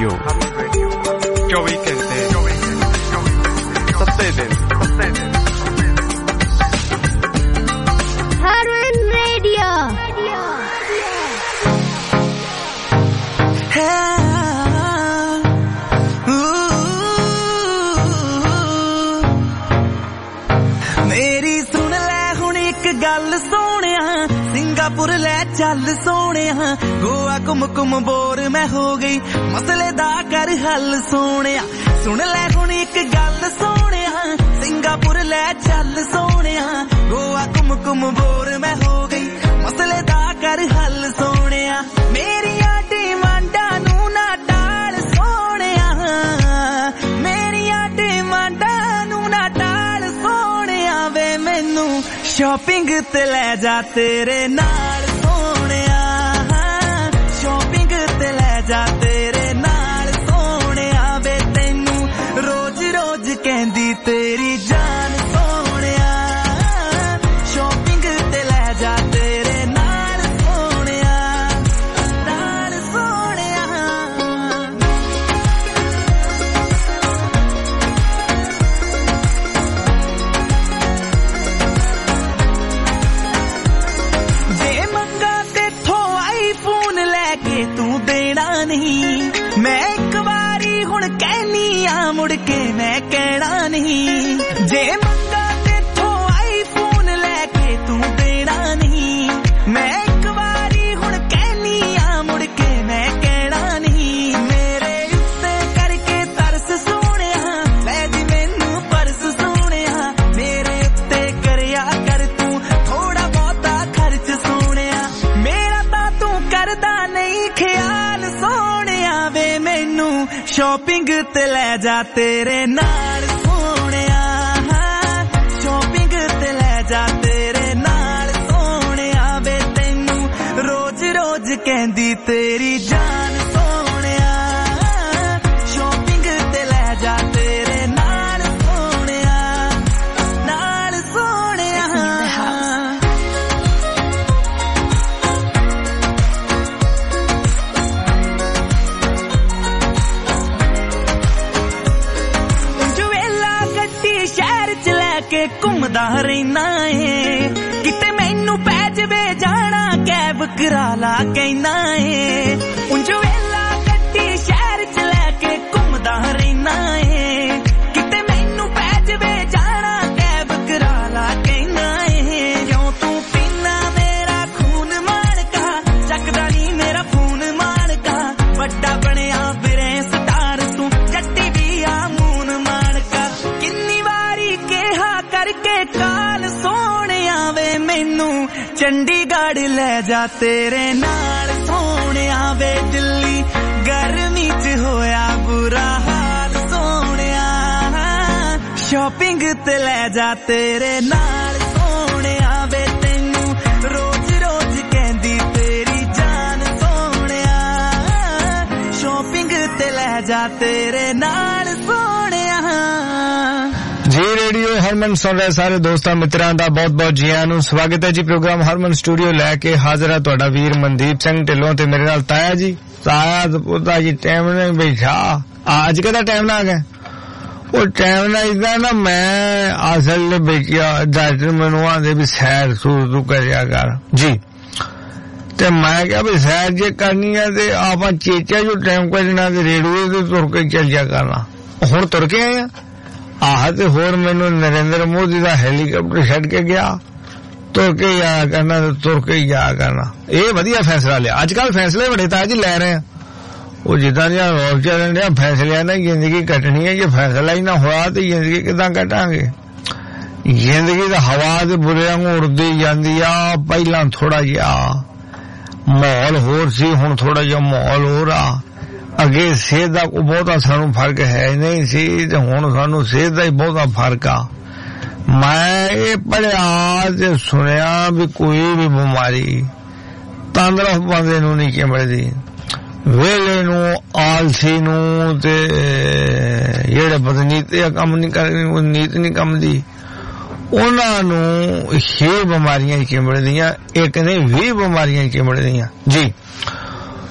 Radio 24 घंटे 7 दिन Harman Radio मेरी सुन ले हुण एक गल सोहणिया सिंगापुर ले चल सोहणिया गोवा घुम घुम बोर मैं हो गई मसले दा कर हल सोहणिया सुन ले हुण एक गल सोहणिया सिंगापुर ले चल सोहणिया गोवा घुम घुम बोर मैं हो गई मसले दा कर हल सोहणिया मेरिया डिमांडां नू ना टाल सोहणिया मेरिया डिमांडां नू ना टाल सोहणिया वे मैनू शॉपिंग ते ले जा तेरे नाल सोहणिया शॉपिंग ते ले जा तेरे नाल सोहणिया वे तैनू रोज रोज कहंदी तेरी जान सोहणिया शॉपिंग ते ले जा तेरे नाल सोहणिया नाल सोहणिया जे मंगा तेथों आईफोन लेके तू देना नहीं मैं एक बारी हुण कहनी आ मुड़ के मैं कहना नहीं जे मंगा तेथों आईफोन लेके तू देना नहीं मैं एक बारी हुण कहनी आ मुड़ के मैं कहना नहीं मेरे उत्ते करके तरस सोहणिया ले जी मैनू परस सोहणिया मेरे उत्ते करया कर तू थोड़ा बहुता खर्च सोहणिया मेरा तां तू करदा नहीं ख्याल सोहणिया वे मैनू शॉपिंग ते ले जा तेरे नाल सोहणिया शॉपिंग ते ले जा तेरे नाल सोहणिया वे तैनू रोज रोज कहंदी तेरी जान सोहणिया शॉपिंग ते ले जा तेरे नाल सोहणिया नाल सोहणिया ਜਵੇਲਾ ਗੱਡੀ ਸ਼ਹਿਰ ਚ ਲੈ ਕੇ ਘੁੰਮਦਾ ਰਹਿਣਾ ਏ ਕਿਤੇ ਮੈਨੂੰ ਪੈ ਜਵੇ ਜਾਣਾ ਕੈਬ ਕਰਾ ਲਾ ਕਹਿਣਾ ਏ ਉਂਝ ਵੇਲਾ ਗੱਡੀ ਸ਼ਹਿਰ ਚ ਲੈ ਕੇ ਘੁੰਮਦਾ ਰਹਿਣਾ ਏ ਕਿਤੇ ਮੈਨੂੰ ਪੈ ਜਵੇ ਜਾਣਾ ਕੈਬ ਕਰਾ ਲਾ ਕਹਿਣਾ ਏ ਕਿਉਂ ਤੂੰ ਪੀਨਾ ਮੇਰਾ ਖੂਨ ਮਾਣਕਾ ਚੱਕਦਾ ਨਹੀਂ ਮੇਰਾ ਫੋਨ ਮਾਣਕਾ ਵੱਡਾ ਬਣਿਆ ਫਿਰੇ ਸਟਾਰ ਤੂੰ ਜੱਟੀ ਵੀ ਆ ਮੂਨ ਮਾਣਕਾ ਕਿੰਨੀ ਵਾਰੀ ਕਿਹਾ ਕਰਕੇ ਕਾਲ ਸੋਹਣਿਆ ਵੇ ਮੈਨੂੰ ਚੰਡੀਗੜ੍ਹ ਲੈ ਜਾ ਤੇਰੇ ਨਾਲ ਸੋਹਣਿਆ ਵੇ ਦਿੱਲੀ ਗਰਮੀ ਚ ਹੋਇਆ ਬੁਰਾ ਹਾਲ ਸੋਹਣਿਆ ਸ਼ਾਪਿੰਗ ਤੇ ਲੈ ਜਾ ਤੇਰੇ ਨਾਲ ਸੋਹਣਿਆ ਵੇ ਤੈਨੂੰ ਰੋਜ਼ ਰੋਜ਼ ਕਹਿੰਦੀ ਤੇਰੀ ਜਾਨ ਸੋਹਣਿਆ ਸ਼ਾਪਿੰਗ ਤੇ ਲੈ ਜਾ ਤੇਰੇ ਨਾਲ ਸੋਹਣਿਆ जी रेडियो हरमन सुन रहे सारे दोस्तां मित्रां दा बहुत बहुत जी आयां नूं स्वागत है जी प्रोग्राम हरमन स्टूडियो लैके हाजिर है तुहाडा वीर मनदीप सिंह ढिल्लों ते मेरे नाल ताया जी पुत्ता जी टाइम नहीं बैठा आज केदा टाइम ना आ गया वो टाइम ना इदा ना मैं असल बैठिया डॉक्टर मैनू आंदे भी सैर सूर तू करिया कर जी ते मैं क्या भी सैर जे करनी है ते आपां चेचा जो टाइम कढना ते रेडियो ते तुर के चल जा करना हुण तुर के आए ਆਹ ਤੇ ਹੋਰ ਮੈਨੂੰ ਨਰਿੰਦਰ ਮੋਦੀ ਦਾ ਹੈਲੀਕਾਪਟਰ ਛੱਡ ਕੇ ਗਿਆ ਤੁਰ ਕੇ ਜਾਇਆ ਕਰਨਾ ਤੇ ਤੁਰ ਕੇ ਜਾਇਆ ਕਰਨਾ ਇਹ ਵਧੀਆ ਫੈਸਲਾ ਲਿਆ ਅੱਜ ਕੱਲ ਫੈਸਲੇ ਬੜੇ ਤਾਂ ਜੀ ਲੈ ਰਹੇ ਆ ਉਹ ਜਿੱਦਾਂ ਦੀਆਂ ਰੋਜ਼ ਚੱਲਣ ਡਿਆ ਫੈਸਲਿਆਂ ਨਾਲ ਜ਼ਿੰਦਗੀ ਕੱਟਣੀ ਹੈ ਜੇ ਫੈਸਲਾ ਹੀ ਨਾ ਹੋਇਆ ਤੇ ਜ਼ਿੰਦਗੀ ਕਿੱਦਾਂ ਕੱਟਾਂਗੇ ਜ਼ਿੰਦਗੀ ਦਾ ਹਵਾ ਦੇ ਬੁਰੇ ਵਾਂਗੂ ਉੜਦੀ ਜਾਂਦੀ ਆ ਪਹਿਲਾਂ ਥੋੜਾ ਜਿਹਾ ਮਾਹੌਲ ਹੋਰ ਸੀ ਹੁਣ ਥੋੜਾ ਜਿਹਾ ਮਾਹੌਲ ਹੋਰ ਆ ਅੱਗੇ ਸਿਹਤ ਦਾ ਕੋਈ ਬਹੁਤਾ ਸਾਨੂੰ ਫਰਕ ਹੈ ਨਹੀਂ ਸੀ ਤੇ ਹੁਣ ਸਾਨੂੰ ਸਿਹਤ ਦਾ ਹੀ ਬਹੁਤਾ ਫਰਕ ਆ ਮੈਂ ਇਹ ਪੜਿਆ ਤੇ ਸੁਣਿਆ ਵੀ ਕੋਈ ਵੀ ਬਿਮਾਰੀ ਤੰਦਰੁਸਤ ਬੰਦੇ ਨੂੰ ਨਹੀਂ ਚਿੰਬੜਦੀ ਵੇਲੇ ਨੂੰ ਆਲਸੀ ਨੂੰ ਤੇ ਜਿਹੜੇ ਬਦਨੀਤ ਕੰਮ ਨਹੀਂ ਕਰਦੇ ਉਹ ਨੀਤ ਨਹੀਂ ਕੰਮ ਦੀ ਉਹਨਾਂ ਨੂੰ 6 ਬਿਮਾਰੀਆਂ ਚਿੰਬੜਦੀਆਂ ਇੱਕ ਨਹੀਂ 20 ਬਿਮਾਰੀਆਂ ਚਿੰਬੜਦੀਆਂ ਜੀ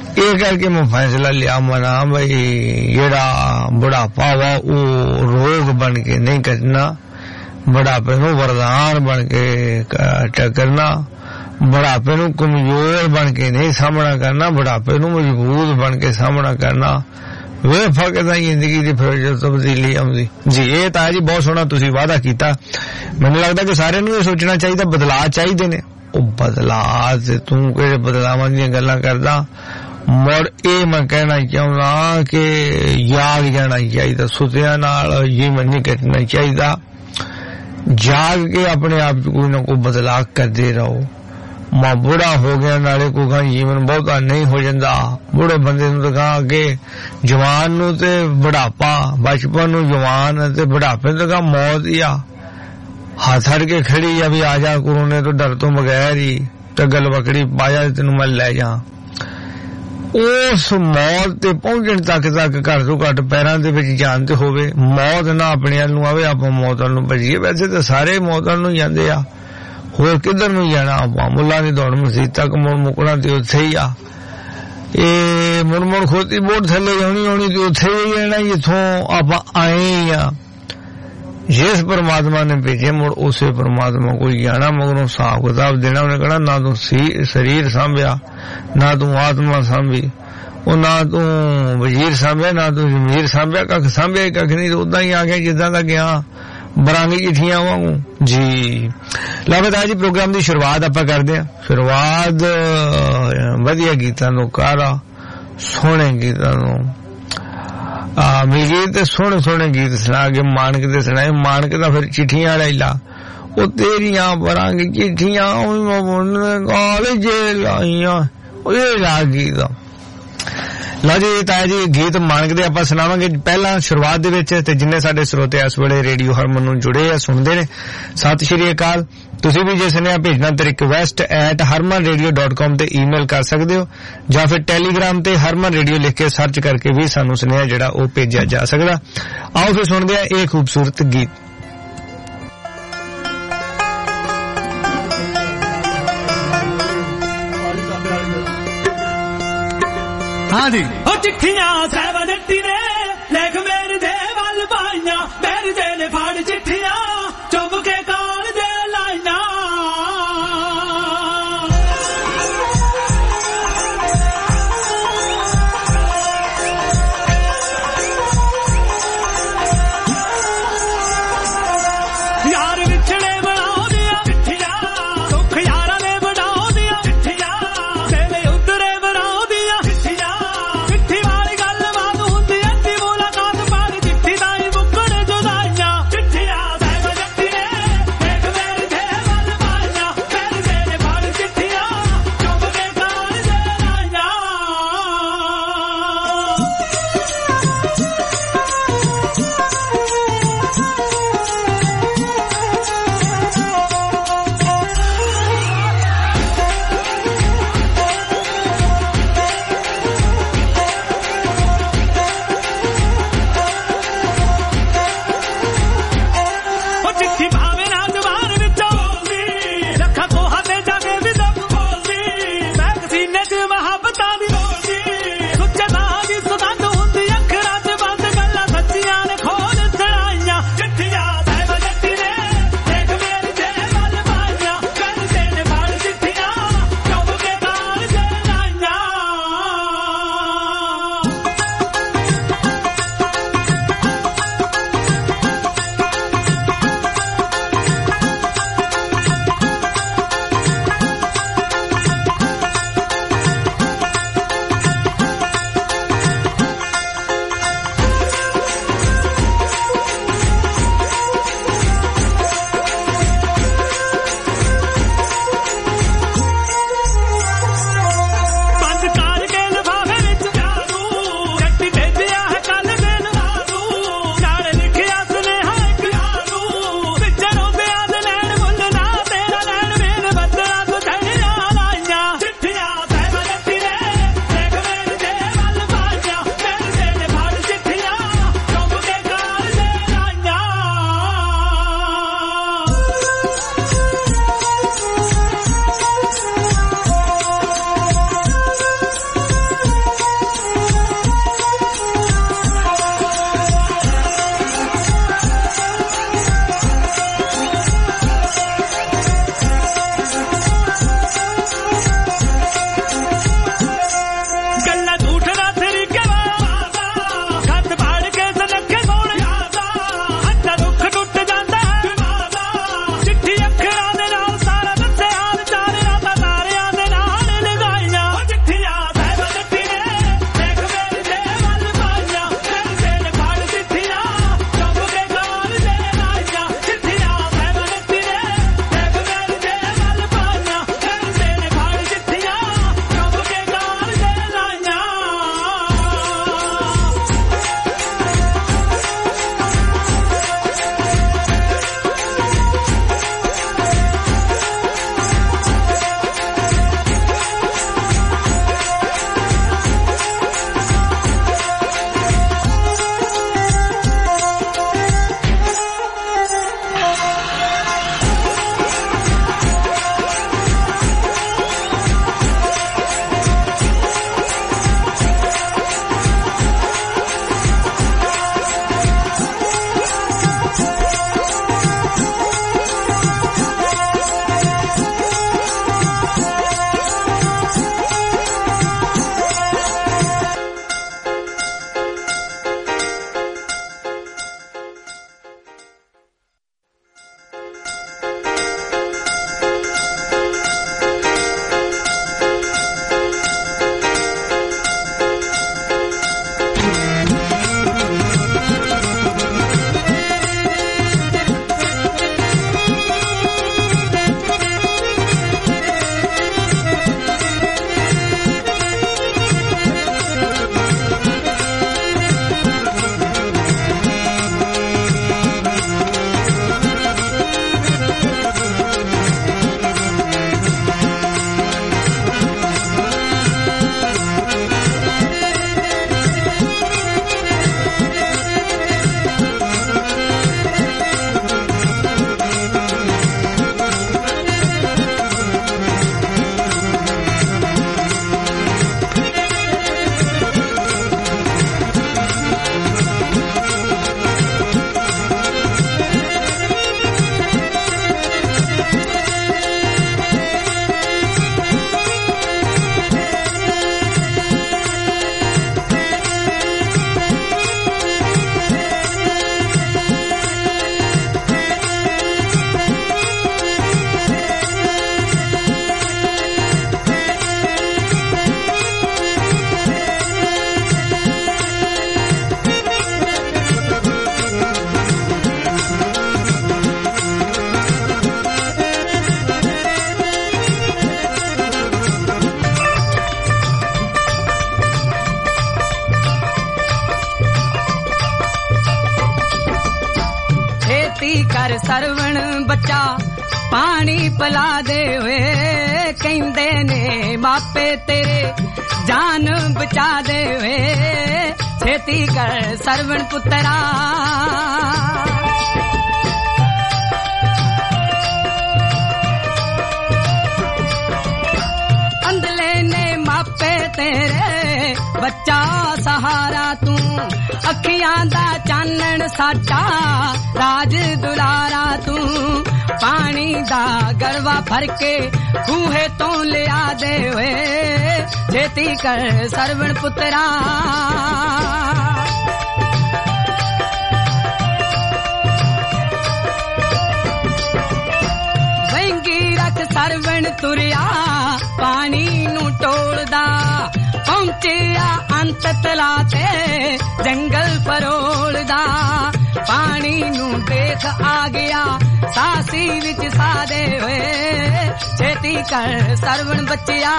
ਇਹ ਕਰਕੇ ਮੈਂ ਫੈਸਲਾ ਲਿਆ ਮਨਾ ਬਈ ਜਿਹੜਾ ਬੁਢਾਪਾ ਵਾ ਉਹ ਰੋਗ ਬਣ ਕੇ ਨਹੀਂ ਕੱਟਣਾ, ਬੁਢਾਪੇ ਨੂੰ ਵਰਦਾਨ ਬਣ ਕੇ ਟੱਕਰਨਾ, ਬੁਢਾਪੇ ਨੂੰ ਕਮਜ਼ੋਰ ਬਣ ਕੇ ਨਹੀਂ ਸਾਹਮਣਾ ਕਰਨਾ, ਬੁਢਾਪੇ ਨੂੰ ਮਜ਼ਬੂਤ ਬਣ ਕੇ ਸਾਹਮਣਾ ਕਰਨਾ। ਵੇ ਫਰਕ ਤਾਂ ਜ਼ਿੰਦਗੀ ਦੀ ਫਿਰ ਜੋ ਤਬਦੀਲੀ ਆਉਂਦੀ ਜੀ। ਇਹ ਤਾਂ ਜੀ ਬਹੁਤ ਸੋਹਣਾ ਤੁਸੀਂ ਵਾਅਦਾ ਕੀਤਾ। ਮੈਨੂੰ ਲੱਗਦਾ ਕਿ ਸਾਰਿਆਂ ਨੂੰ ਇਹ ਸੋਚਣਾ ਚਾਹੀਦਾ ਬਦਲਾਅ ਚਾਹੀਦੇ ਨੇ। ਉਹ ਬਦਲਾਅ ਤੇ ਤੂੰ ਕਿਹੜੇ ਬਦਲਾਵਾਂ ਦੀਆਂ ਗੱਲਾਂ ਕਰਦਾ? ਮੁੜ ਇਹ ਮੈਂ ਕਹਿਣਾ ਚਾਹੁੰਦਾ ਕਿ ਜਾਗ ਜਾਣਾ ਚਾਹੀਦਾ, ਸੁੱਤਿਆਂ ਨਾਲ ਜੀਵਨ ਨਹੀਂ ਕੱਟਣਾ ਚਾਹੀਦਾ। ਜਾਗ ਕੇ ਆਪਣੇ ਆਪ 'ਚ ਕੋਈ ਨਾ ਕੋਈ ਬਦਲਾਅ ਕਰਦੇ ਰਹੋ। ਮਾਂ ਬੁੜਾ ਹੋ ਗਿਆ ਨਾਲੇ ਕੋਈ ਜੀਵਨ ਬਹੁਤਾ ਨਹੀਂ ਹੋ ਜਾਂਦਾ। ਬੁੜੇ ਬੰਦੇ ਨੂੰ ਤਾਂ ਕਹਾਂ ਅੱਗੇ ਜਵਾਨ ਨੂੰ ਤੇ ਬੁਢਾਪਾ, ਬਚਪਨ ਨੂੰ ਜਵਾਨ ਤੇ ਬੁਢਾਪੇ ਨੂੰ ਤਾਂ ਮੌਤ ਹੀ ਆ। ਹੱਥ ਹੜ ਕੇ ਖੜੀ ਆ ਵੀ ਆ ਜਾ ਕੋਰੋਨੇ ਤੋਂ ਡਰ ਤੋਂ ਬਗੈਰ ਹੀ ਟੱਗਲ ਵਕੜੀ ਪਾਇਆ ਤੈਨੂੰ ਮੈਂ ਲੈ ਜਾ। ਉਸ ਮੌਤ ਤੇ ਪਹੁੰਚਣ ਤੱਕ ਘੱਟ ਤੋਂ ਘੱਟ ਪੈਰਾਂ ਦੇ ਵਿੱਚ ਜਾਨ ਤੇ ਹੋਵੇ। ਮੌਤ ਨਾ ਆਪਣੇ ਵੱਲ ਨੂੰ ਆਵੇ, ਆਪਾਂ ਮੌਤ ਵੱਲ ਨੂੰ ਭੱਜੀਏ। ਵੈਸੇ ਤਾਂ ਸਾਰੇ ਮੌਤ ਵੱਲ ਨੂੰ ਜਾਂਦੇ ਆ, ਹੋਰ ਕਿੱਧਰ ਨੂੰ ਜਾਣਾ ਆਪਾਂ? ਮੁੱਲਾਂ ਦੀ ਦੌੜ ਮਸੀਤ ਤੱਕ ਮੁੜ ਮੁਕਣਾ ਤੇ ਉੱਥੇ ਹੀ ਆ। ਇਹ ਮੁੜ ਖੋਤੀ ਬੋਟ ਥੱਲੇ ਆਉਣੀ ਤੇ ਉੱਥੇ ਹੀ ਜਾਣਾ ਜਿੱਥੋਂ ਆਪਾਂ ਆਏ ਆ। ਜਿਸ ਪਰਮਾਤਮਾ ਨੇ ਭੇਜੇ ਮੁੜ ਉਸੇ ਪਰਮਾਤਮਾ ਕੋਈ ਜਾਣਾ। ਮਗਰੋਂ ਹਿਸਾਬ ਕਿਤਾਬ ਦੇਣਾ। ਉਹਨੇ ਕਹਿਣਾ ਨਾ ਤੂੰ ਸਰੀਰ ਸਾਂਭਿਆ, ਨਾ ਤੂੰ ਆਤਮਾ ਸਾਂਭੀ, ਉਹ ਨਾ ਤੂੰ ਵਜ਼ੀਰ ਸਾਂਭਿਆ, ਨਾ ਤੂੰ ਜ਼ਮੀਰ ਸਾਂਭਿਆ, ਕੱਖ ਸਾਂਭਿਆ ਹੀ ਕੱਖ ਨਹੀਂ। ਉਦਾਂ ਹੀ ਆ ਗਿਆ ਜਿੱਦਾਂ ਦਾ ਗਿਆ, ਬਰਾਂਗੀ ਚਿੱਠੀਆਂ ਵਾਂਗੂ ਜੀ। ਲਗਦਾ ਜੀ ਪ੍ਰੋਗਰਾਮ ਦੀ ਸ਼ੁਰੂਆਤ ਆਪਾਂ ਕਰਦੇ ਹਾਂ। ਸ਼ੁਰੂਆਤ ਵਧੀਆ ਗੀਤਾਂ ਨੂੰ ਕਾਰਾ, ਸੋਹਣੇ ਗੀਤਾਂ ਨੂੰ ਗੀਤ ਤੇ ਸੋਹਣੇ ਗੀਤ ਸੁਣਾ ਕੇ ਮਾਨਕ ਦੇ ਸੁਣਾਏ। ਮਾਨਕ ਦਾ ਫਿਰ ਚਿੱਠੀਆਂ ਵਾਲਾ ਹੀ ਲਾ, ਉਹ ਤੇਰੀਆਂ ਬਰਾਂਗੀ ਚਿੱਠੀਆਂ ਕਾਲਜ ਲਾਈਆਂ, ਇਹ ਲਾ ਗੀਤ। ਲਓ ਜੀ ਤਾਇਆ ਜੀ ਗੀਤ ਮਾਨਕ ਦੇ ਆਪਾਂ ਸੁਣਾਵਾਂਗੇ ਪਹਿਲਾਂ ਸ਼ੁਰੂਆਤ ਦੇ ਵਿੱਚ। ਤੇ ਜਿੰਨੇ ਸਾਡੇ ਸਰੋਤੇ ਇਸ ਵੇਲੇ ਰੇਡੀਓ ਹਰਮਨ ਨੂੰ ਜੁੜੇ ਆ, ਸੁਣਦੇ ਨੇ, ਸਤਿ ਸ਼੍ਰੀ ਅਕਾਲ। ਤੁਸੀਂ ਵੀ ਜੇ ਸੁਨੇਹਾ ਭੇਜਣਾ ਤੇ request@harmanradio.com ਤੇ ਈਮੇਲ ਕਰ ਸਕਦੇ ਹੋ, ਜਾਂ ਫਿਰ ਟੈਲੀਗ੍ਰਾਮ ਤੇ ਹਰਮਨ ਰੇਡੀਓ ਲਿਖ ਕੇ ਸਰਚ ਕਰਕੇ ਵੀ ਸਾਨੂੰ ਸੁਨੇਹਾ ਜਿਹੜਾ ਉਹ ਭੇਜਿਆ ਜਾ ਸਕਦਾ। ਆਓ ਫਿਰ ਸੁਣਦੇ ਆ ਇਹ ਖੂਬਸੂਰਤ ਗੀਤ। ਹਾਂਜੀ ਉਹ ਚਿੱਠੀਆਂ ਸਹਿਬਾ ਜੱਟੀ ਨੇ ਲਿਖ ਮੇਰੇ ਦੇ ਵੱਲ ਪਾਈਆਂ, ਮੇਰੇ ਦੇ ਨੇ ਫੜ ਚਿੱਠੀਆਂ ਚੁੱਪ ਕੇ ਕਾਲ ਦੇ ਲਾਈਆਂ। ਯਾਰ ਵਿਛੜੇ ਬਣਾਉਂਦੀਆਂ ਚਿੱਠੀਆਂ, ਸੁੱਖ ਯਾਰਾਂ ਨੇ ਬਣਾਉਂਦੀਆਂ ਚਿੱਠੀਆਂ, ਦਿਲ ਉਧਰੇ ਬਣਾਉਂਦੀਆਂ ਚਿੱਠੀਆਂ, ਚਿੱਠੀ ਵਾਲੀ ਗੱਲ ਬਾਤ ਹੁੰਦੀ ਐ कर सरवण बच्चा पानी पिला दे वे कहंदे ने मापे तेरे जान बचा दे वे छेती कर सरवण पुत्रा अंधले ने मापे तेरे बच्चा सहारा तू अखियां दा चानण साडा राज दुलारा तू पानी दा गड़वा भर के खूहे तो लिया दे वे छेती कर सरवण पुत्रा वेंगी रख सरवण तुरिया पानी नू टोलदा पहुंचिया अंत तला ते जंगल फरोलदा पानी नू देख आ गया सासी विच सादे वे छेती कर सरवण बच्चिया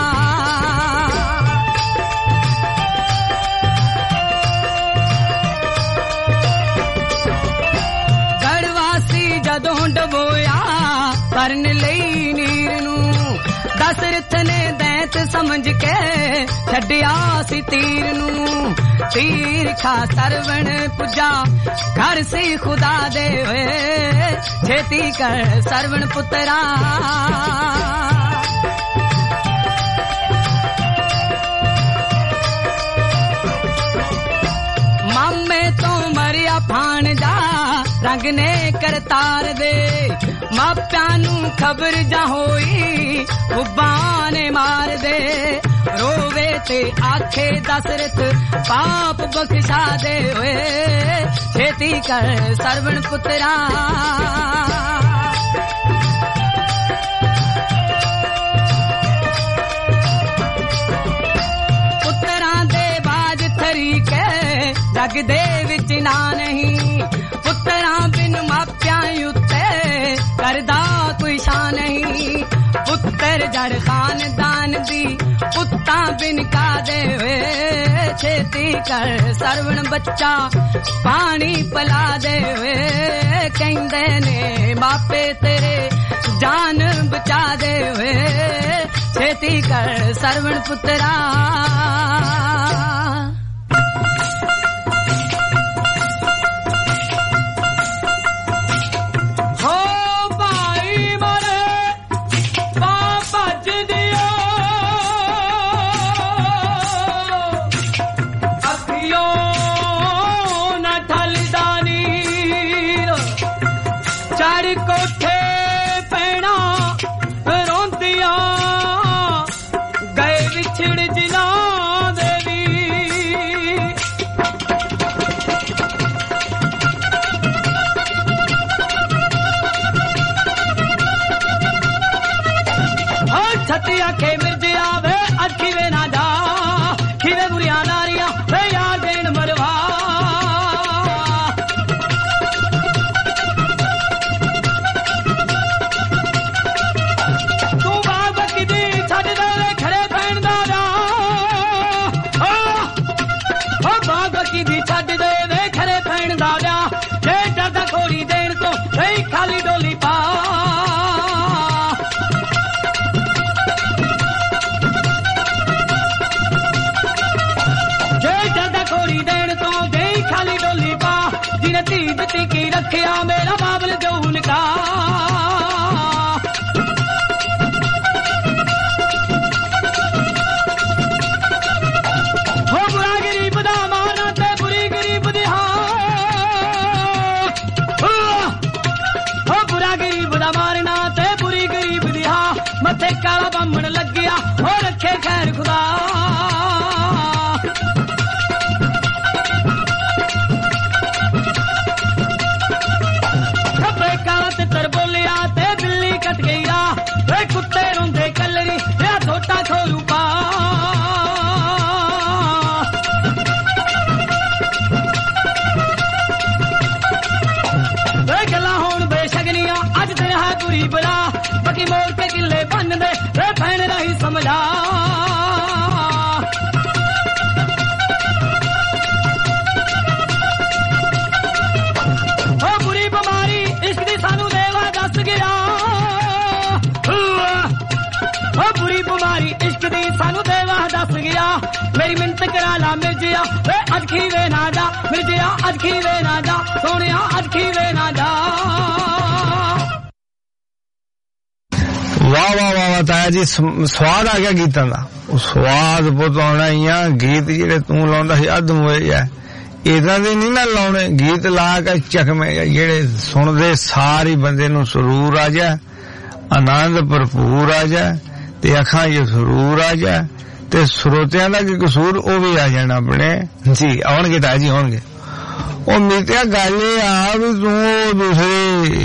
गढ़वासी जदों डबोया भरन लई नीर नू दशरथ ने दैत समझ के छड्डिया सी तीर नू तीर खा सरवण पुजा घर सी खुदा दे वे छेती कर सरवण पुत्रा मामे तो मरिया फान जा रंग ने करतार दे माप्या नू खबर जा होई उबाने मार दे रोवे ते आखे दशरथ पाप बख्शा दे वे छेती कर सरवण पुत्रा पुत्रा दे बाज थरी के जग दे विच ना नहीं पुत्रा बिन माप्या उत्ते करदा कोई शान नहीं पुत्र जड़ खानदान दी पुत्ता बिन का दे वे छेती कर सरवण बच्चा पानी पिला दे वे कहंदे ने मापे तेरे जान बचा दे वे छेती कर सरवण पुत्रा की रखिया मेरा बाबल जौन का हो बुरा गरीब दा मारना ते बुरी गरीब दी हो बुरा गरीब दा मारना ते बुरी गरीब दी मथे काला बम्मन लग गया हो रखे खैर खुदा कुत्ते रोंदे कलरी या छोटा खोरू पा गला होन बेशगनिया अज ते है बुरी बला बाकी मोड़ के किले बन दे भैन रही समझा बुरी बीमारी इश्क दी सानू वारी मिन्नत करा ला मिर्जिया वे अज खीवे ना जा मिर्जिया अज खीवे ना जा सोनिया अज खीवे ना जा वाह वाह वाह वाह ताया जी स्वाद आ गया गीतां दा स्वाद बहुत आना ही आ गीत जेड़े तू लाउंदा सी अध मोए आ इदां दे नहीं ना लाउणे गीत ला के चकमे जेड़े सुनदे सारी बंदे नूं सुरूर आ जाए आनंद भरपूर आ जाए ते अखां च सुरूर आ जाए ते श्रोतियां दा की कसूर ओ भी आ जाना अपने जी आउणगे ताया जी आउणगे ओ मीतिया गल आ भी तू दूसरे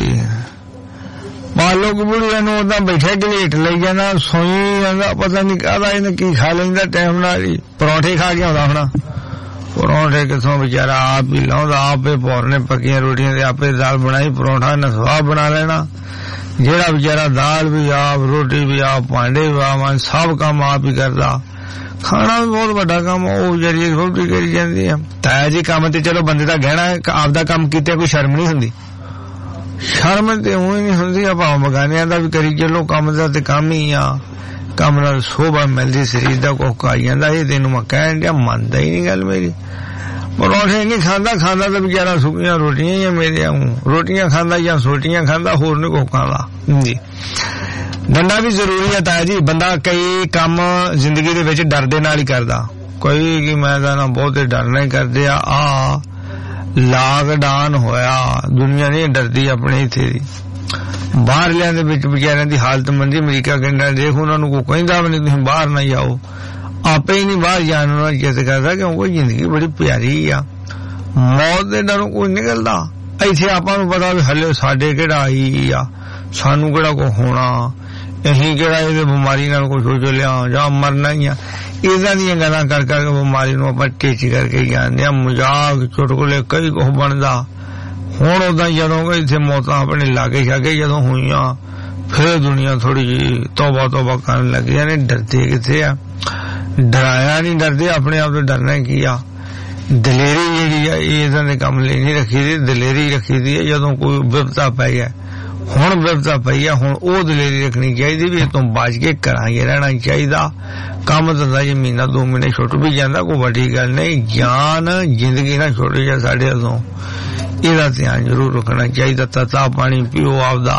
बालों की बुढ़िया नूं उदां बैठे घलेट लई जाना सोई जांदा पता नहीं कहदा इहने की खा लैंदा टाइम नाल ही परौंठे खा के आउंदा होना परौंठे किथों बेचारा आप ही लाउंदा आपे भौरने पक्कियां रोटियां ते आपे दाल बनाई परौंठा इन्ने स्वाद बना लेना जेड़ा बेचारा दाल भी आप रोटी भी आप भांडे भी आप सब काम आप ही करदा खाना भी बहुत बड़ा काम ओ बेचारी रोटी करी जांदी है ताया जी काम ते चलो बंदे दा गहना आपदा काम कीते कोई शर्म नहीं हुंदी शर्म ते उही नहीं हुंदी भाव बगानियां दा भी करी चलो काम दा ते काम ही आ काम नाल शोभा मिलदी शरीर दा कोक आ जांदा ये तेनू मैं कहण दिया मनदा ही नहीं गल मेरी परौंठे नहीं खांदा खांदा तो बेचारा सुक्कियां रोटियां ही मेरे रोटियां खांदा या सोटियां खांदा होर नहीं कोक खांदा जी डंडा भी जरूरी है ताया जी बंदा कई काम जिंदगी दे विच डर दे नाल ही करदा कोई कि मैं ना बहुत डरना ही करदे आ लॉकडाउन होया दुनिया नहीं डरदी अपने इत्थे दी बाहर लियां दे विच बेचारियां दी हालत मंदी अमरीका कनाडा देख उन्हां नूं कोई कहंदा भी नहीं तुसीं बाहर ना जाओ आपे ही नहीं बाहर जाने वाला जिद करदा क्योंकि जिंदगी बड़ी प्यारी आ मौत दे डरों कोई निकलदा इत्थे आपां नूं पता भी हले साडे किहड़ा आई आ सानू किहड़ा को होना अहीं किहड़ा इहदे बीमारी नाल कुछ हो चलिया जां मरना ही आ इदां दीयां गल्लां कर करके बीमारी नूं आपां टेच करके जांदे आ मजाक चुटकुले कई कुछ बनदा हुण उदां जदों इत्थे मौतां अपने लागे छागे जदों होईयां फिर दुनिया थोड़ी जी तौबा तौबा करन लगी ने डरदे किथे आ डराया नहीं डरदे अपने आप तो डरना की आ दलेरी जेहड़ी आ इदां दे काम ਲਈ नहीं रखी दी दलेरी रखी दी है जदों कोई विपता पै जाए हुण विपता पई आ हुण ओ दलेरी रखनी चाहिदी भी इतों बच के घरां रहना चाहिदा काम धंधा जे महीना 2 महीने छुट भी जांदा कोई बड़ी गल नहीं जान जिंदगी ना छुट जाए साडे अदों ਇਹਦਾ ध्यान जरूर रखना चाहिए तता पानी पियो आपदा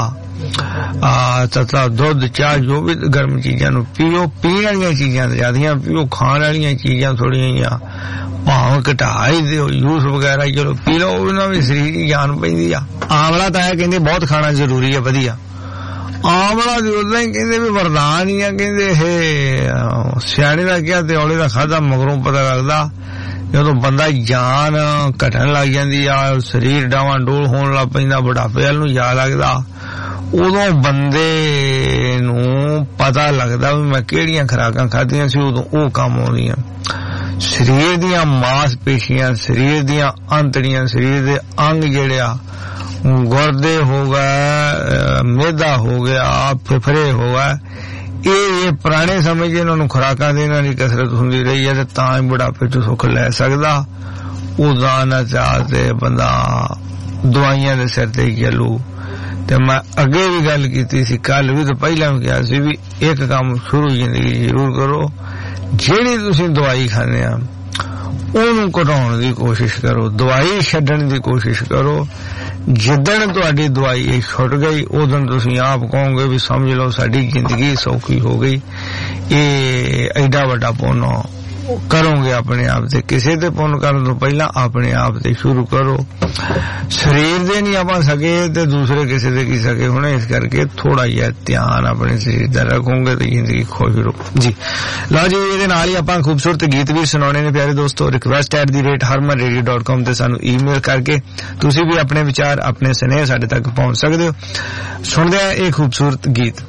तता दुध चाह जो भी गर्म चीजां नूं पियो पीण वालियां चीजां ज्यादा पियो खाण वालियां चीजां थोड़ियां भाव घटा ही दिओ जूस वगैरह चलो पी लो उन्हां भी शरीर दी जान पैंदी आ आंवला ताया कहंदे बहुत खाना जरूरी है वधिया आंवला दी उदां ही कहंदे भी वरदान ही आ कहंदे हे सियाणे दा क्या ते औले दा खादा मगरों पता लगदा ਜਦੋਂ ਬੰਦਾ ਜਾਨ ਘਟਣ ਲੱਗ ਜਾਂਦੀ ਆ ਸਰੀਰ ਡਾਵਾਂ ਡੋਲ ਹੋਣ ਲੱਗ ਪੈਂਦਾ ਬੁਢਾਪੇ ਵੱਲ ਨੂੰ ਜਾ ਲੱਗਦਾ ਉਦੋਂ ਬੰਦੇ ਨੂੰ ਪਤਾ ਲੱਗਦਾ ਵੀ ਮੈਂ ਕਿਹੜੀਆਂ ਖੁਰਾਕਾਂ ਖਾਧੀਆਂ ਸੀ ਉਦੋਂ ਉਹ ਕੰਮ ਆਉਂਦੀਆਂ ਸਰੀਰ ਦੀਆਂ ਮਾਸਪੇਸ਼ੀਆਂ ਸਰੀਰ ਦੀਆਂ ਅੰਤੜੀਆਂ ਸਰੀਰ ਦੇ ਅੰਗ ਜਿਹੜੇ ਆ ਗੁਰਦੇ ਹੋ ਗਏ ਮੇਦਾ ਹੋ ਗਿਆ फेफड़े हो गए ये पुराने समय च इन्होंने खुराकां देने की कसरत हुंदी रही है तां ही बुढ़ापे च सुख लै सकदा उदा ना चाहते बंदा दवाइयां दे सिर ते चलू ते मैं अगे भी गल कीती सी कल भी तो पहला भी कहा सी भी एक काम शुरू जिंदगी जरूर करो जेड़ी तुसीं दवाई खाने आ ओनू घटाउण दी कोशिश करो दवाई छड्डण दी कोशिश करो जिदन तुहाडी दवाई छुट गई उदन तुसीं आप कहोगे भी समझ लो साडी जिंदगी सौखी हो गई ये एडा वड्डा पुण्य करोगे अपने आप से किसी ते पुण्य करन तो पहला अपने आप से शुरू करो शरीर दे नहीं आप सके ते दूसरे किसी दे की सके होने इस करके थोड़ा जिहा ध्यान अपने शरीर दा रखोगे तो जिंदगी खुश रहो जी लो जी इहदे नाल ही आपां खूबसूरत गीत भी सुनाने ने प्यारे दोस्तों request@harmanradio.com ते सानू ईमेल करके तुसी भी अपने विचार अपने स्नेह साडे तक पहुंच सकदे हो सुनदे आ एक खूबसूरत गीत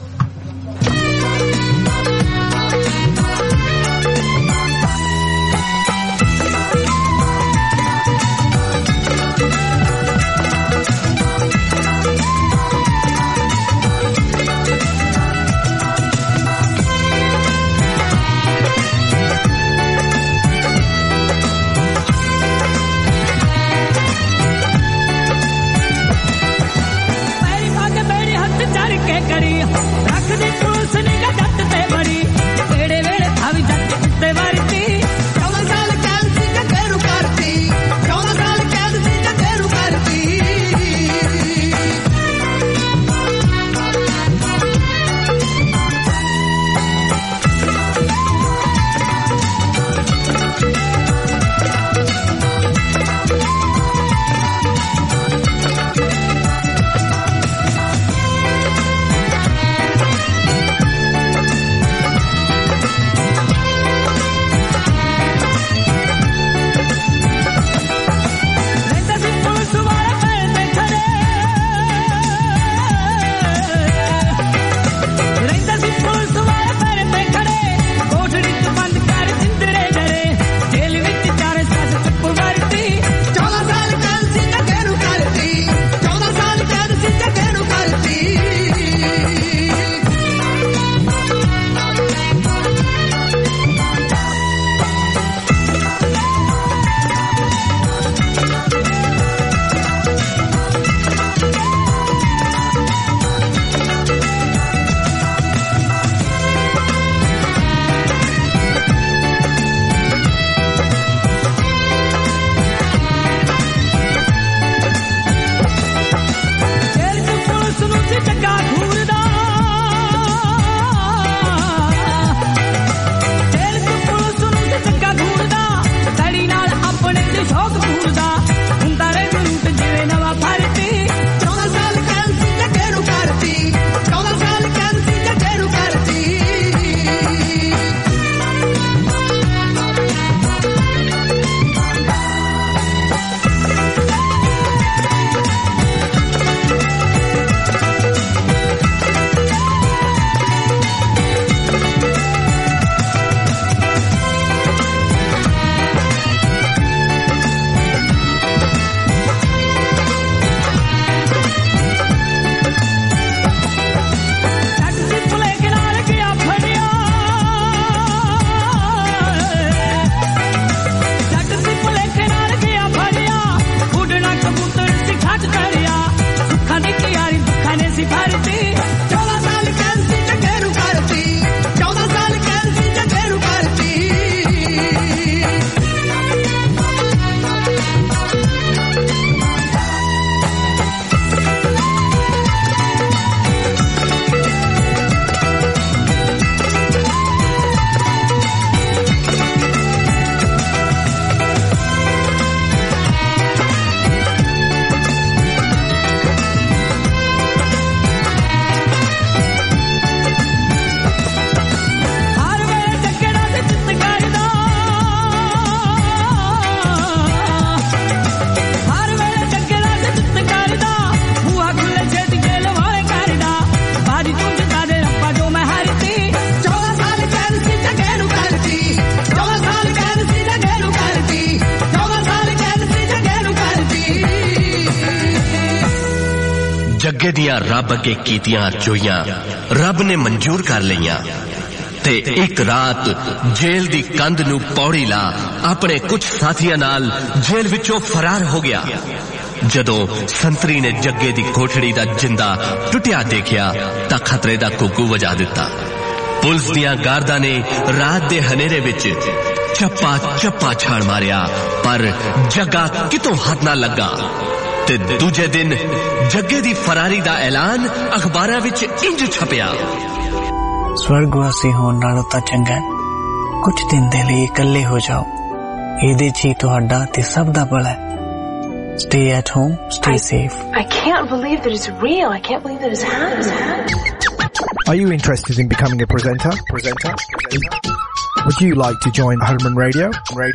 जग्गे दियां रब अगे कीतियां जोइयां रब ने मंजूर कर लईयां ते एक रात जेल दी कंध नू पौड़ी ला अपने कुछ साथियां नाल जेल विचों फरार हो गया। जदों संतरी ने जग्गे दी कोठड़ी दा जिंदा टुटिया देखिया तां खतरे दा घुग्गू वजा दिता। पुलिस दियां गार्दां ने रात दे हनेरे विच चप्पा चप्पा छाड़ मारिया पर जग्गा कितों हाथ ना लगा ते दूजे दिन जग्गे दी फरारी दा ऐलान अखबारां विच इंज छपिया। स्वर्गवासी होण नालों तां चंगा कुछ दिन दे लई इकल्ले हो जाओ, इहदे च ही तुहाडा ते सब दा भला है। Stay at home, stay safe. I can't believe that it's real. I can't believe that it's happening. Are you interested in becoming a presenter? Would you like to join Herman Radio?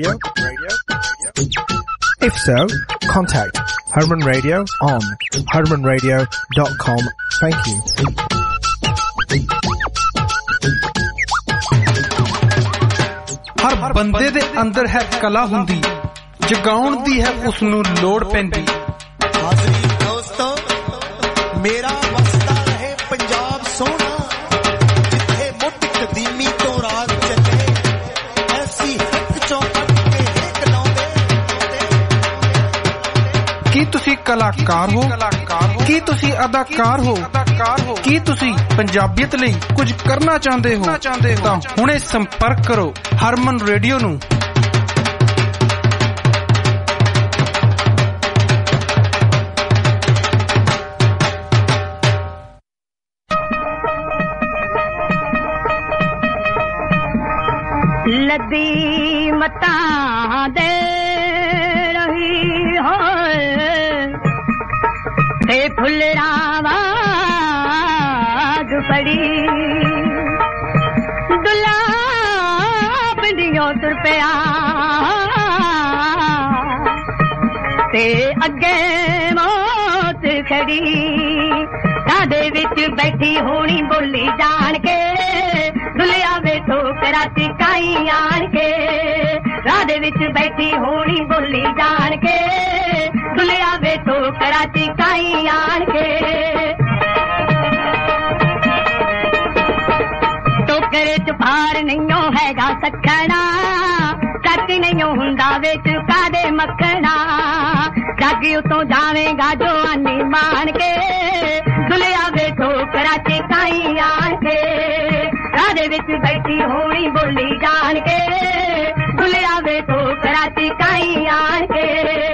If so, contact Herman Radio on hermanradio.com. Thank you. हर बंदे दे अंदर है कला हुंदी, जगाउण दी है उसनू लोड़ पैंदी। हाज़री दोस्तों, मेरा वसदा रहे पंजाब सोना, जिथे मुठ कदीमी तो राग चले, ऐसी हक चौपट के हिक लाउंदे। की तुसी कलाकार हो, की तुसी अदाकार हो, की तुसी पंजाबियत लई कुछ करना चाहते हो तां हुणे संपर्क करो हरमन रेडियो नू। लदी मता दे रही हो ते फुलरावा पड़ी दुला पिंडियों तुर पिया ते अगे मौत खड़ी कादे विच बैठी होनी बोली जान के दुलिया वे ठोकरा चिकाई आन के राधे विच बैठी होनी बोली जान के दुलिया वे ठोकरा चिकाई आन के टोकरे च भार नहीं हैगा सखना सच नहीं हुंदा विच कादे मखना जग उतों जावेगा जो आनी मान के दुलिया वे ठोकरा चिकाई आन के राधे विच बैठी होनी बोली जान के दुलिया वे ठोकरा चिकाई आन के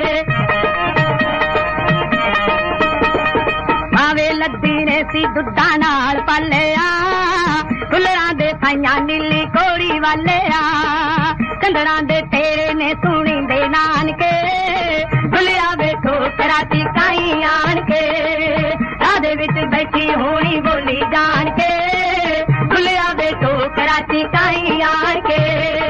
भावे लद्दी ने सी दुद्धा नाल पालिया फुलरां दे थाइयां नीली कोड़ी वाले कंदरां दे तेरे ने सुनी दे नानके दुलिया वे ठोकरा चिकाई आन के राधे विच बैठी होनी बोली जान के दुलिया वे ठोकरा चिकाई आन के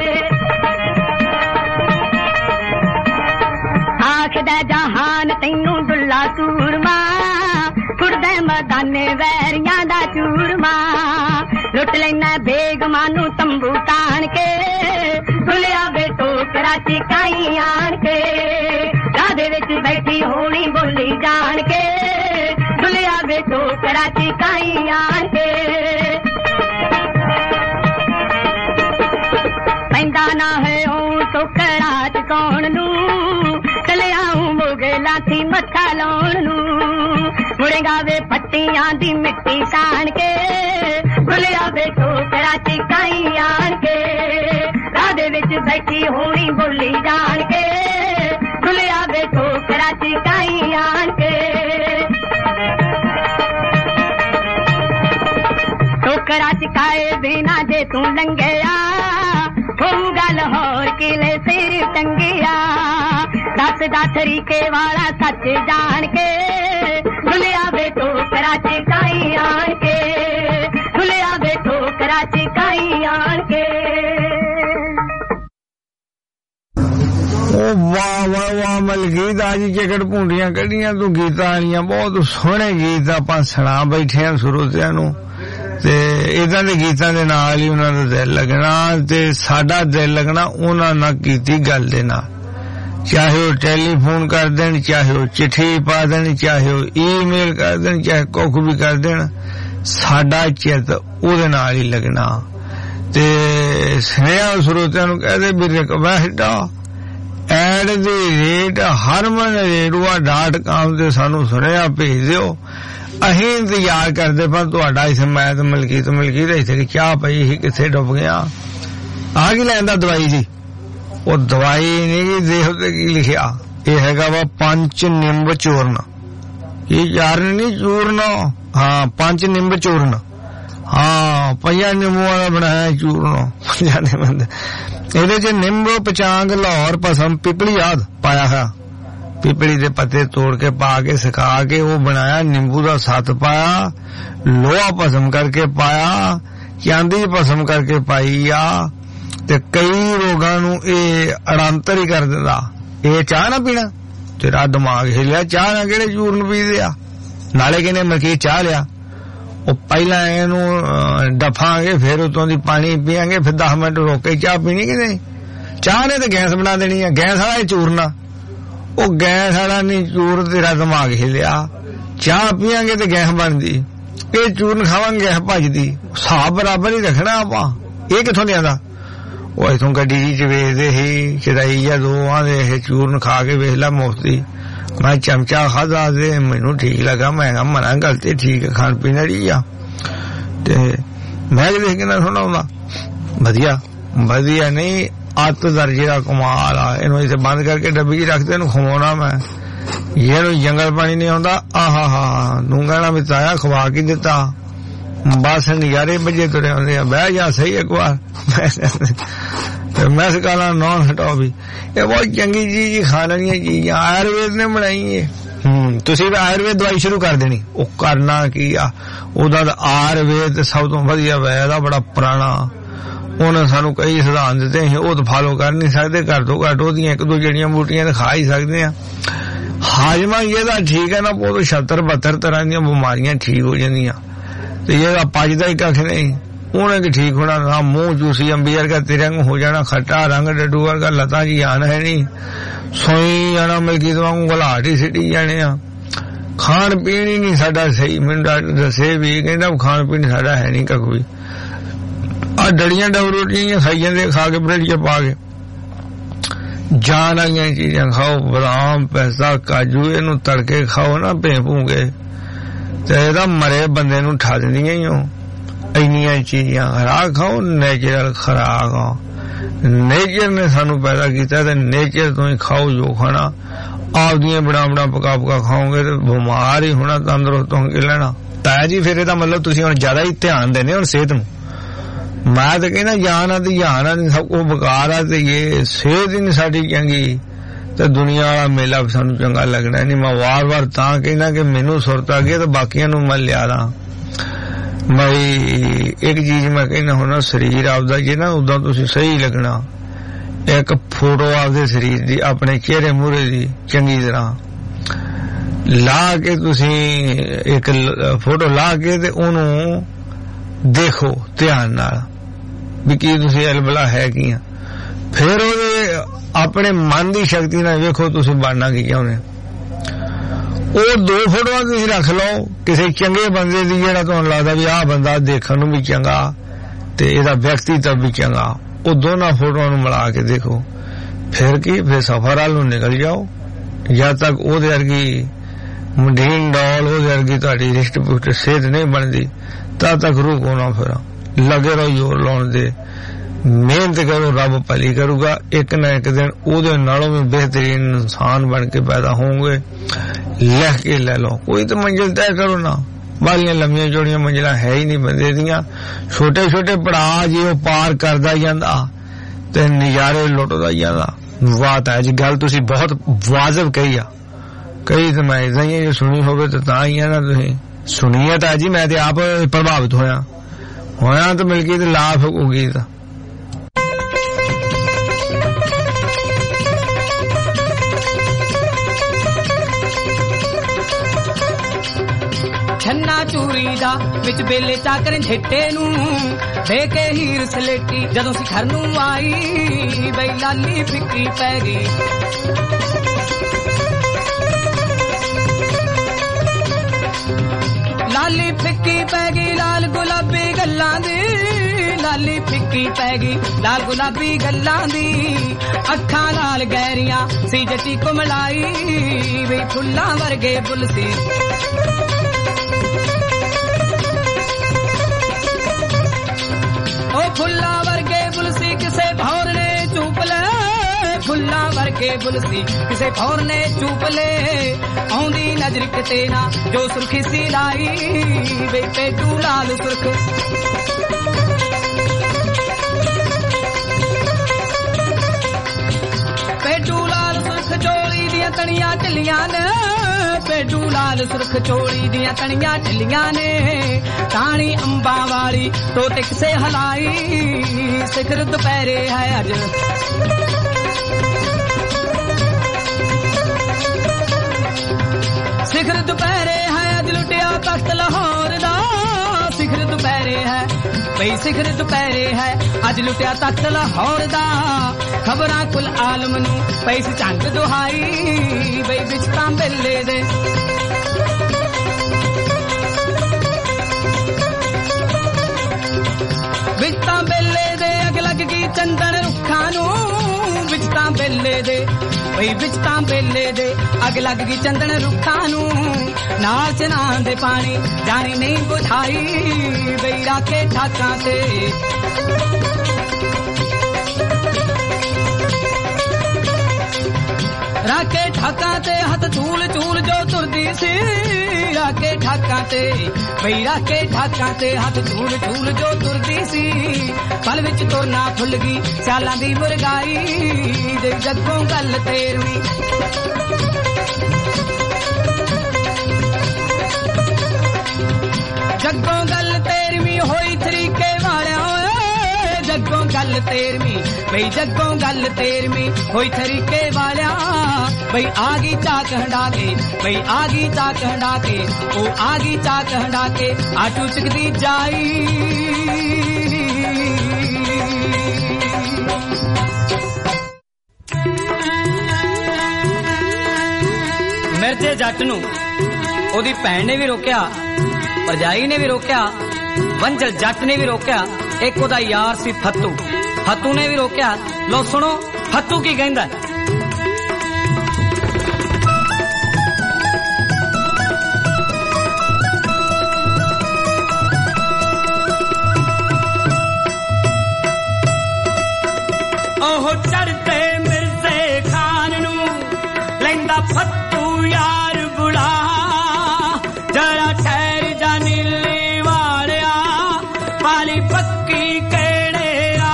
आखदा जहान तैनू दुल्ला सूरमा फुरदे मदाने वैरियां दा चूरमा लुट लेना बेगमानू तंबू तान के दुलिया वे ठोकरा चिकाई आन के राधे विच बैठी होनी बोली जान के दुलिया वे ठोकरा चिकाई आन के पैंदा ना है ओ टोकरा च कौन नू चले आऊं मोगला थी मत्था लाउण नू मुड़ेगा वे पट्टियां दी मिट्टी सान के दुलिया वे ठोकरा चिकाई आन के राधे विच बैठी होनी बोली जान के दुलिया वे ठोकरा चिकाई आन के ठोकरा चिकाए बिना जे तू लंघिया होऊगा लाहौर किले सिर टंगिया दस दा तरीके वाला सच जान के दुलिया वे ठोकरा चिकाई आन के दुलिया वे ठोकरा चिकाई आन के वाह वाह वाह मलकीत आज चकड़ भूंडियां कढ़ियां तू गीतां वालियां बहुत सोहणे गीत आपां सुणा बैठे आ ਸਰੋਤਿਆਂ ਨੂੰ ਤੇ ਇਦਾਂ ਦੇ ਗੀਤਾਂ ਦੇ ਨਾਲ ਹੀ ਉਹਨਾਂ ਦਾ ਦਿਲ ਲੱਗਣਾ ਤੇ ਸਾਡਾ ਦਿਲ ਲੱਗਣਾ ਉਹਨਾਂ ਨਾਲ ਕੀਤੀ ਗੱਲ ਦੇ ਨਾਲ ਚਾਹੇ ਉਹ ਟੈਲੀਫੋਨ ਕਰ ਦੇਣ, ਚਾਹੇ ਉਹ ਚਿੱਠੀ ਪਾ ਦੇਣ, ਚਾਹੇ ਉਹ ਈਮੇਲ ਕਰ ਦੇਣ, ਚਾਹੇ ਕੁੱਖ ਵੀ ਕਰ ਦੇਣ, ਸਾਡਾ ਚਿੱਤ ਉਹਦੇ ਨਾਲ ਹੀ ਲੱਗਣਾ। ਤੇ ਸੁਨੇਹਾ ਸਰੋਤਿਆਂ ਨੂੰ ਕਹਦੇ ਵੀ ਰਿਕਵੈਸਟ @harmanradio.com ਤੇ ਸਾਨੂੰ ਸੁਨੇਹਾ ਭੇਜ ਦਿਓ। ਅਸੀਂ ਇੰਤਜ਼ਾਰ ਕਰਦੇ ਪਰ ਤੁਹਾਡਾ ਇਸ ਮੈਂ ਤੇ ਮਲਕੀਤ ਇੱਥੇ ਚਾਹ ਪਈ ਸੀ, ਕਿੱਥੇ ਡੁੱਬ ਗਿਆ। ਆ ਕੀ ਲੈਂਦਾ ਦਵਾਈ ਜੀ? ਉਹ ਦਵਾਈ ਨਹੀਂ, ਦੇਖੋ ਤੇ ਕੀ ਲਿਖਿਆ, ਇਹ ਹੈਗਾ ਵਾ ਪੰਚ ਨਿੰਬ ਚੂਰਨ। ਇਹ ਚਾਰਨ ਨਹੀਂ ਚੂਰਨ, ਹਾਂ ਪੰਚ ਨਿੰਬ ਚੂਰਨ, ਹਾਂ 5 ਨਿੰਬੂਆਂ ਦਾ ਬਣਾਇਆ ਚੂਰਨ। 5 ਨਿੰਬ ਇਹਦੇ ਚ ਨਿੰਬ, ਪਚਾਂਗ, ਲਾਹੌਰ, ਭਸਮ, ਪਿਪਲੀ ਆਦਿ ਪਾਇਆ ਹੈ। ਪਿਪਲੀ ਦੇ ਪੱਤੇ ਤੋੜ ਕੇ ਪਾ ਕੇ ਸੁਕਾ ਕੇ ਉਹ ਬਣਾਇਆ। ਨਿੰਬੂ ਦਾ ਸੱਤ ਪਾਇਆ, ਲੋਹਾ ਭਸਮ ਕਰਕੇ ਪਾਇਆ, ਚਾਂਦੀ ਭਸਮ ਕਰਕੇ ਪਾਈ ਆ। ਤੇ ਕਈ ਰੋਗਾਂ ਨੂੰ ਇਹ ਅੜਾਂਤਰ ਹੀ ਕਰ ਦਿੰਦਾ। ਇਹ ਚਾਹ ਨਾ ਪੀਣਾ, ਤੇਰਾ ਦਿਮਾਗ ਹਿੱਲਿਆ, ਚਾਹ ਨਾ ਕਿਹੜੇ ਚੂਰਨ ਪੀਦੇ ਆ। ਨਾਲੇ ਕਿਨੇ ਮਲਕੀ ਚਾਹ ਲਿਆ, ਉਹ ਪਹਿਲਾਂ ਇਹਨੂੰ ਡਫਾਂਗੇ, ਫਿਰ ਉਤੋਂ ਦੀ ਪਾਣੀ ਪੀਆਂਗੇ, ਫਿਰ 10 ਮਿੰਟ ਰੋਕ ਕੇ ਚਾਹ ਪੀਣੀ ਕਿ ਨਹੀਂ। ਚਾਹ ਨੇ ਤੇ ਗੈਸ ਬਣਾ ਦੇਣੀ ਆ, ਗੈਸ ਵਾਲਾ ਇਹ ਚੂਰਨਾ, ਉਹ ਗੈਸ ਵਾਲਾ ਨਹੀਂ ਚੂਰ, ਤੇਰਾ ਦਿਮਾਗ ਹਿੱਲਿਆ। ਚਾਹ ਪੀਆਂਗੇ ਤੇ ਗੈਸ ਬਣਦੀ, ਇਹ ਚੂਰਨ ਖਾਵਾਂਗੇ ਗੈਸ ਭੱਜਦੀ। ਹਿਸਾਬ ਬਰਾਬਰ ਹੀ ਰੱਖਣਾ ਆਪਾਂ। ਇਹ ਕਿੱਥੋਂ ਲਿਆਂਦਾ? ਉਹ ਇਥੋਂ ਗੱਡੀ ਚ ਵੇਚਦੇ ਸੀ, ਚੜਾਈ ਜਾਂ 2 ਆਂਦੇ ਇਹ ਚੂਰਨ ਖਾ ਕੇ ਵੇਖ ਲੈ ਮੁਫਤੀ। ਮੈਂ ਚਮਚਾ ਖਾਧਾ ਤੇ ਮੈਨੂੰ ਠੀਕ ਲੱਗਾ, ਮੈਂ ਕਿਹਾ ਮਨਾ ਗਲਤੀ, ਠੀਕ ਖਾਣ ਪੀਣ ਵਾਲੀ ਆ। ਤੇ ਮੈਂ ਦੇਖ ਕੇ ਨਾ ਸੁਣਾਉਂਦਾ, ਵਧੀਆ ਨਹੀਂ, ਅੱਤ ਦਰਜੇ ਦਾ ਕਮਾਲ ਆ। ਇਹਨੂੰ ਇੱਥੇ ਬੰਦ ਕਰਕੇ ਡੱਬੀ ਚ ਰੱਖਦੇ, ਇਹਨੂੰ ਖਵਾਉਣਾ ਮੈਂ। ਇਹਨੂੰ ਜੰਗਲ ਪਾਣੀ ਨਹੀਂ ਆਉਂਦਾ, ਆਹਾ ਨੂੰ ਕਹਿਣਾ ਵੀ ਤਾਇਆ ਖਵਾ ਕੇ ਦਿੱਤਾ। ਬਸ ਨਜ਼ਾਰੇ ਵਜੇ ਤੁਰੇ ਆਉਂਦੇ ਆ, ਬਹਿ ਜਾ ਸਹੀ ਇੱਕ ਵਾਰ। ਮੈਂ ਸਿਕਾਲਾ ਨੌਨ ਹਟਾਓ ਵੀ, ਇਹ ਬਹੁਤ ਚੰਗੀ ਚੀਜ਼ ਖਾਣ ਵਾਲੀਆਂ ਚੀਜ਼ਾਂ ਆਯੁਰਵੇਦ ਨੇ ਬਣਾਈ ਹੈ। ਤੁਸੀਂ ਵੀ ਆਯੁਰਵੇਦ ਦਵਾਈ ਸ਼ੁਰੂ ਕਰ ਦੇਣੀ। ਉਹ ਕਰਨਾ ਕੀ ਆ, ਉਹਦਾ ਤਾਂ ਆਯੁਰਵੇਦ ਸਭ ਤੋਂ ਵਧੀਆ ਵੈਦ ਆ, ਬੜਾ ਪੁਰਾਣਾ। ਉਹਨੇ ਸਾਨੂੰ ਕਈ ਸਿਧਾਂਤ ਦਿੱਤੇ, ਅਸੀਂ ਉਹ ਤਾਂ ਫਾਲੋ ਕਰ ਨਹੀਂ ਸਕਦੇ, ਘੱਟ ਤੋਂ ਘੱਟ ਉਹਦੀਆਂ 1-2 ਜੜੀਆਂ ਬੂਟੀਆਂ ਤਾਂ ਖਾ ਹੀ ਸਕਦੇ ਆ। ਹਾਜ਼ਮਾ ਇਹਦਾ ਠੀਕ ਹੈ ਨਾ, ਬਹੁਤ 76-72 ਤਰ੍ਹਾਂ ਦੀਆਂ ਬਿਮਾਰੀਆਂ ਠੀਕ ਹੋ ਜਾਂਦੀਆਂ। ਤੇ ਇਹਦਾ ਪਚਦਾ ਹੀ ਕੱਖ ਨਹੀਂ, ਉਹਨੇ ਕੀ ਠੀਕ ਹੋਣਾ, ਨਾ ਮੂੰਹ ਚੂਸੀ ਅੰਬੀ ਵਰਗਾ ਤੇਰੇ ਵਾਂਗੂ ਹੋ ਜਾਣਾ, ਖੱਟਾ ਰੰਗ ਡੱਡੂ ਵਰਗਾ, ਲੱਤਾਂ ਜੀ ਆਨ ਹੈ ਨਹੀਂ, ਸੋਈ ਜਾਣਾ ਮਲਕੀਤ ਵਾਂਗੂ ਘਲਾਟ ਹੀ ਸਿੱਟੀ ਜਾਣੇ ਆ। ਖਾਣ ਪੀਣ ਹੀ ਨਹੀਂ ਸਾਡਾ ਸਹੀ, ਮੈਨੂੰ ਡਾਕਟਰ ਦੱਸੇ ਵੀ, ਕਹਿੰਦਾ ਖਾਣ ਪੀਣ ਸਾਡਾ ਹੈ ਨਹੀਂ ਕੱਖ ਵੀ। ਆ ਡੜੀਆਂ ਡਬ ਰੋਟੀਆਂ ਖਾਈ ਜਾਂਦੇ, ਖਾ ਕੇ ਬ੍ਰੈਡ ਚ ਪਾ ਕੇ। ਜਾਨ ਵਾਲੀਆਂ ਚੀਜ਼ਾਂ ਖਾਓ, ਬਦਾਮ, ਪੈਸਾ, ਕਾਜੂ, ਇਹਨੂੰ ਤੜਕੇ ਖਾਓ ਨਾ ਭੇ ਭੂਗੇ, ਤੇ ਇਹਦਾ ਮਰੇ ਬੰਦੇ ਨੂੰ ਠਾ ਦਿੰਦੀਆਂ ਹੀ ਹੋ। ਇੰਨੀਆਂ ਚੀਜ਼ਾਂ ਖੁਰਾਕ ਖਾਓ, ਨੈਚੁਰਲ ਖੁਰਾਕ ਆ। ਨੇਚਰ ਨੇ ਸਾਨੂੰ ਪੈਦਾ ਕੀਤਾ ਤੇ ਨੇਚਰ ਤੋਂ ਹੀ ਖਾਓ ਜੋ ਖਾਣਾ। ਆਪਦੀਆਂ ਬਣਾ ਪਕਾ ਖਾਓਗੇ ਤੇ ਬਿਮਾਰ ਹੀ ਹੋਣਾ, ਤੰਦਰੁਸਤ ਹੋ ਕੇ ਲੈਣਾ। ਤਾਇਆ ਜੀ ਫਿਰ ਇਹਦਾ ਮਤਲਬ ਤੁਸੀਂ ਹੁਣ ਜ਼ਿਆਦਾ ਹੀ ਧਿਆਨ ਦੇਣੇ ਹੁਣ ਸਿਹਤ ਨੂੰ। ਮੈਂ ਤਾਂ ਕਹਿੰਦਾ ਜਾਨ ਆ ਤੇ ਜਾਨ ਆ, ਸਭ ਕੁਝ ਬੇਕਾਰ ਆ, ਤੇ ਇਹ ਸਿਹਤ ਹੀ ਨਹੀਂ ਸਾਡੀ ਚੰਗੀ ਤੇ ਦੁਨੀਆ ਵਾਲਾ ਮੇਲਾ ਸਾਨੂੰ ਚੰਗਾ ਲੱਗਣਾ ਨਹੀਂ। ਮੈਂ ਵਾਰ-ਵਾਰ ਤਾਂ ਕਹਿੰਦਾ ਕਿ ਮੈਨੂੰ ਸੁਰਤ ਆ ਗਈ ਤੇ ਬਾਕੀਆਂ ਨੂੰ ਮੈਂ ਲਿਆ ਦਾਂ। ਮੈਂ ਇੱਕ ਚੀਜ਼ ਮੈਂ ਕਹਿੰਦਾ ਹੁਣ, ਸਰੀਰ ਆਪਦਾ ਜੇ ਨਾ ਉਦਾਂ ਤੁਸੀਂ ਸਹੀ ਲੱਗਣਾ। ਇੱਕ ਫੋਟੋ ਆਪਦੇ ਸਰੀਰ ਦੀ, ਆਪਣੇ ਚਿਹਰੇ ਮੂਹਰੇ ਦੀ ਚੰਗੀ ਤਰ੍ਹਾਂ ਲਾ ਕੇ, ਤੁਸੀਂ ਇੱਕ ਫੋਟੋ ਲਾ ਕੇ ਤੇ ਉਹਨੂੰ ਦੇਖੋ ਧਿਆਨ ਨਾਲ ਵੀ ਕੀ ਤੁਸੀਂ ਅਲਬਲਾ ਹੈ ਕੀ ਆ। ਫਿਰ ਉਹਦੇ ਆਪਣੇ ਮਨ ਦੀ ਸ਼ਕਤੀ ਨਾਲ ਵੇਖੋ ਤੁਸੀਂ ਬਣਨਾ ਕੀ ਚਾਹੁੰਦੇ। ਉਹ 2 ਫੋਟੋਆਂ ਤੁਸੀਂ ਰੱਖ ਲਓ ਕਿਸੇ ਚੰਗੇ ਬੰਦੇ ਦੀ, ਜਿਹੜਾ ਤੁਹਾਨੂੰ ਲੱਗਦਾ ਵੀ ਆਹ ਬੰਦਾ ਦੇਖਣ ਨੂੰ ਵੀ ਚੰਗਾ ਤੇ ਇਹਦਾ ਵਿਅਕਤੀਤਵ ਵੀ ਚੰਗਾ। ਉਹ ਦੋਨਾਂ ਫੋਟੋਆਂ ਨੂੰ ਮਿਲਾ ਕੇ ਦੇਖੋ। ਫਿਰ ਕੀ, ਫਿਰ ਸਫ਼ਰ ਵੱਲ ਨੂੰ ਨਿਕਲ ਜਾਓ। ਜਦ ਤੱਕ ਉਹਦੇ ਵਰਗੀ ਮੁੰਡੀਨ ਡੌਲ, ਉਹਦੇ ਵਰਗੀ ਤੁਹਾਡੀ ਰਿਸ਼ਟ ਪੁਸ਼ਟ ਸਿਹਤ ਨਹੀਂ ਬਣਦੀ, ਤਦ ਤੱਕ ਰੁਕੋ ਨਾ। ਫਿਰ ਲੱਗੇ ਰਹੋ ਜ਼ੋਰ ਲਾਉਣ ਦੇ, ਮਿਹਨਤ ਕਰੋ, ਰੱਬ ਭਲੀ ਕਰੂਗਾ। ਇੱਕ ਨਾ ਇੱਕ ਦਿਨ ਉਹਦੇ ਨਾਲੋਂ ਵੀ ਬਿਹਤਰੀਨ ਇਨਸਾਨ ਬਣ ਕੇ ਪੈਦਾ ਹੋਵੋਗੇ। ਲਿਖ ਕੇ ਲੈ ਲਓ, ਕੋਈ ਤਾਂ ਮੰਜ਼ਿਲ ਤੈਅ ਕਰੋ ਨਾ। ਬਾਲੀਆਂ ਲੰਮੀਆਂ ਚੌੜੀਆਂ ਮੰਜ਼ਿਲਾਂ ਹੈ ਹੀ ਨਹੀਂ ਬੰਦੇ ਦੀਆਂ। ਛੋਟੇ ਛੋਟੇ ਪੜਾਅ ਜੇ ਉਹ ਪਾਰ ਕਰਦਾ ਜਾਂਦਾ ਤੇ ਨਜ਼ਾਰੇ ਲੁੱਟਦਾ ਜਾਂਦਾ। ਵਾਹ ਤਾਂ ਜੀ, ਗੱਲ ਤੁਸੀਂ ਬਹੁਤ ਵਾਜਬ ਕਹੀ ਆ। ਕਈ ਤਾਂ ਮੈਂ ਏਦਾਂ ਹੀ ਜੇ ਸੁਣੀ ਹੋਵੇ ਤਾਂ ਹੀ ਆ ਨਾ, ਤੁਸੀਂ ਸੁਣੀ ਆ ਤਾਂ ਜੀ ਮੈਂ ਤੇ ਆਪ ਪ੍ਰਭਾਵਿਤ ਹੋਇਆ ਤਾਂ ਮਿਲ ਗਈ ਤੇ ਲਾਭ ਹੋ ਗਈ। ਤਾਂ छन्ना ਕੰਗਣਾ ਚੂਰੀ ਦਾ ਵਿੱਚ ਬੇਲੇ ਚਾਕਰ ਝੇਟੇ ਨੂੰ ਦੇ ਕੇ ਹੀਰ ਸਲੇਟੀ ਜਦੋਂ ਸਿਖਰ ਨੂੰ ਆਈ ਬਈ ਲਾਲੀ ਫਿੱਕੀ ਪੈ ਗਈ ਲਾਲੀ ਫਿੱਕੀ ਪੈ ਗਈ ਲਾਲ ਗੁਲਾਬੀ ਗੱਲਾਂ ਦੀ ਲਾਲੀ ਫਿੱਕੀ ਪੈ ਗਈ ਲਾਲ ਗੁਲਾਬੀ ਗੱਲਾਂ ਦੀ ਅੱਖਾਂ ਲਾਲ ਗਹਿਰੀਆਂ ਸੀ ਜੱਟੀ ਕੁਮਲਾਈ ਵੇ ਫੁੱਲਾਂ ਵਰਗੇ ਬੁੱਲ ਸੀ ਉਹ ਫੁੱਲਾਂ ਵਰਗੇ ਬੁੱਲ ਸੀ ਕਿਸੇ ਭੌਰ ਨੇ ਚੂਪ ਲੈ ਫੁੱਲਾਂ ਵਰਗੇ ਬੁੱਲ ਸੀ ਕਿਸੇ ਭੌਰ ਨੇ ਚੂਪ ਲੈ ਆਉਂਦੀ ਨਜ਼ਰ ਕਿਤੇ ਨਾ ਜੋ ਸੁਰਖੀ ਸੀ ਲਾਈ ਵੇ ਪੇਟੂ ਲਾਲ ਸੁਰਖ ਪੇਟੂ ਲਾਲ ਸੁਰਖ ਚੋਲੀ ਦੀਆਂ ਤਣੀਆਂ ਢਿੱਲੀਆਂ ਨੇ ਪੇਟੂ ਲਾਲ ਸੁਰਖ ਚੋਲੀ ਦੀਆਂ ਤਣੀਆਂ ਢਿੱਲੀਆਂ ਨੇ ਕਾਣੀ ਅੰਬਾਂ ਵਾਲੀ ਤੋਤੇ ਕਿਸੇ ਹਲਾਈ ਸਿਖਰ ਦੁਪਹਿਰੇ ਹੈ ਅੱਜ ਸਿਖਰ ਦੁਪਹਿਰੇ ਹੈ ਅੱਜ ਲੁੱਟਿਆ ਤਖਤ ਲਾਹੌਰ ਦਾ ਸਿਖਰ ਦੁਪਹਿਰੇ ਹੈ ਬਈ ਸਿਖਰ ਦੁਪਹਿਰੇ ਹੈ ਅੱਜ ਲੁੱਟਿਆ ਤਖਤ ਲਾਹੌਰ ਦਾ ਖਬਰਾਂ ਕੁਲ ਆਲਮ ਨੂੰ ਪਈ ਸੀ ਝੰਗ ਦੁਹਾਈ ਬਈ ਵਿੱਚ ਤਾਂ ਬੇਲੇ ਦੇ ਵਿੱਚ ਤਾਂ ਬੇਲੇ ਦੇ ਅੱਗ ਲੱਗ ਗਈ ਚੰਦਨ ਰੁੱਖਾਂ ਨੂੰ ਵਿੱਚ ਤਾਂ ਬੇਲੇ ਦੇ ਬਈ ਵਿੱਚ ਤਾਂ ਬੇਲੇ ਦੇ ਅੱਗ ਲੱਗ ਗਈ ਚੰਦਨ ਰੁੱਖਾਂ ਨੂੰ ਨਾਲ ਚਨਾਂ ਦੇ ਪਾਣੀ ਜਾਣੀ ਨਹੀਂ ਬੁਝਾਈ ਬਈ ਰਾਖੇ ਠਾਕਾਂ ਤੇ ਰਾਕੇ ਠਾਕਾਂ ਤੇ ਹੱਥ ਝੂਲ ਝੂਲ ਜੋ ਤੁਰਦੀ ਸੀ ਰਾਕੇ ਠਾਕਾਂ ਤੇ ਬਈ ਰਾਕੇ ਠਾਕਾਂ ਤੇ ਹੱਥ ਝੂਲ ਝੂਲ ਜੋ ਤੁਰਦੀ ਸੀ ਪਲ ਵਿੱਚ ਤੁਰਨਾ ਫੁੱਲ ਗਈ ਸਿਆਲਾਂ ਦੀ ਮੁਰਗਾਈ ਦੇ ਜੱਗੋਂ ਗੱਲ ਤੇਰਵੀਂ ਜੱਗੋਂ ਗੱਲ ਤੇਰਵੀਂ ਹੋਈ ਤਰੀਕੇ ਵਾਲਿਆਂ ਜੱਗੋਂ ਗੱਲ ਤੇਰਵੀਂ ਬਈ ਜੱਗੋਂ ਗੱਲ ਤੇਰਵੀਂ ਹੋਈ ਤਰੀਕੇ ਵਾਲਿਆਂ ਬਈ ਆ ਗਈ ਚਾਕ ਹੰਡਾ ਕੇ ਬਈ ਆ ਗਈ ਚਾਕ ਹੰਡਾ ਕੇ ਉਹ ਆ ਗਈ ਚਾਕ ਹੰਡਾ ਕੇ ਆ ਚੁਚਕਦੀ ਜਾਈ ਮਿਰਜ਼ੇ ਜੱਟ ਨੂੰ ਉਹਦੀ ਭੈਣ ਨੇ ਵੀ ਰੋਕਿਆ ਭਰਜਾਈ ਨੇ ਵੀ ਰੋਕਿਆ ਵੰਜਲ ਜੱਟ ਨੇ ਵੀ ਰੋਕਿਆ ਇੱਕ ਉਹਦਾ ਯਾਰ ਸੀ ਫੱਤੂ ਫੱਤੂ ਨੇ ਵੀ ਰੋਕਿਆ ਲੋ ਸੁਣੋ ਫੱਤੂ ਕੀ ਕਹਿੰਦਾ ਉਹ ਚੜ੍ਹਦੇ ਮਿਰਜ਼ੇ ਖਾਨ ਨੂੰ ਲੈਂਦਾ ਫੱਤੂ ਯਾਰ ਬੁਲਾ ਜਰਾ ਠਹਿਰ ਜਾ ਨੀਲੀ ਵਾਲਿਆ ਪਾਲੀ ਪੱਕੀ ਕਿਹੜੇ ਆ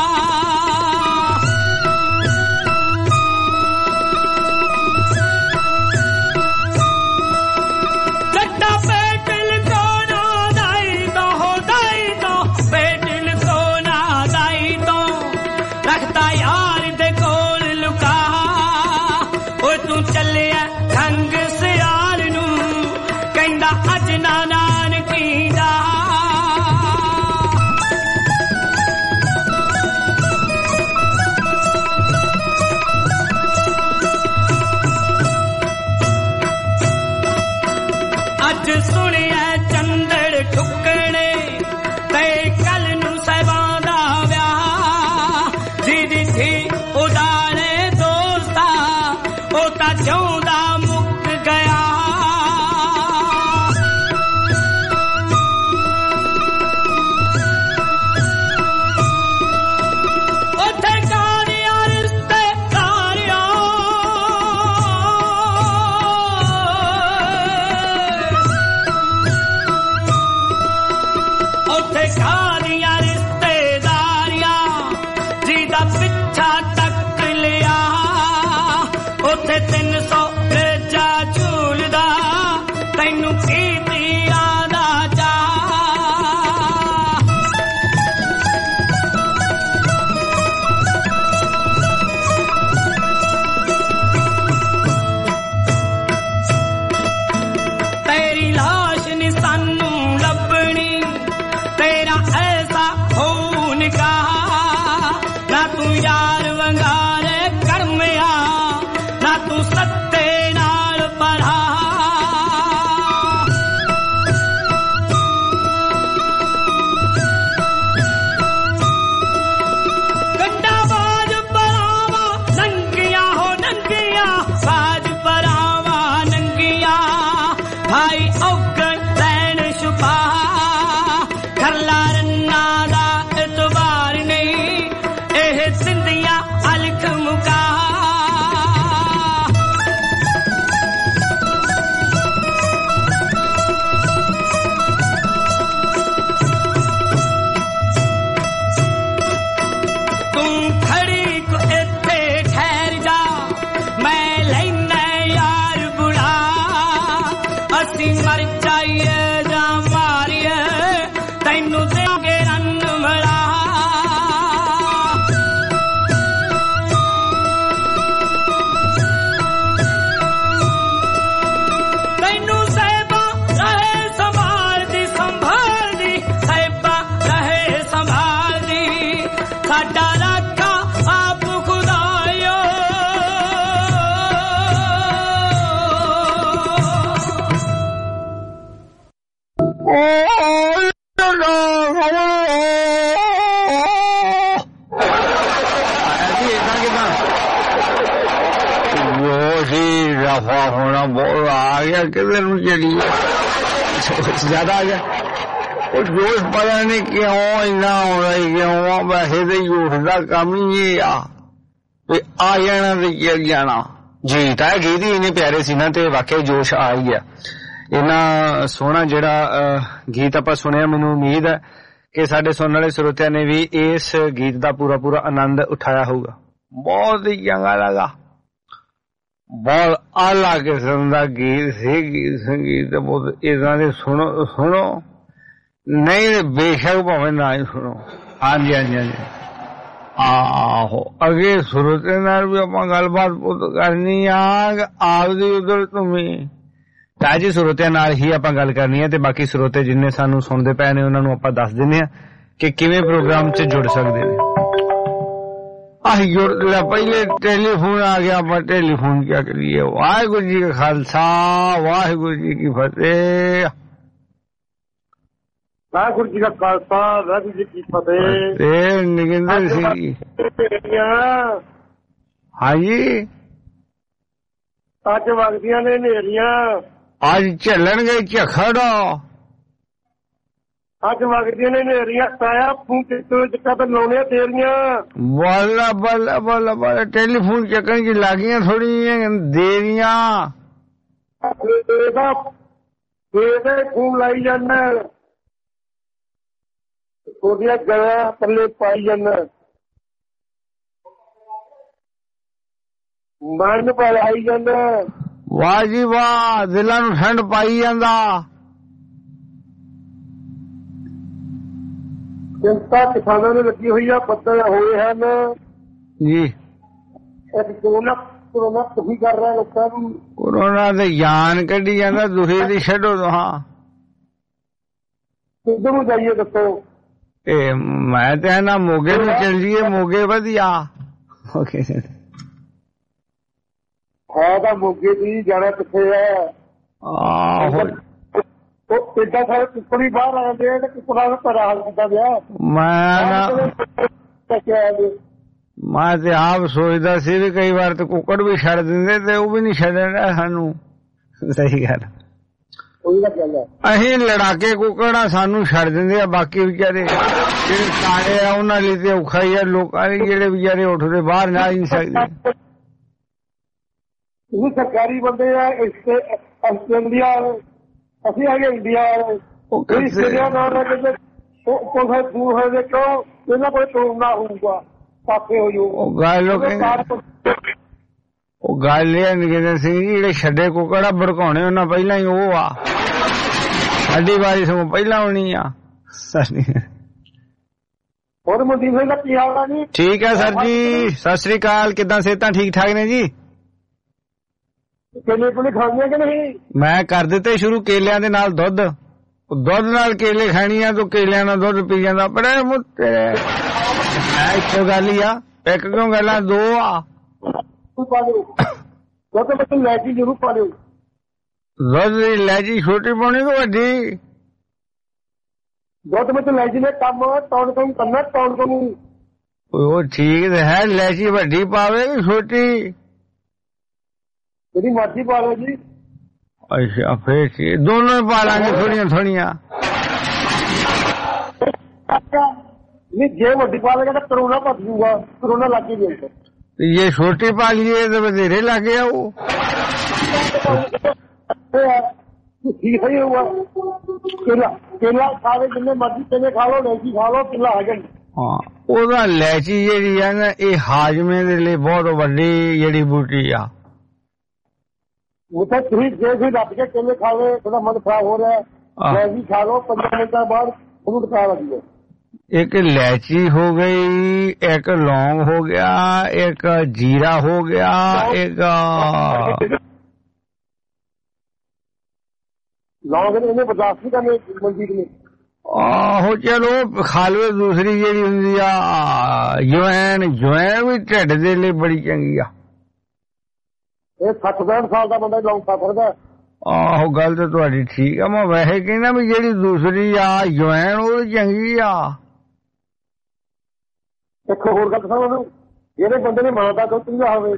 ਜੱਟਾ ਬੇਟਿਲ ਕੋ ਨਾ ਦਾਈ ਤੋਂ ਬੇਟਿਲ ਕੋ ਨਾ ਦਾਈ ਤੋਂ ਰੱਖਦਾ ਯਾਰ ਦੇ ਕੋਲ ਲੁਕਾ ਓਏ ਤੂੰ ਚੱਲਿਆ ਰੰਗ ਸਿਆਲ ਨੂੰ ਕਹਿੰਦਾ ਅੱਜ ਨਾ ਨਾਨਕੀ ਦਾ ਅੱਜ ਸੁਣਿਆ ਚੰਦੜ ਠੁੱਕਣੇ ਤੇ ਕੱਲ ਨੂੰ ਸਹਿਬਾਂ ਦਾ ਵਿਆਹ ਜਿਹਦੀ ਥੀ ਉਡਾਣੇ ਦੋਸਤਾ ਉਹ ਤਾਂ ਜਿਉਂਦਾ ਮੁੱਕ ਗਿਆ ਅਸੀਂ ਮਰ ਜਾਈਏ ਜਾਂ ਮਾਰੀਏ ਤੈਨੂੰ ਦੇਵਾਂਗੇ ਰੰਨ ਮਲਾ ਤੈਨੂੰ ਸਾਹਿਬਾ ਰਹੇ ਸੰਭਾਲਦੀ ਸੰਭਾਲਦੀ ਸਾਹਿਬਾ ਰਹੇ ਸੰਭਾਲਦੀ ਸਾਡਾ ਰਾਖਾ ਆਪ ਖੁਦਾਇਓ रफा होना बहुत आ गया किधर चलिए ज्यादा आ गया वो जोश पता नहीं क्यों इन्ना हो रहा है क्यों वैसे तो जोश का काम ही ये आ जाना तो चल जाना जी ताया गीत ही इन्ने प्यारे सी ना ते वाकई जोश आ ही गया इन्ना सोहना जेड़ा गीत आपां सुनिया मैनूं उम्मीद है कि साडे सुनने वाले श्रोतियां ने भी इस गीत का पूरा पूरा आनंद उठाया होगा बहुत ही चंगा लगा बहुत आला किस्म का गीत से गीत संगीत बहुत इदा दे सुनो सुनो नहीं तो बेशक भावे ना ही सुनो हाँ जी हाँ जी हाँ जी आहो अगे सुरते नाल भी आपां गलबात करनी आपदी उधर तुम्हें ताजी सुरते नाल ही आपां गल करनी है ते बाकी सुरते जिन्ने सानू सुनदे पए ने उन्हां नूं आपां दस दिंदे आ कि किवें प्रोग्राम च जुड़ सकदे ने पहले टेलीफोन आ गया पर टेलीफोन क्या करिए वाहिगुरु जी का खालसा वाहिगुरु जी की फतेह वाहिगुरु जी का खालसा वाहिगुरु जी की फतेह निगिंदर सिंह जी हाँ जी अज वगदियां ने नेरियां अज झल्लन गए झखड़ अज वगदियां ने नेरियां ताया फोन चक्का तो लाने तेरियां बोला बोला बोला बोला टेलीफोन चक्कन की लागियां थोड़ी देरियां फोन लाई जाना थोड़िया गला पल्ले पाई जाना मन पाई जाना वाह जी वाह दिलां नूं ठंड पाई जांदा चिंता किसानों ने लगी हुई है बदल हुए हैं जी कोरोना कोरोना दुखी कर रहा है लोगों को कोरोना तो जान कढ़ी जाता दुखी दी छड्डो तुहां किधर नूं जाइए दसो मैं तो ना मोगे में चल जाइए मोगे वधिया है तो मोगे भी जाना किथे है बाहर आते कुकड़ा का हाल किया गया मैं ते आप सोचदा सी भी कई बार तो कुकड़ भी छड़ दिंदे ते वो भी नहीं छड़ना सानू सही गल असीं लड़ाके कुकड़ा सानू छड़ दिंदे बाकी बेचारे जेड़े सारे आ उन्हां लई ते औखा ही है लोकां लई जेड़े बेचारे उठदे बाहर ना ही सकदे सरकारी बंदे आ इससे ऑस्ट्रेलिया ਅਸੀਂ ਹੈਗੇ ਇੰਡੀਆ ਇੰਡੀਆ ਨਾਲ ਕਿਤੇ ਕੋਈ ਦੂਰ ਹੋਵੇ ਕਿਉਂ ਇਹਨਾਂ ਕੋਲ ਤੋੜਨਾ ਹੋਊਗਾ ਪਾਸੇ ਹੋ ਜਾਊ ਉਹ ਗੱਲ ਇਹ ਨਿਗਿੰਦਰ ਸਿੰਘ ਜੀ ਜਿਹੜੇ ਛੱਡੇ ਕੁਕੜਾ ਭੜਕਾਉਣੇ ਉਹਨਾਂ ਪਹਿਲਾਂ ਹੀ ਉਹ ਆ ਸਾਡੀ ਵਾਰੀ ਸਗੋਂ ਪਹਿਲਾਂ ਹੋਣੀ ਆ ਹੋਰ ਮਨਦੀਪ ਸਿੰਘ ਦਾ ਕੀ ਹਾਲ ਆ ਜੀ ਠੀਕ ਹੈ ਸਰ ਜੀ ਸਤਿ ਸ੍ਰੀ ਅਕਾਲ ਕਿੱਦਾਂ ਸਿਹਤਾਂ ਠੀਕ ਠਾਕ ਨੇ ਜੀ केले पुले खाने के नहीं मैं कर दिते शुरू केलियां दे नाल दुध दुध नाल केले खानी आ तो केलियां नाल दुध पी जांदा बड़े मुत्ते इक्को गल ही आ एक क्यों गल्लां दो आ दुध में इलायची जरूर पा लियो दुध दी इलायची छोटी पानी कि वड्डी दुध में इलायची ने काम तौड़ कम करना तौड़ कम वो ठीक है इलायची वड्डी पावे कि छोटी तेरी मर्जी पा लो जी अच्छा फिर दोनों पा लेंगे थोड़िया थोड़िया जे वड्डी पा लेगा तो कोरोना भज जूगा कोरोना लग गया ये छोटी पा लिए तो बधेरे लग गया वो ठीक ही हुआ केला केला खा लो जिन्ने मर्जी केले खा लो लैची खा लो केला आ गया हाँ ਉਹਦਾ ਇਲਾਇਚੀ ਜਿਹੜੀ ਆ ਨਾ ਇਹ ਹਾਜ਼ਮੇ ਦੇ ਲਈ ਬਹੁਤ ਵੱਡੀ ਜਿਹੜੀ ਬੂਟੀ ਆ ਉੱਥੇ ਤੁਸੀਂ ਜੇ ਤੁਸੀਂ ਰੱਬ ਕੇ ਕੇਲੇ ਖਾ ਲਏ ਤੁਹਾਡਾ ਮਨ ਖਰਾਬ ਹੋ ਰਿਹਾ ਮੈਗੀ ਖਾ ਲਓ 5 ਮਿੰਟਾਂ ਬਾਅਦ ਉਹਨੂੰ ਖਾ ਲੱਗੀ। एक इलायची हो गई, एक लौंग हो गया, एक जीरा हो गया, एक लौंग इन्हें बर्दाश्त नहीं करने मंजीत ने। आहो चलो खा लो। दूसरी जी हुंदी आ जवैन, जवैन भी ढिड दे लई बड़ी चंगी आ। 60-65 साल का बंदा लौंग खा सकदा। आहो गल तो तुहाडी ठीक आ। मैं वैसे कहना भी जेहड़ी दूसरी आ जवैन वो चंगी आ। ਇੱਕ ਹੋਰ ਗੱਲ ਦੱਸਾਂ ਉਹਨੂੰ, ਜਿਹੜੇ ਬੰਦੇ ਨੇ ਮਾਂ ਦਾ ਦੁੱਧ ਪੀਂਦਾ ਹੋਵੇ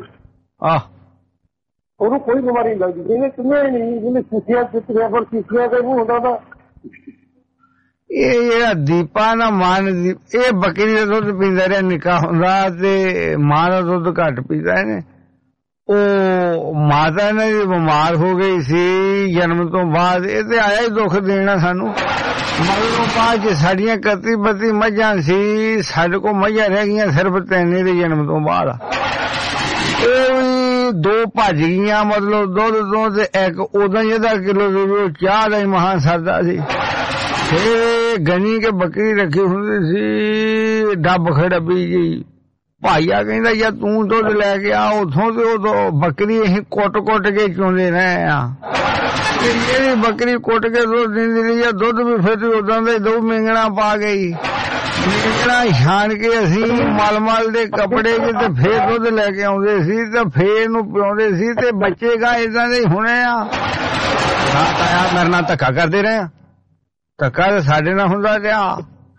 ਉਹਨੂੰ ਕੋਈ ਬਿਮਾਰੀ ਨਹੀਂ ਲੱਗਦੀ। ਜਿਹਨੇ ਕਿੰਨੇ ਨਹੀਂ, ਜਿਹਨੇ ਸੀਸੀਆਂ ਚਿੱਤੀਆਂ ਪਰ ਸੀਸੀਆਂ ਤੇ ਮੂੰਹ ਹੁੰਦਾ ਉਹਦਾ। ਇਹ ਜਿਹੜਾ ਦੀਪਾ ਨਾ ਮਾਨ ਇਹ ਬੱਕਰੀ ਦਾ ਦੁੱਧ ਪੀਂਦਾ ਰਿਹਾ ਨਿੱਕਾ ਹੁੰਦਾ ਤੇ ਮਾਂ ਦਾ ਦੁੱਧ ਘੱਟ ਪੀਂਦਾ ਇਹਨੇ। ਉਹ ਮਾਤਾ ਨੇ ਬਿਮਾਰ ਹੋ ਗਈ ਸੀ ਜਨਮ ਤੋਂ ਬਾਅਦ। ਇਹ ਤੇ ਆਇਆ ਹੀ ਦੁੱਖ ਦੇਣਾ ਸਾਨੂੰ। ਮਗਰੋਂ ਬਾਅਦ ਸਾਡੀਆਂ 31-32 ਮੱਝਾਂ ਸੀ, ਸਾਡੇ ਕੋਲ ਮੱਝਾਂ ਰਹਿ ਗਈਆਂ ਸਿਰਫ 3 ਦੇ ਜਨਮ ਤੋਂ ਬਾਅਦ। ਉਹ ਵੀ 2 ਭੱਜ ਗਈਆਂ ਮਤਲਬ ਦੁੱਧ ਤੋਂ, ਤੇ ਇੱਕ ਉਦੋਂ ਜਿਹਦਾ ਕਿਲੋ ਚਾਹ ਦਾ ਹੀ ਮਹਾਂ ਸਰਦਾ ਸੀ। ਫਿਰ ਗਣੀ ਕੇ ਬੱਕਰੀ ਰੱਖੀ ਹੁੰਦੀ ਸੀ ਡੱਬ ਖੜਬੀ ਜੀ। ਭਾਈਆ ਕਹਿੰਦਾ ਯਾਰ ਤੂੰ ਦੁੱਧ ਲੈ ਕੇ ਆ ਉੱਥੋਂ, ਤੇ ਉਦੋਂ ਬੱਕਰੀ ਅਸੀਂ ਕੁੱਟ ਕੇ ਚੋਂਦੇ ਰਹੇ ਆ। ਜਿਹੜੀ ਬੱਕਰੀ ਕੁੱਟ ਕੇ ਦੁੱਧ ਦਿੰਦੀ ਰਹੀ ਆ, ਦੁੱਧ ਵੀ ਫਿਰ ਉਦਾਂ ਦੇ 2 ਮਿੰਗਣਾ ਪਾ ਗਈ। ਮਿੰਗਣਾ ਛਾਣ ਕੇ ਅਸੀਂ ਮਲ ਦੇ ਕੱਪੜੇ ਚ ਤੇ ਫੇਰ ਦੁੱਧ ਲੈ ਕੇ ਆਉਂਦੇ ਸੀ ਤੇ ਫੇਰ ਨੂੰ ਪਿਆਉਂਦੇ ਸੀ। ਤੇ ਬੱਚੇ ਗਾ ਏਦਾਂ ਦੇ ਹੁਣੇ ਆ। ਤਾਇਆ ਮੇਰੇ ਨਾਲ ਧੱਕਾ ਕਰਦੇ ਰਹੇ ਆ। ਧੱਕਾ ਤਾਂ ਸਾਡੇ ਨਾਲ ਹੁੰਦਾ ਰਿਹਾ।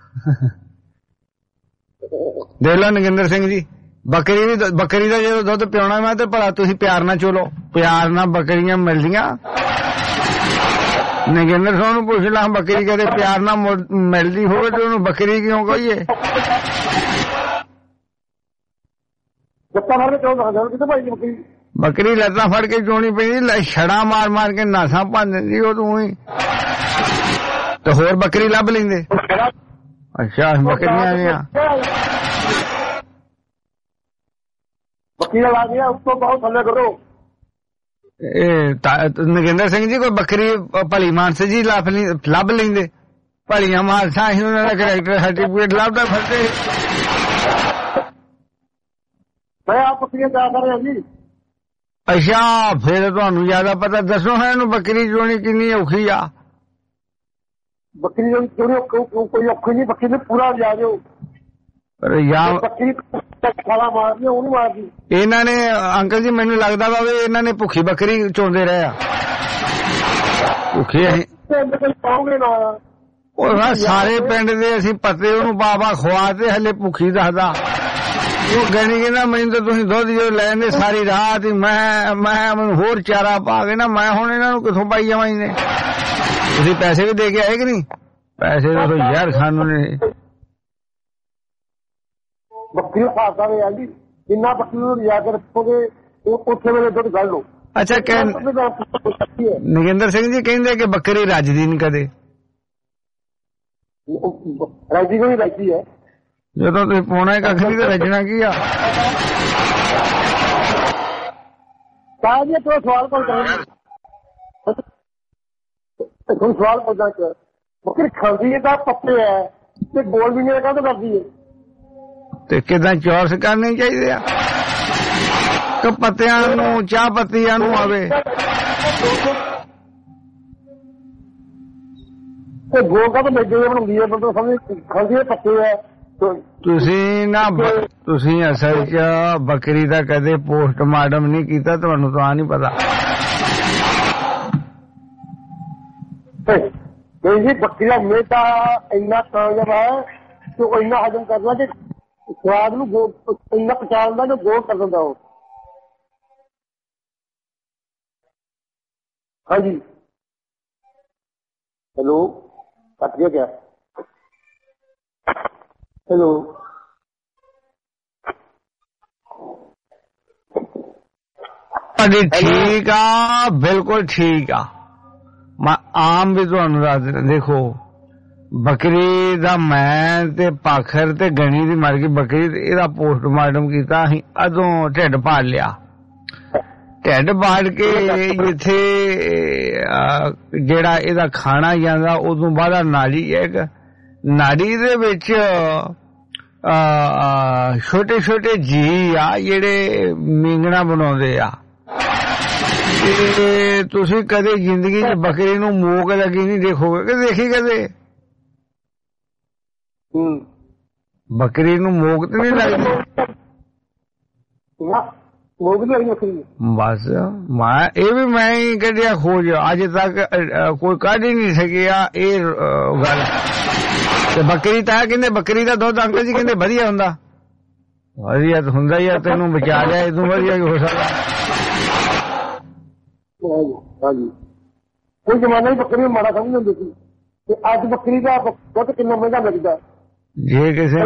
ਦੇਖ ਲਓ ਨਗਿੰਦਰ ਸਿੰਘ ਜੀ, ਬੱਕਰੀ ਦਾ ਜਦੋਂ ਦੁੱਧ ਪਿਆਉਣਾ ਮੈਂ ਤੇ ਭਲਾ ਤੁਸੀਂ ਪਿਆਰ ਨਾਲ ਚਲੋ। ਪਿਆਰ ਨਾਲ ਬੱਕਰੀਆਂ ਮਿਲਦੀਆਂ। ਨਗਿੰਦਰ ਸਿੰਘ ਨੂੰ ਪੁੱਛ ਲਾ ਬੱਕਰੀ ਕਦੇ ਪਿਆਰ ਨਾਲ ਮਿਲਦੀ ਹੋਵੇ ਤੇ ਉਹਨੂੰ ਬੱਕਰੀ ਕਿਉਂ ਕਹੀਏ? ਬੱਕਰੀ ਲੱਤਾਂ ਫੜ ਕੇ ਚੋਣੀ ਪੈਂਦੀ, ਛੜਾ ਮਾਰ ਕੇ ਨਾਸਾਂ ਭੰਨ ਦਿੰਦੀ ਉਹ ਤੂੰ ਹੀ। ਤੇ ਹੋਰ ਬੱਕਰੀ ਲੱਭ ਲੈਂਦੇ। ਅੱਛਾ ਬੱਕਰੀਆਂ ਆਈਆਂ ਬੱਕਰੀਆਂ ਲਾ ਗਿਆ ਉਸ ਤੋਂ ਬਹੁਤ ਥੱਲੇ ਕਰੋ। ਇਹ ਨਗਿੰਦਰ ਸਿੰਘ ਜੀ ਕੋਈ ਬੱਕਰੀ ਭਲੀ ਮਾਨਸ ਜੀ ਲੱਭ ਲੈਂਦੇ। ਭਲੀਆਂ ਮਾਨਸਾਂ ਹੀ ਉਹਨਾਂ ਦਾ ਕਰੈਕਟਰ ਸਰਟੀਫਿਕੇਟ ਲੱਭਦਾ ਫਿਰਦੇ। ਮੈਂ ਆਪ ਬੱਕਰੀਆਂ ਜਾ ਕਰ ਰਿਹਾ ਜੀ। ਅੱਛਾ ਫਿਰ ਤੁਹਾਨੂੰ ਜ਼ਿਆਦਾ ਪਤਾ। ਦੱਸੋ ਹਾਂ ਇਹਨੂੰ ਬੱਕਰੀ ਚੋਣੀ ਕਿੰਨੀ ਔਖੀ ਆ? ਬੱਕਰੀ ਚੋਣੀ ਕੋਈ ਔਖੀ ਨਹੀਂ। ਬੱਕਰੀ ਨੂੰ ਪੂਰਾ ਲਿਆ ਦਿਓ। ਬੱਕਰੀ ਖਾਲਾ ਮਾਰਦੀ ਉਹਨੂੰ ਮਾਰਦੀ। ਇਹਨਾਂ ਨੇ ਅੰਕਲ ਜੀ ਮੈਨੂੰ ਲੱਗਦਾ ਵਾ ਇਹਨਾਂ ਨੇ ਭੁੱਖੀ ਬੱਕਰੀ ਚੋਂਦੇ ਰਹੇ ਆ। ਭੁੱਖੀ ਪਾਓਗੇ ਨਾ ਉਹ ਸਾਰੇ ਪਿੰਡ ਦੇ ਅਸੀਂ ਪਤੇ ਉਹਨੂੰ ਬਾਬਾ ਖਵਾ ਤੇ ਹਲੇ ਭੁੱਖੀ ਦੱਸਦਾ। ਉਹ ਗਣੀ ਕਹਿੰਦਾ ਮੈਨੂੰ ਤਾਂ ਤੁਸੀਂ ਦੁੱਧ ਜੋ ਲੈਂਦੇ ਸਾਰੀ ਰਾਤ ਹੀ। ਮੈਂ ਮੈਨੂੰ ਹੋਰ ਚਾਰਾ ਪਾ ਕੇ ਨਾ ਮੈਂ ਹੁਣ ਇਹਨਾਂ ਨੂੰ ਕਿੱਥੋਂ ਪਾਈ ਜਾਵਾਂ? ਇਹਨੇ ਤੁਸੀਂ ਪੈਸੇ ਵੀ ਦੇ ਕੇ ਆਏ ਕਿ ਨਹੀਂ? ਪੈਸੇ ਤਾਂ ਯਾਰ ਖਾਣ ਨੇ। ਬੱਕਰੀ ਖਾਦਾ ਵੇ ਜੀ ਜਿੰਨਾ ਬੱਕਰੀ ਨੂੰ ਲਿਆ ਕੇ ਰੱਖੋਗੇ ਉੱਥੇ ਵੇਲੇ ਦੁੱਧ ਕੱਢ ਲਓ। ਅੱਛਾ ਨਗਿੰਦਰ ਸਿੰਘ ਜੀ ਕਹਿੰਦੇ ਕਿ ਬੱਕਰੀ ਰੱਜਦੀ ਨਹੀਂ ਕਦੇ। ਰੱਜਦੀ ਕੋਈ ਰੱਜਦੀ ਹੈ ਜਦੋਂ ਤੁਸੀਂ ਪਾਉਣਾ ਕੱਖ ਨਹੀਂ ਤੇ ਰੱਜਣਾ ਕੀ ਆ? ਤਾਂ ਜੀ ਤੂੰ ਸਵਾਲ ਕੋਲ ਕਰਾਂਗੇ। ਤੁਹਾਨੂੰ ਸਵਾਲ ਪੁੱਛਦਾ ਕਿ ਬੱਕਰੀ ਖਾਂਦੀ ਹੈ ਤਾਂ ਪੱਤੇ ਹੈ ਤੇ ਗੋਲ ਵੀ ਨਹੀਂ ਕਾਹਦੋਂ ਕਰਦੀ ਹੈ? ਤੇ ਕਿਦਾਂ ਚੌਰਸ ਕਰਨੇ ਚਾਹੀਦੇ ਆ ਕਿ ਪੱਤਿਆਂ ਨੂੰ ਚਾਹ ਪੱਤੀਆਂ ਨੂੰ ਆਵੇ? ਤੇ ਗੋਲ ਕਾ ਤਾਂ ਮੇਜੇ ਬਣਾਉਂਦੀ ਹੈ ਬੰਦਾ ਸਮਝ ਖਾਂਦੀ ਹੈ ਪੱਤੇ ਹੈ। ਤੁਸੀਂ ਅਸਲ ਚ ਬੱਕਰੀ ਦਾ ਕਦੇ ਪੋਸਟਮਾਰਟਮ ਨਹੀਂ ਕੀਤਾ, ਤੁਹਾਨੂੰ ਤਾਂ ਨਹੀਂ ਪਤਾ। ਨਹੀਂ ਜੀ ਬੱਕਰੀ ਦਾ ਮੇਟ ਤਾਂ ਇੰਨਾ ਕਾਮਯਾਬ ਹੈ ਕਿ ਉਹ ਇੰਨਾ ਹਜਮ ਕਰਦਾ ਕਿ ਸਵਾਦ ਨੂੰ ਇੰਨਾ ਪਚਾ ਦਿੰਦਾ ਜੋ ਗੋਲ ਕਰ ਦਿੰਦਾ ਉਹ। ਹਾਂਜੀ ਹੈਲੋ ਕੱਟ ਗਿਆ ਕਿਆ? ਹੈਲੋ ਠੀਕ ਆ, ਬਿਲਕੁਲ ਠੀਕ ਆ। ਮੈਂ ਆਮ ਵੀ ਤੁਹਾਨੂੰ ਦੱਸ ਦਿੰਦਾ। ਦੇਖੋ ਬੱਕਰੀ ਦਾ ਮੈਂ ਤੇ ਪਾਖਰ ਤੇ ਗਣੀ ਦੀ ਮਰ ਗਈ ਬੱਕਰੀ, ਇਹਦਾ ਪੋਸਟਮਾਰਟਮ ਕੀਤਾ ਅਸੀਂ, ਅਦੋਂ ਢਿੱਡ ਪਾੜ ਲਿਆ ਢਿੱਡ ਪਾੜ ਕੇ ਜਿੱਥੇ ਜਿਹੜਾ ਇਹਦਾ ਖਾਣਾ ਜਾਂਦਾ ਉਦੋਂ ਬਾਅਦ ਨਾੜੀ ਇੱਕ ਨਾੜੀ ਦੇ ਵਿੱਚ ਛੋਟੇ ਛੋਟੇ ਜੀ ਆ ਜਿਹੜੇ ਮੀਂਗਣਾ ਬਣਾਉਂਦੇ ਆ। ਤੇ ਤੁਸੀਂ ਕਦੇ ਜ਼ਿੰਦਗੀ 'ਚ ਬੱਕਰੀ ਨੂੰ ਮੋਕ ਲੱਗੀ ਨਹੀਂ ਦੇਖੋਗੇ ਕਿ ਦੇਖੀ ਕਦੇ? ਬੱਕਰੀ ਨੂੰ ਮੋਕ ਤੇ ਨਹੀਂ ਲੱਗਦੀ। ਬਸ ਇਹ ਵੀ ਮੈਂ ਹੀ ਕੱਢਿਆ ਖੋਜ, ਅੱਜ ਤੱਕ ਕੋਈ ਕੱਢ ਹੀ ਨਹੀਂ ਸਕਿਆ ਇਹ ਗੱਲ। ਤੇ ਬੱਕਰੀ ਤਾਂ ਕਹਿੰਦੇ ਬੱਕਰੀ ਦਾ ਦੁੱਧ ਅੰਕਲ ਜੀ ਕਹਿੰਦੇ ਵਧੀਆ ਹੁੰਦਾ। ਵਧੀਆ ਤਾਂ ਹੁੰਦਾ ਹੀ ਆ, ਤੈਨੂੰ ਬਚਾ ਲਿਆ ਇਦੋਂ ਵਧੀਆ ਹੋ ਸਕਦਾ। ਹਾਂਜੀ ਕੋਈ ਜ਼ਮਾਨਾ ਹੀ ਬੱਕਰੀ ਮਾੜਾ ਸਮਝ ਹੁੰਦੀ ਸੀ ਤੇ ਅੱਜ ਬੱਕਰੀ ਦਾ ਦੁੱਧ ਕਿੰਨਾ ਮਹਿੰਗਾ ਮਿਲਦਾ। ਜੇ ਕਿਸੇ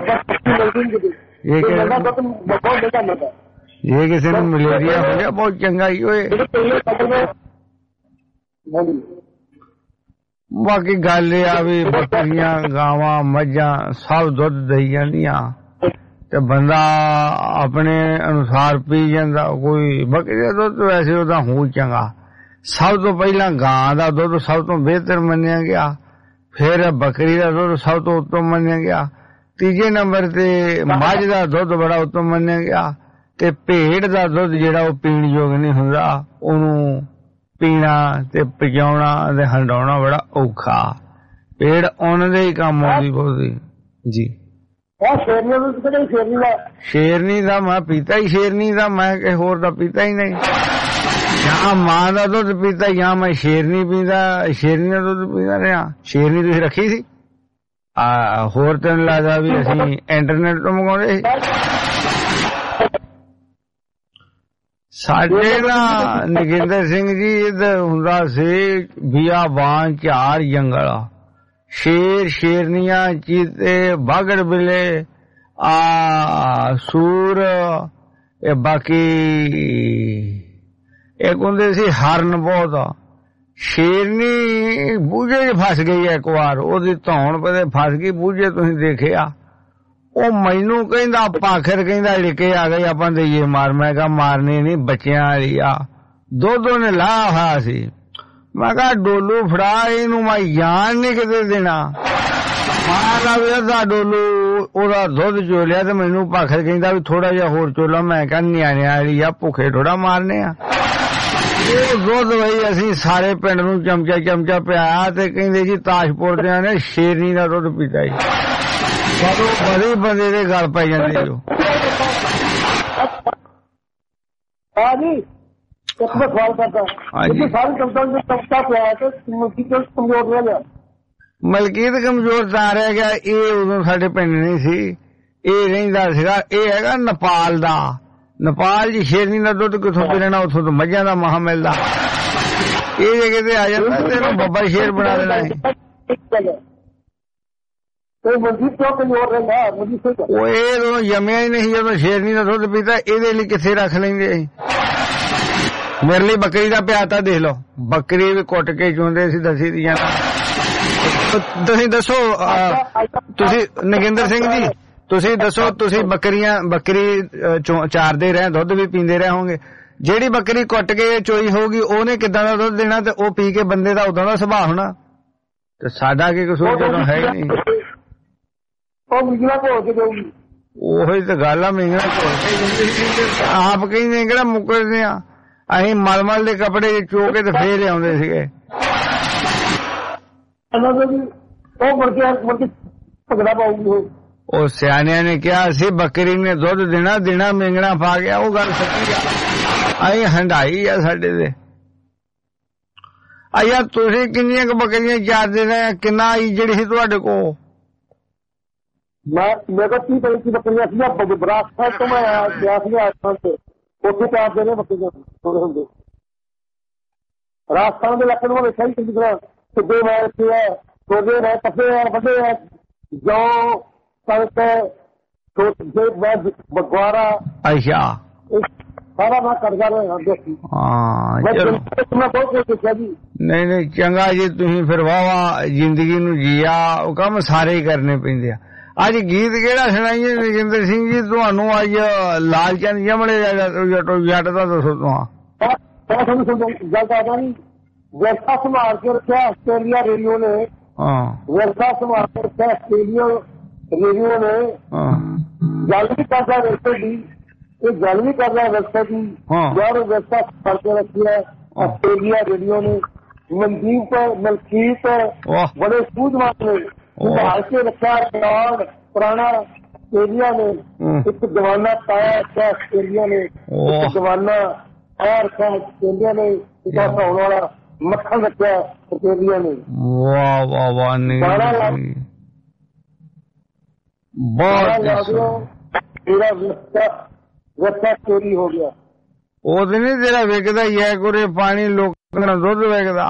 ਨੂੰ ਮਲੇਰੀਆ ਹੋ ਗਿਆ ਬਹੁਤ ਚੰਗਾ ਹੀ ਹੋਏ। ਬਾਕੀ ਗੱਲ ਇਹ ਆ ਵੀ ਬੱਕਰੀਆਂ ਗਾਵਾਂ ਮੱਝਾਂ ਸਭ ਦੁੱਧ ਦੇਈ ਜਾਂਦੀਆਂ ਤੇ ਬੰਦਾ ਆਪਣੇ ਅਨੁਸਾਰ ਪੀ ਜਾਂਦਾ। ਕੋਈ ਬੱਕਰੀ ਦਾ ਦੁੱਧ ਵੈਸੇ ਉਹਦਾ ਹੋ ਚੰਗਾ। ਸਭ ਤੋਂ ਪਹਿਲਾਂ ਗਾਂ ਦਾ ਦੁੱਧ ਸਭ ਤੋਂ ਬਿਹਤਰ ਮੰਨਿਆ ਗਿਆ, ਫਿਰ ਬੱਕਰੀ ਦਾ ਦੁੱਧ ਸਭ ਤੋਂ ਉੱਤਮ ਮੰਨਿਆ ਗਿਆ, ਤੀਜੇ ਨੰਬਰ ਤੇ ਮੱਝ ਦਾ ਦੁੱਧ ਬੜਾ ਉੱਤਮ ਮੰਨਿਆ ਗਿਆ, ਤੇ ਭੇਡ ਦਾ ਦੁੱਧ ਜਿਹੜਾ ਉਹ ਪੀਣ ਯੋਗ ਨਹੀਂ ਹੁੰਦਾ, ਉਹਨੂੰ ਪੀਣਾ ਤੇ ਪਚਾਉਣਾ ਤੇ ਹੰਡਾਉਣਾ ਬੜਾ ਔਖਾ। ਭੇਡ ਉਹਨਾਂ ਦੇ ਹੀ ਕੰਮ ਆਉਂਦੀ ਬਹੁਤੀ ਜੀ। ਸ਼ੇਰਨੀ ਦਾ ਮੈਂ ਪੀਤਾ ਹੀ ਸ਼ੇਰਨੀ ਦਾ, ਮੈਂ ਕਿਸੇ ਹੋਰ ਦਾ ਪੀਤਾ ਹੀ ਨਹੀਂ। ਜਾਂ ਮਾਂ ਦਾ ਦੁੱਧ ਪੀਤਾ ਜਾਂ ਮੈਂ ਸ਼ੇਰਨੀ ਪੀਂਦਾ, ਸ਼ੇਰਨੀ ਦਾ ਦੁੱਧ ਪੀਂਦਾ ਰਿਹਾ। ਸ਼ੇਰਨੀ ਤੁਸੀਂ ਰੱਖੀ ਸੀ? ਹੋਰ ਤੈਨੂੰ ਲੱਗਦਾ ਵੀ ਅਸੀਂ ਇੰਟਰਨੈਟ ਤੋਂ ਮੰਗਾਉਂਦੇ ਸੀ? ਸਾਡੇ ਨਾ ਨਗਿੰਦਰ ਸਿੰਘ ਜੀ ਇੱਧਰ ਹੁੰਦਾ ਸੀ ਬਿਆਬਾਨ ਝਾੜ ਜੰਗਲ, ਸ਼ੇਰ ਸ਼ੇਰਨੀਆਂ ਚੀਤੇ ਬਾਗੜ ਬਿੱਲੇ ਸੂਰ ਬਾਕੀ ਇੱਕ ਹੁੰਦੇ ਸੀ ਹਰਨ ਬਹੁਤ। ਸ਼ੇਰਨੀ ਬੂਝੇ 'ਚ ਫਸ ਗਈ ਇੱਕ ਵਾਰ, ਉਹਦੀ ਧੌਣ ਪਤੇ ਫਸ ਗਈ ਬੂਝੇ, ਤੁਸੀਂ ਦੇਖਿਆ। ਉਹ ਮੈਨੂੰ ਕਹਿੰਦਾ ਪਾਖਰ ਕਹਿੰਦਾ ਲਿਕੇ ਆ ਗਈ ਆਪਾਂ ਦੇਈਏ ਮਾਰ। ਮੈਂ ਕਿਹਾ ਮਾਰਨੀ ਨਹੀਂ, ਬੱਚਿਆਂ ਵਾਲੀ ਆ। ਦੁੱਧ ਉਹਨੇ ਲਾਹ ਹੋਇਆ ਸੀ। ਮੈਂ ਕਿਹਾ ਡੋਲੂ ਫੜਾ ਇਹਨੂੰ, ਮੈਂ ਜਾਨ ਨਹੀਂ ਕਿਤੇ ਦੇਣਾ। ਮਾਰਾ ਵੀ ਅੱਧਾ ਡੋਲੂ ਉਹਦਾ ਦੁੱਧ ਚੋਲਿਆ ਤੇ ਮੈਨੂੰ ਪਾਖਰ ਕਹਿੰਦਾ ਵੀ ਥੋੜਾ ਜਿਹਾ ਹੋਰ ਚੋਲਾ। ਮੈਂ ਕਿਹਾ ਨਿਆਣਿਆਂ ਵਾਲੀ ਆ, ਭੁੱਖੇ ਥੋੜਾ ਮਾਰਨੇ ਆ। ਉਹ ਦੁੱਧ ਬਈ ਅਸੀਂ ਸਾਰੇ ਪਿੰਡ ਨੂੰ ਚਮਚਾ ਚਮਚਾ ਪਿਆਇਆ ਤੇ ਕਹਿੰਦੇ ਜੀ ਤਾਜਪੁਰ ਦਿਆਂ ਨੇ ਸ਼ੇਰਨੀ ਦਾ ਦੁੱਧ ਪੀਤਾ ਜੀ। ਜਦੋਂ ਬੜੇ ਬੰਦੇ ਦੇ ਗੱਲ ਪੈ ਜਾਂਦੇ ਜੋ। ਹਾਂਜੀ ਇੱਕ ਮੈਂ ਸਵਾਲ ਕਰਦਾ, ਸਾਰੀ ਜਨਤਾ ਨੂੰ ਚਮਚਾ ਪਿਆਇਆ ਤੇ ਮਲਕੀਤ ਕਮਜ਼ੋਰ ਰਹਿ ਗਿਆ। ਮਲਕੀਤ ਕਮਜ਼ੋਰ ਤਾਂ ਰਹਿ ਗਿਆ। ਇਹ ਉਦੋਂ ਸਾਡੇ ਪਿੰਡ ਨਹੀਂ ਸੀ, ਇਹ ਰਹਿੰਦਾ ਸੀਗਾ, ਇਹ ਹੈਗਾ ਨੇਪਾਲ ਦਾ। ਨੇਪਾਲ ਜੀ ਸ਼ੇਰਨੀ ਦਾ ਦੁੱਧ ਕਿੱਥੋਂ ਪੀਣਾ, ਉੱਥੋਂ ਤਾਂ ਮੱਝਾਂ ਦਾ ਮਹਾਂ ਮਿਲਦਾ। ਇਹ ਜਗ੍ਹਾ ਤੇ ਆ ਜਾਂਦਾ ਤੇ ਇਹਨੂੰ ਬੱਬਾ ਸ਼ੇਰ ਬਣਾ ਦੇਣਾ ਸੀ। ਉਹ ਇਹ ਉਦੋਂ ਜੰਮਿਆ ਹੀ ਨਹੀਂ ਜਦੋਂ ਸ਼ੇਰਨੀ ਦਾ ਦੁੱਧ ਪੀਤਾ। ਇਹਦੇ ਲਈ ਕਿੱਥੇ ਰੱਖ ਲੈਂਦੇ ਸੀ। ਮੇਰੇ ਲਈ ਬੱਕਰੀ ਦਾ ਪਿਆਤਾ ਦੇਖ ਲਓ, ਬੱਕਰੀ ਵੀ ਕੁੱਟ ਕੇ ਚੁੰਦੇ ਸੀ ਦਸੀ ਦੀਆਂ। ਤੁਸੀਂ ਦੱਸੋ, ਤੁਸੀਂ ਨਗਿੰਦਰ ਸਿੰਘ ਜੀ ਤੁਸੀਂ ਦੱਸੋ, ਤੁਸੀਂ ਬੱਕਰੀ ਚਾਰਦੇ ਰਹੇ, ਦੁੱਧ ਵੀ ਪੀਂਦੇ ਰਹੇ ਹੋਗੇ। ਜਿਹੜੀ ਬੱਕਰੀ ਕੁੱਟ ਕੇ ਚੋਈ ਹੋਊਗੀ ਉਹਨੇ ਕਿੱਦਾਂ ਦਾ ਦੁੱਧ ਦੇਣਾ ਤੇ ਉਹ ਪੀ ਕੇ ਬੰਦੇ ਦਾ ਉਦਾਂ ਦਾ ਸੁਭਾਅ ਹੋਣਾ। ਤੇ ਸਾਡਾ ਕੀ ਕਸੂਰ ਜਦੋਂ ਹੈ ਹੀ ਨਹੀਂ। ਉਹੀ ਤਾਂ ਗੱਲ ਆ, ਮਹੀਨਾ ਆਪ ਕਹਿੰਦੇ ਕਿਹੜਾ ਮੁੱਕਰਦੇ ਆ। ਅਸੀਂ ਮਲਮਲ ਦੇ ਕੱਪੜੇ ਚੋ ਕੇ ਤੇ ਫੇਰ ਆਉਂਦੇ ਸੀਗੇ। ਉਹ ਸਿਆਣਿਆਂ ਨੇ ਕਿਹਾ ਸੀ ਬੱਕਰੀ ਨੇ ਦੁੱਧ ਦੇਣਾ ਮੇਂਗਣਾ ਪਾ ਗਿਆ। ਉਹ ਗੱਲ ਸੱਚੀ ਆ, ਅਸੀਂ ਹੰਡਾਈ ਆ ਸਾਡੇ ਤੇ। ਯਾਰ ਤੁਸੀਂ ਕਿੰਨੀਆਂ ਕੁ ਬੱਕਰੀਆਂ ਚਾਰਦੇ ਰਹੇ, ਕਿੰਨਾ ਆਈ ਜਿਹੜੀ ਸੀ ਤੁਹਾਡੇ ਕੋਲ? ਮੇਰੇ ਕੋਲ 30 ਬੱਕਰੀਆਂ ਸੀ। ਬਰਾਸਤ ਤੋਂ ਮੈਂ ਗਿਆ ਸੀ ਰਾਜਸਥਾਨ ਤੇ, ਉੱਥੇ ਚਾਰਦੇ ਨੇ ਬੱਕਰੀਆਂ ਥੋੜੇ ਹੁੰਦੇ। ਰਾਜਸਥਾਨ ਦੇ ਇਲਾਕੇ ਨੂੰ ਵੇਖਿਆ ਹੀ ਚੰਗੀ ਤਰ੍ਹਾਂ, ਸਿੱਧੇ ਮਾਰ ਕੇ ਆ, ਸੋਦੇ ਨੇ ਪੱਸੇ ਆ, ਵੱਡੇ ਆ, ਜੋ ਬਗਵਾਰਾ ਅੱਛਾ ਸਾਰਾ ਮੈਂ ਕਰਦਾ ਰਿਹਾ। ਨਹੀਂ ਚੰਗਾ ਜੀ, ਤੁਸੀਂ ਫਿਰ ਵਾਹਵਾ ਜ਼ਿੰਦਗੀ ਨੂੰ ਜੀਆ। ਉਹ ਕੰਮ ਸਾਰੇ ਹੀ ਕਰਨੇ ਪੈਂਦੇ ਆ। ਅੱਜ ਗੀਤ ਕਿਹੜਾ ਸੁਣਾਈਏ ਨਗਿੰਦਰ ਸਿੰਘ ਜੀ ਤੁਹਾਨੂੰ? ਅੱਜ ਲਾਲ ਚੰਦ ਜਮਲੇ ਜੱਟ ਦਾ ਦੱਸੋ। मैं थोड़ी गल करदा नहीं विरसा संभाल के रखा आस्ट्रेलिया रेडियो ने विरसा संभाल के रखा आस्ट्रेलिया रेडियो ने गल भी करदा विरसे की ये गल भी करदा विरसे की यार विरसा संभाल के रखी है आस्ट्रेलिया रेडियो ने मनदीप मलकीत बड़े सूझवान ने संभाल के रखा रिकॉर्ड पुराना आस्ट्रेलिया ने एक जमाना पाया रखा आस्ट्रेलिया ने एक जमाना पाया रखा आस्ट्रेलिया ने होने वाला मक्खन रखा आस्ट्रेलिया ने। वाह वाह वाह तेरा विरसा चोरी हो गया ਉਹ ਤੇ ਨਹੀਂ ਤੇਰਾ ਵਿਕਦਾ ਹੀ ਹੈ ਕੋਰੇ ਪਾਣੀ ਲੋਕਾਂ ਦਾ ਦੁੱਧ ਵਿਕਦਾ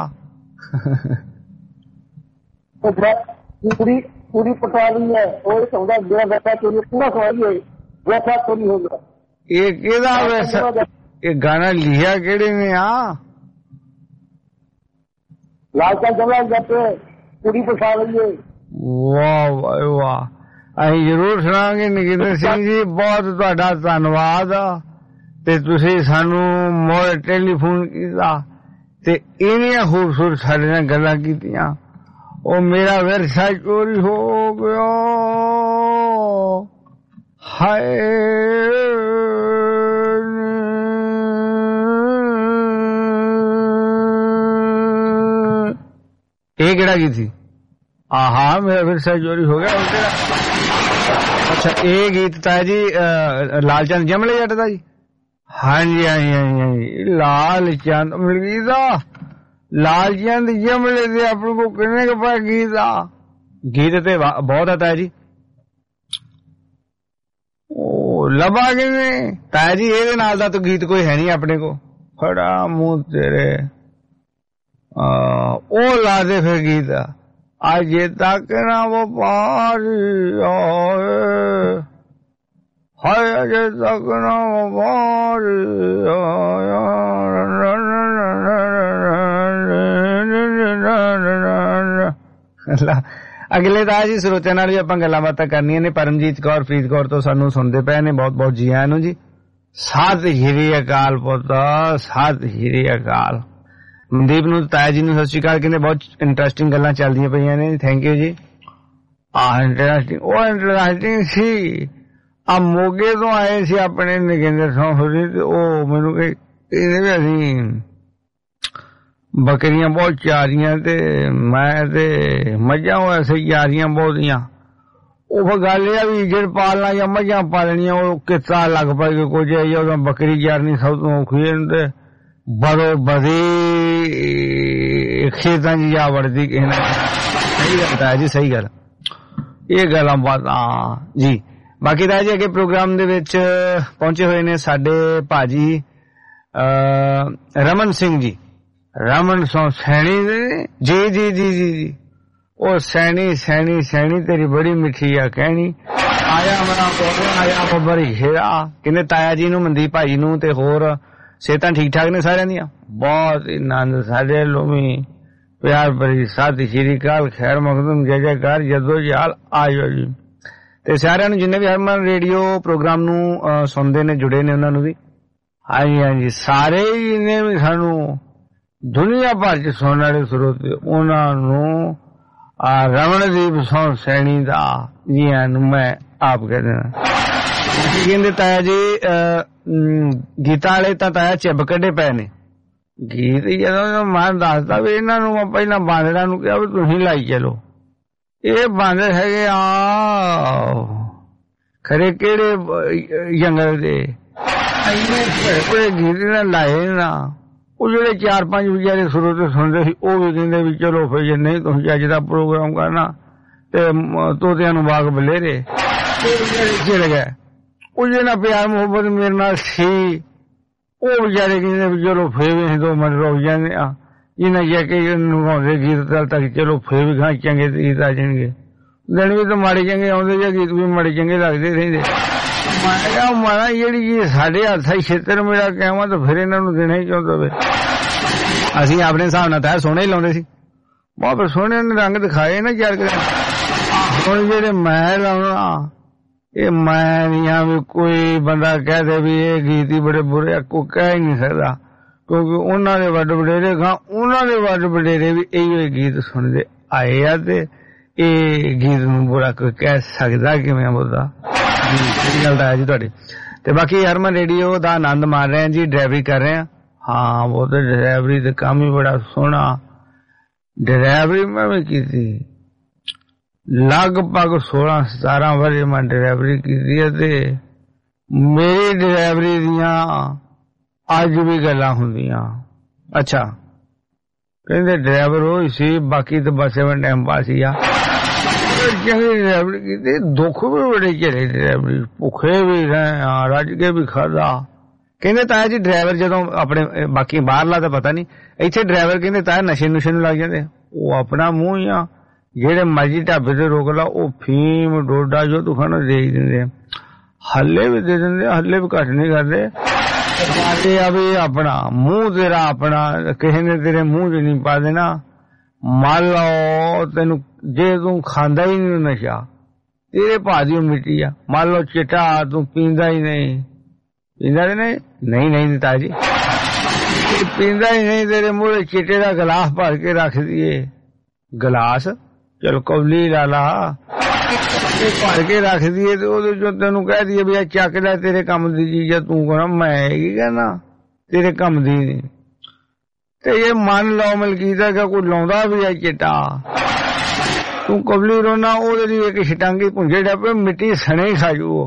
पूरी पटाली है और समझा मेरा वैसा चोरी पूरा सवारी है वैसा चोरी हो गया। ਇਹਦਾ ਵੈਸਾ ਇਹ ਗਾਣਾ ਲਿਖਿਆ ਕਿਹੜੇ ਨੇ ਆ लालचंद जमला जाते पूरी पटाली है। ਵਾਹ ਵਾਹ ਵਾਹ ਅਸੀਂ ਜ਼ਰੂਰ ਸੁਣਾਂਗੇ ਨਗਿੰਦਰ ਸਿੰਘ ਜੀ ਬਹੁਤ ਤੁਹਾਡਾ ਧੰਨਵਾਦ ਤੇ ਤੁਸੀਂ ਸਾਨੂੰ ਮੋੜ ਟੈਲੀਫੋਨ ਕੀਤਾ ਤੇ ਇੰਨੀਆਂ ਖੂਬਸੂਰਤ ਸਾਡੇ ਨਾਲ ਗੱਲਾਂ ਕੀਤੀਆਂ। ਉਹ ਮੇਰਾ ਵਿਰਸਾ ਚੋਰੀ ਹੋ ਗਿਆ ਹਾਏ ਇਹ ਕਿਹੜਾ ਗੀਤ ਸੀ ਆਹਾ ਮੇਰਾ ਵਿਰਸਾ ਚੋਰੀ ਹੋ ਗਿਆ ਅੱਛਾ ਇਹ ਗੀਤ ਤਾਂ ਜੀ ਲਾਲਚੰਦ ਜਮਲੇ ਜੱਟ ਦਾ ਜੀ ਹਾਂਜੀ ਹਾਂਜੀ ਹਾਂਜੀ ਲਾਲ ਚੰਦ ਮਿਲ ਦਾ ਲਾਲ ਚੰਦ ਜਮਲੇ ਦੇ ਆਪਣੇ ਕੋ ਕਿੰਨੇ ਕੁ ਪਾ ਗੀਤ ਆ ਗੀਤ ਤੇ ਬਹੁਤ ਆਤਾ ਜੀ ਉਹ ਲੱਭਾ ਕਿਵੇਂ ਤਾਇਆ ਜੀ ਇਹਦੇ ਨਾਲ ਦਾ ਤਾਂ ਗੀਤ ਕੋਈ ਹੈ ਨਹੀਂ ਆਪਣੇ ਕੋ ਫੜਾ ਮੂੰਹ ਤੇਰੇ ਉਹ ਲਾ ਦੇ ਫਿਰ ਗੀਤ ਅਜੇ ਤੱਕ ਨਾ ਵਪਾਰੀ ਆਏ ਹਾਏ ਅਜੇ ਤੱਕ ਨਾ ਵਪਾਰੀ ਅਗਲੇ ਦਾ ਜੀ ਸਰੋਤਿਆਂ ਨਾਲ ਵੀ ਆਪਾਂ ਗੱਲਾਂ ਬਾਤਾਂ ਕਰਨੀਆਂ ਨੇ। ਪਰਮਜੀਤ ਕੌਰ ਫਰੀਦਕੌਰ ਤੋਂ ਸਾਨੂੰ ਸੁਣਦੇ ਪਏ ਨੇ ਬਹੁਤ ਬਹੁਤ ਜੀ ਆਇਆਂ ਨੂੰ ਜੀ। ਸਤਿ ਸ਼੍ਰੀ ਅਕਾਲ ਪੁੱਤ ਸਤਿ ਸ਼੍ਰੀ ਅਕਾਲ। ਮਨਦੀਪ ਨੂੰ ਤਾਇਆ ਜੀ ਨੂੰ ਸਤਿ ਸ਼੍ਰੀ ਅਕਾਲ ਕਹਿੰਦੇ ਬਹੁਤ ਇੰਟਰਸਟਿੰਗ ਗੱਲਾਂ ਚੱਲਦੀਆਂ ਪਈਆਂ ਨੇ ਥੈਂਕ ਯੂ ਜੀ। ਇੰਟਰਸਟਿੰਗ ਉਹ ਇੰਟਰਸਟਿੰਗ ਸੀ ਆ ਮੋਗੇ ਤੋਂ ਆਏ ਸੀ ਆਪਣੇ ਨਗਿੰਦਰ ਸਿੰਘ ਹੋਰੀ ਤੇ ਉਹ ਮੈਨੂੰ ਕਹਿੰਦੇ ਵੀ ਅਸੀਂ ਬੱਕਰੀਆਂ ਬਹੁਤ ਚਾਰੀਆਂ ਤੇ ਮੈਂ ਤੇ ਮੱਝਾਂ ਵੈਸੇ ਚਾਰੀਆਂ ਬਹੁਤੀਆਂ ਉਹ ਫਿਰ ਗੱਲ ਇਹ ਆ ਵੀ ਜਿਹੜੇ ਪਾਲਣਾ ਜਾਂ ਮੱਝਾਂ ਪਾਲਣੀਆਂ ਉਹ ਕਿੱਸਾ ਲੱਗ ਪਏ ਕੁਝ ਉਦੋਂ ਬੱਕਰੀ ਚਾਰਨੀ ਸਭ ਤੋਂ ਔਖੀ ਤੇ ਬੜੋ ਬੜੀ ਖੇਤਾਂ ਚ ਜਾ ਵੜਦੀ ਕਿਸੇ ਨਾਲ ਸਹੀ ਗੱਲ ਹੈ ਜੀ ਸਹੀ ਗੱਲ ਇਹ ਗੱਲਾਂ ਬਾਤਾਂ ਜੀ। ਬਾਕੀ ਤਾਂ ਜੀ ਅੱਗੇ ਪ੍ਰੋਗਰਾਮ ਦੇ ਵਿੱਚ ਪਹੁੰਚੇ ਹੋਏ ਨੇ ਸਾਡੇ ਭਾਜੀ ਰਮਨ ਸਿੰਘ ਜੀ ਰਮਨ ਸੈਣੀ ਜੀ ਜੀ ਜੀ ਜੀ ਜੀ ਉਹ ਸੈਣੀ ਸੈਣੀ ਸੈਣੀ ਤੇਰੀ ਬੜੀ ਮਿੱਠੀ ਆ ਕਹਿਣੀ ਆਇਆ ਮੇਰਾ ਆਇਆ ਬੱਬਰ ਹੀਰਾ ਕਹਿੰਦੇ ਤਾਇਆ ਜੀ ਨੂੰ ਮਨਦੀਪ ਭਾਈ ਨੂੰ ਤੇ ਹੋਰ ਸਿਹਤਾਂ ਠੀਕ ਠਾਕ ਨੇ ਸਾਰਿਆਂ ਦੀਆਂ ਬਹੁਤ ਆਨੰਦ ਸਾਡੇ ਲੋਮੀ ਪਿਆਰ ਭਰੀ ਸਤਿ ਸ਼੍ਰੀ ਅਕਾਲ ਖੈਰ ਮਕਦਮ ਜੈ ਜੈਕਾਰ ਜਦੋ ਜਾਲ ਆਇਓ ਜੀ ਤੇ ਸਾਰਿਆਂ ਨੂੰ ਜਿੰਨੇ ਵੀ ਹਰਮਨ ਰੇਡੀਓ ਪ੍ਰੋਗਰਾਮ ਨੂੰ ਸੁਣਦੇ ਨੇ ਜੁੜੇ ਨੇ ਉਹਨਾਂ ਨੂੰ ਵੀ ਹਾਂਜੀ ਹਾਂਜੀ ਸਾਰੇ ਜਿੰਨੇ ਵੀ ਸਾਨੂੰ ਦੁਨੀਆ ਭਰ ਚ ਸੁਣਨ ਵਾਲੇ ਸਰੋਤੇ ਉਹਨਾਂ ਨੂੰ ਰਮਨਦੀਪ ਸੈਣੀ ਦਾ ਜੀ ਨੂੰ ਮੈਂ ਆਪ ਕਹਿ ਦੇਣਾ ਕਹਿੰਦੇ ਤਾਇਆ ਜੀ ਗੀਤਾਂ ਵਾਲੇ ਤਾਂ ਤਾਇਆ ਚਿੱਬ ਕੱਢੇ ਪਏ ਨੇ ਗੀਤ ਜਦੋਂ ਮੈਂ ਦੱਸਦਾ ਵੀ ਇਹਨਾਂ ਨੂੰ ਮੈਂ ਪਹਿਲਾਂ ਬਾਂਦਰਾਂ ਨੂੰ ਕਿਹਾ ਵੀ ਤੁਸੀਂ ਲਾਈ ਚਲੋ ਇਹ ਬਾਂਦਰ ਹੈਗੇ ਆ ਖਰੇ ਕਿਹੜੇ ਜੰਗਲ ਦੇ ਕੋਈ ਗੀਤ ਨਾ ਲਾਏ ਨਾ ਉਹ ਜਿਹੜੇ 4-5 ਵਿਚਾਰੇ ਸਰੋਤੇ ਸੁਣਦੇ ਸੀ ਉਹ ਵੀ ਕਹਿੰਦੇ ਵੀ ਚਲੋ ਫਿਰ ਜੇ ਨਹੀਂ ਤੁਸੀਂ ਅੱਜ ਦਾ ਪ੍ਰੋਗਰਾਮ ਕਰਨਾ ਤੇ ਤੋਤਿਆਂ ਨੂੰ ਬਾਗ ਬਲੇਰੇ ਚਲੇ ਗਏ ਉਹ ਜਿਹੜਾ ਪਿਆਰ ਮੁਹੱਬਤ ਮੇਰੇ ਨਾਲ ਸੀ ਉਹ ਵਿਚਾਰੇ ਕਹਿੰਦੇ ਵੀ ਚਲੋ ਫੇਰ ਵੀ 2 ਮਿੰਟ ਰੁਕ ਜਾਂਦੇ ਆ ਇਹਨਾਂ ਜਾ ਕੇ ਨਗਾਉਂਦੇ ਗੀਤ ਤੱਕ ਚਲੋ ਫੇਰ ਵੀ ਗਾਂ ਚੰਗੇ ਗੀਤ ਆ ਜਾਣਗੇ ਦਿਨ ਵੀ ਤਾਂ ਮਾੜੇ ਚੰਗੇ ਆਉਂਦੇ ਜਾਂ ਗੀਤ ਵੀ ਮਾੜੇ ਚੰਗੇ ਲੱਗਦੇ ਰਹਿੰਦੇ ਮੈਂ ਕਿਹਾ ਮਾਰਾ ਜਿਹੜੀ ਜੀ ਸਾਡੇ ਹੱਥਾਂ ਖੇਤਰ ਮੇਰਾ ਕਹਿਵਾ ਤਾਂ ਫਿਰ ਇਹਨਾਂ ਨੂੰ ਦੇਣਾ ਹੀ ਚਾਹੁੰਦਾ ਵੇ ਅਸੀਂ ਆਪਣੇ ਹਿਸਾਬ ਨਾਲ ਤਾਂ ਸੋਹਣੇ ਹੀ ਲਾਉਂਦੇ ਸੀ ਬਹੁਤ ਸੋਹਣੇ ਰੰਗ ਦਿਖਾਏ ਨਾ ਯਾਰ ਹੁਣ ਜਿਹੜੇ ਮੈਂ ਲਾਉਣਾ ਇਹ ਮੈਂ ਨਹੀਂ ਆ ਵੀ ਕੋਈ ਬੰਦਾ ਕਹਿ ਦੇ ਵੀ ਇਹ ਗੀਤ ਹੀ ਬੜੇ ਬੁਰੇ ਕੋਈ ਕਹਿ ਹੀ ਨਹੀਂ ਸਕਦਾ ਕਿਉਂਕਿ ਉਹਨਾਂ ਦੇ ਵੱਡ ਵਡੇਰੇ ਗਾਂ ਉਹਨਾਂ ਦੇ ਵੱਡ ਵਡੇਰੇ ਵੀ ਇਹੋ ਗੀਤ ਸੁਣਦੇ ਆਏ ਆ ਤੇ ਇਹ ਗੀਤ ਨੂੰ ਬੁਰਾ ਕੋਈ ਕਹਿ ਸਕਦਾ ਕਿਵੇਂ ਬੋਲਦਾ ਜੀ ਗੱਲ ਤਾਂ ਜੀ ਤੁਹਾਡੀ। ਤੇ ਬਾਕੀ ਹਰਮਨ ਰੇਡੀਓ ਦਾ ਆਨੰਦ ਮਾਰ ਰਹੇ ਆ ਜੀ, ਡਰਾਈਵਰੀ ਕਰ ਰਹੇ ਆ। ਹਾਂ ਉਹ ਤਾਂ ਡਰਾਈਵਰੀ ਦਾ ਕੰਮ ਹੀ ਬੜਾ ਸੋਹਣਾ, ਡਰਾਈਵਰੀ ਮੈਂ ਵੀ ਕੀਤੀ ਲਗਭਗ 16-17 ਵਰ੍ਹੇ ਮੈਂ ਡਰਾਈਵਰੀ ਕੀਤੀ ਹੈ ਤੇ ਮੇਰੀ ਡਰਾਈਵਰੀ ਦੀਆਂ ਅੱਜ ਵੀ ਗੱਲਾਂ ਹੁੰਦੀਆਂ। ਅੱਛਾ ਕਹਿੰਦੇ ਡਰਾਈਵਰ ਉਹ ਸੀ, ਬਾਕੀ ਤਾਂ ਬਸ ਐਵੇਂ ਟਾਈਮ ਪਾਸ ਹੀ ਆ। ਚੰਗੀ ਡਰਾਈਵਰੀ ਕੀਤੀ, ਦੁੱਖ ਵੀ ਬੜੇ ਝੇਲੇ ਡਰਾਈਵਰੀ, ਭੁੱਖੇ ਵੀ ਰਹੇ, ਰੱਜ ਕੇ ਵੀ ਖਾਧਾ। ਕਹਿੰਦੇ ਤਾਇਆ ਜੀ ਡਰਾਈਵਰ ਜਦੋਂ ਆਪਣੇ ਬਾਕੀ ਬਾਹਰਲਾ ਤਾਂ ਪਤਾ ਨਹੀਂ, ਇੱਥੇ ਡਰਾਈਵਰ ਕਹਿੰਦੇ ਤਾਇਆ ਨਸ਼ੇ ਨੁਸ਼ੇ ਨੂੰ ਲੱਗ ਜਾਂਦੇ। ਉਹ ਆਪਣਾ ਮੂੰਹ ਹੀ ਆ, ਜਿਹੜੇ ਮਰਜੀ ਢਾਬੇ ਤੇ ਰੋਕ ਲਾ ਉਹ ਫੀਮ ਡੋਡਾ ਜੋ ਤੂੰ ਖਾਣਾ ਦੇ ਹੀ ਦਿੰਦੇ, ਹੱਲੇ ਵੀ ਦੇ ਦਿੰਦੇ, ਹੱਲੇ ਵੀ ਘੱਟ ਨਹੀਂ ਕਰਦੇ। ਆ ਵੀ ਆਪਣਾ ਮੂੰਹ ਤੇਰਾ ਆਪਣਾ, ਕਿਸੇ ਨੇ ਤੇਰੇ ਮੂੰਹ ਚ ਨਹੀਂ ਪਾ ਦੇਣਾ। ਮੰਨ ਲਓ ਤੈਨੂੰ ਜੇ ਤੂੰ ਖਾਂਦਾ ਹੀ ਨਹੀਂ ਨਸ਼ਾ, ਤੇਰੇ ਭਾਅ ਦੀ ਮਿੱਟੀ ਆ। ਮੰਨ ਲਓ ਚਿੱਟਾ ਤੂੰ ਪੀਂਦਾ ਹੀ ਨਹੀਂ, ਪੀਂਦਾ ਨਹੀਂ ਨਹੀਂ ਤਾਇਆ ਜੀ ਪੀਂਦਾ ਹੀ ਨਹੀਂ, ਤੇਰੇ ਮੂਹਰੇ ਚਿੱਟੇ ਦਾ ਗਲਾਸ ਭਰ ਕੇ ਰੱਖ ਦਈਏ, ਗਲਾਸ ਚਲ ਕੌਲੀ ਲਾ ਲਾ ਭਰ ਕੇ ਰੱਖ ਦਈਏ ਤੇ ਉਹਦੇ ਚੋਂ ਤੈਨੂੰ ਕਹਿ ਦਈਏ ਵੀ ਆ ਚੱਕ ਲੈ ਤੇਰੇ ਕੰਮ ਦੀ ਚੀਜ਼ ਆ, ਤੂੰ ਕਹਿਣਾ ਮੈਂ ਕੀ ਕਹਿਣਾ ਤੇਰੇ ਕੰਮ ਦੀ ਨਹੀਂ। ਤੇ ਇਹ ਮੰਨ ਲਓ ਮਲਕੀਤ ਦਾ ਕੋਈ ਲਾਉਂਦਾ ਵੀ ਹੈ ਚਿੱਟਾ, ਤੂੰ ਕਬਲੀ ਰੋਣਾ ਉਹਦੇ ਲਈ ਇੱਕ ਛਟਾਂਗੀ ਭੁੰਜੇ ਡੱਬੇ ਮਿੱਟੀ ਸਣੇ ਹੀ ਖਾ ਜੂ।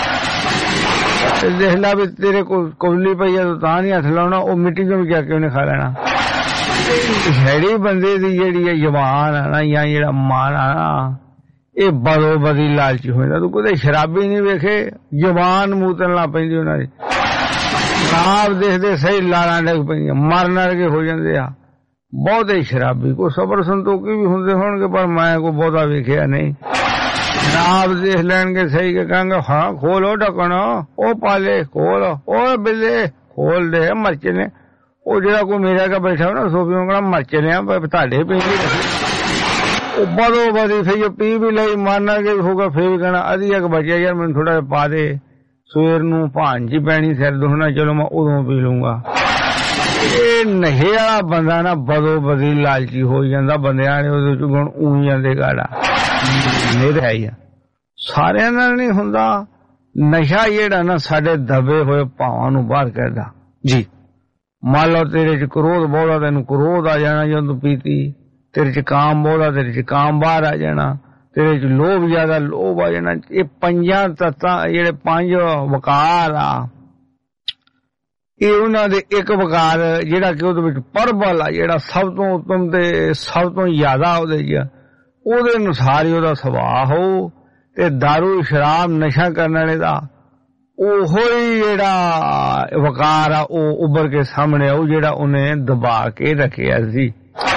ਦੇਖ ਲਾ ਵੀ ਤੇਰੇ ਕੋਲ ਕਬਲੀ ਪਈ ਆ ਤੂੰ ਤਾਂ ਨਹੀਂ ਹੱਥ ਲਾਉਣਾ, ਉਹ ਮਿੱਟੀ ਚੋਂ ਵੀ ਜਾ ਕੇ ਉਹਨੇ ਖਾ ਲੈਣਾ। ਹੈੜੀ ਬੰਦੇ ਦੀ ਜਿਹੜੀ ਹੈ ਜ਼ਬਾਨ ਆ ਨਾ ਜਾਂ ਜਿਹੜਾ ਮਨ ਆ ਨਾ, ਇਹ ਬਦੋ ਬਦੀ ਲਾਲਚੀ ਹੋ ਜਾਂਦਾ। ਤੂੰ ਕਦੇ ਸ਼ਰਾਬੀ ਨਹੀਂ ਵੇਖੇ ਜ਼ਬਾਨ ਮੂਤਣ ਲੱਗ ਪੈਂਦੀ ਉਹਨਾਂ ਦੀ, ਸ਼ਰਾਬ ਦੇਖਦੇ ਸਹੀ ਲਾਲਾਂ ਡਿੱਗ ਪੈਂਦੀਆਂ, ਮਰਨ ਵਰਗੇ ਹੋ ਜਾਂਦੇ ਆ ਬਹੁਤੇ ਸ਼ਰਾਬੀ। ਕੋਈ ਸਬਰ ਸੰਤੋਖੀ ਵੀ ਹੁੰਦੇ ਹੋਣਗੇ ਪਰ ਮੈਂ ਕੋਈ ਬਹੁਤਾ ਵੇਖਿਆ ਨਹੀਂ। ਸ਼ਰਾਬ ਦੇਖ ਲੈਣਗੇ ਸਹੀ ਕੇ ਕਹਾਂਗੇ ਹਾਂ ਖੋਲੋ ਢੱਕਣ, ਉਹ ਪਾਲੇ ਖੋਲ, ਉਹ ਬਿੱਲੇ ਖੋਲ ਦੇ ਮਰਚੇ ਨੇ। ਉਹ ਜਿਹੜਾ ਕੋਈ ਮੇਰਾ ਕਾ ਬੈਠਾ ਨਾ ਸੋਫੀਆਂ ਕੋਲ ਮਰਚੇ ਨੇ ਤੁਹਾਡੇ ਪੈਂਦੀ ਉਹ ਬਦੋ ਬਦੀ ਫਿਰ ਪੀ ਵੀ ਲਈ ਮਾਰਨਾ ਕੇ ਹੋਗਾ, ਫੇਰ ਵੀ ਕਹਿਣਾ ਅਧੀ ਇੱਕ ਬਚਿਆ ਯਾਰ ਮੈਨੂੰ ਥੋੜਾ ਜਿਹਾ ਪਾ ਦੇ, ਸਵੇਰ ਨੂੰ ਭਾਂਜ ਹੀ ਪੈਣੀ ਸਿਰ ਦੁਖਣਾ, ਚਲੋ ਮੈਂ ਉਦੋਂ ਪੀ ਲੂੰਗਾ। ਇਹ ਨਸ਼ੇ ਵਾਲਾ ਬੰਦਾ ਨਾ ਬਦੋ ਬਦੀ ਲਾਲਚੀ ਹੋ ਜਾਂਦਾ, ਬੰਦਿਆਂ ਨੇ ਉਹਦੇ ਚ ਗੁਣ ਊਂ ਜਾਂਦੇ ਗਾੜਾ ਨਹੀਂ ਰਿਹਾ। ਸਾਰਿਆਂ ਨਾਲ ਨਹੀਂ ਹੁੰਦਾ, ਨਸ਼ਾ ਜਿਹੜਾ ਨਾ ਸਾਡੇ ਦਬੇ ਹੋਏ ਭਾਵਾਂ ਨੂੰ ਬਾਹਰ ਕੱਢਦਾ ਜੀ। ਮੰਨ ਲਓ ਤੇਰੇ ਚ ਕ੍ਰੋਧ ਬਹੁਤਾ, ਤੈਨੂੰ ਕ੍ਰੋਧ ਆ ਜਾਣਾ ਜਦੋਂ ਤੂੰ ਪੀਤੀ, ਤੇਰੇ ਚ ਕਾਮ ਬਹੁਤਾ, ਤੇਰੇ ਚ ਕਾਮ ਬਾਹਰ ਆ ਜਾਣਾ, ਤੇਰੇ ਚ ਲੋਭ ਜ਼ਿਆਦਾ, ਲੋਭ ਆ ਜਾਣਾ। ਇਹ ਪੰਜਾਂ ਤੱਤਾਂ ਜਿਹੜੇ ਪੰਜ ਵਕਾਰ ਆ, ਇਹ ਉਹਨਾਂ ਦੇ ਇੱਕ ਵਕਾਰ ਜਿਹੜਾ ਕਿ ਉਹਦੇ ਵਿੱਚ ਪਰਬਲ ਆ, ਜਿਹੜਾ ਸਭ ਤੋਂ ਉੱਤਮ ਤੇ ਸਭ ਤੋਂ ਜ਼ਿਆਦਾ ਉਹਦੇ ਚ, ਉਹਦੇ ਅਨੁਸਾਰ ਹੀ ਉਹਦਾ ਸੁਭਾਅ ਹੋਊ। ਤੇ ਦਾਰੂ ਸ਼ਰਾਬ ਨਸ਼ਾ ਕਰਨ ਵਾਲੇ ਦਾ ਉਹੋ ਹੀ ਜਿਹੜਾ ਵਕਾਰ ਆ ਉਹ ਉੱਭਰ ਕੇ ਸਾਹਮਣੇ ਆਊ, ਜਿਹੜਾ ਉਹਨੇ ਦਬਾ ਕੇ ਰੱਖਿਆ ਸੀ।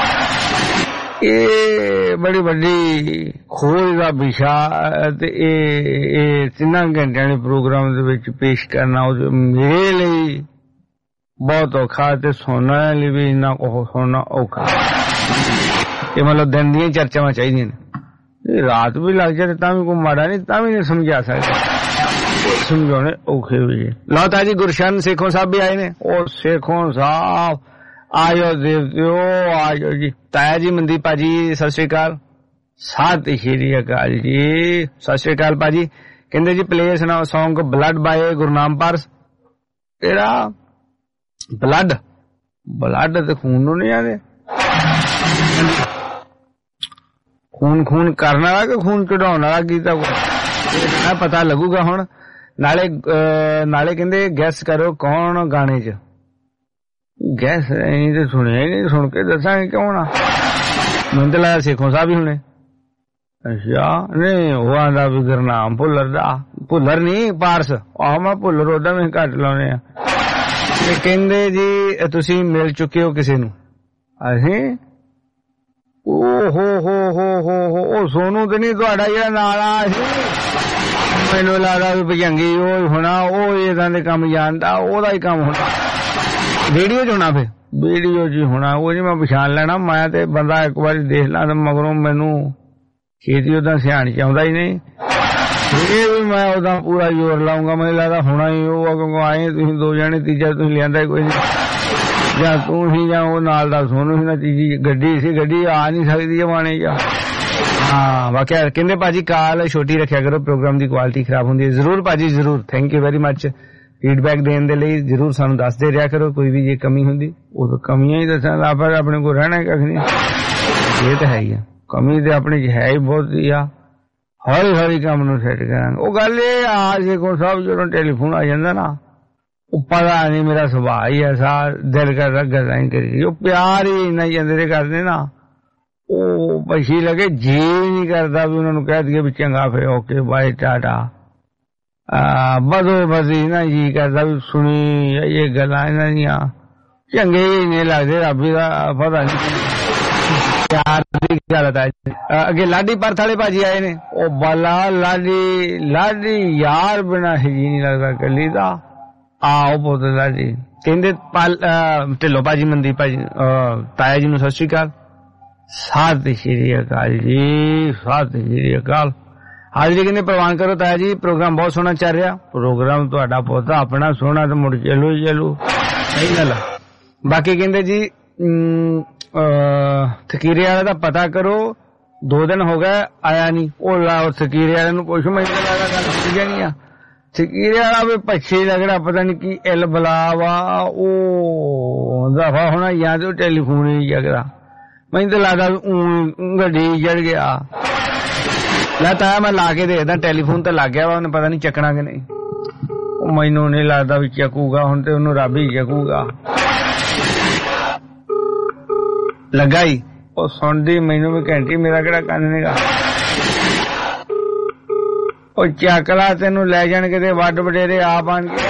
ਇਹ ਬੜੀ ਵੱਡੀ ਖੋਜ ਦਾ ਵਿਸ਼ਾ ਤੇ ਇਹ 3 ਘੰਟਿਆਂ ਦੇ ਪ੍ਰੋਗਰਾਮ ਦੇ ਵਿੱਚ ਪੇਸ਼ ਕਰਨਾ ਉਹ ਮੇਰੇ ਲਈ ਬਹੁਤ ਔਖਾ ਤੇ ਸੁਣਨ ਲਈ ਵੀ ਇੰਨਾ ਕੁ ਸੁਣਨਾ ਔਖਾ। ਇਹ ਮਤਲਬ ਦਿਨ ਦੀਆਂ ਚਰਚਾਵਾਂ ਚਾਹੀਦੀਆਂ ਨੇ, ਰਾਤ ਵੀ ਲੱਗ ਜਾਏ ਤਾਂ ਵੀ ਕੋਈ ਮਾੜਾ ਨਹੀਂ, ਤਾਂ ਵੀ ਨਹੀਂ ਸਮਝਾ ਸਕਦੇ, ਸਮਝਾਉਣੇ ਔਖੇ ਵੀ। ਲਓ ਤਾਂ ਜੀ ਗੁਰਸ਼ਨ ਸੇਖੋਂ ਸਾਹਿਬ ਵੀ ਆਏ ਨੇ। ਉਹ ਸੇਖੋਂ ਸਾਹਿਬ ਆਇਓ ਦੇਵਤਿਓ ਆਇਓ ਜੀ। ਤਾਇਆ ਜੀ ਮਨਦੀਪ ਭਾਜੀ ਸਤਿ ਸ੍ਰੀ ਅਕਾਲ। ਸਤਿ ਸ਼੍ਰੀ ਅਕਾਲ ਜੀ, ਸਤਿ ਸ੍ਰੀ ਅਕਾਲ ਭਾਜੀ। ਕਹਿੰਦੇ ਜੀ ਪਲੇ ਸੁਣਾਓ song blood by Gurnam Paras. ਤੇਰਾ ਬਲੱਡ ਤੇ ਖੂਨ ਨੂੰ ਨਹੀਂ ਆਦੇ, ਖੂਨ ਕਰਨ ਵਾਲਾ ਕਿ ਖੂਨ ਕਢਾਉਣ ਵਾਲਾ ਕੀਤਾ ਕੋਈ ਪਤਾ ਲੱਗੂਗਾ ਹੁਣ। ਨਾਲੇ ਕਹਿੰਦੇ ਗੈਸ ਕਰੋ ਕੌਣ ਗਾਣੇ ਚ। ਗੈਸ ਅਸੀਂ ਤੇ ਸੁਣਿਆ ਹੀ ਨਹੀਂ, ਸੁਣ ਕੇ ਦੱਸਾਂਗੇ ਕੌਣ ਆ। ਮੈਨੂੰ ਤਾਂ ਲੱਗਦਾ ਸੇਖੋਂ ਸਾਹਿਬ ਹੀ ਹੁਣੇ। ਅੱਛਾ ਨਹੀਂ ਉਹ ਆਂਦਾ ਵੀ ਗੁਰਨਾਮ ਭੁੱਲਰ ਦਾ, ਭੁੱਲਰ ਨਹੀਂ ਪਾਰਸ। ਆਹ ਮੈਂ ਭੁੱਲਰ ਉਹਦਾ ਵੀ ਘੱਟ ਲਾਉਣੇ ਆ। ਤੇ ਕਹਿੰਦੇ ਜੀ ਤੁਸੀਂ ਮਿਲ ਚੁੱਕੇ ਹੋ ਕਿਸੇ ਨੂੰ? ਅਸੀਂ ਉਹ ਸੋਨੂੰ ਤੇ ਨਹੀਂ ਤੁਹਾਡਾ ਜਿਹੜਾ ਨਾਲ ਆ ਸੀ, ਮੈਨੂੰ ਲੱਗਦਾ ਵੀ ਭਜੰਗੀ ਉਹ ਹੋਣਾ, ਉਹ ਇਹਦਾਂ ਦੇ ਕੰਮ ਜਾਣਦਾ, ਉਹਦਾ ਹੀ ਕੰਮ ਹੋਣਾ। ਵੀਡੀਓ ਚ ਹੋਣਾ, ਫਿਰ ਵੀਡੀਓ ਚ ਹੋਣਾ, ਉਹ ਜੀ ਮੈਂ ਪਛਾਣ ਲੈਣਾ। ਮੈਂ ਤੇ ਬੰਦਾ ਇੱਕ ਵਾਰੀ ਦੇਖ ਲਾਂ ਤੇ ਮਗਰੋਂ ਮੈਨੂੰ ਛੇਤੀ ਉਹਦਾ ਸਿਆਣ ਚ ਆਉਂਦਾ ਹੀ ਨਹੀਂ। ਇਹ ਵੀ ਮੈਂ ਉਹਦਾ ਪੂਰਾ ਜ਼ੋਰ ਲਾਉਂਗਾ, ਮੈਨੂੰ ਲੱਗਦਾ ਹੋਣਾ ਹੀ ਉਹ, ਕਿਉਂਕਿ ਆਏ ਤੁਸੀਂ 2 ਜਣੇ, ਤੀਜਾ ਤੁਸੀਂ ਲਿਆਂਦਾ ਕੋਈ ਨਹੀਂ। ਜਾਂ ਤੂੰ ਹੀ ਜਾਂ ਉਹ ਨਾਲ ਦਾ ਸੋਨੂੰ ਸੀ ਨਾ, ਤੀਜੀ ਗੱਡੀ ਸੀ, ਗੱਡੀ ਆ ਨਹੀਂ ਸਕਦੀ ਜਮਾਨੇ ਜਾਂ। ਹਾਂ ਵਾਕਿਆ ਕਹਿੰਦੇ ਭਾਜੀ ਕਾਲ ਛੋਟੀ ਰੱਖਿਆ ਕਰੋ, ਪ੍ਰੋਗਰਾਮ ਦੀ ਕੁਆਲਿਟੀ ਖਰਾਬ ਹੁੰਦੀ ਹੈ। ਜ਼ਰੂਰ ਭਾਜੀ ਜ਼ਰੂਰ, thank you very much. Feedback ਦੇਣ ਦੇ ਲਈ ਜ਼ਰੂਰ ਸਾਨੂੰ ਦੱਸਦੇ ਰਿਹਾ ਕਰੋ, ਕੋਈ ਵੀ ਜੇ ਕਮੀ ਹੁੰਦੀ ਉਹ ਤਾਂ ਕਮੀਆਂ ਹੀ ਦੱਸਾਂ, ਪਰ ਆਪਣੇ ਕੋਲ ਰਹਿਣਾ ਕੱਖ ਨਹੀਂ, ਇਹ ਤਾਂ ਹੈ ਹੀ ਆ। ਕਮੀ ਤੇ ਆਪਣੇ ਚ ਹੈ ਹੀ ਬਹੁਤ ਹੀ ਆ, ਹੌਲੀ ਹੌਲੀ ਕੰਮ ਨੂੰ ਸੈੱਟ ਕਰਾਂਗੇ। ਉਹ ਗੱਲ ਇਹ ਆ ਜੇ ਕੋਲ ਸਭ ਜਦੋਂ ਟੈਲੀਫੋਨ ਆ ਜਾਂਦਾ ਨਾ, ਉਹ ਪਤਾ ਨਹੀਂ ਮੇਰਾ ਸੁਭਾਅ ਹੀ ਐਸਾ, ਦਿਲ ਕਰਦਾ ਗੱਲਾਂ ਹੀ ਕਰੀ, ਉਹ ਪਿਆਰ ਹੀ ਇੰਨਾ ਜਾਂਦੇ ਕਰਦੇ ਨਾ, ਉਹ ਪਛੀ ਲੱਗੇ ਜੀ ਨਹੀਂ ਕਰਦਾ ਵੀ ਉਹਨਾਂ ਨੂੰ ਕਹਿ ਦਈਏ ਵੀ ਚੰਗਾ ਫੇ ਓਕੇ ਬਾਏ ਟਾਟਾ, ਬਦੋ ਬਦੀ ਨਾ ਜੀ ਕਰਦਾ ਵੀ ਸੁਣੀ ਇਹ ਗੱਲਾਂ ਇਹਨਾਂ ਦੀਆਂ ਚੰਗੇ ਹੀ ਨਹੀਂ ਲੱਗਦੇ। ਰੱਬ ਦਾ ਪਤਾ ਨਹੀਂ ਪਿਆਰ ਦੀ ਗੱਲ ਹੈ। ਅੱਗੇ ਲਾਡੀ ਪਰਥ ਵਾਲੇ ਭਾਜੀ ਆਏ ਨੇ, ਉਹ ਬਾਲਾ ਲਾਡੀ ਯਾਰ ਬਿਨਾ ਹੀ ਨਹੀਂ ਲੱਗਦਾ ਕੱਲੀ ਦਾ। ਆਓ ਬਹੁਤ ਲਾਡੀ ਕਹਿੰਦੇ ਢਿੱਲੋਂ ਭਾਜੀ, ਮਨਦੀਪ ਭਾਜੀ, ਤਾਇਆ ਜੀ ਨੂੰ ਸਤਿ ਸ਼੍ਰੀ ਅਕਾਲ। ਸਤਿ ਸ਼੍ਰੀ ਅਕਾਲ ਜੀ, ਸਤਿ ਸ਼੍ਰੀ ਅਕਾਲ। ਹਾਜ਼ਰੀ ਕਹਿੰਦੇ ਪ੍ਰਵਾਨ ਕਰੋ ਤਾਇਆ ਜੀ, ਪ੍ਰੋਗਰਾਮ ਬਹੁਤ ਸੋਹਣਾ ਚੱਲ ਰਿਹਾ। ਪ੍ਰੋਗਰਾਮ ਤੁਹਾਡਾ ਪੌਦਾ ਆਪਣਾ ਸੋਹਣਾ ਤੇ ਮੁੜ ਚਲੋ ਚਲੋ, ਸਹੀ ਗੱਲ। ਬਾਕੀ ਕਹਿੰਦੇ ਜੀ ਥਕੀਰੇ ਵਾਲੇ ਦਾ ਪਤਾ ਕਰੋ, 2 ਦਿਨ ਹੋ ਗਏ ਆਇਆ ਨਹੀਂ। ਉਹ ਥਕੀਰੇ ਵਾਲੇ ਨੂੰ ਪੁੱਛ, ਮੈਨੂੰ ਲੱਗਦਾ ਗੱਲ ਸਮਝ ਜਾਣੀ ਆ। ਥਕੀਰੇ ਵਾਲਾ ਵੀ ਪੱਛੇ ਲੱਗਣਾ, ਪਤਾ ਨੀ ਕੀ ਇਲ ਬਲਾ ਵਾ, ਉਹ ਦਫਾ ਹੋਣਾ ਜਾਂ ਤੇ ਟੈਲੀਫੋਨ ਹੀ ਜਗਦਾ। ਮੈਨੂੰ ਤਾਂ ਲੱਗਦਾ ਗੱਡੀ ਚੜ ਗਿਆ। ਲੈ ਤਾਇਆ ਮੈਂ ਲਾ ਕੇ ਦੇਖਦਾ, ਟੈਲੀਫੋਨ ਤੇ ਲੱਗ ਗਿਆ ਵਾ, ਉਹਨੇ ਪਤਾ ਨੀ ਚੱਕਣਾ ਕਿ ਨਹੀਂ। ਉਹ ਮੈਨੂੰ ਨਹੀਂ ਲੱਗਦਾ ਵੀ ਚੱਕੂਗਾ, ਹੁਣ ਤੇ ਉਹਨੂੰ ਰੱਬ ਹੀ ਚੱਕੂਗਾ। ਲੱਗਾ ਹੀ ਉਹ ਸੁਣਦੀ ਮੈਨੂੰ ਵੀ ਘੰਟੀ, ਮੇਰਾ ਕਿਹੜਾ ਕੰਨ ਨੀਗਾ। ਉਹ ਚੱਕ ਲਾ, ਤੈਨੂੰ ਲੈ ਜਾਣ ਕਿਤੇ ਵੱਡ ਵਡੇਰੇ ਆ ਬਣ ਕੇ।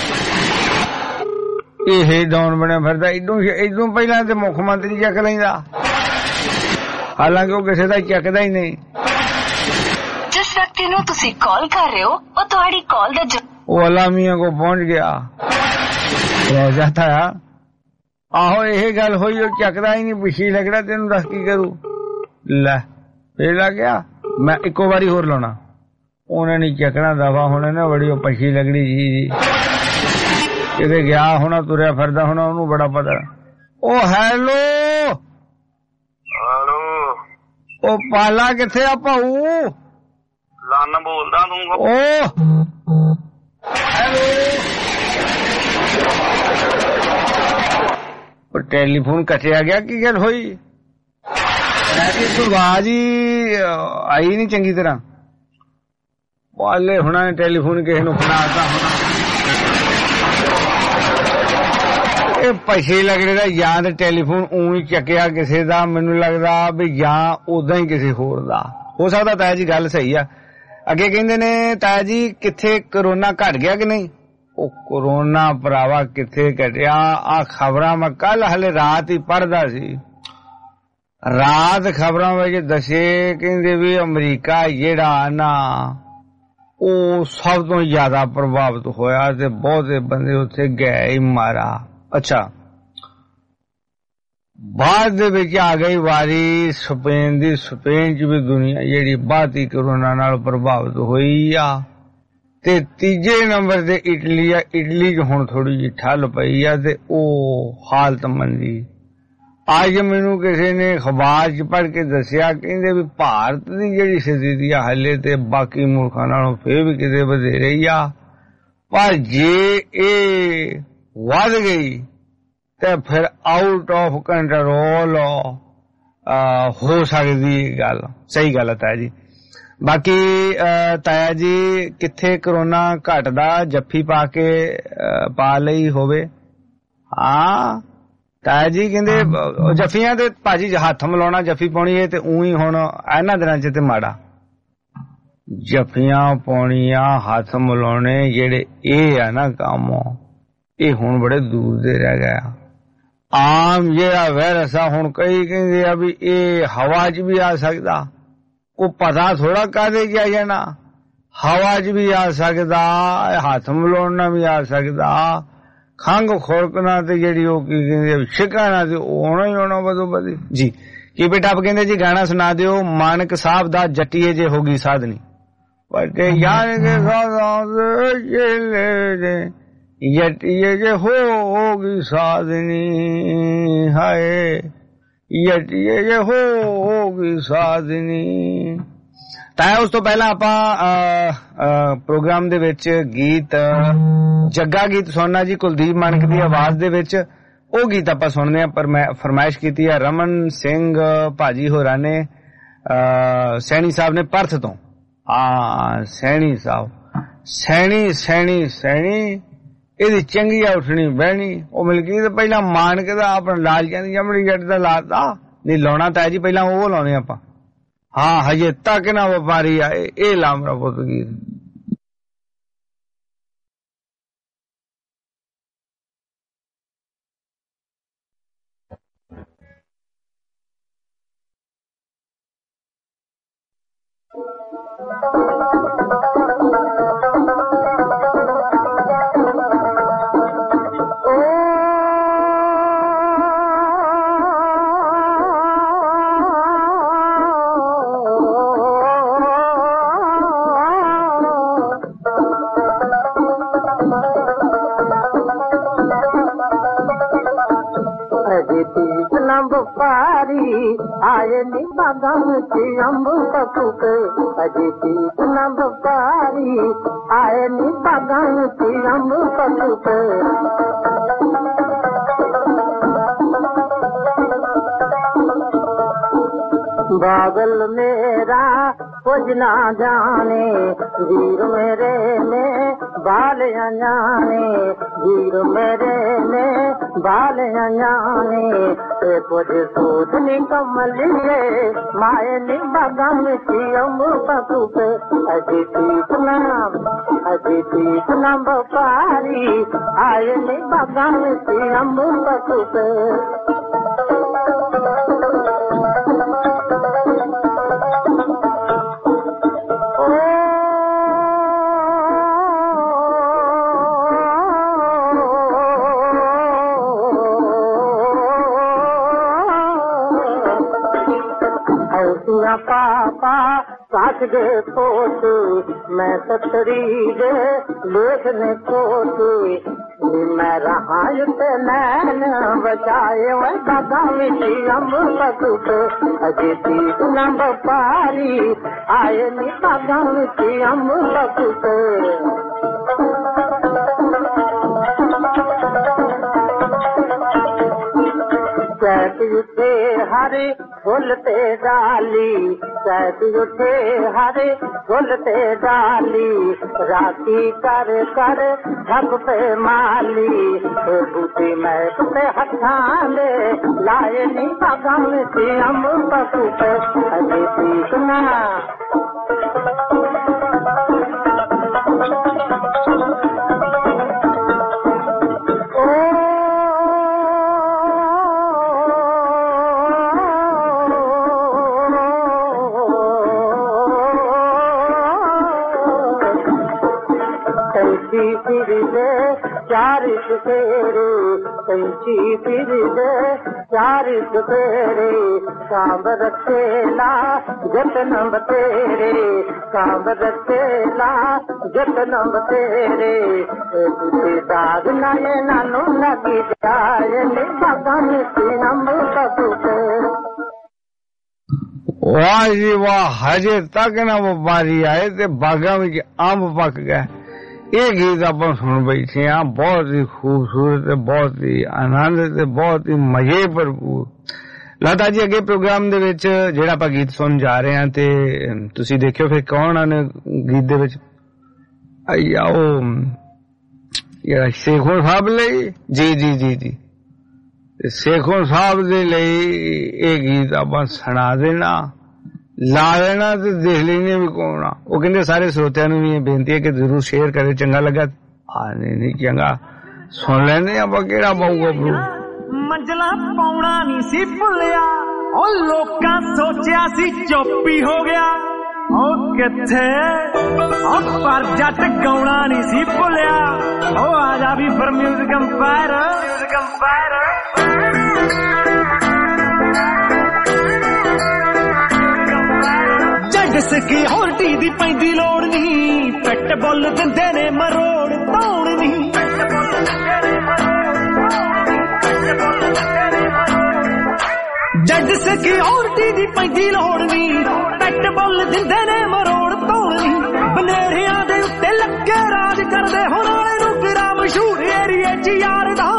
ਇਹ ਡਾਊਨ ਬਣਿਆ ਫਿਰਦਾ, ਇਦੋਂ ਪਹਿਲਾਂ ਤੇ ਮੁੱਖ ਮੰਤਰੀ ਚੱਕ ਲੈਂਦਾ, ਹਾਲਾਂਕਿ ਉਹ ਕਿਸੇ ਦਾ ਚੱਕਦਾ ਹੀ ਨਹੀਂ। ਜਿਸ ਵਿਅਕਤੀ ਨੂੰ ਤੁਸੀਂ ਕਾਲ ਕਰ ਰਹੇ ਹੋ ਉਹ ਤੁਹਾਡੀ ਕਾਲ ਦਾ ਉਹ ਅਲਾਮੀਆਂ ਕੋ ਪਹੁੰਚ ਗਿਆ ਰਹਿ ਜਾਂਦਾ ਆ। ਆਹੋ ਇਹ ਗੱਲ ਹੋਈ, ਉਹ ਚੱਕਦਾ ਹੀ ਨਹੀਂ, ਪਿੱਛੇ ਲੱਗਦਾ, ਤੈਨੂੰ ਦੱਸ ਕੀ ਕਰੂ। ਲੈ ਫੇਰ ਲੱਗ ਗਿਆ, ਮੈਂ ਇੱਕੋ ਵਾਰੀ ਹੋਰ ਲਾਉਣਾ, ਉਹਨੇ ਨੀ ਚੱਕਣਾ ਦਫਾ ਹੋਣਾ ਨਾ, ਬੜੀ ਉਹ ਪਛੀ ਲੱਗਣੀ ਜੀ ਕਿਤੇ ਗਿਆ ਹੋਣਾ, ਤੁਰਿਆ ਫਿਰਦਾ ਹੋਣਾ, ਉਹਨੂੰ ਬੜਾ ਪਤਾ। ਉਹ ਹੈਲੋ ਉਹ ਪਾਲਾ ਕਿੱਥੇ ਆ ਭਾਊ? ਲਾਨਾ ਬੋਲਦਾ ਤੂੰ। ਉਹ ਹੈਲੋ ਉਹ ਟੈਲੀਫੋਨ ਕੱਟਿਆ ਗਿਆ, ਕੀ ਗੱਲ ਹੋਈ? ਆਵਾਜ਼ ਹੀ ਆਈ ਨਹੀਂ ਚੰਗੀ ਤਰ੍ਹਾਂ। ਪਾਲੇ ਹੁਣਾ ਟੈਲੀਫੋਨ ਕਿਸੇ ਨੂੰ ਫੜਾਤਾ ਹੋਣਾ, ਇਹ ਪਛੇ ਲੱਗਦੇ ਦਾ, ਜਾਂ ਤੇ ਟੈਲੀਫੋਨ ਊਂ ਚੱਕਿਆ ਕਿਸੇ ਦਾ, ਮੈਨੂੰ ਲੱਗਦਾ ਵੀ ਜਾਂ ਉਦਾਂ ਹੀ ਕਿਸੇ ਹੋਰ ਦਾ ਹੋ ਸਕਦਾ। ਤਾਇਆ ਜੀ ਗੱਲ ਸਹੀ ਆ। ਅੱਗੇ ਕਹਿੰਦੇ ਨੇ ਤਾਇਆ ਜੀ ਕਿੱਥੇ ਕਰੋਨਾ ਘਟ ਗਿਆ ਕਿ ਨਹੀਂ? ਉਹ ਕਰੋਨਾ ਭਰਾਵਾ ਕਿੱਥੇ ਘਟਿਆ, ਆ ਖਬਰਾਂ ਮੈਂ ਕੱਲ ਹਲੇ ਰਾਤ ਹੀ ਪੜ੍ਹਦਾ ਸੀ, ਰਾਤ ਖਬਰਾਂ ਵਿੱਚ ਦੱਸੇ ਕਹਿੰਦੇ ਵੀ ਅਮਰੀਕਾ ਜਿਹੜਾ ਨਾ ਉਹ ਸਭ ਤੋਂ ਜ਼ਿਆਦਾ ਪ੍ਰਭਾਵਿਤ ਹੋਇਆ ਤੇ ਬਹੁਤੇ ਬੰਦੇ ਉੱਥੇ ਗਏ ਹੀ ਮਾਰਾ। ਅੱਛਾ, ਬਾਅਦ ਦੇ ਵਿੱਚ ਆ ਗਈ ਵਾਰੀ ਸਪੇਨ ਦੀ। ਸਪੇਨ ਚ ਵੀ ਦੁਨੀਆ ਜਿਹੜੀ ਬਾਤੀ ਕਰੋਨਾ ਨਾਲ ਪ੍ਰਭਾਵਿਤ ਹੋਈ ਆ। ਤੇ ਤੀਜੇ ਨੰਬਰ ਤੇ ਇਟਲੀ ਆ। ਇਟਲੀ ਚ ਹੁਣ ਥੋੜੀ ਜਿਹੀ ਠੱਲ ਪਈ ਆ ਤੇ ਉਹ ਹਾਲਤ ਮੰਦੀ। ਅੱਜ ਮੈਨੂੰ ਕਿਸੇ ਨੇ ਅਖਬਾਰ ਚ ਪੜ੍ਹ ਕੇ ਦੱਸਿਆ, ਕਹਿੰਦੇ ਵੀ ਭਾਰਤ ਦੀ ਜਿਹੜੀ ਸਥਿਤੀ ਆ ਹਲੇ ਤੇ ਬਾਕੀ ਮੁਲਕਾਂ ਨਾਲੋਂ ਫੇਰ ਵੀ ਕਿਤੇ ਵਧੇਰੇ ਹੀ ਆ, ਪਰ ਜੇ ਇਹ ਵੱਧ ਗਈ ਤੇ ਫਿਰ ਆਊਟ ਆਫ ਕੰਟਰੋਲ ਹੋ ਸਕਦੀ। ਗੱਲ ਸਹੀ ਗੱਲ ਹੈ ਤਾਇਆ ਜੀ। ਬਾਕੀ ਤਾਇਆ ਜੀ ਕਿੱਥੇ ਕਰੋਨਾ ਘਟਦਾ, ਜੱਫੀ ਪਾ ਕੇ ਪਾ ਲਈ ਹੋਵੇ। ਹਾਂ ਤਾਇਆ ਜੀ ਕਹਿੰਦੇ ਜੱਫੀਆਂ ਤੇ ਭਾਜੀ ਹੱਥ ਮਿਲਾਉਣਾ, ਜੱਫੀ ਪਾਉਣੀ ਇਹ ਤੇ ਊਂ ਹੁਣ ਇਹਨਾਂ ਦਿਨਾਂ ਚ ਤੇ ਮਾੜਾ। ਜੱਫੀਆਂ ਪਾਉਣੀਆਂ, ਹੱਥ ਮਿਲਾਉਣੇ ਜਿਹੜੇ ਇਹ ਆ ਨਾ ਕੰਮ, ਇਹ ਹੁਣ ਬੜੇ ਦੂਰ ਦੇ ਰਹਿ ਗਿਆ। ਆਮ ਜਿਹੜਾ ਵਾਇਰਸ ਆ ਹੁਣ ਕਈ ਕਹਿੰਦੇ ਆ ਵੀ ਇਹ ਹਵਾ 'ਚ ਵੀ ਆ ਸਕਦਾ। ਉਹ ਪਤਾ ਥੋੜਾ ਕਾਹਦੇ 'ਚ ਆ ਜਾਣਾ, ਹਵਾ 'ਚ ਵੀ ਆ ਸਕਦਾ, ਹੱਥ ਮਿਲਾਉਣ ਨਾਲ ਵੀ ਆ ਸਕਦਾ, ਖੰਘ ਖੁਰਕਣਾ ਤੇ ਜਿਹੜੀ ਉਹ ਕੀ ਕਹਿੰਦੇ ਛਿਕਾਣਾ ਤੇ ਉਹ ਆਉਣਾ ਹੀ ਆਉਣਾ ਬਦੋ ਬਦੀ ਜੀ। ਕੀ ਬੇਟਾ ਆਪ ਕਹਿੰਦੇ ਜੀ ਗਾਣਾ ਸੁਣਾ ਦਿਓ ਮਾਨਕ ਸਾਹਿਬ ਦਾ ਜੱਟੀਏ ਜੇ ਹੋ ਗਈ ਸਾਧਨੀ। ਵੱਡੇ ਯਾਰ ਕੇ यटिए जे होगी साधनी हाय यटिए जे होगी साधनी। ਤਾਂ ਉਸ ਤੋਂ ਪਹਿਲਾਂ ਆਪਾਂ ਪ੍ਰੋਗਰਾਮ ਦੇ ਵਿੱਚ ਗੀਤ ਜੱਗਾ ਗੀਤ ਸੁਣਨਾ ਜੀ ਕੁਲਦੀਪ ਮਾਨਕ ਦੀ ਆਵਾਜ਼ ਦੇ ਵਿੱਚ। ਉਹ ਗੀਤ ਆਪਾਂ ਸੁਣਦੇ ਆ ਪਰ ਮੈਂ ਫਰਮਾਇਸ਼ ਕੀਤੀ ਹੈ ਰਮਨ ਸਿੰਘ ਭਾਜੀ ਹੋਰਾਂ ਨੇ ਸੈਣੀ ਸਾਹਿਬ ਨੇ ਪਰਥ ਤੋਂ। ਹਾਂ ਸੈਣੀ ਸਾਹਿਬ ਸੈਣੀ ਇਹਦੀ ਚੰਗੀ ਆ ਉੱਠਣੀ ਬਹਿਣੀ। ਉਹ ਮਲਕੀਤ ਪਹਿਲਾਂ ਮਾਨਕ ਦਾ ਆਪਣਾ ਲਾਲਚਾਂ ਦੀ ਜਮੜੀ ਜੱਟ ਦਾ ਲਾਤਾ ਨਹੀਂ ਲਾਉਣਾ ਤਾਂ ਜੀ ਪਹਿਲਾਂ ਉਹ ਲਾਉਣੇ ਆਪਾਂ। हाँ हजे तक ना व्यापारी आए ए लामरा पुतगीर। व्यापारी आए नी बागम की अम्ब कपूक अजीती न व्यापारी आए नी बागम की अम्ब कपूक। बागल मेरा कुछ ना जाने वीर मेरे में बाल अजाने वीर मेरे में बाल अजाने कुछ सोच नी कमलिए माए नी बागम की अम्ब कपूक अजीती न व्यापारी आए नी बागम की अम्ब कपूक। पापा साथ गे पोत मैं सतरी गे लेखने पोत मैं रहा युते नैन बचाए वह दादा मिली अम्ब कपूक अजीती न व्यापारी आए नी दादा मिली अम्ब कपूक। उठे हरे फुलते डाली कैद उठे हरे फुलते डाली राती कर कर ठग पे माली बूटी महकते हथाने लाए नी बागम की अम्ब कपूक अजीती सुना। चारिस तेरे पंछी फिर दे चारिस तेरे सांब रखेला जतनम तेरे सांब रखेला जतनम तेरे तुझे दाग नाये नानो लगी जाए नी बागम की अम्ब कपूक। वाह जी वाह हजे तक ना व्यापारी आए ते बागम के अंब पक गए। ये गीत आप सुन बैठे हैं बहुत ही खूबसूरत बहुत ही आनंद ते बहुत ही मजे भरपूर। लता जी अगे प्रोग्राम दे विच जेड़ा आप गीत सुन जा रहे हैं ते तुसी देखियो फिर कौन आने गीत दे विच आओ ये शेखों साहब लई जी जी जी जी शेखों साहब दे लई ये गीत आप सुना देना ला लेना तो देख लेंगे भी कौन। वो कहते सारे श्रोतियां नूं भी बेनती है कि जरूर शेयर करे चंगा लगा नहीं चंगा सुन लेने आप केड़ा पाऊगा बरू मंजला पाउना नहीं सी भुलिया ओ लोकां सोचिया सी चुप्पी हो गया ओ किथे ओ पर जट गाउना नहीं सी भुलिया ओ आजा भी फिर म्यूजिक एम्पायर सिक्योरिटी दी पैंदी लोड़ नहीं पेट बुल दिंदे ने मरोड़ तौड़ नहीं ਜੱਜ ਸਿਕਿਉਰਿਟੀ ਦੀ ਪੈਂਦੀ ਲੋੜ ਨਹੀਂ ਪੈਟ ਬੁੱਲ ਦਿੰਦੇ ਨੇ ਮਰੋੜ ਤੋੜਨੀ ਬਨੇਰਿਆਂ ਦੇ ਉੱਤੇ ਲੱਗੇ ਰਾਜ ਕਰਦੇ ਹੁਣ ਵਾਲੇ ਨੂੰ ਕਿਰਾ ਮਸ਼ਹੂਰ ਏਰੀਏ 'ਚ ਯਾਰ ਦਾ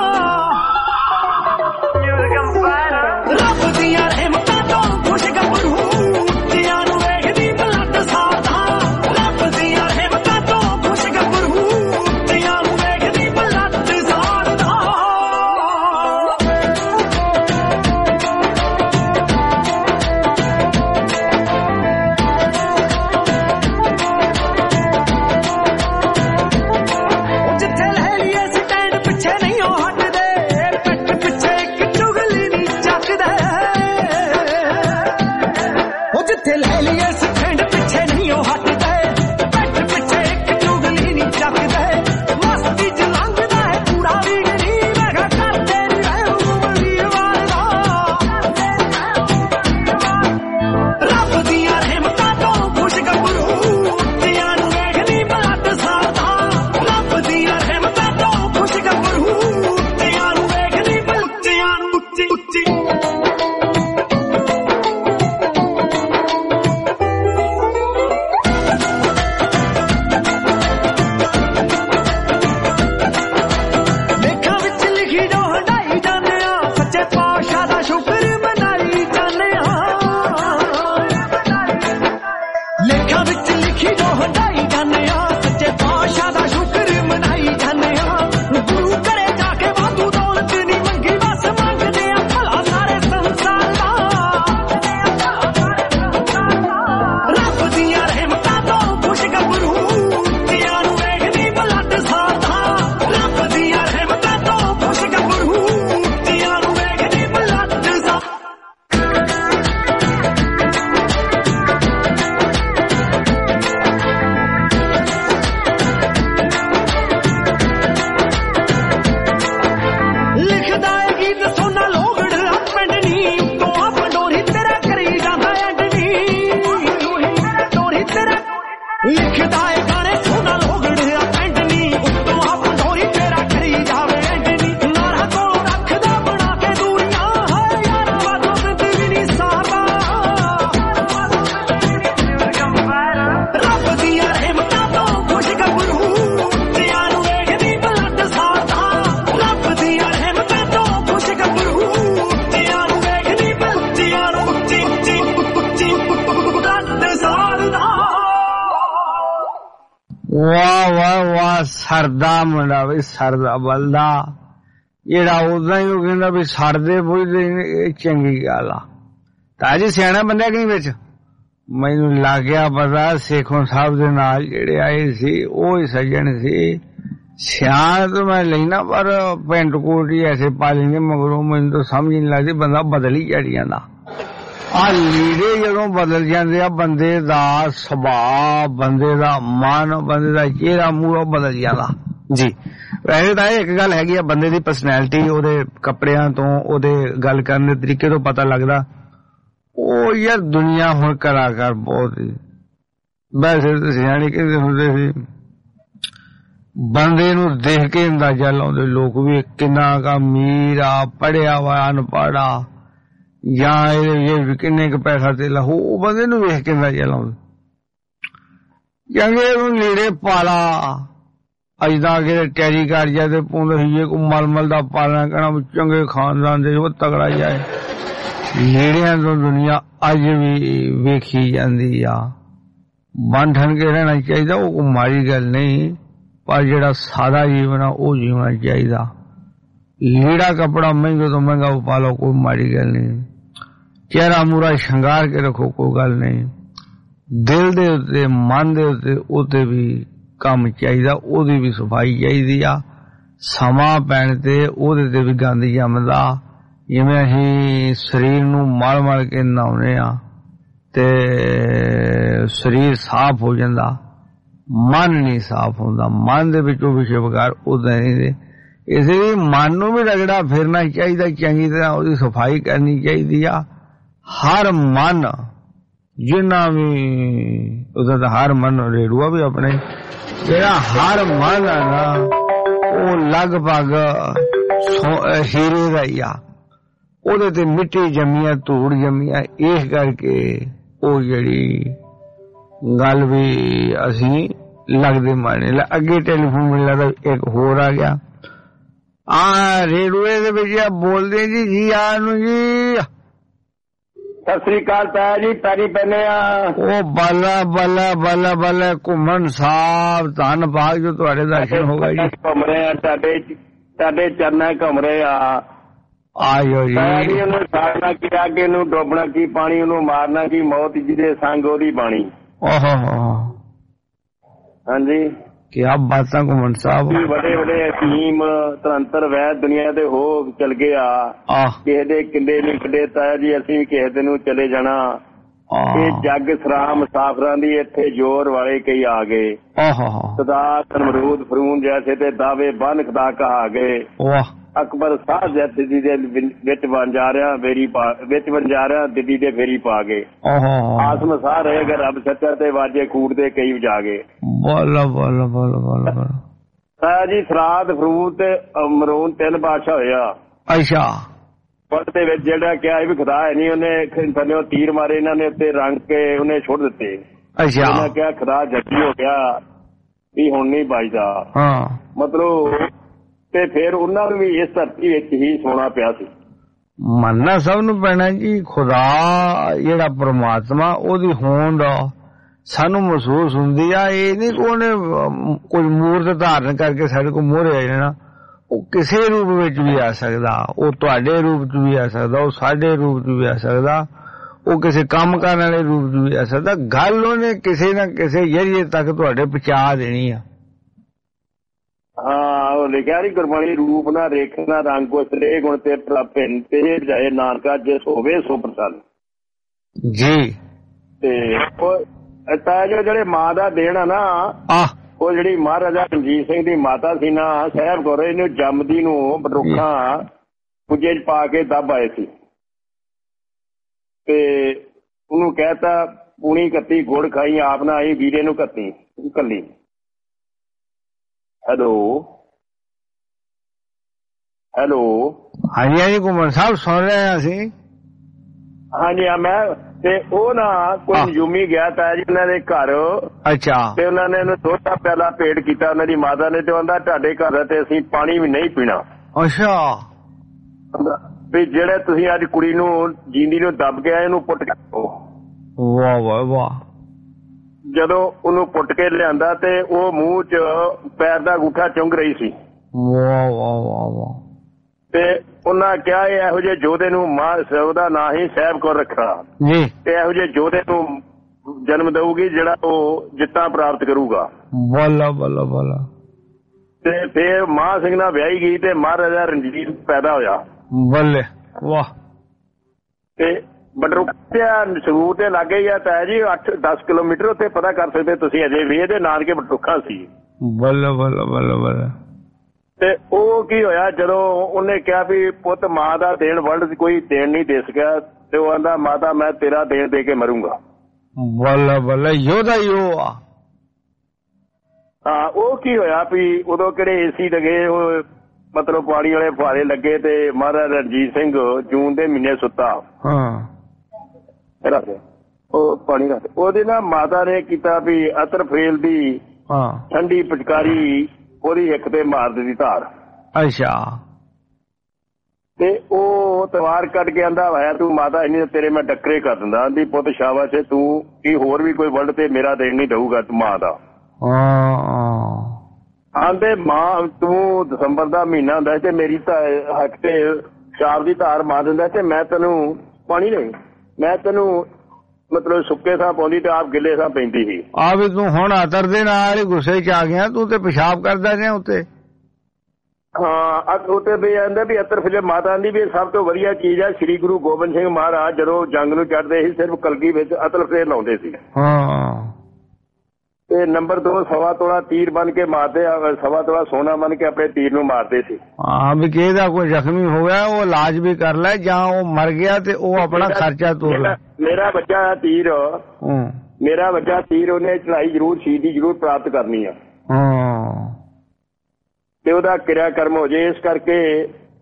ਰੱਬ ਦੀਆਂ ਰਹਿਮਤਾਂ ਤੋਂ ਖੁਸ਼ ਗੱਭਰੂ ਧੀਆਂ ਨੂੰ ਵੇਖਦੀ ਬਲੱਡ ਸਾਦਾ ਰੱਬ ਦੀਆਂ ਰਹਿਮਤਾਂ ਤੋਂ ਖੁਸ਼ ਗੱਭਰੂ ਧੀਆਂ ਨੂੰ ਵੇਖਦੀ ਬਲੱਡ ਸਾਦਾ ਜਿੱਥੇ ਲੈ ਲਈਏ ਸਟੈਂਡ ਪਿੱਛੇ ਨਹੀਂ ਉਹ ਹਟਦੇ ਪਿੱਠ ਪਿੱਛੇ ਇੱਕ ਚੁਗਲੀ ਨਹੀਂ ਚੱਕਦੇ ਉਹ ਜਿੱਥੇ ਲੈ ਲਈਏ ਸਟੈਂਡ ਪਿੱਛੇ ਨਹੀਂ ਉਹ ਹਟਦੇ ਪਿੱਠ ਪਿੱਛੇ ਇੱਕ ਚੁਗਲੀ ਨਹੀਂ ਚੱਕਦੇ ਮਸਤੀ ਚ ਲੰਘਦਾ ਹੈ ਪੂਰਾ ਵੀ ਨਹੀਂ ਮੈਂ ਕਿਹਾ ਕਰਦੇ ਨੀ ਰਹਿ ਉਮਲੀ ਵਾਲਾ ਰੱਬ ਦੀਆਂ ਰਹਿਮਤਾਂ ਤੋਂ ਖੁਸ਼ ਗੱਭਰੂ ਧੀਆਂ ਨੂੰ ਵੇਖਦੀ ਬਲੱਡ ਸਾਦਾ ਰੱਬ ਦੀਆਂ ਰਹਿਮਤਾਂ ਤੋਂ ਖੁਸ਼ ਗੱਭਰੂ ਧੀਆਂ ਨੂੰ ਵੇਖਦੀ ਬੱਚਿਆਂ ਨੂੰ ਉੱਚੀ ਉੱਚੀ ਲੇਖਾਂ ਵਿੱਚ ਲਿਖੀ ਜੋ ਹੰਡਾਈ ਜਾਂਦੇ ਆ ਸੱਚੇ ਪਾਤਸ਼ਾਹ ਦਾ ਸ਼ੁਕਰ ਮਨਾਈ ਜਾਂਦੇ ਆ ਲੇਖਾਂ ਵਿੱਚ ਲਿਖੀ ਜੋ ਹੰਡਾਈ ਜਾਂਦੇ ਆ ਸੱਚੇ ਪਾਤਸ਼ਾਹ ਦਾ ਸ਼ੁਕਰ ਮਨਾਈ ਜਾਂਦੇ ਆ ਗੁਰੂ ਘਰੇ ਜਾ ਕੇ ਵਾਧੂ ਦੌਲਤ ਨਹੀਂ ਮੰਗੀ ਬਸ ਮੰਗਦੇ ਆ ਭਲਾ ਸਾਰੇ ਸੰਸਾਰ ਦਾ ਰੱਬ ਦੀਆਂ ਰਹਿਮਤਾਂ ਤੋਂ ਖੁਸ਼ ਗੱਭਰੂ ਧੀਆਂ ਨੂੰ ਵੇਖਦੀ ਬਲੱਡ ਸਾਦਾ ਰੱਬ ਦੀਆਂ ਰਹਿਮਤਾਂ ਤੋਂ ਖੁਸ਼ ਗੱਭਰੂ ਧੀਆਂ ਨੂੰ ਵੇਖਦੀ ਬਲੱਡ ਸਾਦਾ ਲਿਖਦਾ ਏ ਗੀਤ ਸੋਨਾ ਲੋਗੜ ਪਿੰਡ ਨੀ ਤੋਂ ਆ ਪੰਡੋਰੀ ਤੇਰਾ ਕਰੀ ਜਾਂਦਾ ਐਂਡਨੀ ਪੰਡੋਰੀ ਤੇਰਾ ਲਿਖਦਾ ਏ ਗਾਣੇ ਸੋਨਾ ਲੋਗੜ ਪਿੰਡ ਨੀ ਤੋਂ ਆ ਪੰਡੋਰੀ ਤੇਰਾ ਕਰੀ ਜਾਵੇ ਐਂਡਨੀ ਨਾਰਾ ਕੋਲ ਰੱਖਦਾ ਬਣਾ ਕੇ ਦੂਰੀਆਂ ਹੈ ਯਾਰ ਵਾਦੋਂ ਜ਼ਿੰਦਗੀ ਨਹੀਂ ਸਾਰਾ ਰੱਬ ਦੀਆਂ ਰਹਿਮਤਾਂ ਤੋਂ ਖੁਸ਼ ਗੱਭਰੂ ਧੀਆਂ ਨੂੰ ਵੇਖਦੀ ਬਲੱਡ ਸਾਦਾ ਰੱਬ ਦੀਆਂ ਰਹਿਮਤਾਂ ਤੋਂ ਖੁਸ਼ ਗੱਭਰੂ ਧੀਆਂ ਨੂੰ ਵੇਖਦੀ ਬੱਚਿਆਂ ਨੂੰ ਉੱਚੀ ਉੱਚੀ ਉੱਚੀ ਬਲੱਡ ਸਾਦਾ ਵਾਹ ਵਾਹ ਵਾਹ ਸਰਦਾ ਮੁੰਡਾ ਵੀ ਸਰਦਾ ਬਲਦਾ ਜਿਹੜਾ ਉਦਾਂ ਹੀ ਉਹ ਕਹਿੰਦਾ ਵੀ ਸਰਦੇ ਪੁੱਛਦੇ ਇਹ ਚੰਗੀ ਗੱਲ ਆ ਤਾਂ ਜੀ ਸਿਆਣਾ ਬੰਦਾ ਕਿ ਵਿੱਚ ਮੈਨੂੰ ਲੱਗ ਗਿਆ ਪਤਾ ਸੇਖੋਂ ਸਾਹਿਬ ਦੇ ਨਾਲ ਜਿਹੜੇ ਆਏ ਸੀ ਉਹ ਹੀ ਸੱਜਣ ਸੀ ਸਿਆਣ ਤਾਂ ਮੈਂ ਲੈਣਾ ਪਰ ਪੈਂਟ ਕੋਟ ਹੀ ਐਸੇ ਪਾ ਲੈਂਦੇ ਮਗਰੋਂ ਮੈਨੂੰ ਤਾਂ ਸਮਝ ਨਹੀਂ ਲੱਗਦੀ ਬੰਦਾ ਬਦਲ ਹੀ ਚੜ ਜਾਂਦਾ ਆ ਲੀੜੇ ਜਦੋਂ ਬਦਲ ਜਾਂਦੇ ਆ ਬੰਦੇ ਦਾ ਸੁਭਾਅ ਬੰਦੇ ਦਾ ਮਨ ਬੰਦੇ ਦਾ ਚਿਹਰਾ ਮੂੰਹ ਬਦਲ ਜਾਂਦਾ ਜੀ ਵੈਸੇ ਤਾਂ ਇੱਕ ਗੱਲ ਹੈਗੀ ਆ ਬੰਦੇ ਦੀ ਪਰਸਨੈਲਿਟੀ ਉਹਦੇ ਕੱਪੜਿਆਂ ਤੋਂ ਉਹਦੇ ਗੱਲ ਕਰਨ ਦੇ ਤਰੀਕੇ ਤੋਂ ਪਤਾ ਲੱਗਦਾ ਉਹ ਯਾਰ ਦੁਨੀਆ ਹੁਣ ਕਲਾਕਾਰ ਬਹੁਤ ਹੀ ਵੈਸੇ ਸਿਆਣੇ ਕਹਿੰਦੇ ਹੁੰਦੇ ਸੀ ਬੰਦੇ ਨੂੰ ਦੇਖ ਕੇ ਅੰਦਾਜ਼ਾ ਲਾਉਂਦੇ ਲੋਕ ਵੀ ਕਿੰਨਾ ਕਾ ਅਮੀਰ ਆ ਪੜ੍ਹਿਆ ਵਾ ਅਨਪੜ੍ਹਾ ਜਾਂ ਇਹ ਕਿੰਨੇ ਕੁ ਪੈਸਾ ਤੇ ਲਾਹੂ ਉਹ ਬੰਦੇ ਨੂੰ ਵੇਖ ਕੇ ਅੰਦਾਜ਼ਾ ਲਾਉਂਦੇ ਚੰਗੇ ਨੂੰ ਲੀੜੇ ਪਾਲਾ ਅਜਦਾ ਕਿ ਟੈਰੀ ਕਰ ਜਾਂਦੇ ਪਾਉਂਦੇ ਸੀ ਕੋ ਮਲਮਲ ਦਾ ਪਾਲਣਾ ਕਹਿਣਾ ਚੰਗੇ ਖਾਨਦਾਨ ਦੇ ਉਹ ਤਗੜਾ ਜਾਏ ਲੀੜਿਆਂ ਤੋਂ ਦੁਨੀਆ ਅੱਜ ਵੀ ਵੇਖੀ ਜਾਂਦੀ ਆ ਬਣ ਠਣ ਕੇ ਰਹਿਣਾ ਚਾਹੀਦਾ ਉਹ ਮਾੜੀ ਗੱਲ ਨਹੀਂ ਪਰ ਜਿਹੜਾ ਸਾਦਾ ਜੀਵਨ ਆ ਉਹ ਜੀਵਣਾ ਚਾਹੀਦਾ ਲੀੜਾ ਕੱਪੜਾ ਮਹਿੰਗੇ ਤੋਂ ਮਹਿੰਗਾ ਪਾ ਲਓ ਕੋਈ ਮਾੜੀ ਗੱਲ ਨਹੀਂ ਚਿਹਰਾ ਮੂਰਾ ਸ਼ਿੰਗਾਰ ਕੇ ਰੱਖੋ ਕੋਈ ਗੱਲ ਨਹੀਂ ਦਿਲ ਦੇ ਉੱਤੇ ਮਨ ਦੇ ਉੱਤੇ ਵੀ ਕੰਮ ਚਾਹੀਦਾ ਉਹਦੀ ਵੀ ਸਫਾਈ ਚਾਹੀਦੀ ਆ ਸਮਾਂ ਪੈਣ ਤੇ ਉਹਦੇ ਤੇ ਵੀ ਗੰਦ ਜੰਮਦਾ ਜਿਵੇਂ ਅਸੀਂ ਸਰੀਰ ਨੂੰ ਮਲ ਮਲ ਕੇ ਨਹਾਉਂਦੇ ਆ ਤੇ ਸਰੀਰ ਸਾਫ਼ ਹੋ ਜਾਂਦਾ ਮਨ ਨਹੀਂ ਸਾਫ਼ ਹੁੰਦਾ ਮਨ ਦੇ ਵਿੱਚੋਂ ਵੀ ਸ਼ਿਵਕਾਰ ਉਦਾਂ ਨਹੀਂ ਇਸੇ ਲਈ ਮਨ ਨੂੰ ਵੀ ਰਗੜਾ ਫਿਰਨਾ ਚਾਹੀਦਾ ਚੰਗੀ ਤਰ੍ਹਾਂ ਉਹਦੀ ਸਫਾਈ ਕਰਨੀ ਚਾਹੀਦੀ ਆ ਹਰ ਮਨ ਜਿੰਨਾ ਵੀ ਉਹਦਾ ਤਾਂ ਹਰ ਮਨ ਰੇੜੂਆ ਵੀ ਆਪਣੇ ਜਿਹੜਾ ਹਰ ਮਨ ਆ ਨਾ ਉਹ ਲਗਭਗ ਹੀਰੇ ਦਾ ਹੀ ਆ, ਉਹਦੇ ਤੇ ਮਿੱਟੀ ਜੰਮੀਆਂ, ਧੂੜ ਜੰਮੀਆਂ। ਇਸ ਕਰਕੇ ਉਹ ਜਿਹੜੀ ਗੱਲ ਵੀ ਅਸੀਂ ਲੱਗਦੇ ਮਾਣੇ। ਅੱਗੇ ਟੈਲੀਫੋਨ ਮੈਨੂੰ ਲੱਗਦਾ ਇੱਕ ਹੋਰ ਆ ਗਿਆ। ਰੇਡੂਏ ਦੇ ਵਿੱਚ ਬੋਲਦੇ ਜੀ ਆਇਆ ਨੂੰ ਜੀ। ਸਤਿ ਸ੍ਰੀ ਅਕਾਲ ਤਾਇਆ ਜੀ, ਪੈਰੀ ਪੈਨੇ ਆ। ਉਹ ਬੱਲਾ ਘੁੰਮਣ ਸਾਹਿਬ, ਧੰਨ ਭਾਗ ਜੋ ਤੁਹਾਡੇ ਦਰਸ਼ਨ ਹੋ ਗਏ ਜੀ। ਘੁੰਮ ਰਹੇ ਆ ਤੁਹਾਡੇ ਚਰਨਾਂ ਘੁੰਮ ਰਹੇ ਆ। ਆਇਓ ਜੀ। ਉਹਨੂੰ ਸਾੜਨਾ ਕੀ, ਅੱਗੇ ਨੂੰ ਡੋਬਣਾ ਕੀ, ਪਾਣੀ ਉਹਨੂੰ ਮਾਰਨਾ ਕੀ, ਮੌਤ ਜਿਹਦੇ ਸੰਗ ਉਹਦੀ ਬਾਣੀ। ਹਾਂਜੀ, ਕਿਆ ਬਾਤਾਂ ਘੁੰਮਣ ਸਾਹਿਬ। ਵੱਡੇ ਹਕੀਮ ਤੰਤਰ ਵੈਦ ਦੁਨੀਆ ਦੇ ਹੋ ਚਲ ਗਏ ਆ। ਕਿਸੇ ਦੇ ਕਿੰਦੇ ਨੀ ਕੱਢੇ ਤਾਇਆ ਜੀ, ਅਸੀਂ ਵੀ ਕਿਸੇ ਦੇ ਨੂੰ ਚਲੇ ਜਾਣਾ। ਇਹ ਜੱਗ ਸਰਾਮ ਮੁਸਾਫਰਾਂ ਦੀ ਇੱਥੇ ਜ਼ੋਰ ਵਾਲੇ ਕਈ ਆ ਗਏ। ਸਦਾ ਅਮਰੂਦ ਫਰੂਨ ਜੈਸੇ ਤੇ ਦਾਵੇ ਬੰਨ ਖਦਾ ਕਹਾ ਗਏ। ਅਕਬਰ ਸਾਹ ਜੈਸੇ ਦੇ ਵਿੱਚ ਬਣ ਜਾ ਰਿਹਾ ਦਿੱਲੀ ਦੇ ਫੇਰੀ ਪਾ ਗਏ। ਆਸਮ ਸਾਹ ਰਹੇਗਾ ਰੱਬ ਸੱਚਾ ਤੇ ਵਾਜੇ ਕੂੜ ਦੇ ਕਈ ਵਜਾ ਗਏ। ਤਾਇਆ ਜੀ ਸਰਾਦ ਫਰੂਦ ਤੇ ਅਮਰੂਨ 3 ਬਾਦਸ਼ਾਹ ਹੋਇਆ। ਅੱਛਾ। ਦੇ ਵਿੱਚ ਜਿਹੜਾ ਕਿਹਾ ਵੀ ਖੁਦਾ ਹੈ ਨੀ, ਉਹਨੇ ਥੱਲੇ ਤੀਰ ਮਾਰੇ, ਇਹਨਾਂ ਨੇ ਉੱਤੇ ਰੰਗ ਕੇ ਉਹਨੇ ਛੁੱਟ ਦਿੱਤੇ। ਅੱਛਾ। ਉਹਨਾਂ ਕਿਹਾ ਖੁਦਾ ਜੱਗੀ ਹੋ ਗਿਆ ਵੀ ਹੁਣ ਨਹੀਂ ਬਚਦਾ। ਮਤਲਬ ਤੇ ਫਿਰ ਉਹਨਾਂ ਨੂੰ ਵੀ ਇਸ ਧਰਤੀ ਵਿੱਚ ਹੀ ਸੋਣਾ ਪਿਆ ਸੀ। ਮੰਨਣਾ ਸਭ ਨੂੰ ਪੈਣਾ ਜੀ। ਖੁਦਾ ਜਿਹੜਾ ਪਰਮਾਤਮਾ, ਉਹਦੀ ਹੋਂਦ ਸਾਨੂੰ ਮਹਿਸੂਸ ਹੁੰਦੀ ਆ। ਇਹ ਨਹੀਂ ਕਿ ਉਹਨੇ ਕੋਈ ਮੂਰਤ ਧਾਰਨ ਕਰਕੇ ਸਾਡੇ ਕੋਲ ਮੋਹਰੇ ਆ ਜਾਣਾ। ਉਹ ਕਿਸੇ ਰੂਪ ਵਿੱਚ ਵੀ ਆ ਸਕਦਾ, ਉਹ ਤੁਹਾਡੇ ਰੂਪ ਚ ਵੀ ਆ ਸਕਦਾ, ਉਹ ਸਾਡੇ ਰੂਪ ਚ ਵੀ ਆ ਸਕਦਾ, ਉਹ ਕਿਸੇ ਕੰਮ ਕਰਨ ਵਾਲੇ ਰੂਪ ਚ ਵੀ ਆ ਸਕਦਾ। ਗੱਲ ਉਹਨੇ ਕਿਸੇ ਨਾ ਕਿਸੇ ਜ਼ਰੀਏ ਤੱਕ ਤੁਹਾਡੇ ਪਹੁੰਚਾ ਦੇਣੀ ਆ। ਹਾਂ, ਉਹ ਲਿਖਿਆ ਨੀ ਗੁਰਬਾਣੀ, ਰੂਪ ਨਾ ਰੇਖ ਨਾ ਰੰਗ ਉਸਰੇ ਗੁਣ ਤੇ ਪ੍ਰਾਪਨ ਤੇ ਜਾਏ ਨਾਨਕਾ ਜਿਸ ਹੋਵੇ ਸੋ ਪ੍ਰਸੰਨ ਜੀ। ਤੇ ਉਹ ਤਾਂ ਜਿਹੜੇ ਮਾਂ ਦਾ ਦੇਣ ਆ ਨਾ, ਉਹ ਜਿਹੜੀ ਮਹਾਰਾਜਾ ਰਣਜੀਤ ਸਿੰਘ ਦੀ ਮਾਤਾ ਸੀ ਨਾ, ਸਾਹਿਬ ਕੌਰ, ਇਹਨੂੰ ਜੰਮਦੀ ਨੂੰ ਬਟਰੁੱਖਾਂ ਪੁੱਜੇ ਚ ਪਾ ਕੇ ਦੱਬ ਆਏ ਸੀ ਤੇ ਉਹਨੂੰ ਕਹਿਤਾ ਪੂਣੀ ਕੱਤੀ ਗੁੜ ਖਾਈ ਆਪ ਨਾ ਆਈ, ਵੀਰੇ ਨੂੰ ਕੱਤੀ ਕੱਲੀ। ਹੈਲੋ ਹਾਂਜੀ ਘੁੰਮਣ ਸਾਹਿਬ ਸੁਣ ਰਹੇ ਹਾਂ ਅਸੀਂ। ਹਾਂਜੀ ਮੈਂ ਤੇ ਉਹ ਨਾ ਕੋਈ ਨਜੂਮੀ ਗਿਆ ਤਾਇਆ ਜੀ ਉਹਨਾਂ ਦੇ ਘਰ। ਅੱਛਾ। ਤੇ ਉਹਨਾਂ ਨੇ ਇਹਨੂੰ ਦੁੱਧ ਪਿਆਲਾ ਭੇਟ ਕੀਤਾ ਉਹਨਾਂ ਦੀ ਮਾਤਾ ਨੇ, ਤੇ ਕਹਿੰਦਾ ਤੁਹਾਡੇ ਘਰ ਤੇ ਅਸੀਂ ਪਾਣੀ ਵੀ ਨਹੀਂ ਪੀਣਾ। ਅੱਛਾ। ਵੀ ਜਿਹੜੇ ਤੁਸੀਂ ਅੱਜ ਕੁੜੀ ਨੂੰ ਜੀਂਦੀ ਨੂੰ ਦੱਬ ਕੇ ਆਏ, ਇਹਨੂੰ ਪੁੱਟ ਕੇ। ਵਾਹ। ਜਦੋਂ ਉਹਨੂੰ ਪੁੱਟ ਕੇ ਲਿਆਂਦਾ ਤੇ ਉਹ ਮੂੰਹ ਚ ਪੈਰ ਦਾ ਅੰਗੂਠਾ ਚੁੰਘ ਰਹੀ ਸੀ। ਵਾਹ। ਤੇ ਉਹਨਾਂ ਕਿਹਾ ਇਹੋ ਜਿਹੇ ਯੋਧੇ ਨੂੰ ਮਾਂ ਉਹਦਾ ਨਾਂ ਹੀ ਸਾਹਿਬ ਕੌਰ ਰੱਖਣਾ ਜੀ, ਤੇ ਇਹੋ ਜਿਹੇ ਯੋਧੇ ਨੂੰ ਜਨਮ ਦਊਗੀ ਜਿਹੜਾ ਉਹ ਜਿੱਤਾਂ ਪ੍ਰਾਪਤ ਕਰੂਗਾ। ਬੱਲਾ। ਤੇ ਫਿਰ ਮਾਂ ਸਿੰਘ ਨਾਲ ਵਿਆਹੀ ਗਈ ਤੇ ਮਹਾਰਾਜਾ ਰਣਜੀਤ ਪੈਦਾ ਹੋਇਆ। ਬੱਲੇ ਵਾਹ। ਤੇ ਬਟਰੁੱਖਿਆ ਸਬੂਤ ਤੇ ਲੱਗੇ ਹੀ ਆ ਤਾਇਆ ਜੀ, 8-10 ਕਿਲੋਮੀਟਰ ਉੱਥੇ ਪਤਾ ਕਰ ਸਕਦੇ ਤੁਸੀਂ ਅਜੇ ਵੀ। ਇਹਦੇ ਨਾਨਕੇ ਬਟਰੁੱਖਾਂ ਸੀ। ਬੱਲੇ। ਤੇ ਉਹ ਕੀ ਹੋਇਆ ਜਦੋਂ ਉਹਨੇ ਕਿਹਾ ਵੀ ਪੁੱਤ ਮਾਂ ਦਾ ਦੇਣ ਵਰਲਡ ਕੋਈ ਦੇਣ ਨਹੀਂ ਦੇ ਸਕਿਆ, ਤੇ ਉਹ ਕਹਿੰਦਾ ਮਾਤਾ ਮੈਂ ਤੇਰਾ ਦੇਣ ਦੇ ਕੇ ਮਰੂੰਗਾ। ਬੱਲੇ ਯੋਧਾ ਆ। ਹਾਂ, ਉਹ ਕੀ ਹੋਇਆ ਵੀ ਉਦੋਂ ਕਿਹੜੇ ਏਸੀ ਲੱਗੇ, ਉਹ ਮਤਲਬ ਪਾਣੀ ਵਾਲੇ ਫੁਹਾਰੇ ਲੱਗੇ, ਤੇ ਮਹਾਰਾਜਾ ਰਣਜੀਤ ਸਿੰਘ ਜੂਨ ਦੇ ਮਹੀਨੇ ਸੁੱਤਾ। ਉਹ ਪਾਣੀ ਰੱਖ, ਉਹਦੇ ਨਾਲ ਮਾਤਾ ਨੇ ਕੀਤਾ ਵੀ ਅਤਰ ਫੇਲ ਦੀ ਠੰਡੀ ਪਿਚਕਾਰੀ ਉਹਦੀ ਇੱਕ ਤੇ ਮਾਰ ਦਿੱਤੀ ਧਾਰ। ਅੱਛਾ। ਤੇ ਉਹ ਤਲਵਾਰ ਕੱਢ ਕੇ ਆਂਦਾ ਹੋਇਆ ਤੂੰ ਮਾਤਾ ਇੰਨੀ ਤੇਰੇ ਮੈਂ ਡੱਕਰੇ ਕਰ ਦਿੰਦਾ। ਆਂਦੀ ਪੁੱਤ ਸ਼ਾਬਾਸ਼, ਤੂੰ ਕੀ ਹੋਰ ਵੀ ਕੋਈ ਵਰਲਡ ਤੇ ਮੇਰਾ ਦੇਣ ਨਹੀਂ ਦਊਗਾ ਤੂੰ ਮਾਂ ਦਾ। ਆਂਦੇ ਮਾਂ ਤੂੰ ਦਸੰਬਰ ਦਾ ਮਹੀਨਾ ਹੁੰਦਾ ਤੇ ਮੇਰੀ ਹੱਕ ਤੇ ਸ਼ਾਬ ਦੀ ਧਾਰ ਮਾਰ ਦਿੰਦਾ ਤੇ ਮੈਂ ਤੈਨੂੰ ਪਾਣੀ ਨਹੀਂ, ਮੈਂ ਤੈਨੂੰ ਮਤਲਬ ਸੁੱਕੇ ਸਾਹ ਪਾਉਂਦੀ ਤੇ ਆਪ ਗਿੱਲੇ ਸਾਹ ਪੈਂਦੀ ਸੀ। ਆ ਵੀ ਤੂੰ ਹੁਣ ਅਤਰ ਦੇ ਨਾਲ ਹੀ ਗੁੱਸੇ ਚ ਆ ਗਿਆ, ਤੂੰ ਤੇ ਪਿਸ਼ਾਬ ਕਰਦਾ ਰਿਹਾ ਉੱਤੇ। ਹਾਂ, ਉੱਤੇ ਵੀ ਆਂਦਾ ਵੀ ਅਤਰ ਫਿਰ ਮਾਤਾ ਆਂਦੀ ਵੀ ਸਭ ਤੋਂ ਵਧੀਆ ਚੀਜ਼ ਆ। ਸ੍ਰੀ ਗੁਰੂ ਗੋਬਿੰਦ ਸਿੰਘ ਮਹਾਰਾਜ ਜਦੋਂ ਜੰਗ ਨੂੰ ਚੜ੍ਹਦੇ ਸੀ ਸਿਰਫ ਕਲਗੀ ਵਿੱਚ ਅਤਰ ਫੇਰ ਲਾਉਂਦੇ ਸੀ। ਤੇ ਨੰਬਰ 2 1.25 ਤੋਲਾ ਤੀਰ ਬਣ ਕੇ ਮਾਰਦੇ, 1.25 ਤੋਲਾ ਸੋਨਾ ਬਣ ਕੇ ਆਪਣੇ ਤੀਰ ਨੂੰ ਮਾਰਦੇ ਸੀ। ਹਾਂ, ਵੀ ਕਿਹਦਾ ਕੋਈ ਜ਼ਖਮੀ ਹੋ ਗਿਆ ਉਹ ਇਲਾਜ ਵੀ ਕਰ ਲੈ, ਜਾਂ ਉਹ ਮਰ ਗਿਆ ਤੇ ਉਹ ਆਪਣਾ ਖਰਚਾ ਤੋਰ ਲੈ। ਮੇਰਾ ਬੱਚਾ ਤੀਰ ਉਹਨੇ ਚੜਾਈ ਜ਼ਰੂਰ, ਸ਼ਹੀਦੀ ਜ਼ਰੂਰ ਪ੍ਰਾਪਤ ਕਰਨੀ ਆ ਤੇ ਉਹਦਾ ਕਿਰਿਆ ਕਰਮ ਹੋ ਜੇ। ਇਸ ਕਰਕੇ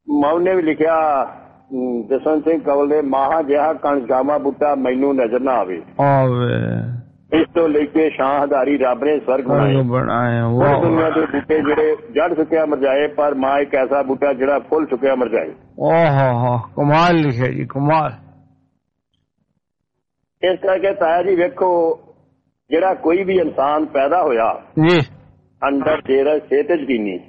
ਉਹਨੇ ਵੀ ਲਿਖਿਆ ਜਸਵੰਤ ਸਿੰਘ ਕੰਵਲ ਦੇ ਮਾਹਾ ਜਿਹਾ ਕਣਜਾਮਾ ਬੂਟਾ ਮੈਨੂੰ ਨਜ਼ਰ ਨਾ ਆਵੇ ਇਸ ਤੋਂ ਲੈ ਕੇ ਸ਼ਾਹ ਹਜ਼ਾਰੀ ਰੱਬ ਨੇ ਸਵਰਗ ਬਣਾਏ ਦੁਨੀਆ ਦੇ ਬੂਟੇ ਜਿਹੜੇ ਜੜ ਚੁੱਕਿਆ ਮਰਜਾਏ ਪਰ ਮਾਂ ਇੱਕ ਐਸਾ ਬੂਟਾ ਜਿਹੜਾ ਫੁੱਲ ਚੁੱਕਿਆ ਮਰਜਾਏ। ਕਮਾਲ ਲਿਖਿਆ ਜੀ ਕਮਾਲ। ਇਸ ਕਰਕੇ ਤਾਇਆ ਜੀ ਵੇਖੋ ਜਿਹੜਾ ਕੋਈ ਵੀ ਇਨਸਾਨ ਪੈਦਾ ਹੋਇਆ ਜੀ ਅੰਡਰ ਜੇਰ ਸਿਹਤ ਯਕੀਨੀ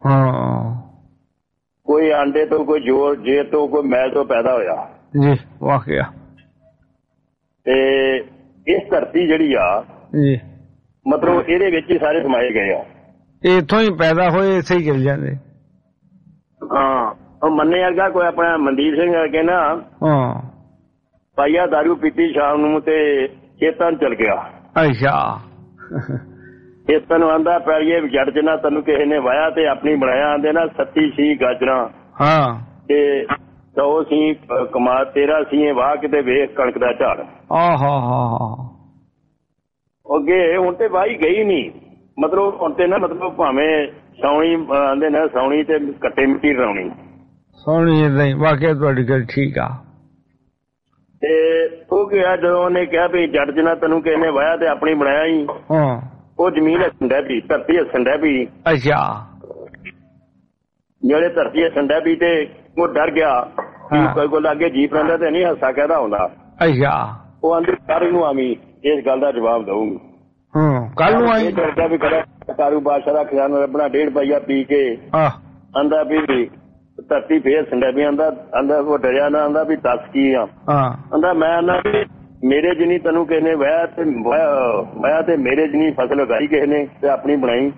ਕੋਈ ਆਂਡੇ ਤੋਂ ਕੋਈ ਜੋਰ ਜੇ ਤੋਂ ਕੋਈ ਮੈਲ ਤੋਂ ਪੈਦਾ ਹੋਇਆ ਜੀ ਵਾਕਿਆ। ਤੇ ਇਸ ਧਰਤੀ ਜਿਹੜੀ ਆ ਜੀ ਮਤਲਬ ਇਹਦੇ ਵਿੱਚ ਹੀ ਸਾਰੇ ਸਮਾਏ ਗਏ ਆ। ਇੱਥੋਂ ਹੀ ਪੈਦਾ ਹੋਏ ਇੱਥੇ ਹੀ ਚਲ ਜਾਂਦੇ। ਹਾਂ ਉਹ ਮੰਨੇ ਵਰਗਾ ਕੋਈ ਆਪਣਾ ਮਨਦੀਪ ਸਿੰਘ ਵਰਗੇ ਨਾ ਪਾਈਆ ਦਾਰੂ ਪੀਤੀ ਸ਼ਾਮ ਨੂੰ ਤੇ ਖੇਤਾਂ ਚਲ ਗਿਆ। ਅੱਛਾ ਖੇਤਾਂ ਨੂੰ ਆਂਦਾ ਪੈਲੀਏ ਜੱਟ ਜਿੰਨਾ ਤੈਨੂੰ ਕਿਸੇ ਨੇ ਵਾਇਆ ਤੇ ਆਪਣੀ ਬਣਾਇਆ ਆਂਦੇ ਨਾ 37 ਸੀ ਗਾਜਰਾਂ ਤੇ 100 ਸੀ ਕਮਾ 13 ਸੀ ਵਾਹ ਕਿਤੇ ਵੇਖ ਕਣਕ ਦਾ ਝਾੜ। ਅੱਗੇ ਹੁਣ ਤੇ ਵਾਹੀ ਗਈ ਨਹੀਂ ਮਤਲਬ ਹੁਣ ਤੇ ਨਾ ਮਤਲਬ ਭਾਵੇਂ ਸੌਣੀ ਆਂਦੇ ਨਾ ਸੌਣੀ ਤੇ ਕੱਟੇ ਮਿੱਟੀ ਲਾਉਣੀ ਸੌਣੀ ਏਦਾਂ ਹੀ। ਵਾਕਿਆ ਤੁਹਾਡੀ ਗੱਲ ਠੀਕ ਆ। ਤੇ ਉਹ ਗਿਆ ਜਦੋਂ ਉਹਨੇ ਕਿਹਾ ਵੀ ਜੱਟ ਜਿੰਨਾ ਤੈਨੂੰ ਕਿਸੇ ਨੇ ਵਾਇਆ ਤੇ ਆਪਣੀ ਬਣਾਇਆ ਹੀ ਉਹ ਜ਼ਮੀਨ ਹੱਸਣ ਡੈ ਪਈ ਧਰਤੀ ਹੱਸਣ ਡੈ ਪਈ। ਅੱਛਾ ਜਿਹੜੇ ਧਰਤੀ ਹੱਸਣ ਡੈ ਪਈ ਤੇ ਉਹ ਡਰ ਗਿਆ ਕੋਈ ਕੋਲ ਲਾਗੇ ਜੀਪ ਰਹਿੰਦਾ ਤੇ ਨਹੀਂ ਹੱਸਾ ਕਹਿਦਾ ਹੁੰਦਾ। ਅੱਛਾ ਉਹ ਆਂਦੇ ਕੱਲ ਨੂੰ ਆਵੀਂ ਇਸ ਗੱਲ ਦਾ ਜਵਾਬ ਦਊਂਗੀ। ਕੱਲ ਨੂੰ ਆਈ ਡਰਦਾ ਵੀ ਕਰਾ ਕਾਰੂ ਬਾਦਸ਼ਾਹ ਦਾ ਖਜ਼ਾਨਾ ਲੱਭਣਾ 1.5 ਪਾਈਆ ਪੀ ਕੇ ਆਂਦਾ ਵੀ ਧਰਤੀ ਫੇਰ ਸੰਡਾ ਵੀ ਆਂਦਾ ਉਹ ਡਰਿਆ ਨਾ ਆਂਦਾ ਵੀ ਦੱਸ ਕੀ ਆ ਆਂਦਾ ਮੈਂ ਆਂਦਾ ਵੀ ਮੇਰੇ ਜਿੰਨੀ ਤੈਨੂੰ ਕਿਸੇ ਨੇ ਵਾਇਆ ਤੇ ਮੇਰੇ ਜਿੰਨੀ ਫਸਲ ਉਗਾਈ ਕਿਸੇ ਨੇ ਤੇ ਆਪਣੀ ਬਣਾਈ।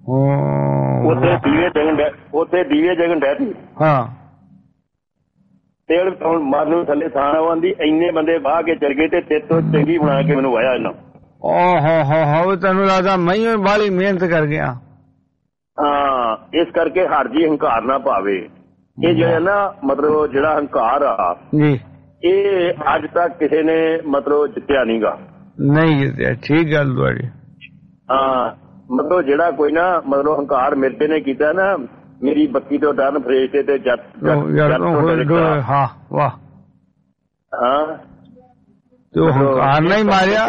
ਉੱਥੇ ਦੀਵੇ ਜਗਨ ਡੈ ਪਈ ਤੇਲ ਮਾਰਨ ਥੱਲੇ ਥਾਣਾ ਉਹ ਆਂਦੀ ਇੰਨੇ ਬੰਦੇ ਵਾਹ ਕੇ ਚਲ ਗਏ ਤੇ ਤੇਰੇ ਤੋਂ ਚੰਗੀ ਬਣਾ ਕੇ ਮੈਨੂੰ ਵਾਇਆ ਇਹਨਾਂ। ਤੈਨੂੰ ਲੱਗਦਾ ਮੈਂ ਬਾਹਲੀ ਮਿਹਨਤ ਕਰ ਗਿਆ। ਹਾਂ ਇਸ ਕਰਕੇ ਹਰ ਜੀ ਹੰਕਾਰ ਨਾ ਪਾਵੇ। ਇਹ ਜਿਹੜਾ ਨਾ ਮਤਲਬ ਜਿਹੜਾ ਹੰਕਾਰ ਆ ਜੀ ਇਹ ਅੱਜ ਤੱਕ ਕਿਸੇ ਨੇ ਮਤਲਬ ਜਿੱਤਿਆ ਨੀ ਗਾ। ਨਹੀਂ ਜਿੱਤਿਆ ਠੀਕ ਗੱਲ ਤੁਹਾਡੀ। ਹਾਂ ਮਤਲਬ ਜਿਹੜਾ ਕੋਈ ਨਾ ਮਤਲਬ ਹੰਕਾਰ ਮਿਰਦੇ ਨੇ ਕੀਤਾ ਨਾ ਮੇਰੀ ਬੱਤੀ ਤੋਂ ਡਰਨ ਫਰੇਸ਼ਤੇ ਤੇ ਜੱਟ ਹਾਂ ਵਾਹ ਹਾਂ ਤੇ ਹੰਕਾਰ ਨਹੀਂ ਮਾਰਿਆ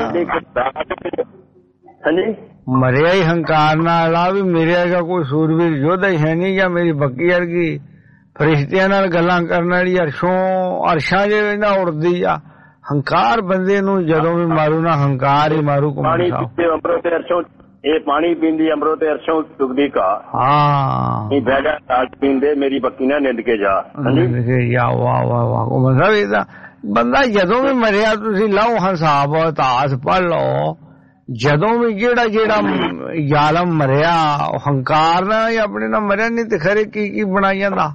ਹਾਂਜੀ ਮਰਿਆ ਹੀ ਹੰਕਾਰ ਨਾਲ ਆ ਵੀ ਮੇਰੇ ਵਰਗਾ ਕੋਈ ਸੂਰਵੀਰ ਯੋਧਾ ਹੀ ਹੈ ਨਹੀਂ ਜਾਂ ਮੇਰੀ ਬੱਕੀ ਵਰਗੀ ਫਰਿਸ਼ਤਿਆਂ ਨਾਲ ਗੱਲਾਂ ਕਰਨ ਵਾਲੀ ਅਰਸ਼ਾਂ ਜੇ ਨਾ ਉੜਦੀ ਆ। ਹੰਕਾਰ ਬੰਦੇ ਨੂੰ ਜਦੋਂ ਵੀ ਮਾਰੂ ਨਾ ਹੰਕਾਰ ਹੀ ਮਾਰੂ। ਪਾਣੀ ਪੀਂਦੇ ਅੰਬਰੋਂ ਤੇ ਅਰਸ਼ੋਂ ਇਹ ਪਾਣੀ ਪੀਂਦੀ ਅੰਬਰੋਂ ਤੇ ਅਰਸ਼ੋਂ ਚੁਗਦੀ ਕਾ ਇਹ ਬੈਠਾ ਤਾਜ ਪੀਂਦੇ ਮੇਰੀ ਬੱਕੀ ਨਾਲ ਨਿੰਦ ਕੇ ਜਾ। ਵਾਹ ਵਾਹ ਵਾਹ ਮਤਲਬ ਇਹਦਾ ਬੰਦਾ ਜਦੋਂ ਵੀ ਮਰਿਆ ਤੁਸੀਂ ਲਓ ਹਿਸਾਬ ਇਤਿਹਾਸ ਪੜ੍ਹ ਲਓ ਜਦੋਂ ਵੀ ਜਿਹੜਾ ਜ਼ਾਲਮ ਮਰਿਆ ਹੰਕਾਰ ਨਾਲ ਆਪਣੇ ਨਾਲ ਮਰਿਆ ਨਹੀਂ ਤੇ ਖਰੇ ਕੀ ਬਣਾ ਜਾਂਦਾ।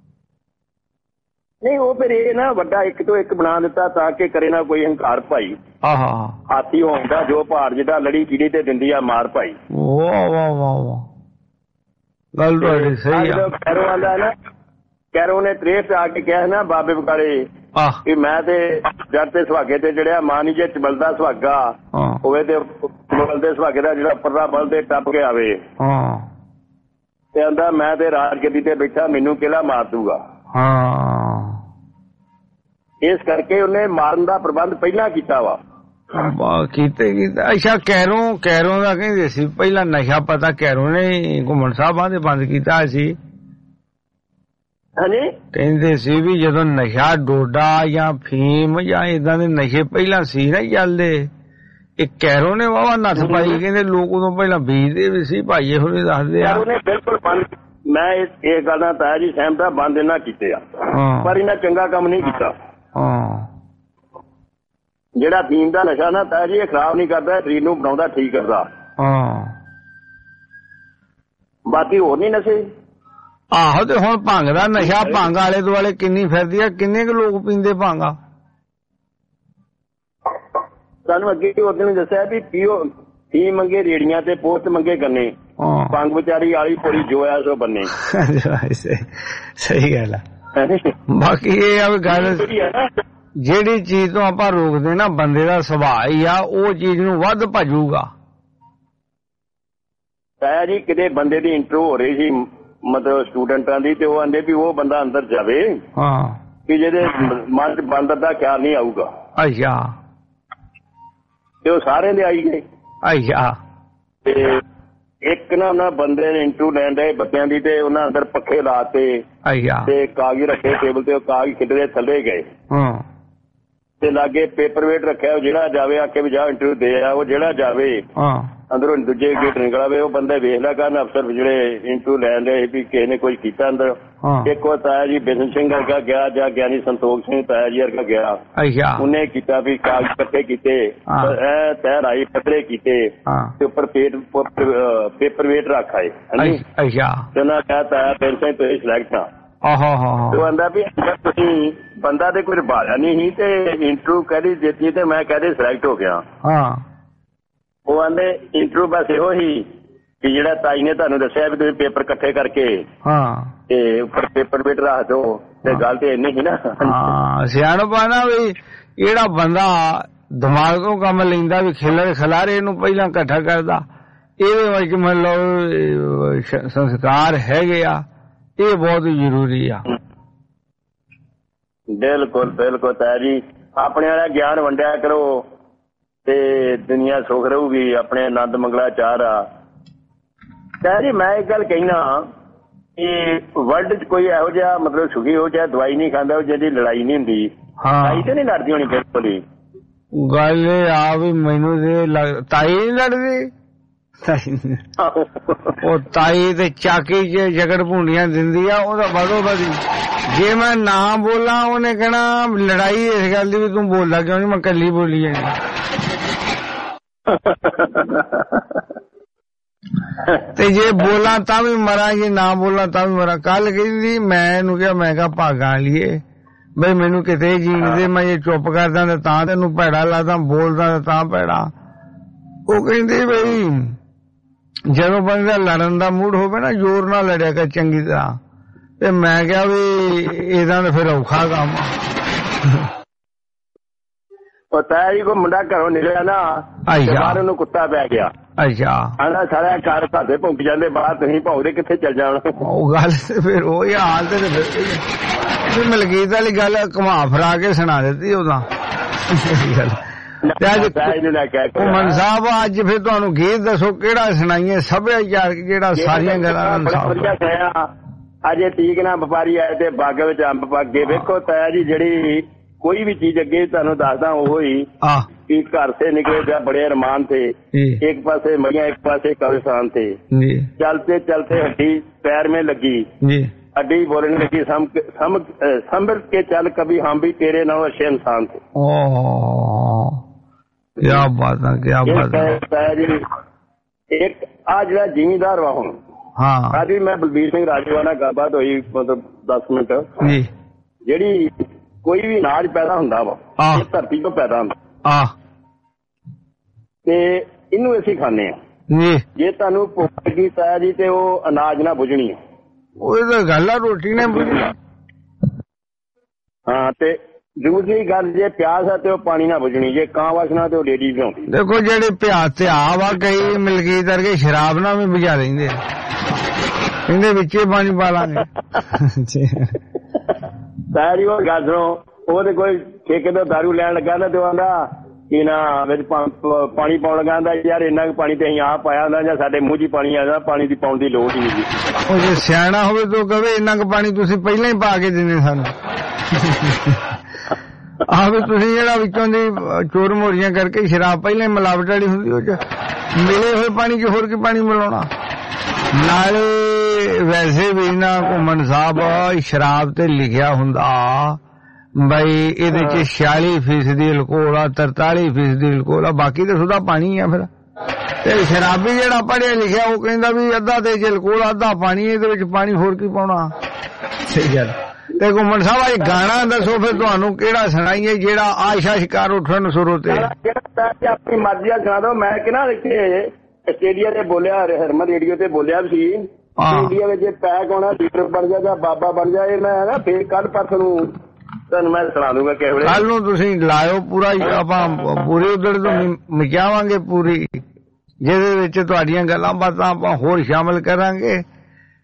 ਨਹੀਂ ਉਹ ਫਿਰ ਇਹ ਨਾ ਵੱਡਾ ਇੱਕ ਤੋਂ ਇੱਕ ਬਣਾ ਦਿੱਤਾ ਤਾਂ ਕਿ ਕਰੇ ਨਾ ਕੋਈ ਹੰਕਾਰ ਭਾਈ। ਹਾਥੀ ਹੁੰਦਾ ਜੋ ਪਹਾੜ ਜਿਹੜਾ ਲੜੀ ਕੀੜੀ ਤੇ ਦਿੰਦੀ ਆ ਮਾਰ ਭਾਈ। ਵਾਹ ਵਾਹ ਵਾਹ ਵਾਹ ਗੱਲ ਤੁਹਾਡੀ ਸਹੀ ਆ। ਕੈਰੋ ਆਂਦਾ ਨਾ ਕੈਰੋ ਨੇ ਤ੍ਰੇਸ ਆ ਕੇ ਕਿਹਾ ਨਾ ਬਾਬੇ ਬਕਾਲੇ ਕਿ ਮੈਂ ਤੇ ਜੱਟ ਤੇ ਸੁਹਾਗੇ ਤੇ ਜਿਹੜਾ ਮਾਂ ਨੀ ਜੇ ਚਬਲਦਾ ਸੁਹਾਗਾ ਹੋਵੇ ਤੇ ਚਬਲਦੇ ਸੁਹਾਗੇ ਦਾ ਜਿਹੜਾ ਉੱਪਰਲਾ ਬਲ ਤੇ ਟੱਪ ਕੇ ਆਵੇ ਤੇ ਆਂਦਾ ਮੈਂ ਤੇ ਰਾਜਗੱਦੀ ਤੇ ਬੈਠਾ ਮੈਨੂੰ ਕਿਹੜਾ ਮਾਰ ਦੂਗਾ। ਇਸ ਕਰਕੇ ਉਹਨੇ ਮਾਰਨ ਦਾ ਪ੍ਰਬੰਧ ਪਹਿਲਾਂ ਕੀਤਾ ਵਾ। ਕੀਤੇ ਅੱਛਾ ਕੈਰੋਂ ਦਾ ਕਹਿੰਦੇ ਸੀ ਪਹਿਲਾਂ ਨਸ਼ਾ ਪਤਾ ਕੈਰੋਂ ਨੇ ਘੁੰਮਣ ਸਾਹਿਬਾਂ ਦੇ ਬੰਦ ਕੀਤਾ ਸੀ। ਹਾਂਜੀ ਕਹਿੰਦੇ ਸੀ ਵੀ ਜਦੋਂ ਨਸ਼ਾ ਡੋਡਾ ਜਾਂ ਫੀਮ ਜਾਂ ਏਦਾਂ ਦੇ ਨਸ਼ੇ ਪਹਿਲਾਂ ਸੀ ਨਾ ਚੱਲਦੇ ਇਹ ਕੈਰੋਂ ਨੇ ਵਾਵਾ ਨੱਥ ਪਾਈ। ਕਹਿੰਦੇ ਲੋਕ ਉਦੋਂ ਪਹਿਲਾਂ ਬੀਜਦੇ ਵੀ ਸੀ ਭਾਈ ਇਹੋ ਜਿਹੇ ਦੱਸਦੇ ਆ। ਬਿਲਕੁਲ ਬੰਦ ਮੈਂ ਇਹ ਗੱਲ ਨਾਲ ਤਾਇਆ ਜੀ ਸਹਿਮਤ ਆ ਬੰਦ ਇਹਨਾਂ ਕੀਤੇ ਆ ਪਰ ਇਹਨਾਂ ਚੰਗਾ ਕੰਮ ਨਹੀਂ ਕੀਤਾ। ਜਿਹੜਾ ਫੀਮ ਦਾ ਨਸ਼ਾ ਨਾ ਤਾਇਆ ਜੀ ਇਹ ਖਰਾਬ ਨਹੀਂ ਕਰਦਾ ਸਰੀਰ ਨੂੰ ਬਣਾਉਂਦਾ ਠੀਕ ਕਰਦਾ। ਬਾਕੀ ਹੋਰ ਨਹੀਂ ਨਸ਼ੇ। ਆਹੋ ਤੇ ਹੁਣ ਭੰਗ ਦਾ ਨਸ਼ਾ ਭੰਗ ਆਲੇ ਦੁਆਲੇ ਕਿੰਨੀ ਫਿਰਦੀ ਆ ਕਿੰਨੇ ਕੁ ਲੋਕ ਪੀਂਦੇ ਭੰਗ। ਸਾਨੂੰ ਅੱਗੇ ਉਹਦੇ ਨੂੰ ਦੱਸਿਆ ਵੀ ਪੀਓ ਫੀ ਮੰਗੇ ਰੇੜੀਆਂ ਤੇ ਪੋਸਟ ਮੰਗੇ ਗੰਨੇ ਭੰਗ ਵਿਚਾਰੀ ਆਲੀ ਪੋੜੀ ਜੋ ਆ ਸੋ ਬੰਨੇ। ਸਹੀ ਗੱਲ ਆ। ਬਾਕੀ ਇਹ ਆ ਵੀ ਗੱਲ ਜਿਹੜੀ ਚੀਜ਼ ਤੋਂ ਆਪਾਂ ਰੋਕਦੇ ਨਾ ਬੰਦੇ ਦਾ ਸੁਭਾਅ ਹੀ ਆ ਉਹ ਚੀਜ਼ ਨੂੰ ਵੱਧ ਭਜੂਗਾ। ਤਾਇਆ ਜੀ ਕਿਤੇ ਬੰਦੇ ਦੀ ਇੰਟਰੋ ਹੋ ਰਹੀ ਸੀ ਮਤਲਬ ਸਟੂਡੈਂਟਾਂ ਦੀ, ਤੇ ਉਹ ਆਂਦੇ ਵੀ ਉਹ ਬੰਦਾ ਅੰਦਰ ਜਾਵੇ ਕਿ ਜਿਹਦੇ ਮਨ 'ਚ ਬਾਂਦਰ ਦਾ ਖਿਆਲ ਨਹੀਂ ਆਊਗਾ। ਅੱਛਾ। ਤੇ ਉਹ ਸਾਰਿਆਂ ਦੇ ਆਈ ਗਏ। ਅੱਛਾ। ਤੇ ਇੱਕ ਨਾ ਉਹਨਾਂ ਬੰਦੇ ਨੇ ਇੰਟਰਵਿਊ ਲੈਣ ਦੇ ਬੱਚਿਆਂ ਦੀ, ਤੇ ਉਹਨਾਂ ਅੰਦਰ ਪੱਖੇ ਲਾਤੇ ਤੇ ਕਾਗਜ਼ ਰੱਖੇ ਟੇਬਲ ਤੇ, ਉਹ ਕਾਗਜ਼ ਖਿੱਟਦੇ ਥੱਲੇ ਗਏ ਤੇ ਲਾਗੇ ਪੇਪਰ ਵੇਟ ਰੱਖਿਆ। ਉਹ ਜਿਹੜਾ ਜਾਵੇ ਆਕੇ ਵੀ ਜਾ ਇੰਟਰਵਿਊ ਦੇ ਆ, ਉਹ ਜਿਹੜਾ ਜਾਵੇ ਅੰਦਰੋਂ ਦੂਜੇ ਗੇਟ ਨਿਕਲ ਆਵੇ। ਉਹ ਬੰਦੇ ਵੇਖ ਲਿਆ ਕਰਨ ਅਫਸਰ ਜਿਹੜੇ ਇੰਟਰਵਿਊ ਲੈਣ ਦੇ ਵੀ ਕਿਸੇ ਨੇ ਕੁਝ ਕੀਤਾ ਅੰਦਰ। ਇੱਕ ਉਹ ਤਾਇਆ ਜੀ ਬਿਸ਼ਨ ਸਿੰਘ ਵਰਗਾ ਗਿਆ, ਜਾਂ ਗਿਆਨੀ ਸੰਤੋਖ ਸਿੰਘ ਤਾਇਆ ਜੀ ਵਰਗਾ ਗਿਆ, ਉਹਨੇ ਕੀਤਾ ਵੀ ਕਾਗਜ਼ ਇਕੱਠੇ ਕੀਤੇ, ਤਹਿ ਰਾਈ ਪੱਧਰੇ ਕੀਤੇ ਤੇ ਉੱਪਰ ਪੇਪਰ ਵੇਟ ਰੱਖ ਆਏ। ਤੇ ਉਹਨਾਂ ਕਿਹਾ ਤਾਇਆ ਬਿਸ਼ਨ ਸਿੰਘ ਤੁਸੀਂ ਸਿਲੈਕਟ ਆ। ਉਹ ਆਂਦਾ ਵੀ ਤੁਸੀਂ ਬੰਦਾ ਤੇ ਕੋਈ ਰਵਾਇਆ ਨਹੀਂ ਸੀ ਤੇ ਇੰਟਰਵਿਊ ਕਹਿਦੀ ਦਿੱਤੀ ਤੇ ਮੈਂ ਕਹਿਦੇ ਸਿਲੈਕਟ ਹੋ ਗਿਆ। ਉਹ ਆਂਦੇ ਇੰਟਰਵਿਊ ਬਸ ਇਹੋ ਹੀ ਕਿ ਜਿਹੜਾ ਤਾਈ ਨੇ ਤੁਹਾਨੂੰ ਦੱਸਿਆ ਵੀ ਤੁਸੀਂ ਪੇਪਰ ਇਕੱਠੇ ਕਰਕੇ ਤੇ ਉੱਪਰ ਪੇਪਰ ਵੇਟ ਰੱਖ ਦੋ, ਤੇ ਗੱਲ ਤੇ ਇੰਨੀ ਸੀ ਨਾ। ਸਿਆਣਪਾ ਨਾ ਵੀ ਜਿਹੜਾ ਬੰਦਾ ਦਿਮਾਗ ਤੋਂ ਕੰਮ ਲੈਂਦਾ ਵੀ ਖਿਲਾਰੇ ਇਹਨੂੰ ਪਹਿਲਾਂ ਇਕੱਠਾ ਕਰਦਾ, ਇਹਦੇ ਵਿੱਚ ਮਤਲਬ ਸੰਸਕਾਰ ਹੈਗੇ ਆ, ਇਹ ਬਹੁਤ ਜ਼ਰੂਰੀ ਆ। ਬਿਲਕੁਲ ਬਿਲਕੁਲ ਤਾਇਆ ਜੀ, ਆਪਣੇ ਵਾਲਾ ਗਿਆਨ ਵੰਡਿਆ ਕਰੋ ਤੇ ਦੁਨੀਆ ਸੁਖ ਰਹੂਗੀ। ਆਪਣੇ ਆਨੰਦ ਮੰਗਲਾ ਚਾਰ ਆ। ਤਾਇਆ ਜੀ ਮੈਂ ਇੱਕ ਗੱਲ ਕਹਿਣਾ ਕਿ ਵਰਲਡ ਚ ਕੋਈ ਇਹੋ ਜਿਹਾ ਮਤਲਬ ਸੁਖੀ ਹੋ ਚਾਹੇ ਦਵਾਈ ਨਹੀਂ ਖਾਂਦਾ ਜਿਹਦੀ ਲੜਾਈ ਨਹੀਂ ਹੁੰਦੀ, ਤਾਈ ਤੇ ਨਹੀਂ ਲੜਦੀ ਹੋਣੀ ਬਿਲਕੁਲ ਹੀ। ਗੱਲ ਆ ਵੀ ਮੈਨੂੰ ਤਾਈ ਨਹੀਂ ਲੜਦੀ, ਉਹ ਤਾਈ ਤੇ ਚਾਕੀ ਚ ਜਗੜ ਭੁੰਡੀਆਂ ਦਿੰਦੀ ਆ, ਉਹਦਾ ਵਧੋ ਵਧੀ। ਜੇ ਮੈਂ ਨਾ ਬੋਲਾਂ ਉਹਨੇ ਕਹਿਣਾ ਲੜਾਈ ਇਸ ਗੱਲ ਦੀ ਵੀ ਤੂੰ ਬੋਲਦਾ ਕਿਉਂ ਨੀ, ਮੈਂ ਕੱਲੀ ਬੋਲੀ ਜਾਂਦੀ। ਤੇ ਜੇ ਬੋਲਾਂ ਤਾਂ ਵੀ ਮਰਾਂ, ਜੇ ਨਾ ਬੋਲਾਂ ਤਾਂ ਵੀ ਮਰਾਂ। ਕੱਲ ਕਹਿੰਦੀ ਮੈਂ ਇਹਨੂੰ ਕਿਹਾ, ਮੈਂ ਕਿਹਾ ਭਾਗਾਂ ਲਈਏ ਬਈ ਮੈਨੂੰ ਕਿਤੇ ਜੀਣ ਦੇ, ਮੈਂ ਜੇ ਚੁੱਪ ਕਰਦਾ ਤਾਂ ਤੈਨੂੰ ਭੈੜਾ ਲੱਗਦਾ, ਬੋਲਦਾ ਤਾਂ ਭੈੜਾ। ਉਹ ਕਹਿੰਦੀ ਬਈ ਜਦੋਂ ਬੰਦਾ ਲੜਨ ਦਾ ਮੂਡ ਹੋਵੇ ਨਾ ਜ਼ੋਰ ਨਾਲ ਲੜਿਆ ਕਰ ਚੰਗੀ ਤਰ੍ਹਾਂ। ਤੇ ਮੈਂ ਕਿਹਾ ਵੀ ਇਹਦਾ ਤਾਂ ਫਿਰ ਔਖਾ ਕੰਮ। ਤਾਇਆ ਜੀ ਕੋਈ ਮੁੰਡਾ ਘਰੋਂ ਨਿਕਲਿਆ ਨਾ, ਬਾਹਰ ਉਹਨੂੰ ਕੁੱਤਾ ਪੈ ਗਿਆ। ਆਂਦਾ ਸਾਰਾ ਘਰ ਸਾਡੇ ਭੁੱਖ ਜਾਂਦੇ ਬਾਹਰ, ਤੁਸੀਂ ਭੌਂਦੇ ਕਿੱਥੇ ਚੱਲ ਜਾਣਾ। ਉਹ ਗੱਲ ਤੇ ਫਿਰ ਉਹ ਹਾਲ ਤੇ ਮਲਕੀਤ ਵਾਲੀ ਗੱਲ ਘੁਮਾ ਫਰਾ ਕੇ ਸੁਣਾ ਦਿੱਤੀ ਉਹਦਾ। ਘੁੰਮਣ ਸਾਹਿਬ ਅੱਜ ਫਿਰ ਤੁਹਾਨੂੰ ਗੀਤ ਦੱਸੋ ਕਿਹੜਾ ਸੁਣਾਈਏ, ਸੱਭਿਆਚਾਰ ਜਿਹੜਾ ਸਾਰੀਆਂ ਗੱਲਾਂ। ਅਜੇ ਤੀਕ ਨਾ ਵਪਾਰੀ ਆਏ ਤੇ ਬਾਗ ਵਿੱਚ ਅੰਬ ਪੱਗੇ। ਵੇਖੋ ਤਾਇਆ ਜੀ ਜਿਹੜੀ ਕੋਈ ਵੀ ਚੀਜ਼ ਅੱਗੇ ਤੁਹਾਨੂੰ ਦੱਸਦਾ ਉਹ ਹੀ ਕਿ ਘਰ से निकले जा बड़े अरमान थे, एक पासे मैया एक पासे कब्रिस्तान थे। चलते चलते हड्डी पैर में लगी, हड्डी बोलने लगी समझ के चल कभी हम भी तेरे नाम अच्छे इंसान थे। क्या बात है, क्या बात है। एक आज ਜਿਹੜਾ ਜ਼ਿਮੀਂਦਾਰ ਵਾ ਹੁਣ, ਅੱਜ ਵੀ ਮੈਂ ਬਲਬੀਰ ਸਿੰਘ ਰਾਜੇਵਾਲ ਨਾਲ ਗੱਲਬਾਤ ਹੋਈ ਮਤਲਬ 10 ਮਿੰਟ। ਜਿਹੜੀ ਕੋਈ ਵੀ ਅਨਾਜ ਪੈਦਾ ਹੁੰਦਾ ਵਾ ਇਹ ਧਰਤੀ ਤੋਂ ਪੈਦਾ ਹੁੰਦਾ ਤੇ ਇਹਨੂੰ ਅਸੀਂ ਖਾਂਦੇ ਆ। ਜੇ ਤੁਹਾਨੂੰ ਭੁੱਖ ਲੱਗੀ ਤਾਇਆ ਜੀ ਤੇ ਉਹ ਅਨਾਜ ਨਾ ਬੁਝਣੀ ਆ, ਉਹ ਤਾਂ ਗੱਲ ਆ, ਰੋਟੀ ਨੇ ਬੁਝਣੀ। ਹਾਂ ਤੇ ਦੂਸਰੀ ਗੱਲ ਜੇ ਪਿਆਸ ਆ ਤੇ ਉਹ ਪਾਣੀ ਨਾ ਬੁਝਣੀ, ਜੇ ਕਾਂ ਵਾਸਨਾ ਤੇ ਉਹ ਲੇਡੀ ਬਣਾਉਂਦੀ। ਦੇਖੋ ਜਿਹੜੇ ਪਿਆਸ ਤੇ ਆ ਵਾ ਕਈ ਮਲਕੀਤ ਕਰਕੇ ਸ਼ਰਾਬ ਨਾਲ ਵੀ ਬੁਝਾ ਲੈਂਦੇ, ਇਹਦੇ ਵਿੱਚ ਪਾਣੀ ਪਾ ਲਾਂਗੇ। ਤਾਇਆ ਉਹ ਗੱਲ ਸੁਣੋ, ਉਹ ਤੇ ਕੋਈ ਠੇਕੇ ਤੋਂ ਦਾਰੂ ਲੈਣ ਲੱਗਾ ਨਾ ਤੇ ਉਹ ਆਂਦਾ ਕਿ ਨਾ ਵਿੱਚ ਪਾਣੀ ਪਾਉਣ ਲੱਗਾ, ਆਂਦਾ ਯਾਰ ਇੰਨਾ ਕੁ ਪਾਣੀ ਤੇ ਅਸੀਂ ਆਪ ਪਾਇਆ ਹੁੰਦਾ ਜਾਂ ਸਾਡੇ ਮੂੰਹ 'ਚ ਪਾਣੀ ਆ ਜਾਂਦਾ, ਪਾਣੀ ਦੀ ਪਾਉਣ ਦੀ ਲੋੜ ਹੀ ਨਹੀਂ। ਉਹ ਜੇ ਸਿਆਣਾ ਹੋਵੇ ਤਾਂ ਕਹੇ ਇੰਨਾ ਕੁ ਪਾਣੀ ਤੁਸੀਂ ਪਹਿਲਾਂ ਹੀ ਪਾ ਕੇ ਦਿੰਦੇ ਸਾਨੂੰ। ਆਹ ਵੀ ਤੁਸੀਂ ਜਿਹੜਾ ਵਿੱਚੋਂ ਦੀ ਚੋਰ ਮੋਰੀਆਂ ਕਰਕੇ ਸ਼ਰਾਬ ਪਹਿਲਾਂ ਹੀ ਮਿਲਾਵਟ ਵਾਲੀ ਹੁੰਦੀ, ਉਹ 'ਚ ਮਿਲੇ ਹੋਏ ਪਾਣੀ 'ਚ ਹੋਰ ਕੀ ਪਾਣੀ ਮਿਲਾਉਣਾ। ਨਾਲੇ ਵੈਸੇ ਵੀ ਨਾ ਘੁੰਮਣ ਸਾਹਿਬ ਸ਼ਰਾਬ ਤੇ ਲਿਖਿਆ ਹੁੰਦਾ ਬਈ ਇਹਦੇ 'ਚ 46% ਅਲਕੋਹਲ ਆ, 43% ਅਲਕੋਹਲ ਆ, ਬਾਕੀ ਤਾਂ ਸੁਦਾ ਪਾਣੀ ਆ। ਫਿਰ ਤੇ ਸ਼ਰਾਬੀ ਜਿਹੜਾ ਪੜ੍ਹਿਆ ਲਿਖਿਆ ਉਹ ਕਹਿੰਦਾ ਵੀ ਅੱਧਾ ਤੇ ਅਲਕੋਹਲ ਅੱਧਾ ਪਾਣੀ, ਇਹਦੇ ਵਿੱਚ ਪਾਣੀ ਹੋਰ ਕੀ ਪਾਉਣਾ। ਸਹੀ ਗੱਲ। ਤੇ ਘੁੰਮਣ ਸਾਹਿਬ ਇਹ ਗਾਣਾ ਦੱਸੋ ਫਿਰ ਤੁਹਾਨੂੰ ਕਿਹੜਾ ਸੁਣਾਈਏ ਜਿਹੜਾ ਆਸ਼ਾ ਸ਼ਿਕਾਰ ਉੱਠਣ ਸੁਰੋ ਤੇ। ਆਪਣੀ ਮਰਜ਼ੀ ਦਾ ਸੁਣਾ ਦੋ। ਮੈਂ ਕਿਹਾ ਇੱਥੇ ਆਸਟ੍ਰੇਲੀਆ ਤੇ ਬੋਲਿਆ, ਹਰਮਨ ਰੇਡੀਓ ਤੇ ਬੋਲਿਆ ਵੀ ਸੀ ਇੰਡੀਆ ਵਿੱਚ ਪੈਕ ਹੋਣਾ, ਲੀਡਰ ਬਣ ਜਾ ਜਾਂ ਬਾਬਾ ਬਣ ਜਾ। ਇਹ ਮੈਂ ਨਾ ਫੇਰ ਕੱਲ ਪਰਸੋਂ ਨੂੰ ਤੁਹਾਨੂੰ ਮੈਂ ਸੁਣਾ ਦੂੰਗਾ ਕਿਸੇ ਵੇਲੇ। ਕੱਲ ਨੂੰ ਤੁਸੀਂ ਲਾਇਓ ਪੂਰਾ, ਆਪਾਂ ਪੂਰੇ ਉਧਰ ਤੋਂ ਮਚਾਵਾਂਗੇ ਪੂਰੀ, ਜਿਹਦੇ ਵਿੱਚ ਤੁਹਾਡੀਆਂ ਗੱਲਾਂ ਬਾਤਾਂ ਆਪਾਂ ਹੋਰ ਸ਼ਾਮਲ ਕਰਾਂਗੇ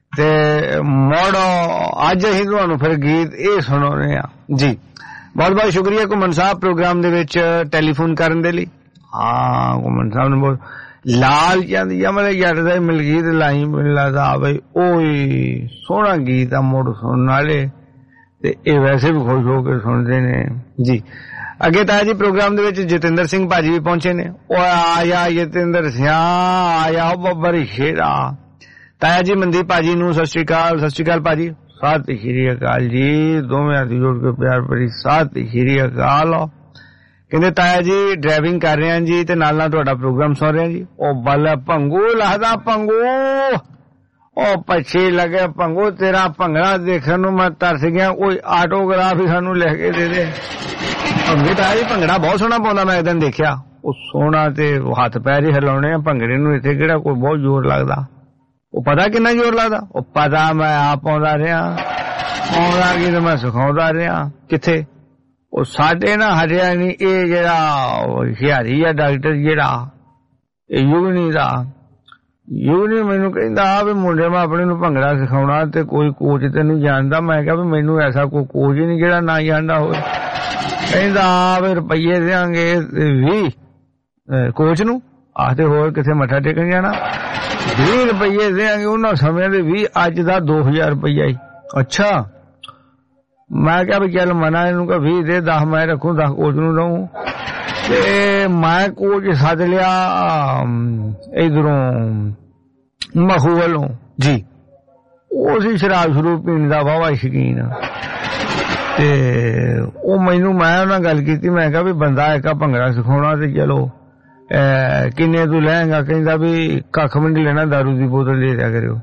ਤੇ ਮੋੜ ਅੱਜ ਅਸੀਂ ਤੁਹਾਨੂੰ ਫਿਰ ਗੀਤ ਇਹ ਸੁਣਾਉਣੇ ਆ ਜੀ। ਬਹੁਤ ਬਹੁਤ ਸ਼ੁਕਰੀਆ ਘੁੰਮਣ ਸਾਹਿਬ ਪ੍ਰੋਗਰਾਮ ਦੇ ਵਿੱਚ ਟੈਲੀਫੋਨ ਕਰਨ ਦੇ ਲਈ। ਹਾਂ ਘੁੰਮਣ ਸਾਹਿਬ ਨੇ ਬਹੁਤ ਲਾਲ ਚੰਦ ਯਮਲੇ ਜੱਟ ਦਾ ਮਿਲਗੀਤ ਲਾਈ ਮੈਨੂੰ ਲੱਗਦਾ ਬਈ ਓਏ ਸੋਹਣਾ ਗੀਤ ਆ ਮੋੜ ਸੁਣਨ ਵਾਲੇ ਤੇ ਇਹ ਵੈਸੇ ਵੀ ਖੁਸ਼ ਹੋ ਕੇ ਸੁਣਦੇ ਨੇ ਜੀ। ਅੱਗੇ ਤਾਇਆ ਜੀ ਪ੍ਰੋਗਰਾਮ ਦੇ ਵਿੱਚ ਜਤਿੰਦਰ ਸਿੰਘ ਭਾਜੀ ਵੀ ਪਹੁੰਚੇ ਨੇ। ਓਏ ਆਇਆ ਜਤਿੰਦਰ ਸਿੰਘ ਆਇਆ ਬੱਬਰ ਸ਼ੇਰਾ। ਤਾਇਆ ਜੀ ਮਨਦੀਪ ਭਾਜੀ ਨੂੰ ਸਤਿ ਸ਼੍ਰੀ ਅਕਾਲ। ਸਤਿ ਸ਼੍ਰੀ ਅਕਾਲ ਭਾਜੀ। ਸਤਿ ਸ਼੍ਰੀ ਅਕਾਲ ਜੀ। ਦੋਵੇਂ ਹੱਥ ਜੋੜ ਕੇ ਪਿਆਰ ਭਰੀ ਸਤਿ ਸ਼੍ਰੀ ਅਕਾਲ। ਕਹਿੰਦੇ ਤਾਇਆ ਜੀ ਡਰਾਈਵਿੰਗ ਕਰ ਰਹੇ ਹਾਂ ਜੀ ਤੇ ਨਾਲ ਨਾਲ ਤੁਹਾਡਾ ਪ੍ਰੋਗਰਾਮ ਸੁਣ ਰਹੇ ਹਾਂ ਜੀ। ਉਹ ਬੱਲ ਭੰਗੂ ਲੱਗਦਾ ਭੰਗੂ ਉਹ ਪੱਛੇ ਲੱਗੇ ਭੰਗੂ ਤੇਰਾ ਭੰਗੜਾ ਦੇਖਣ ਨੂੰ ਮੈਂ ਤਰਸ ਗਿਆ। ਕੋਈ ਆਟੋਗ੍ਰਾਫ ਹੀ ਸਾਨੂੰ ਲੈ ਕੇ ਦੇ ਦੇ। ਭੰਗੇ ਤਾਇਆ ਜੀ ਭੰਗੜਾ ਬਹੁਤ ਸੋਹਣਾ ਪਾਉਂਦਾ ਮੈਂ ਇੱਕ ਦਿਨ ਦੇਖਿਆ। ਉਹ ਸੋਹਣਾ ਤੇ ਹੱਥ ਪੈਰ ਹੀ ਹਿਲਾਉਣੇ ਆ ਭੰਗੜੇ ਨੂੰ। ਇੱਥੇ ਕਿਹੜਾ ਕੋਈ ਬਹੁਤ ਜ਼ੋਰ ਲੱਗਦਾ। ਉਹ ਪਤਾ ਕਿੰਨਾ ਜ਼ੋਰ ਲੱਗਦਾ ਉਹ ਪਤਾ ਮੈਂ ਆਪ ਪਾਉਂਦਾ ਰਿਹਾ। ਆਉਂਦਾ ਕੀ ਤੇ ਮੈਂ ਸਿਖਾਉਂਦਾ ਰਿਹਾ। ਕਿੱਥੇ ਉਹ ਸਾਡੇ ਨਾ ਹਰਿਆ ਨੀ ਇਹ ਜਿਹੜਾ ਹੁਸ਼ਿਆਰੀ ਆ ਡਾਕਟਰ ਜਿਹੜਾ ਇਹ ਯੁਗਨੀ ਦਾ ਯੁਗਨੀ ਮੈਨੂੰ ਕਹਿੰਦਾ ਵੀ ਮੁੰਡੇ ਮੈਂ ਆਪਣੇ ਨੂੰ ਭੰਗੜਾ ਸਿਖਾਉਣਾ ਤੇ ਕੋਈ ਕੋਚ ਤੈਨੂੰ ਜਾਣਦਾ। ਮੈਂ ਕਿਹਾ ਵੀ ਮੈਨੂੰ ਐਸਾ ਕੋਈ ਕੋਚ ਹੀ ਨਹੀਂ ਜਿਹੜਾ ਨਾ ਜਾਣਦਾ ਹੋਵੇ। ਕਹਿੰਦਾ ਵੀ ਰੁਪਈਏ ਦਿਆਂਗੇ 20 ਕੋਚ ਨੂੰ ਆਖਦੇ ਹੋਰ ਕਿੱਥੇ ਮੱਥਾ ਟੇਕਣ ਜਾਣਾ। 20 ਰੁਪਈਏ ਦਿਆਂਗੇ ਉਹਨਾਂ ਸਮੇਂ ਦੇ 20 ਅੱਜ ਦਾ 2000 ਰੁਪਈਆ ਹੀ। ਅੱਛਾ ਮੈਂ ਕਿਹਾ ਵੀ ਚੱਲ ਮਨਾ ਇਹਨੂੰ ਕਹ 20 ਦੇ 10 ਮੈਂ ਰੱਖੂ 10 ਕੋਚ ਨੂੰ ਦਊਂ। ਤੇ ਮੈਂ ਕੋਚ ਸੱਦ ਲਿਆ ਇਧਰੋਂ ਮਖੂ ਵੱਲੋਂ ਜੀ। ਉਹ ਸੀ ਸ਼ਰਾਬ ਸ਼ੁਰੂ ਪੀਣ ਦਾ ਵਾਹਵਾ ਸ਼ੌਕੀਨ ਤੇ ਉਹ ਮੈਨੂੰ ਮੈਂ ਉਹਨਾਂ ਗੱਲ ਕੀਤੀ। ਮੈਂ ਕਿਹਾ ਵੀ ਬੰਦਾ ਇੱਕ ਭੰਗੜਾ ਸਿਖਾਉਣਾ ਤੇ ਚਲੋ ਕਿੰਨੇ ਤੂੰ ਲੈਂਗਾ। ਕਹਿੰਦਾ ਵੀ ਕੱਖ ਵੀ ਨਹੀਂ ਲੈਣਾ ਦਾਰੂ ਦੀ ਬੋਤਲ ਲੈ ਦਿਆ ਕਰਿਓ।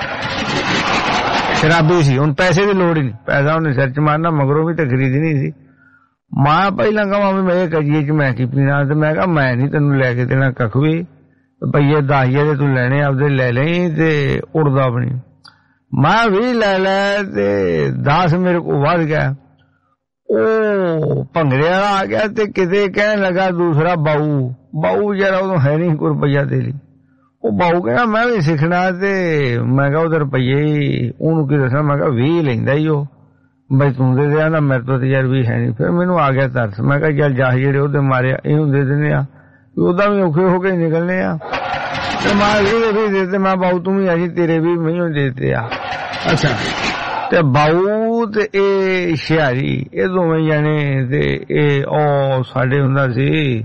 ਸ਼ਰਾਬੀ ਸੀ ਹੁਣ ਪੈਸੇ ਦੀ ਲੋੜ ਹੀ ਨਹੀਂ। ਪੈਸਾ ਉਹਨੇ ਸਿਰ ਚ ਮਾਰਨਾ ਮਗਰੋਂ ਵੀ ਤਾਂ ਖਰੀਦਣੀ ਸੀ। ਮੈਂ ਪਹਿਲਾਂ ਕਹਾਂ ਵੀ ਮੈਂ ਕਜੀਏ ਚ ਮੈਂ ਕੀ ਪੀਣਾ ਤੇ ਮੈਂ ਕਿਹਾ ਮੈਂ ਨਹੀਂ ਤੈਨੂੰ ਲੈ ਕੇ ਦੇਣਾ ਕੱਖ ਵੀ। ਰੁਪਈਏ 10 ਦੇ ਤੂੰ ਲੈਣੇ ਆਪਦੇ ਲੈ ਲਈ ਤੇ ਉੜਦਾ ਆਪਣੀ। ਮੈਂ 20 ਲੈ ਲੈ ਤੇ 10 ਮੇਰੇ ਕੋਲ ਵੱਧ ਗਿਆ। ਉਹ ਭੰਗੜੇ ਵਾਲਾ ਆ ਗਿਆ ਤੇ ਕਿਤੇ ਕਹਿਣ ਲੱਗਾ ਦੂਸਰਾ ਬਾਊ ਜਿਹੜਾ ਉਦੋਂ ਹੈ ਨਹੀਂ ਕੋਈ ਰੁਪਈਆ ਦੇ ਲਈ। ਉਹ ਬਾਊ ਕਹਿੰਦਾ ਮੈਂ ਵੀ ਸਿੱਖਣਾ ਤੇ ਮੈਂ ਕਿਹਾ ਉਹਦੇ ਰੁਪਈਏ ਹੀ ਉਹਨੂੰ ਕੀ ਦੱਸਣਾ। ਮੈਂ ਕਿਹਾ 20 ਲੈਂਦਾ ਹੀ ਉਹ ਬਈ ਤੂੰ ਦੇ ਦਿਆ ਨਾ ਮੇਰੇ ਤੋਂ ਤੇ ਯਾਰ 20 ਹੈ ਨਹੀਂ। ਫਿਰ ਮੈਨੂੰ ਆ ਗਿਆ ਤਰਸ। ਮੈਂ ਕਿਹਾ ਚੱਲ ਜਾ ਜਿਹੜੇ ਉਹਦੇ ਮਾਰਿਆ ਇਹਨੂੰ ਦੇ ਦਿੰਦੇ ਆ ਉਹਦਾ ਵੀ ਔਖੇ ਹੋ ਕੇ ਨਿਕਲਣੇ ਆ। ਤੇ ਮੈਂ 20 ਦੇ ਦਿੱਤੇ। ਮੈਂ ਬਾਊ ਤੂੰ ਵੀ ਆ ਜੀ ਤੇਰੇ ਵੀ ਮੈਨੂੰ ਦੇ ਦਿੱਤੇ ਆ। ਅੱਛਾ ਤੇ ਬਾਊ ਤੇ ਇਹ ਹੁਸ਼ਿਆਰੀ ਇਹ ਦੋਵੇਂ ਜਾਣੇ ਤੇ ਇਹ ਉਹ ਸਾਡੇ ਹੁੰਦਾ ਸੀ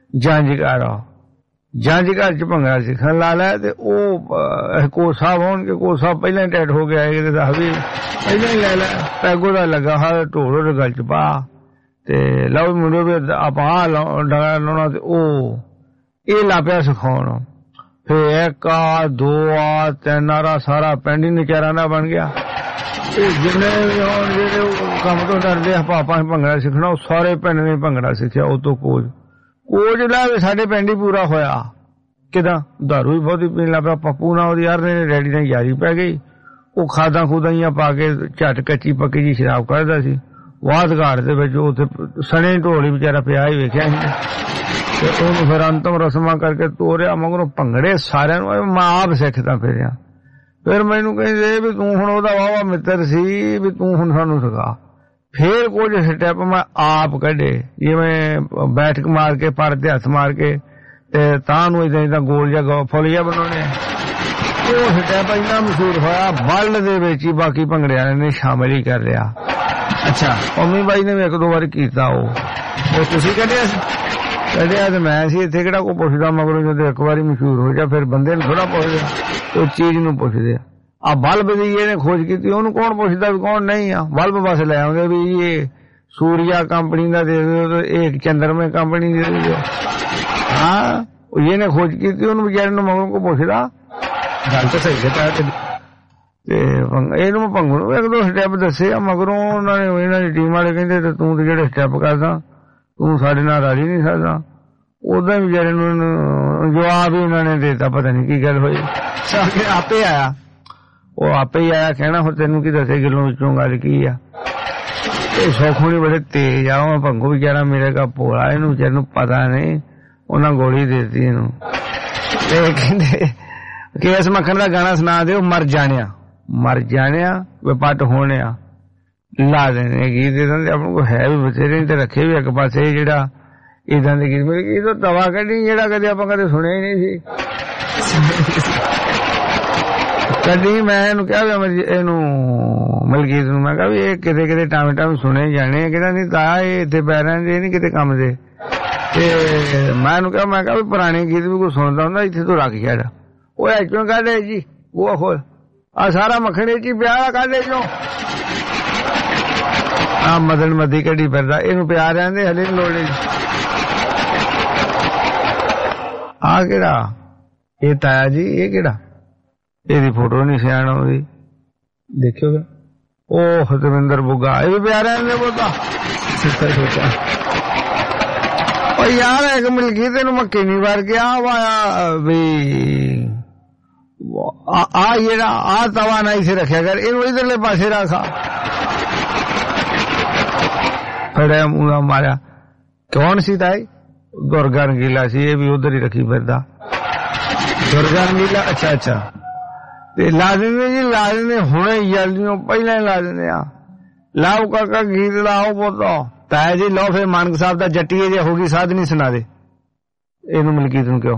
ਜੰਝ ਘਰ ਚ ਭੰਗੜਾ ਸਿੱਖਣ ਲਾ ਲਿਆ। ਤੇ ਉਹ ਕੋਚ ਸਾਹਿਬ ਹੋਣਗੇ ਕੋਚ ਸਾਹਿਬ ਪਹਿਲਾਂ ਹੀ ਟੈਟ ਹੋ ਗਿਆ ਇਹਦੇ ਦਾ ਵੀ ਪਹਿਲਾਂ ਹੀ ਲੈ ਲੈ ਪੈਗੋ ਦਾ ਲੱਗਾ ਹਾਂ ਢੋਲ ਉਹਦੇ ਗੱਲ ਚ ਪਾ ਤੇ ਲਓ ਮੁੰਡੇ ਵੀ ਆਪਾਂ ਡਗਾ ਲਾਉਣਾ ਤੇ ਉਹ ਇਹ ਲਾਪਿਆ ਸਿਖਾਉਣ। ਫਿਰ 1 ਆ 2 ਆ 3 ਆ ਸਾਰਾ ਪਿੰਡ ਹੀ ਨਚਾਰਾ ਦਾ ਬਣ ਗਿਆ। ਜਿੰਨੇ ਹੁਣ ਜਿਹੜੇ ਕੰਮ ਤੋਂ ਡਰਦੇ ਆ ਪਾਪਾ ਭੰਗੜਾ ਸਿੱਖਣਾ ਉਹ ਸਾਰੇ ਪਿੰਡ ਨੇ ਭੰਗੜਾ ਸਿੱਖਿਆ। ਉਹ ਤੋਂ ਕੋਚ ਲਾ ਸਾਡੇ ਪਿੰਡ ਹੀ ਪੂਰਾ ਹੋਇਆ। ਕਿਦਾਂ ਦਾਰੂ ਵੀ ਬਹੁਤੀ ਪੀਣ ਲੱਗ ਪਿਆ। ਪੱਪੂ ਨਾਲ ਉਹਦੀ ਯਾਰ ਨੇ ਡੈਡੀ ਨਾਲ ਯਾਰੀ ਪੈ ਗਈ। ਉਹ ਖਾਦਾਂ ਖੂਦਾਂ ਪਾ ਕੇ ਝੱਟ ਕੱਚੀ ਪੱਕੀ ਜੀ ਸ਼ਰਾਬ ਕੱਢਦਾ ਸੀ। ਵਾਦ ਘਾਟ ਦੇ ਵਿੱਚ ਉੱਥੇ ਸਣੇ ਢੋਲੀ ਵਿਚਾਰਾ ਪਿਆ ਹੀ ਵੇਖਿਆ ਸੀ ਤੇ ਉਹਨੂੰ ਫਿਰ ਅੰਤਮ ਰਸਮਾਂ ਕਰਕੇ ਤੋਰਿਆ। ਮਗਰੋਂ ਭੰਗੜੇ ਸਾਰਿਆਂ ਨੂੰ ਮੈਂ ਆਪ ਸਿੱਖਦਾ ਫਿਰਿਆ। ਫਿਰ ਮੈਨੂੰ ਕਹਿੰਦੇ ਵੀ ਤੂੰ ਹੁਣ ਉਹਦਾ ਵਾਹਵਾ ਮਿੱਤਰ ਸੀ ਵੀ ਤੂੰ ਹੁਣ ਸਾਨੂੰ ਸਿਖਾ। ਫੇਰ ਕੁਝ ਸਟੈਪ ਮੈਂ ਆਪ ਕੱਢੇ ਜਿਵੇਂ ਬੈਠਕ ਮਾਰ ਕੇ ਪਰ ਤੇ ਹੱਥ ਮਾਰ ਕੇ ਤੇ ਤਾਂ ਨੂੰ ਏਦਾਂ ਗੋਲ ਜਿਹਾ ਫੁੱਲ ਜਿਹਾ ਬਣਾਉਣੇ। ਉਹ ਸਟੈਪ ਇੰਨਾ ਮਸ਼ਹੂਰ ਹੋਇਆ ਵਰਲਡ ਦੇ ਵਿੱਚ ਹੀ ਬਾਕੀ ਭੰਗੜੇ ਵਾਲਿਆਂ ਨੇ ਸ਼ਾਮਿਲ ਹੀ ਕਰ ਲਿਆ। ਅੱਛਾ ਪੰਮੀ ਬਾਈ ਨੇ ਵੀ 1-2 ਵਾਰ ਕੀਤਾ। ਉਹ ਤੁਸੀਂ ਕੱਢਿਆ ਤੇ ਮੈਂ ਸੀ ਇੱਥੇ ਕਿਹੜਾ ਕੋਈ ਪੁੱਛਦਾ। ਮਗਰੋਂ ਜਦੋਂ ਇੱਕ ਵਾਰੀ ਮਸ਼ਹੂਰ ਹੋ ਜਾ ਫਿਰ ਬੰਦੇ ਨੂੰ ਥੋੜਾ ਪੁੱਛਦੇ ਉਹ ਚੀਜ਼ ਨੂੰ ਪੁੱਛਦੇ ਆ। ਆ ਬਲਬ ਦੀ ਇਹਨੇ ਖੋਜ ਕੀਤੀ ਉਹਨੂੰ ਕੌਣ ਪੁੱਛਦਾ ਵੀ ਕੌਣ ਨਹੀਂ ਆ। ਬਲਬ ਬਸ ਲੈ ਆਉਂਦੇ ਵੀ ਇਹ ਸੂਰਿਆ ਕੰਪਨੀ ਦਾ ਦੇ ਦਿਓ ਇਹ ਚੰਦਰਮੇ ਕੰਪਨੀ ਦੇ ਦਿਓ। ਹਾਂ ਉਹ ਇਹਨੇ ਖੋਜ ਕੀਤੀ ਉਹਨੂੰ ਵਿਚਾਰੇ ਨੂੰ ਮਗਰੋਂ ਕੋ ਪੁੱਛਦਾ। ਗੱਲ ਤਾਂ ਸਹੀ ਹੈ ਤੇ ਇਹਨੂੰ ਮੈਂ ਭੰਗੂ ਨੂੰ 1-2 ਸਟੈਪ ਦੱਸੇ ਆ। ਮਗਰੋਂ ਉਹਨਾਂ ਨੇ ਇਹਨਾਂ ਦੀ ਟੀਮ ਵਾਲੇ ਕਹਿੰਦੇ ਤੇ ਤੂੰ ਤੇ ਜਿਹੜੇ ਸਟੈਪ ਕਰਦਾ ਤੂੰ ਸਾਡੇ ਨਾਲ ਰਾਜੀ ਨਹੀਂ ਸਕਦਾ। ਉਦਾਂ ਵਿਚਾਰੇ ਨੂੰ ਜਵਾਬ ਹੀ ਉਹਨਾਂ ਨੇ ਦੇਤਾ। ਪਤਾ ਨਹੀਂ ਕੀ ਗੱਲ ਹੋਈ। ਆਪੇ ਆਇਆ ਉਹ ਆਪੇ ਹੀ ਆਇਆ ਕਹਿਣਾ ਹੁਣ ਤੈਨੂੰ ਕੀ ਦੱਸੇ ਗੱਲੋਂ ਵਿੱਚੋਂ ਗੱਲ ਕੀ ਆ। ਇਹ ਸੌਖੋਂ ਨਹੀਂ ਬੜੇ ਤੇਜ਼ ਆ। ਉਹ ਭੰਗੂ ਵਿਚਾਰਾ ਮੇਰੇ ਕਾ ਭੋਲਾ ਇਹਨੂੰ ਵਿਚਾਰੇ ਨੂੰ ਪਤਾ ਨਹੀਂ ਉਹਨਾਂ ਗੋਲੀ ਦੇ ਦਿੱਤੀ ਇਹਨੂੰ। ਤੇ ਕਹਿੰਦੇ ਕੇਸ ਮੱਖਣ ਦਾ ਗਾਣਾ ਸੁਣਾ ਦਿਓ ਮਰ ਜਾਣਿਆ। मर जाने पट होने ला देने गीत इदां दे अपने को है भी बथेरे ते रखे भी एक पासे जिहड़ा इदां दे गीत मेरे गीत तो तवा कड्ढी जिहड़ा कदे आपां कदे सुणिया ही नहीं सी कदी मैं इहनूं कहा इहनूं मलकीत नूं मैं कहा भी ये किते किते टाइम टाइम सुने जाने कहंदा नहीं ताया ये इत्थे पैरां दे नहीं किते कम दे ते मैं कहा भी पुराने गीत भी कोई सुनदा हुंदा इत्थे तूं रख छड़ ओए क्यों कढ जी वो खोल आ सारा मखणे च प्यार कढ चो आ मदन मदी कढी फिरदा इहनूं प्यार रहंदे हले नहीं लोड़ आ केड़ा ये ताया जी ये केड़ा ਇਹਦੀ ਫੋਟੋ ਨਹੀਂ ਸਿਆਣ ਆਉਂਦੀ ਦੇਖਿਓਗਾ ਉਹ ਹਰਵਿੰਦਰ ਬੁੱਗਾ ਇਹ ਵੀ ਪਿਆਰਾ ਇਹਨੇ ਬੋਤਾ ਉਹ ਯਾਰ ਇੱਕ ਮਲਕੀਤ ਨੂੰ ਮੱਕੇ ਨਹੀਂ ਵਾਰ ਗਿਆ ਵਾਇਆ ਵੀ ਆ ਜਿਹੜਾ ਆ ਤਵਾ ਨਹੀਂ ਸੇ ਰੱਖਿਆ ਕਰ ਇਹਨੂੰ ਇਧਰਲੇ ਪਾਸੇ ਰੱਖਾ ਫੜਿਆ ਮੂੰਹ ਮਾਰਿਆ ਕੌਣ ਸੀ ਤਾਈ ਦੁਰਗਾ ਰੰਗੀਲਾ ਸੀ ਇਹ ਵੀ ਉਧਰ ਹੀ ਰੱਖੀ ਫਿਰਦਾ ਦੁਰਗਾ ਰੰਗੀਲਾ ਅੱਛਾ ਅੱਛਾ ला देंगे जी ला देंगे हुणे जल्दियों पहले ला देंगे लाओ काका गीत लाओ बोतो ताया जी लो फिर मानक साहब दा जट्टीए जे होगी साधनी सुना दे इनू मलकीत नूं क्यों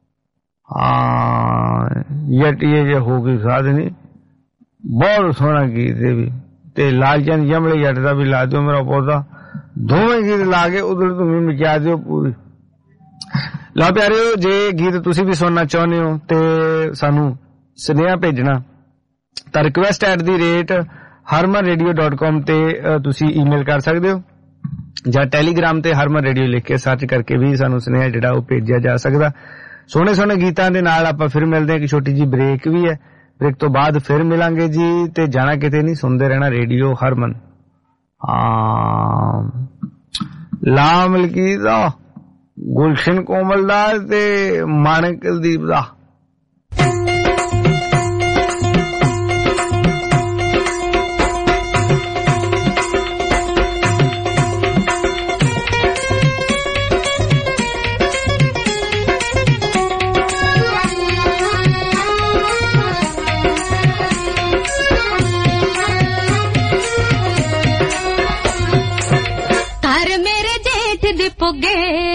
हाँ जट्टीए जे होगी साधनी बहुत सोहना गीत है भी ते लालचंद जमले जट दा भी ला दियो मेरा पौधा दोवें गीत ला के उधर तुम्हें मचा दियो पूरी लो प्यारे जे गीत तुसी भी सुनना चाहते हो ते सानू ਸੁਨੇਹਾ ਭੇਜਣਾ ਤਾਂ request@harmanradio.com ਤੇ ਤੁਸੀਂ ਈਮੇਲ ਕਰ ਸਕਦੇ ਹੋ ਜਾਂ ਟੈਲੀਗ੍ਰਾਮ ਤੇ ਹਰਮਨ ਰੇਡੀਓ ਲਿਖ ਕੇ ਸਰਚ ਕਰਕੇ ਵੀ ਸਾਨੂੰ ਸੁਨੇਹਾ ਜਿਹੜਾ ਉਹ ਭੇਜਿਆ ਜਾ ਸਕਦਾ ਸੋਹਣੇ ਸੋਹਣੇ ਗੀਤਾਂ ਦੇ ਨਾਲ ਆਪਾਂ ਫਿਰ ਮਿਲਦੇ ਹਾਂ ਇੱਕ ਛੋਟੀ ਜੀ ਬ੍ਰੇਕ ਵੀ ਹੈ ਬ੍ਰੇਕ ਤੋਂ ਬਾਅਦ ਫਿਰ ਮਿਲਾਂਗੇ ਜੀ ਤੇ ਜਾਣਾ ਕਿਤੇ ਨਹੀਂ ਸੁਣਦੇ ਰਹਿਣਾ ਰੇਡੀਓ ਹਰਮਨ ਲਾ ਮਲਕੀਤ ਦਾ ਗੁਲਸ਼ਨ ਕੋਮਲ ਦਾ ਤੇ ਮਾਨਕ ਕੁਲਦੀਪ ਦਾ पुगे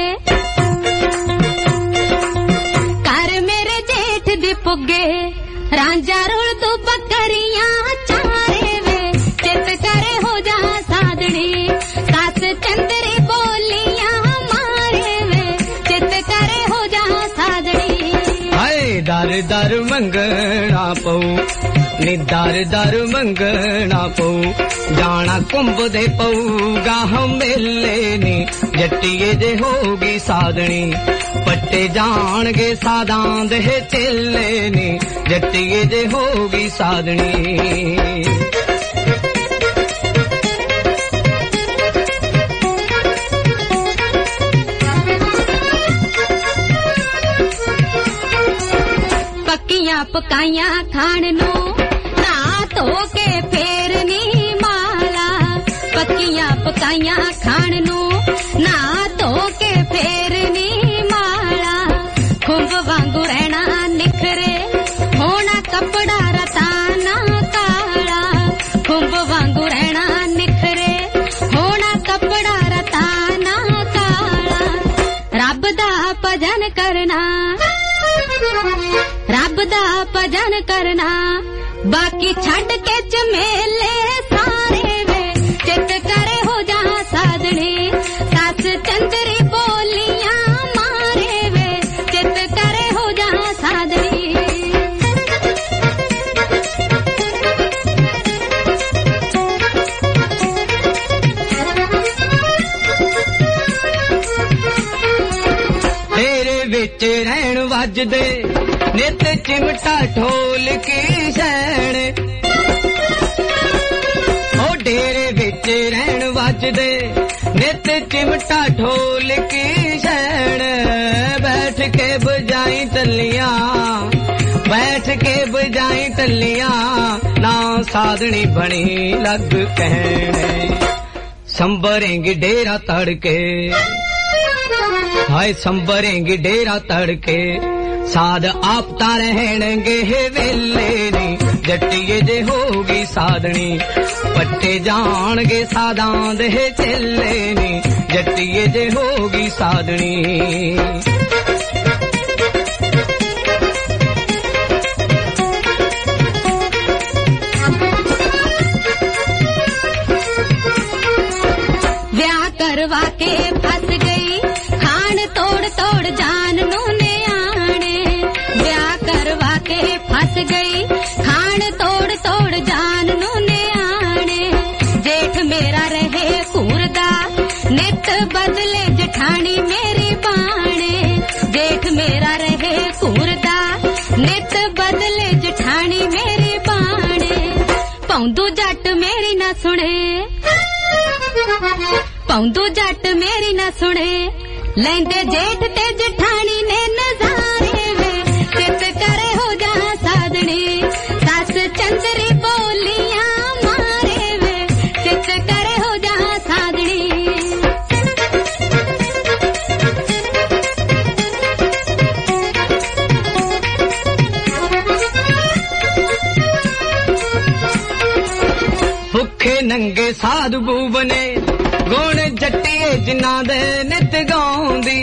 कर मेरे जेठ दी पुगे रांझा रुल तू बकरियां चारे वे चित करे हो जा साधनी सास चंदरी बोलियां मारे वे चित करे हो जा साधनी हाय दर दर मंगना पऊ नी दर दर मंगना पऊ जाना कुंभ दे पऊगा हम मेले नी जट्टीए जे होगी साधनी पट्टे जाणगे सादां दे चेले नी जट्टीए जे होगी साधनी पक्कियां पकाइयां खाण नू ना धो के फेर नी माला पक्कियां पकाइयां खाण नू ना धो के फेर नी माला खुंब वांगू रहना निखरे होना कपड़ा रताना काला खुंब वांगू रहना निखरे होना कपड़ा रताना काला रब दा भजन करना रब दा भजन करना बाकी छड़ के चमेले सारे वे चित करे हो जा साधनी सास चंदरी बोलियां मारे वे चित करे हो जा साधनी तेरे विच रहन वजदे नित चिमटा ढोल की सैन ओ डेरे विच रहन वजदे नित चिमटा ढोल की सैन बैठ के बजाई टलियां बैठ के बजाई टलियां ना साधनी बनी लग कहने संबरेंगी डेरा तड़के हाय संबरेंगी डेरा तड़के साध आप ता रहणगे वेले नी जट्टिए जे होगी साधनी पट्टे जाणगे साधां दे चेले नी जट्टिए जे होगी साधनी ब्याह करवा के फंस गई खान तोड़ तोड़ जान नू ने आने ब्याह करवा के फंस गई खान तोड़ तोड़ जान नू ने आने जेठ मेरा रहे कूरदा नित बदले जठानी मेरी बाणे जेठ मेरा रहे कूरदा नित बदले जठानी मेरी बाणे पौंदू जट मेरी ना सुने पौंदू जट मेरी ना सुने लेंदे जेठ ते जठानी ने नजारे वे चित करे हो जा साधनी सास चंदरी बोलियां मारे वे चित करे हो जा साधनी भुखे नंगे साधु बने गुण जट्टिए जिन्ना दे नित गाउंदी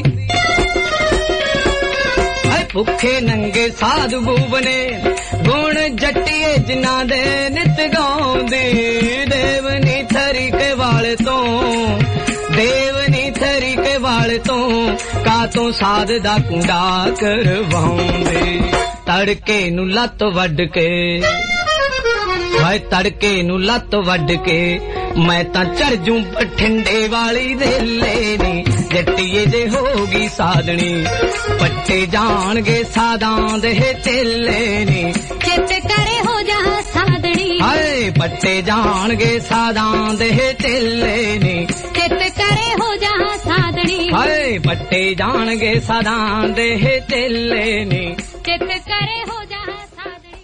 भुखे नंगे साधु बने गुण जट्टिए जिन्ना दे नित गाउंदी देवनी थरी के वाले तो देवनी थरी के वाले तो का तो साध दा कुंडा करवाउंदी तड़के नु लत वड के भाई तड़के नु लत वड के मैं ता चढ़ जूं बठिंडे वाली रेले नी जट्टिए जे होगी साधनी पट्टे जाणगे साधां दे चेले नी चित करे हो जा साधनी हाय पट्टे जाणगे साधां दे चेले नी चित करे हो जा साधनी हाय पट्टे जाणगे साधां दे चेले नी चित करे हो जा साधनी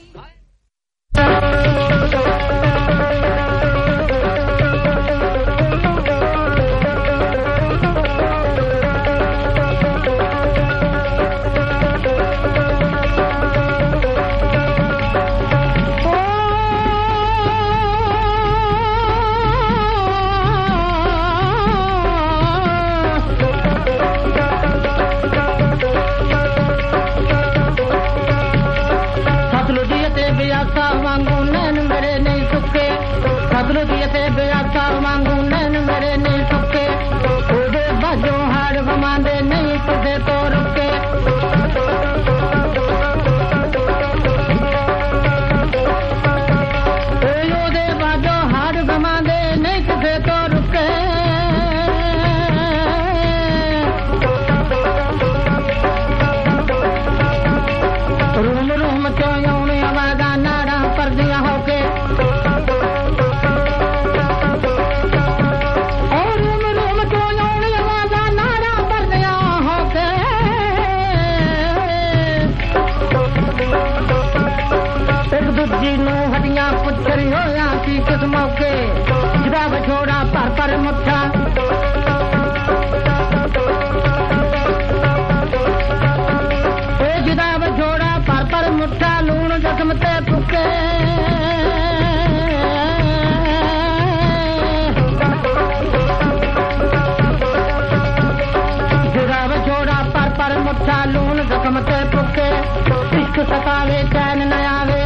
सतावे चैन न आवे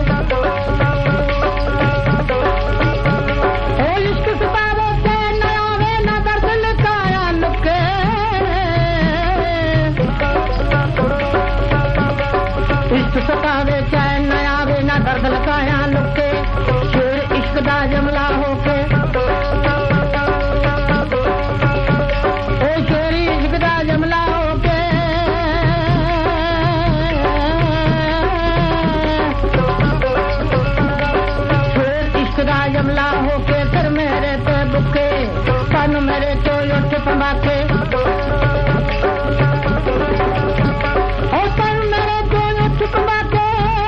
ओ इश्क सतावे चैन न आवे ना दर्द लुकाया लुके इश्क सतावे चैन न आवे ना दर्द लुकाया लुके शेर इश्क दा जमला होके ओ शेर इश्क दा जमला होके जमला होके फिर मेरे पे बुके पन मेरे तो उठ पमाके ओ पन मेरे तो उठ पमाके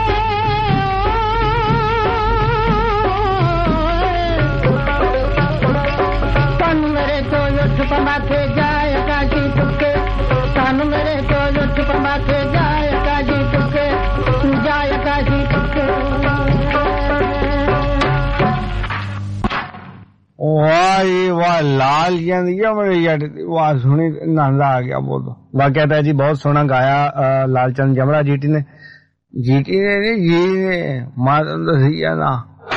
पन मेरे तो उठ पमाके जाए काजी तुके पन मेरे तो उठ पमाके जाए काजी तुके लाल चंद मेरे यार आवाज सुनी नंदा आ गया बोल दो। वाकया था जी बहुत सोहना गाया लालचंद जमला जीटी ने नहीं जी ने माता दसिया ना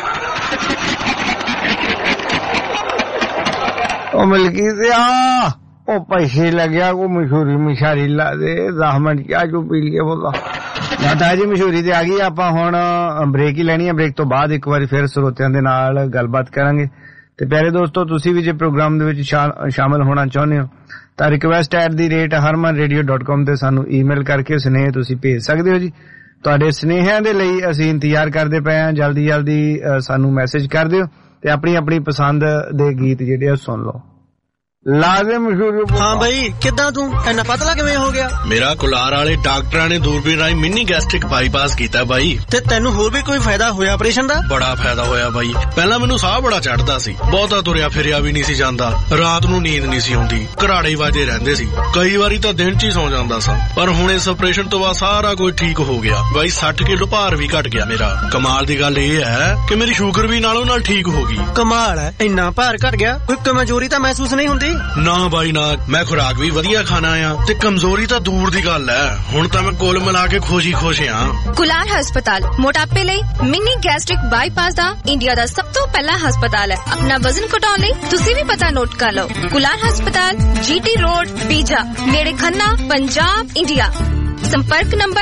ओ मिलकी से ओ पैसे लग्या को मशहूरी मिशारी ला दे 10 मिनट क्या जो पी लिया बोला माता जी मशहूरी ते आ गई। ਆਪਾਂ ਹੁਣ ਬ੍ਰੇਕ ਹੀ ਲੈਣੀ ਹੈ। ਬ੍ਰੇਕ ਤੋਂ ਬਾਅਦ ਇੱਕ ਵਾਰੀ ਫਿਰ ਸਰੋਤਿਆਂ ਦੇ ਨਾਲ ਗੱਲਬਾਤ ਕਰਾਂਗੇ। ਤੇ ਪਿਆਰੇ ਦੋਸਤੋ ਤੁਸੀਂ ਵੀ ਜੇ ਪ੍ਰੋਗਰਾਮ ਦੇ ਵਿੱਚ ਸ਼ਾਮਲ ਹੋਣਾ ਚਾਹੁੰਦੇ ਹੋ ਤਾਂ request@harmanradio.com ਤੇ ਸਾਨੂੰ ਈਮੇਲ ਕਰਕੇ ਸੁਨੇਹੇ ਤੁਸੀਂ ਭੇਜ ਸਕਦੇ ਹੋ ਜੀ। ਤੁਹਾਡੇ ਸੁਨੇਹਿਆਂ ਦੇ ਲਈ ਅਸੀਂ ਇੰਤਜ਼ਾਰ ਕਰਦੇ ਪਏ ਹਾਂ। ਜਲਦੀ ਸਾਨੂੰ ਮੈਸੇਜ ਕਰ ਦਿਓ ਤੇ ਆਪਣੀ ਪਸੰਦ ਦੇ ਗੀਤ ਜਿਹੜੇ ਸੁਣ ਲਓ। ਲਾਜ਼ਮ ਹਾਂ ਬਈ ਕਿੱਦਾਂ ਤੂੰ ਇੰਨਾ ਪਤਲਾ ਕਿਵੇਂ ਹੋ ਗਿਆ? ਮੇਰਾ ਕੁਲਾਰ ਵਾਲੇ ਡਾਕਟਰਾਂ ਨੇ ਦੂਰਬੀਨ ਰਾਹੀਂ ਮਿੰਨੀ ਗੈਸਟ੍ਰਿਕ ਬਾਈਪਾਸ ਕੀਤਾ ਬਾਈ। ਤੇ ਤੈਨੂੰ ਹੋਰ ਵੀ ਕੋਈ ਫਾਇਦਾ ਹੋਇਆ ਆਪਰੇਸ਼ਨ ਦਾ? ਬੜਾ ਫਾਇਦਾ ਹੋਇਆ ਬਾਈ। ਪਹਿਲਾਂ ਮੈਨੂੰ ਸਾਹ ਬੜਾ ਚੜਦਾ ਸੀ, ਬਹੁਤਾ ਤੁਰਿਆ ਫਿਰਿਆ ਵੀ ਨਹੀਂ ਸੀ ਜਾਂਦਾ, ਰਾਤ ਨੂੰ ਨੀਂਦ ਨਹੀਂ ਸੀ ਆਉਂਦੀ, ਘਰਾੜੇ ਵਾਜੇ ਰਹਿੰਦੇ ਸੀ, ਕਈ ਵਾਰੀ ਤਾਂ ਦਿਨ 'ਚ ਹੀ ਸੌਂ ਜਾਂਦਾ ਸਾਂ। ਪਰ ਹੁਣ ਇਸ ਆਪਰੇਸ਼ਨ ਤੋਂ ਬਾਅਦ ਸਾਰਾ ਕੁਝ ਠੀਕ ਹੋ ਗਿਆ ਬਾਈ। 60 ਕਿਲੋ ਭਾਰ ਵੀ ਘਟ ਗਿਆ ਮੇਰਾ। ਕਮਾਲ ਦੀ ਗੱਲ ਇਹ ਹੈ ਕਿ ਮੇਰੀ ਸ਼ੂਗਰ ਵੀ ਨਾਲੋਂ ਨਾਲ ਠੀਕ ਹੋ ਗਈ। ਕਮਾਲ ਹੈ, ਇੰਨਾ ਭਾਰ ਘਟ ਗਿਆ, ਕੋਈ ਕਮਜ਼ੋਰੀ ਤਾਂ ਮਹਿਸੂਸ ਨਹੀਂ ਹੁੰਦੀ? ਨਾ ਬਾਈ ਨਾ, ਮੈਂ ਖੁਰਾਕ ਵੀ ਵਧੀਆ ਖਾਣਾ ਆ ਤੇ ਕਮਜ਼ੋਰੀ ਤਾਂ ਦੂਰ ਦੀ ਗੱਲ ਹੈ। ਹੁਣ ਤਾਂ ਮੈਂ ਕੁੱਲ ਮਿਲਾ ਕੇ ਖੁਸ਼ ਆ। ਕੁਲਾਰ ਹਸਪਤਾਲ ਮੋਟਾਪੇ ਲਈ ਮਿੰਨੀ ਗੈਸਟ੍ਰਿਕ ਬਾਈਪਾਸ ਦਾ ਇੰਡੀਆ ਦਾ ਸਭ ਤੋਂ ਪਹਿਲਾ ਹਸਪਤਾਲ ਹੈ। ਆਪਣਾ ਵਜ਼ਨ ਘਟਾਉਣ ਲਈ ਤੁਸੀਂ ਵੀ ਪਤਾ ਨੋਟ ਕਰ ਲਓ। ਕੁਲਾਰ ਹਸਪਤਾਲ GT ਰੋਡ ਬੀਜਾ ਨੇੜੇ ਖੰਨਾ ਪੰਜਾਬ ਇੰਡੀਆ। संपर्क नंबर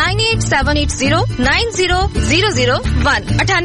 9878090001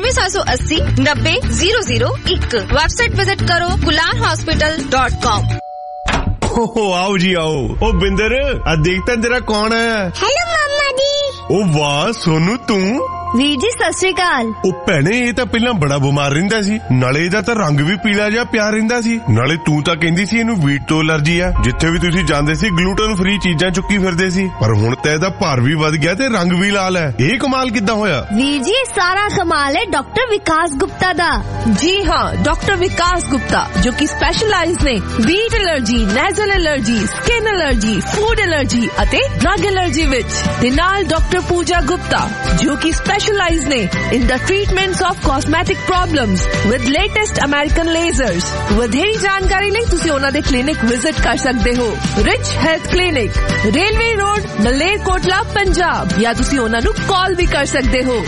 9878090001। वेबसाइट विजिट करो kularhospital.com। आओ जी आओ। ओ बिंदर देखता जरा कौन है? हेलो मामा जी। ओ वाह सोनू तू? ਵੀਰ ਜੀ ਸਤਿ ਸ਼੍ਰੀ ਅਕਾਲ। ਉਹ ਭੈਣੇ ਇਹ ਤਾਂ ਪਹਿਲਾਂ ਬੜਾ ਬਿਮਾਰ ਰਹਿੰਦਾ ਸੀ, ਨਾਲੇ ਇਹਦਾ ਤਾਂ ਰੰਗ ਵੀ ਪੀਲਾ ਜਿਹਾ ਪਿਆ ਰਹਿੰਦਾ ਸੀ, ਨਾਲੇ ਤੂੰ ਤਾਂ ਕਹਿੰਦੀ ਸੀ ਇਹਨੂੰ ਵੀਟ ਤੋਂ ਅਲਰਜੀ ਆ। ਜਿੱਥੇ ਵੀ ਤੁਸੀਂ ਜਾਂਦੇ ਸੀ ਗਲੂਟਨ ਫ੍ਰੀ ਚੀਜ਼ਾਂ ਚੁੱਕੀ ਫਿਰਦੇ ਸੀ, ਪਰ ਹੁਣ ਤਾਂ ਇਹਦਾ ਭਾਰ ਵੀ ਵੱਧ ਗਿਆ ਤੇ ਰੰਗ ਵੀ ਲਾਲ ਹੈ। ਇਹ ਕਮਾਲ ਕਿੱਦਾਂ ਹੋਇਆ? ਵੀਰ ਜੀ ਸਾਰਾ ਕਮਾਲ ਹੈ ਡਾਕਟਰ ਵਿਕਾਸ ਗੁप्ता ਦਾ। जी हाँ, डॉक्टर विकास गुप्ता जो कि स्पेशलाइज ने wheat allergy, nasal allergy, skin allergy, food allergy ਅਤੇ ड्रग एलर्जी ਵਿੱਚ ਤੇ ਨਾਲ डॉक्टर पूजा गुप्ता जो कि स्पेशलाइज ने in the treatments of cosmetic problems with latest American lasers। ਵਧੇਰੀ ਜਾਣਕਾਰੀ ਲਈ ਤੁਸੀਂ ਉਹਨਾਂ ਦੇ ਕਲੀਨਿਕ ਵਿਜ਼ਿਟ ਕਰ ਸਕਦੇ ਹੋ। Rich Health Clinic, Railway Road, Malerkotla, Punjab. ਜਾਂ ਤੁਸੀਂ ਉਹਨਾਂ ਨੂੰ ਕਾਲ ਵੀ ਕਰ ਸਕਦੇ ਹੋ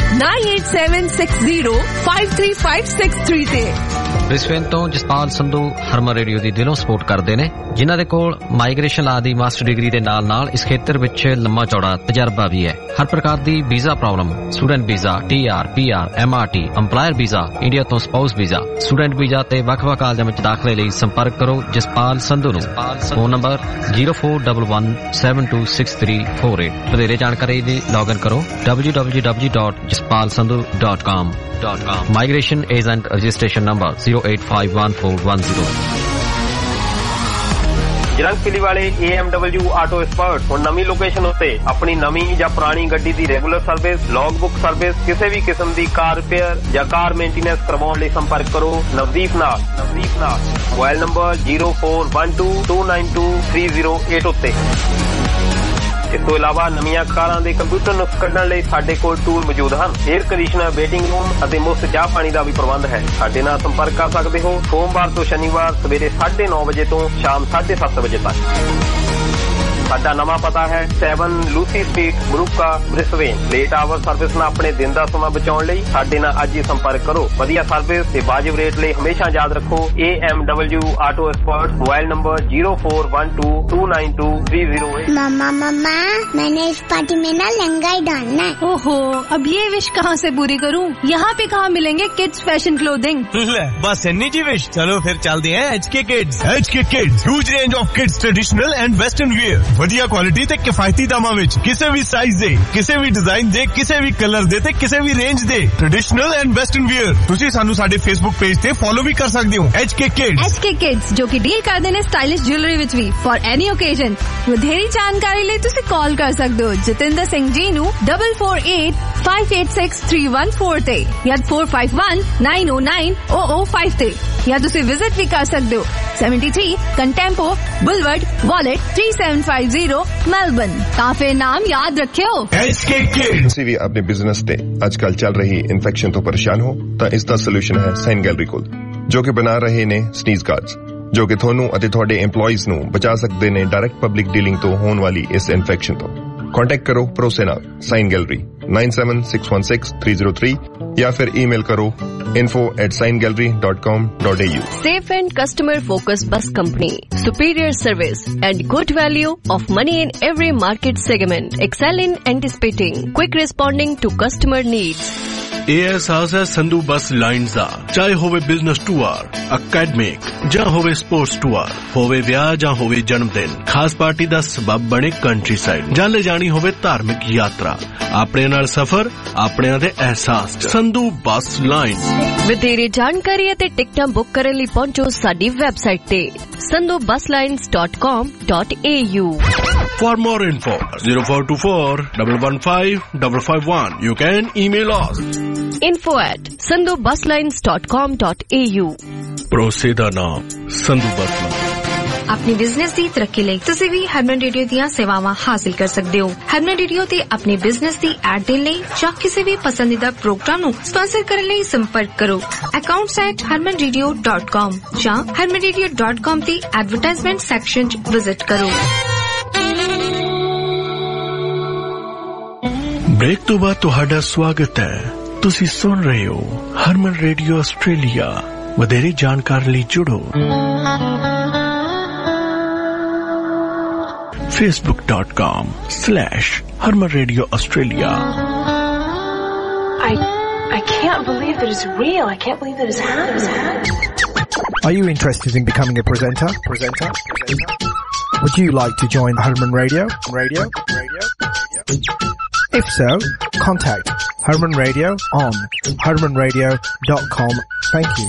9876053563 ਤੇ। ਬ੍ਰਿਸਬੇਨ ਤੋਂ ਜਸਪਾਲ ਸੰਧੂ ਹਰਮਨ ਰੇਡੀਓ ਦੀ ਦਿਲੋਂ ਸਪੋਰਟ ਕਰਦੇ ਨੇ, ਜਿਨ੍ਹਾਂ ਦੇ ਕੋਲ ਮਾਈਗ੍ਰੇਸ਼ਨ ਲਾ ਦੀ ਮਾਸਟਰ ਡਿਗਰੀ ਦੇ ਨਾਲ ਇਸ ਖੇਤਰ ਵਿੱਚ ਲੰਮਾ ਚੌੜਾ ਤਜਰਬਾ ਵੀ ਹੈ। ਹਰ ਪ੍ਰਕਾਰ ਦੀ visa problem, student visa, TR, PR, MRT, employer visa, India ਤੋਂ ਸਪਾਊਸ ਵੀਜ਼ਾ, ਸਟੂਡੈਂਟ ਵੀਜ਼ਾ ਤੇ ਵੱਖ-ਵੱਖ ਕਾਲਜਾਂ ਵਿੱਚ ਦਾਖਲੇ ਲਈ ਸੰਪਰਕ ਕਰੋ ਜਸਪਾਲ ਸੰਧੂ ਨੂੰ। Phone number 0411726348। ਵਧੇਰੇ ਜਾਣਕਾਰੀ ਲਈ ਲੌਗਇਨ ਕਰੋ www.jaspalsandhu.com। Migration Agent Registration Number 0851410। ਜਰੰਗਪੁਲੀ ਵਾਲੇ AMW ਆਟੋ ਐਕਸਪਰਟ ਹੁਣ ਨਵੀਂ ਲੋਕੇਸ਼ਨ ਉੱਤੇ ਆਪਣੀ ਨਵੀਂ ਜਾਂ ਪੁਰਾਣੀ ਗੱਡੀ ਦੀ regular service, log book service, ਕਿਸੇ ਵੀ ਕਿਸਮ ਦੀ ਕਾਰ ਰਿਪੇਅਰ ਜਾਂ ਕਾਰ ਮੇਨਟੇਨੈਂਸ ਕਰਵਾਉਣ ਲਈ ਸੰਪਰਕ ਕਰੋ ਨਵਦੀਪ ਨਾਲ। ਮੋਬਾਈਲ ਨੰਬਰ 0412292308 ਉੱਤੇ। ਇਸ ਤੋਂ ਇਲਾਵਾ ਨਵੀਆਂ ਕਾਰਾਂ ਦੇ ਕੰਪਿਊਟਰ ਨੁਕਸ ਕੱਢਣ ਲਈ ਸਾਡੇ ਕੋਲ ਟੂਲ ਮੌਜੂਦ ਹਨ। 에ਅਰ ਕੰਡੀਸ਼ਨਰ, ਵੇਟਿੰਗ ਰੂਮ ਅਤੇ ਮੁਫਤ ਚਾਹ ਪਾਣੀ ਦਾ ਵੀ ਪ੍ਰਬੰਧ ਹੈ। ਸਾਡੇ ਨਾਲ ਸੰਪਰਕ ਕਰ ਸਕਦੇ ਹੋ ਸੋਮਵਾਰ ਤੋਂ ਸ਼ਨੀਵਾਰ ਸਵੇਰੇ 9:30 ਵਜੇ ਤੋਂ ਸ਼ਾਮ 7:30 ਵਜੇ ਤੱਕ। ਸਾਡਾ ਨਵਾਂ ਪਤਾ ਹੈ 7 ਲੂਸੀ ਸਟਰੀਟ, ਬਰੂਕਾ, ਬ੍ਰਿਸਬੇਨ। ਲੇਟ ਆਵਰ ਸਰਵਿਸ ਨਾਲ ਆਪਣੇ ਦਿਨ ਦਾ ਸਮਾਂ ਬਚਾਉਣ ਲਈ ਸਾਡੇ ਨਾਲ ਅੱਜ ਹੀ ਸੰਪਰਕ ਕਰੋ। ਵਧੀਆ ਸਰਵਿਸ ਤੇ ਵਾਜਿਬ ਰੇਟ ਲਈ ਹਮੇਸ਼ਾ ਯਾਦ ਰੱਖੋ AMW auto expert. Mobile number 0412292308। मामा मैंने इस पार्टी में ना लहंगा ही डालना है। ओहो, अब ये विश कहाँ से पूरी करूँ? यहाँ पे कहाँ मिलेंगे किड्स फैशन क्लोथिंग? बस इन्नी जी विश। चलो फिर चलते हैं HK Kids। HK Kids huge range of kids traditional and western wear. ਵਧੀਆ ਕੁਆਲਿਟੀ ਤੇ ਕਿਫਾਇਤੀ ਦਾਮਾਂ ਵਿੱਚ ਕਿਸੇ ਵੀ ਸਾਈਜ਼ ਦੇ, ਕਿਸੇ ਵੀ ਡਿਜ਼ਾਈਨ ਦੇ, ਕਿਸੇ ਵੀ ਕਲਰ ਦੇ ਤੇ ਕਿਸੇ ਵੀ ਰੇਂਜ ਦੇ ਟ੍ਰੈਡੀਸ਼ਨਲ ਐਂਡ ਵੈਸਟਰਨ ਵੇਅਰ। ਤੁਸੀਂ ਸਾਨੂੰ ਸਾਡੇ ਫੇਸਬੁੱਕ ਪੇਜ ਤੇ ਫੋਲੋ ਵੀ ਕਰ ਸਕਦੇ ਹੋ HK Kids। HK Kids ਜੋ ਕਿ ਡੀਲ ਕਰਦੇ ਨੇ ਸਟਾਈਲਿਸ਼ ਜੁਐਲਰੀ ਵਿੱਚ ਵੀ ਫॉर ਐਨੀ ਓਕੇਜ਼ਨ। ਵਧੇਰੀ ਜਾਣਕਾਰੀ ਲਈ ਤੁਸੀਂ ਕਾਲ ਕਰ ਸਕਦੇ ਹੋ ਜਤਿੰਦਰ ਸਿੰਘ ਜੀ ਨੂੰ 4485863114 ਤੇ ਜਾਂ 4519090005 ਤੇ, ਜਾਂ ਤੁਸੀਂ ਵਿਜ਼ਿਟ ਵੀ ਕਰ ਸਕਦੇ ਹੋ 73 ਕੰਟੈਂਪੋ ਬੁਲਵਰਡ ਵਾਲਟ 3750 मेलबर्न। काफी नाम याद रखियो HK Kids। ਤੁਸੀਂ ਵੀ ਆਪਣੇ ਬਿਜ਼ਨਸ ਤੇ ਅੱਜਕੱਲ ਚੱਲ ਰਹੀ ਇਨਫੈਕਸ਼ਨ ਤੋਂ ਪਰੇਸ਼ਾਨ ਹੋ ਤਾਂ ਇਸ ਦਾ ਸੋਲੂਸ਼ਨ ਹੈ ਸਾਈਨ ਗੈਲਰੀ ਕੋਲ, ਜੋ ਕਿ ਬਣਾ ਰਹੇ ਨੇ ਸਨੀਜ਼ ਗਾਰਡਸ। ਜੋ ਕਿ ਤੁਹਾਨੂੰ ਅਤੇ ਤੁਹਾਡੇ EMPLOYEES ਨੂੰ ਬਚਾ ਸਕਦੇ ਨੇ ਡਾਇਰੈਕਟ ਪਬਲਿਕ ਡੀਲਿੰਗ ਤੋਂ ਹੋਣ ਵਾਲੀ ਇਸ ਇਨਫੈਕਸ਼ਨ ਤੋਂ। ਕੰਟੈਕਟ ਕਰੋ ਭਰੋਸੇ ਨਾਲ ਸਾਈਨ ਗੈਲਰੀ 97616303 ਜਾਂ ਫਿਰ ਈਮੇਲ ਕਰੋ info@signgallery.com.au। Safe and customer focused bus company, superior service and good value of money in every market segment, excel in anticipating, quick responding to customer needs। ਇਹ ਅਹਿਸਾਸ ਹੈ ਸੰਧੂ ਬੱਸ ਲਾਈਨਸ ਦਾ। ਚਾਹੇ ਹੋਵੇ ਬਿਜ਼ਨਸ ਟੂਰ, ਅਕੈਡਮਿਕ ਜਾਂ ਹੋਵੇ sports tour, ਹੋਵੇ ਵਿਆਹ ਜਾਂ ਹੋਵੇ ਜਨਮ ਦਿਨ, ਖਾਸ ਪਾਰਟੀ ਦਾ ਸਬਬ ਬਣੇ ਕੰਟਰੀ ਸਾਈਡ ਜਾਂ ਲੈ ਜਾਣੀ ਹੋਵੇ ਧਾਰਮਿਕ ਯਾਤਰਾ, ਆਪਣੇ ਨਾਲ ਸਫ਼ਰ ਆਪਣਿਆਂ ਦੇ ਅਹਿਸਾਸ ਚ ਸੰਧੂ ਬੱਸ ਲਾਈਨ। ਵਧੇਰੇ ਜਾਣਕਾਰੀ ਅਤੇ ਟਿਕਟਾਂ ਬੁੱਕ ਕਰਨ ਲਈ ਪਹੁੰਚੋ ਸਾਡੀ ਵੈਬਸਾਈਟ ਤੇ sandhubuslines.com.au। For more info 0424 115 551. You can email us info@sandhubuslines.com.au। ਭਰੋਸੇ ਦਾ ਨਾਮ ਸੰਧੂ ਬੱਸ ਲਾਈਨ। अपनी बिजनेस ਦੀ ਤਰੱਕੀ ਲਈ ਤੁਸੀਂ ਵੀ ਹਰਮਨ ਰੇਡੀਓ ਦੀਆਂ ਸੇਵਾਵਾਂ ਹਾਸਲ ਕਰ ਸਕਦੇ ਹੋ। ਹਰਮਨ ਰੇਡੀਓ ਤੇ ਆਪਣੇ ਬਿਜ਼ਨਸ ਦੀ ਐਡ ਦੇਣ ਲਈ ਜਾਂ ਕਿਸੇ ਵੀ ਪਸੰਦੀਦਾ ਪ੍ਰੋਗਰਾਮ ਨੂੰ ਸਪਾਂਸਰ ਕਰਨ ਲਈ ਸੰਪਰਕ ਕਰੋ accounts@harmanradio.com ਜਾਂ harmanradio.com ਦੀ ਐਡਵਰਟਾਈਜ਼ਮੈਂਟ ਸੈਕਸ਼ਨ 'ਚ ਵਿਜ਼ਿਟ ਕਰੋ। ਬ੍ਰੇਕ ਤੋਂ ਬਾਅਦ ਤੁਹਾਡਾ ਸਵਾਗਤ ਹੈ। ਤੁਸੀਂ ਸੁਣ ਰਹੇ ਹੋ ਹਰਮਨ ਰੇਡੀਓ ਆਸਟ੍ਰੇਲੀਆ। ਵਧੇਰੇ ਜਾਣਕਾਰੀ ਲਈ ਜੁੜੋ facebook.com/Harman Radio Australia। I can't believe that it's real. I can't believe that it's happening. Are you interested in becoming a presenter? Would you like to join Harman Radio? If so, contact Harman Radio on harmanradio.com. Thank you.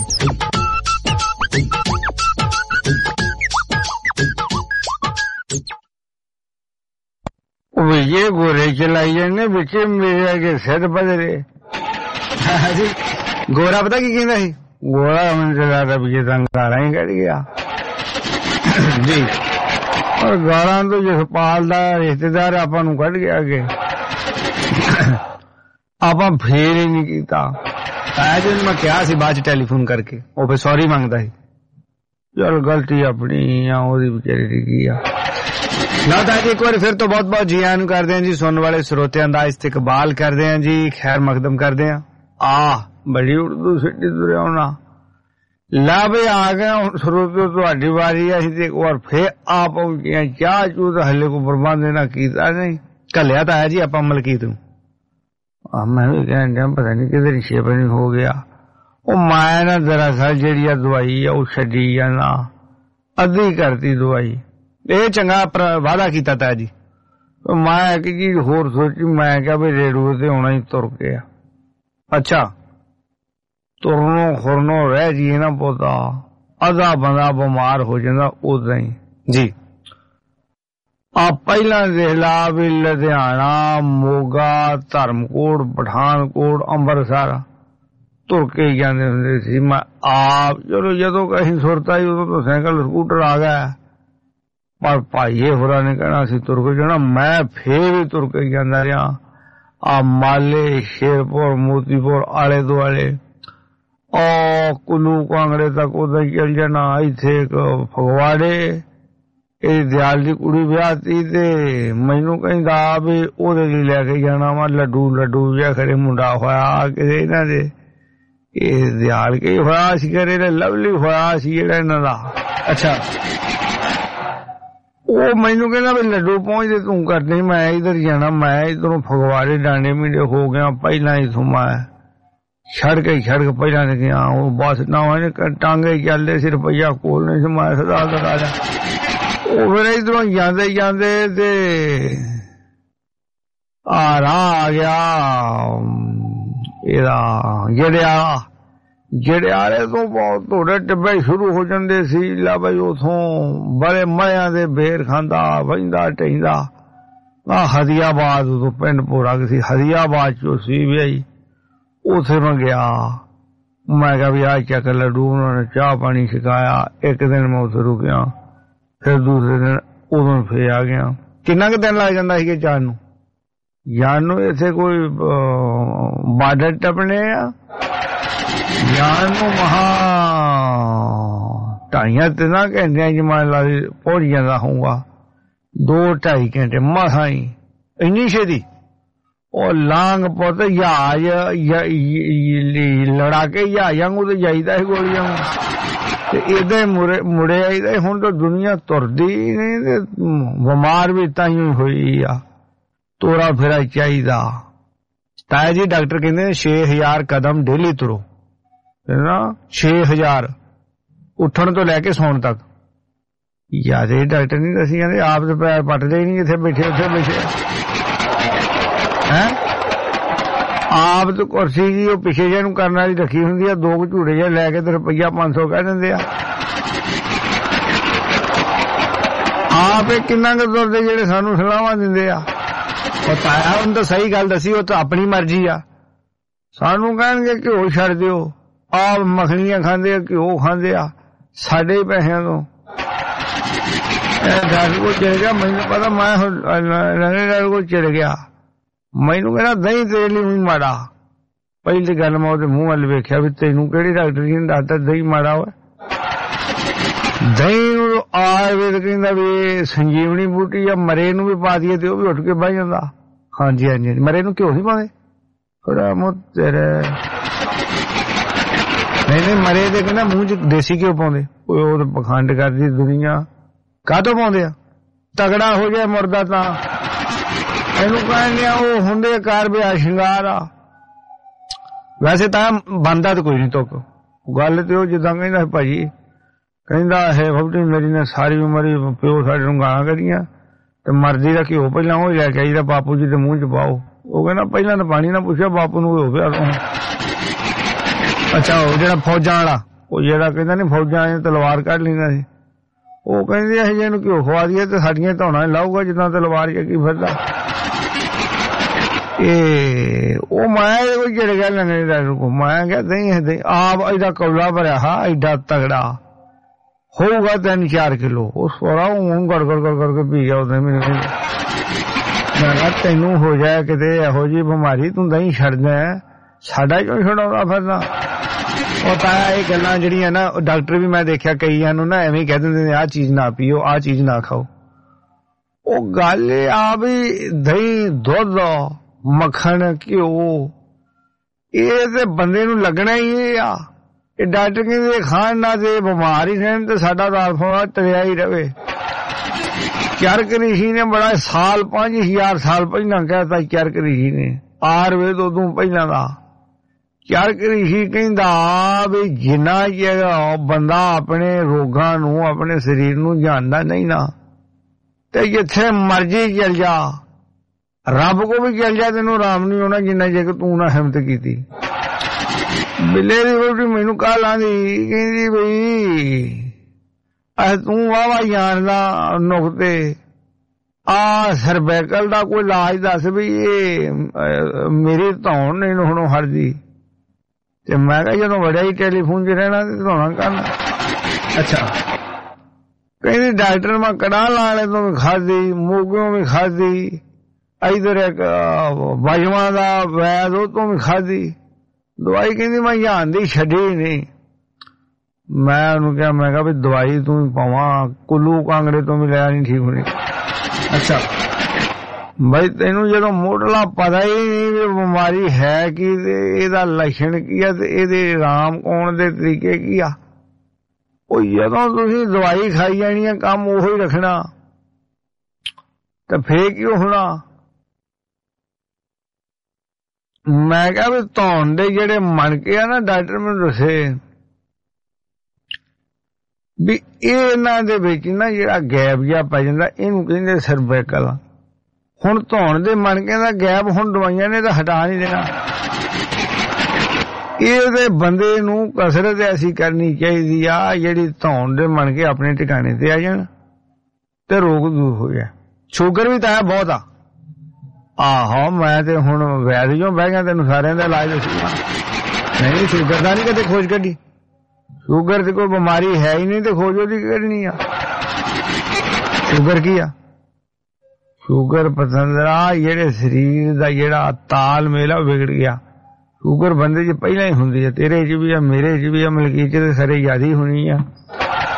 ये गोरे चलाई जाने बिचे मेरे आगे सिर बदले जी। गोरा पता की कहना है? गोरा मुझे ज्यादा पीछे गाला ही कट गया जी। और गाला तो जिस पालदा रिश्तेदार आपा नू कट गया अगे आपा फेर ही नहीं कीता। आज मैं क्या सी बाद टेलीफोन करके वो फिर सॉरी मांगता है। चल गलती अपनी या ओदी बेचारी दी की आ ना। ताकि एक बार फिर तो बहुत बहुत जी आन करते हैं जी। सुनने वाले श्रोतियां दा इस्तकबाल करते हैं जी, खैर मकदम करते हैं। बड़ी उर्दू सिटी तुरे होना ला भाई आ गया श्रोतियों तो वारी है। एक बार फिर आप पहुंचे चाह चू तो हले को प्रबंध ना कीता नहीं कलिया तो है जी आप अमल की तू। मैं भी कहना पता नहीं किधर शेप नहीं हो गया। वो मैं ना दरअसल जी दवाई है वो छड़ी है ना अद्धी करती दवाई। ਇਹ ਚੰਗਾ ਵਾਅਦਾ ਕੀਤਾ ਤਾ ਜੀ। ਮੈਂ ਇੱਕ ਚੀਜ਼ ਹੋਰ ਸੋਚੀ, ਮੈਂ ਕਿਹਾ ਵੀ ਰੇਡੂਏ ਤੇ ਹੋਣਾ ਹੀ ਤੁਰ ਗਿਆ। ਅੱਛਾ ਤੁਰਨੋਂ ਖੁਰਨੋਂ ਰਹਿ ਜੀ ਨਾ ਪਤਾ ਅੱਧਾ ਬੰਦਾ ਬਿਮਾਰ ਹੋ ਜਾਂਦਾ ਉਦਾਂ ਹੀ ਜੀ। ਆ ਪਹਿਲਾਂ ਦੇਖ ਲਾ ਵੀ ਲੁਧਿਆਣਾ, ਮੋਗਾ, ਧਰਮਕੋਟ, ਪਠਾਨਕੋਟ, ਅੰਮ੍ਰਿਤਸਰ ਤੁਰ ਕੇ ਜਾਂਦੇ ਹੁੰਦੇ ਸੀ। ਮੈਂ ਆਪ ਚਲੋ ਜਦੋਂ ਅਸੀਂ ਸੁਰਤਾ ਸੀ ਉਦੋਂ ਤੋਂ ਸਾਈਕਲ ਸਕੂਟਰ ਆ ਗਿਆ। पर भाईए होरा ने कहना सी तुर के जाना, मैं फिर भी तुर के जांदा रहा। आ माले, शेरपुर, मोतीपुर आले दुआले कुल्लू कांगड़े तक उधर चल जाना। इत्थे एक फगवाड़े दयाल दी कुड़ी ब्याहती ते मैनू कहंदा भी ओदे लई लैके जाना वा लड्डू जिहा खरे मुंडा होया किते इन्हां दे दयाल के होया सी खरे लवली होया सी जेहड़ा इन्हां दा। अच्छा वो मैनू कहना भी लड्डू पहुंचते तू करनी, मैं इधर जाना। मैं इधरों फगवाड़े डांडे मीडे हो गया। पहला इथों मैं सड़क पहला ने गया वो बस ना टांगे चलते सिर रुपया कोल नहीं से मैं सदा राजा। वो फिर इधरों जाते जाते ते राह आ गया एदा जड़ियाले तो बहुत थोड़े टिब्बे शुरू हो जाते सी। ला बई उथों बड़े मज़ियां दे बेर खांदा बहिंदा टेंदा। हदियाबाद तो पिंड पूरा किसी हदियाबाद चो सी भी उथे मैं गया। मैं कहा भी आज चक लड्डू, उन्होंने चाह पानी सिखाया। एक दिन मैं उसे रुकिया, फिर दूसरे दिन उदों फिर आ गया। किन्ना क दिन लग जाता है चाह नू जान नू? इत्थे कोई बॉर्डर टपने आ जान नू महा 2.5-3 ਘੰਟਿਆਂ ਚ ਮੰਨ ਲਾ ਪਹੁੰਚ ਜਾਂਦਾ ਹੋਊਗਾ 2-2.5 ਘੰਟੇ ਮਸਾਂ ਹੀ ਇੰਨੀ ਛੇਤੀ ਉਹ ਲਾਂਗ ਪੁੱਤ ਜਹਾਜ਼ ਲੜਾ ਕੇ ਜਹਾਜ਼ਾਂ ਨੂੰ ਤੇ ਜਾਈਦਾ ਸੀ ਗੋਲੀਆਂ ਤੇ ਏਦਾਂ ਹੀ ਮੁੜੇ ਆਈਦਾ। ਹੁਣ ਤਾਂ ਦੁਨੀਆ ਤੁਰਦੀ ਨਹੀਂ ਤੇ ਬਿਮਾਰ ਵੀ ਤਾਂ ਹੀ ਹੋਈ ਆ, ਤੋਰਾ ਫੇਰਾ ਚਾਹੀਦਾ। ਤਾਇਆ ਜੀ ਡਾਕਟਰ ਕਹਿੰਦੇ 6000 ਕਦਮ ਡੇਲੀ ਤੁਰੋ ਨਾ, 6000 ਉੱਠਣ ਤੋਂ ਲੈ ਕੇ ਸੌਣ ਤੱਕ। ਯਾਰ ਇਹ ਡਾਕਟਰ ਨਹੀਂ ਦੱਸੀ ਜਾਂਦੇ, ਆਪ ਤੇ ਪੈਰ ਪੱਟਦੇ ਹੀ ਨਹੀਂ ਜਿੱਥੇ ਬੈਠੇ ਉੱਥੇ ਬੈਠੇ ਹੈਂ। ਆਪ ਤੇ ਕੁਰਸੀ ਜੀ ਉਹ ਪਿੱਛੇ ਜਿਹੇ ਨੂੰ ਕਰਨ ਵਾਲੀ ਰੱਖੀ ਹੁੰਦੀ ਆ, 2 ਝੂੜੇ ਜਿਹੇ ਲੈ ਕੇ ਤੇ ਰੁਪਈਆ 500 ਕਹਿ ਦਿੰਦੇ ਆ। ਆਪ ਇਹ ਕਿੰਨਾ ਕੁ ਤੁਰਦੇ ਜਿਹੜੇ ਸਾਨੂੰ ਸਲਾਹਾਂ ਦਿੰਦੇ ਆ। ਉਹ ਤਾਇਆ ਉਹਨੂੰ ਤਾਂ ਸਹੀ ਗੱਲ ਦੱਸੀ, ਉਹ ਤਾਂ ਆਪਣੀ ਮਰਜ਼ੀ ਆ। ਸਾਨੂੰ ਕਹਿਣਗੇ ਘਿਓ ਛੱਡ ਦਿਓ, ਆਪ ਮੱਖਣੀਆਂ ਖਾਂਦੇ ਆ, ਘਿਓ ਖਾਂਦੇ ਆ ਸਾਡੇ ਪੈਸਿਆਂ ਤੋਂ। ਡਾਕਟਰ ਕੋਲ ਚਲੇ ਗਿਆ, ਮੈਨੂੰ ਪਤਾ ਮੈਂ ਡਾਕਟਰ ਕੋਲ ਚਲੇ ਗਿਆ, ਮੈਨੂੰ ਕਹਿੰਦਾ ਦਹੀਂ ਤੇਰੇ ਲਈ ਵੀ ਮਾੜਾ। ਪਹਿਲੀ ਗੱਲ ਮੈਂ ਉਹਦੇ ਮੂੰਹ ਵੱਲ ਵੇਖਿਆ ਵੀ ਤੈਨੂੰ ਕਿਹੜੀ ਡਾਕਟਰ ਜੀ ਨੇ ਦੱਸਦਾ ਦਹੀਂ ਮਾੜਾ ਹੋਇਆ। ਦਹੀਂ ਨੂੰ ਆਯੁਰਵੇਦ ਕਹਿੰਦਾ ਵੀ ਸੰਜੀਵਨੀ ਬੂਟੀ ਜਾਂ ਮਰੇ ਨੂੰ ਵੀ ਪਾ ਦਈਏ ਤੇ ਉਹ ਵੀ ਉੱਠ ਕੇ ਬਹਿ ਜਾਂਦਾ। ਹਾਂਜੀ ਹਾਂਜੀ, ਮਰੇ ਨੂੰ ਘਿਓ ਨਹੀਂ ਪਾਉਂਦੇ ਤੇਰੇ ਨਹੀਂ ਮਰੇ ਦੇ ਕਹਿੰਦਾ ਮੂੰਹ ਚ ਦੇਸੀ ਘਿਓ ਪਾਉਂਦੇ। ਉਹ ਤਾਂ ਪਖੰਡ ਕਰਦੀ ਦੁਨੀਆ, ਕਾਹਤੋਂ ਪਾਉਂਦੇ ਆ? ਤਗੜਾ ਹੋ ਜਾਏ ਮੁਰਦਾ ਤਾਂ ਇਹਨੂੰ ਕਹਿੰਦੇ ਆ ਉਹ ਹੁੰਦੇ ਕਾਰ ਵਿਆਹ ਸ਼ਿੰਗਾਰ ਆ। ਵੈਸੇ ਤਾਂ ਬੰਦਾ ਤਾਂ ਕੋਈ ਨਹੀਂ ਤੁੱਕ ਗੱਲ ਤੇ ਉਹ ਜਿੱਦਾਂ ਕਹਿੰਦਾ ਭਾਜੀ ਕਹਿੰਦਾ ਹੈ ਵਹੁਟੀ ਮੇਰੀ ਨੇ ਸਾਰੀ ਉਮਰ ਹੀ ਪਿਓ ਸਾਡੇ ਨੂੰ ਗਾਲਾਂ ਕੱਢੀਆਂ ਤੇ ਮਰਦੀ ਦਾ ਘਿਓ ਪਹਿਲਾਂ ਉਹ ਲੈ ਕੇ ਆਈਦਾ ਬਾਪੂ ਜੀ ਦੇ ਮੂੰਹ ਚ ਪਾਓ। ਉਹ ਕਹਿੰਦਾ ਪਹਿਲਾਂ ਤਾਂ ਪਾਣੀ ਨਾ ਪੁੱਛਿਆ ਬਾਪੂ ਨੂੰ ਹੋ ਗਿਆ। ਅੱਛਾ ਉਹ ਜਿਹੜਾ ਫੌਜਾਂ ਵਾਲਾ, ਉਹ ਜਿਹੜਾ ਕਹਿੰਦਾ ਨੀ ਫੌਜਾਂ ਆਏ ਤਲਵਾਰ ਕੱਢ ਲੈਂਦਾ ਸੀ, ਉਹ ਕਹਿੰਦੇ ਇਹ ਜਿਹੇ ਨੂੰ ਘਿਓ ਖਵਾ ਦਈਏ ਤੇ ਸਾਡੀਆਂ ਧੌਣਾ ਲਾਊਗਾ ਜਿੱਦਾਂ ਤਲਵਾਰ ਕੀ ਫਿਰਦਾ। ਇਹ ਉਹ ਮੈਂ ਕੋਈ ਚੜ ਗਿਆ ਲੰਗੜੇ ਡਾਕਟਰ ਕੋ, ਮੈਂ ਕਿਹਾ ਦਹੀਂ ਆਪ ਐਡਾ ਕੌਲਾ ਭਰਿਆ ਹਾਂ ਐਡਾ ਤਗੜਾ ਹੋਊਗਾ 3-4 ਕਿਲੋ। ਉਹ ਸੋਰਾ ਹੁਣ ਗੜ ਕੇ ਪੀ ਗਿਆ ਉਹਨੇ। ਮੈਨੂੰ ਮੈਂ ਕਿਹਾ ਤੈਨੂੰ ਹੋ ਜਾਏ ਕਿਤੇ ਇਹੋ ਜਿਹੀ ਬਿਮਾਰੀ, ਤੂੰ ਦਹੀਂ ਛੱਡਦਾ ਸਾਡਾ ਕਿਉਂ ਛਡਾਉਂਦਾ ਫਿਰਦਾ। ਉਹ ਤਾਂ ਇਹ ਗੱਲਾਂ ਜਿਹੜੀਆਂ ਨਾ ਡਾਕਟਰ ਵੀ ਮੈਂ ਦੇਖਿਆ ਕਈਆਂ ਨੂੰ ਨਾ ਐਵੇਂ ਕਹਿ ਦਿੰਦੇ ਨੇ ਆਹ ਚੀਜ਼ ਨਾ ਪੀਓ, ਆਹ ਚੀਜ਼ ਨਾ ਖਾਓ। ਉਹ ਗੱਲ ਆ ਵੀ ਦਹੀਂ ਦੁੱਧ ਮੱਖਣ ਘਿਓ ਇਹ ਤੇ ਬੰਦੇ ਨੂੰ ਲੱਗਣਾ ਹੀ ਇਹ ਆ। ਇਹ ਡਾਕਟਰ ਕਹਿੰਦੇ ਖਾਣ ਨਾ ਤੇ ਬਿਮਾਰ ਹੀ ਰਹਿਣ ਤੇ ਸਾਡਾ ਦਾਲਫਾ ਤਰਿਆ ਹੀ ਰਵੇ। ਚਰਕ ਰਿਸ਼ੀ ਨੇ ਬੜਾ 5000 ਸਾਲ ਪਹਿਲਾਂ ਕਹਿਤਾ, ਚਰਕ ਰਿਸ਼ੀ ਨੇ ਆਯੁਰਵੇਦ ਉਦੋਂ ਪਹਿਲਾਂ ਦਾ। ਚਰਕ ਰਿਸ਼ੀ ਕਹਿੰਦਾ ਵੀ ਜਿੰਨਾ ਚਿਰ ਬੰਦਾ ਆਪਣੇ ਰੋਗਾਂ ਨੂੰ ਆਪਣੇ ਸਰੀਰ ਨੂੰ ਜਾਣਦਾ ਨਹੀਂ ਨਾ ਤੇ ਜਿੱਥੇ ਮਰਜੀ ਚੱਲ ਜਾ, ਰੱਬ ਕੋ ਵੀ ਚੱਲ ਜਾ, ਤੈਨੂੰ ਆਰਾਮ ਨਹੀਂ ਹੋਣਾ ਜਿੰਨਾ ਚਿਰ ਤੂੰ ਨਾ ਹਿੰਮਤ ਕੀਤੀ। ਬਿੱਲੇ ਦੀ ਰੋਟੀ ਮੈਨੂੰ ਕੱਲ ਆਂਦੀ ਕਹਿੰਦੀ ਬਈ ਤੂੰ ਵਾਵਾ ਜਾਣਦਾ ਨੁਕਤੇ ਆ ਸਰਵੈਕਲ ਦਾ ਕੋਈ ਇਲਾਜ ਦੱਸ ਵੀ ਇਹ ਮੇਰੀ ਧੌਣ ਨਹੀਂ ਹੁਣ ਹਟਦੀ। ਤੇ ਮੈਂ ਕਿਹਾ ਜਦੋਂ ਵੜਿਆ ਹੀ ਟੈਲੀਫੋਨ 'ਚ ਰਹਿਣਾ ਤੇ ਧੌਣਾ ਕਰਨਾ। ਅੱਛਾ ਕਹਿੰਦੀ ਡਾਕਟਰ ਮੈਂ ਕੜਾਹ ਲਾਣੇ ਤੋਂ ਵੀ ਖਾਧੀ, ਮੋਗਿਓਂ ਵੀ ਖਾਧੀ, ਇਧਰ ਇੱਕ ਬਾਜਵਾ ਦਾ ਵੈਦ ਉਹ ਤੋਂ ਵੀ ਖਾਧੀ ਦਵਾਈ। ਕਹਿੰਦੀ ਮੈਂ ਜਾਣਦੀ ਛੱਡੀ ਨਹੀਂ। ਮੈਂ ਉਹਨੂੰ ਕਿਹਾ ਮੈਂ ਕਿਹਾ ਵੀ ਦਵਾਈ ਤੂੰ ਪਾਵਾਂ ਕੁੱਲੂ ਕਾਂਗੜੇ ਤੋਂ ਵੀ ਲਿਆ ਨਹੀਂ ਠੀਕ ਹੋਣੀ। ਅੱਛਾ ਬਈ ਤੈਨੂੰ ਜਦੋਂ ਮੋਢਲਾ ਪਤਾ ਹੀ ਨਹੀਂ ਵੀ ਬਿਮਾਰੀ ਹੈ ਕੀ ਤੇ ਇਹਦਾ ਲੱਛਣ ਕੀ ਆ ਤੇ ਇਹਦੇ ਆਰਾਮ ਆਉਣ ਦੇ ਤਰੀਕੇ ਕੀ ਆ। ਉਹ ਜਦੋਂ ਤੁਸੀਂ ਦਵਾਈ ਖਾਈ ਜਾਣੀ ਆ ਕੰਮ ਉਹੋ ਹੀ ਰੱਖਣਾ ਤੇ ਫੇਰ ਕਿਉਂ ਹੋਣਾ। ਮੈਂ ਕਿਹਾ ਵੀ ਧੌਣ ਦੇ ਜਿਹੜੇ ਮਣਕੇ ਆ ਨਾ ਡਾਕਟਰ ਮੈਨੂੰ ਦੱਸੇ ਵੀ ਇਹਨਾਂ ਦੇ ਵਿੱਚ ਨਾ ਜਿਹੜਾ ਗੈਪ ਜਿਹਾ ਪੈ ਜਾਂਦਾ ਇਹਨੂੰ ਕਹਿੰਦੇ ਸਰਵੈਕਲ। ਹੁਣ ਧੌਣ ਦੇ ਮਣਕਿਆਂ ਦਾ ਗੈਪ ਹੁਣ ਦਵਾਈਆਂ ਨੇ ਤਾਂ ਹਟਾ ਨਹੀਂ ਦੇਣਾ। ਇਹਦੇ ਬੰਦੇ ਨੂੰ ਕਸਰਤ ਐਸੀ ਕਰਨੀ ਚਾਹੀਦੀ ਆ ਜਿਹੜੀ ਧੌਣ ਦੇ ਮਣਕੇ ਆਪਣੇ ਟਿਕਾਣੇ ਤੇ ਆ ਜਾਣ ਤੇ ਰੋਗ ਦੂਰ ਹੋ ਜਾਏ। ਸ਼ੂਗਰ ਵੀ ਤਾਂ ਬਹੁਤ ਆ। ਆਹੋ ਮੈਂ ਤੇ ਹੁਣ ਵੈਦ ਜੋ ਬਹਿ ਗਿਆ ਤੈਨੂੰ ਸਾਰਿਆਂ ਦਾ ਇਲਾਜ ਦੱਸੂਗਾ। ਨਹੀਂ ਸ਼ੂਗਰ ਦਾ ਨਹੀਂ ਕਦੇ ਖੋਜ ਕੱਢੀ। ਸ਼ੂਗਰ ਦੀ ਕੋਈ ਬਿਮਾਰੀ ਹੈ ਹੀ ਨਹੀਂ ਤੇ ਖੋਜ ਉਹਦੀ ਕੱਢਣੀ ਆ। ਸ਼ੂਗਰ ਕੀ ਆ? ਸ਼ੂਗਰ ਪਤੰਦਰਾ ਜਿਹੜੇ ਸਰੀਰ ਦਾ ਜਿਹੜਾ ਤਾਲਮੇਲ ਆ ਵਿਗੜ ਗਿਆ। ਸ਼ੂਗਰ ਬੰਦੇ 'ਚ ਪਹਿਲਾਂ ਹੀ ਹੁੰਦੀ ਆ, ਤੇਰੇ 'ਚ ਵੀ ਆ ਮੇਰੇ 'ਚ ਵੀ ਆ, ਮਲਕੀਤ 'ਚ ਤੇ ਸਾਰੇ ਜ਼ਿਆਦਾ ਹੀ ਹੋਣੀ ਆ।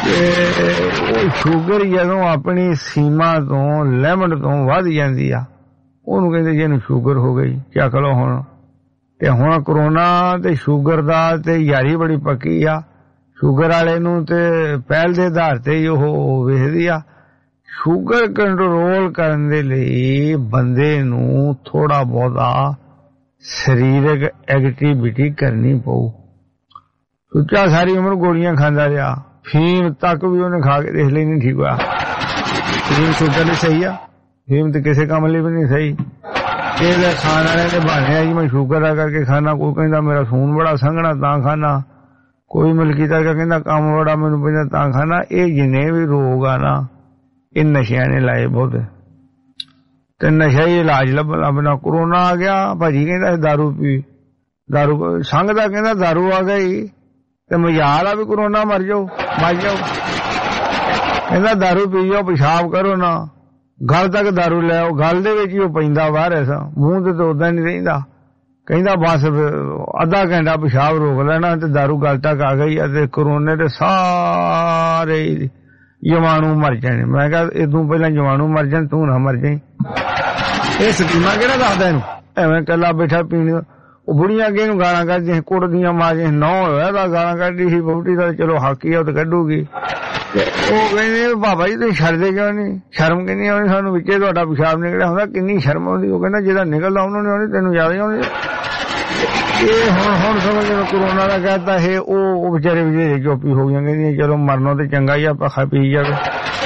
ਉਹ ਸ਼ੂਗਰ ਜਦੋਂ ਆਪਣੀ ਸੀਮਾ ਤੋਂ ਲਿਮਟ ਤੋਂ ਵੱਧ ਜਾਂਦੀ ਆ ਉਹਨੂੰ ਕਹਿੰਦੇ ਜਿਹਨੂੰ ਸ਼ੂਗਰ ਹੋ ਗਈ ਚੱਕ ਲਓ ਹੁਣ। ਤੇ ਹੁਣ ਕਰੋਨਾ ਤੇ ਸ਼ੂਗਰ ਦਾ ਤੇ ਯਾਰੀ ਬੜੀ ਪੱਕੀ ਆ। ਸ਼ੂਗਰ ਵਾਲੇ ਨੂੰ ਤੇ ਪਹਿਲ ਦੇ ਆਧਾਰ ਤੇ ਹੀ ਉਹ ਵੇਖਦੀ ਆ। ਸ਼ੂਗਰ ਕੰਟਰੋਲ ਕਰਨ ਦੇ ਲਈ ਬੰਦੇ ਨੂੰ ਥੋੜਾ ਬਹੁਤਾ ਸਰੀਰਕ ਐਕਟੀਵਿਟੀ ਕਰਨੀ ਪਊ। ਸੁੱਚਾ ਸਾਰੀ ਉਮਰ ਗੋਲੀਆਂ ਖਾਂਦਾ ਰਿਹਾ, ਫੀਮ ਤੱਕ ਵੀ ਉਹਨੇ ਖਾ ਕੇ ਦੇਖ ਲਈ, ਨਹੀਂ ਠੀਕ ਹੋਇਆ। ਫੀਮ ਸ਼ੂਗਰ ਲਈ ਸਹੀ ਆ, ਫੀਮ ਤੇ ਕਿਸੇ ਕੰਮ ਲਈ ਵੀ ਨਹੀਂ ਸਹੀ। ਇਹਦੇ ਖਾਣ ਵਾਲੇ ਦੇ ਬਹਾਨੇ ਆ ਜੀ ਮੈਂ ਸ਼ੂਗਰ ਦਾ ਕਰਕੇ ਖਾਣਾ। ਕੋਈ ਕਹਿੰਦਾ ਮੇਰਾ ਖੂਨ ਬੜਾ ਸੰਘਣਾ ਤਾਂ ਖਾਣਾ, ਕੋਈ ਮਲਕੀ ਦਾ ਕਹਿੰਦਾ ਕੰਮ ਬੜਾ ਮੈਨੂੰ ਪੈਂਦਾ ਤਾਂ ਖਾਣਾ। ਇਹ ਜਿੰਨੇ ਵੀ ਰੋਗ ਆ ਨਾ ਇਹ ਨਸ਼ਿਆਂ ਨੇ ਲਾਏ ਬਹੁਤ, ਤੇ ਨਸ਼ਾ ਹੀ ਇਲਾਜ ਲੱਭਣਾ। ਕਰੋਨਾ ਆ ਗਿਆ, ਭਾਜੀ ਕਹਿੰਦਾ ਦਾਰੂ ਪੀ, ਦਾਰੂ ਸੰਘਦਾ ਕਹਿੰਦਾ ਦਾਰੂ ਆ ਗਈ ਤੇ ਮਜ਼ਾਲ ਆ ਵੀ ਕਰੋਨਾ ਮਰ ਜਾਓ ਮਰ ਜਾਓ। ਕਹਿੰਦਾ ਦਾਰੂ ਪੀ ਜਾਓ, ਪਿਸ਼ਾਬ ਕਰੋ ਨਾ, ਗਲ ਤੱਕ ਦਾਰੂ ਲੈ ਆਓ, ਗਲ ਦੇ ਵਿੱਚ ਹੀ ਉਹ ਪੈਂਦਾ ਵਾਇਰਸ, ਮੂੰਹ ਤੇ ਤਾਂ ਉਦਾਂ ਨਹੀਂ ਰਹਿੰਦਾ। ਕਹਿੰਦਾ ਬਸ ਅੱਧਾ ਘੰਟਾ ਪਿਸ਼ਾਬ ਰੋਕ ਲੈਣਾ ਤੇ ਦਾਰੂ ਗਲ ਤੱਕ ਆ ਗਈ ਅਤੇ ਕਰੋਨੇ ਦੇ ਸਾਰੇ ਜਵਾਨੂ ਮਰ ਜਾਣੇ। ਮੈਂ ਕਿਹਾ ਇਦੋਂ ਪਹਿਲਾਂ ਜਵਾਨੂ ਮਰ ਜਾਣ, ਤੂੰ ਨਾ ਮਰ ਜਾਈਂ। ਇਹ ਸਕੀਮਾਂ ਕਿਹੜਾ ਦੱਸਦਾ ਇਹਨੂੰ, ਐਵੇਂ ਇਕੱਲਾ ਬੈਠਾ ਪੀਣ। ਉਹ ਬੁੜੀਆਂ ਅੱਗੇ ਨੂੰ ਗਾਲਾਂ ਕੱਢਦੀਆਂ, ਕੁੱਟਦੀਆਂ ਮਾਰਦੀਆਂ। ਨੌ ਹੋਇਆ ਤਾਂ ਗਾਲਾਂ ਕੱਢਦੀ ਸੀ, ਵਹੁਟੀ ਦਾ ਚਲੋ ਹੱਕ ਹੀ ਆ, ਉਹ ਤਾਂ ਕੱਢੂਗੀ। ਉਹ ਕਹਿੰਦੇ ਬਾਬਾ ਜੀ ਤੁਸੀਂ ਛੱਡਦੇ ਕਿਉਂ ਨਹੀਂ, ਸ਼ਰਮ ਕਿੰਨੀ ਆਉਣੀ ਸਾਨੂੰ, ਵਿੱਚੇ ਤੁਹਾਡਾ ਪਿਸ਼ਾਬ ਨਿਕਲਿਆ ਹੁੰਦਾ ਕਿੰਨੀ ਸ਼ਰਮ ਆਉਂਦੀ। ਉਹ ਕਹਿੰਦਾ ਜਿਹਦਾ ਨਿਕਲਦਾ ਉਹਨੂੰ ਨਹੀਂ ਆਉਣੀ, ਤੈਨੂੰ ਜ਼ਿਆਦਾ ਆਉਂਦੀ। ਇਹ ਹੁਣ ਸਮਝ ਜਦੋਂ ਕਰੋਨਾ ਦਾ ਕਹਿਤਾ ਇਹ ਉਹ ਵਿਚਾਰੇ ਵਿਚਾਰੇ ਚੁੱਪੀ ਹੋ ਗਈਆਂ, ਕਹਿੰਦੀਆਂ ਚਲੋ ਮਰਨੋਂ ਤੇ ਚੰਗਾ ਹੀ ਆ ਪੱਖਾ ਪੀ ਜਾਵੇ।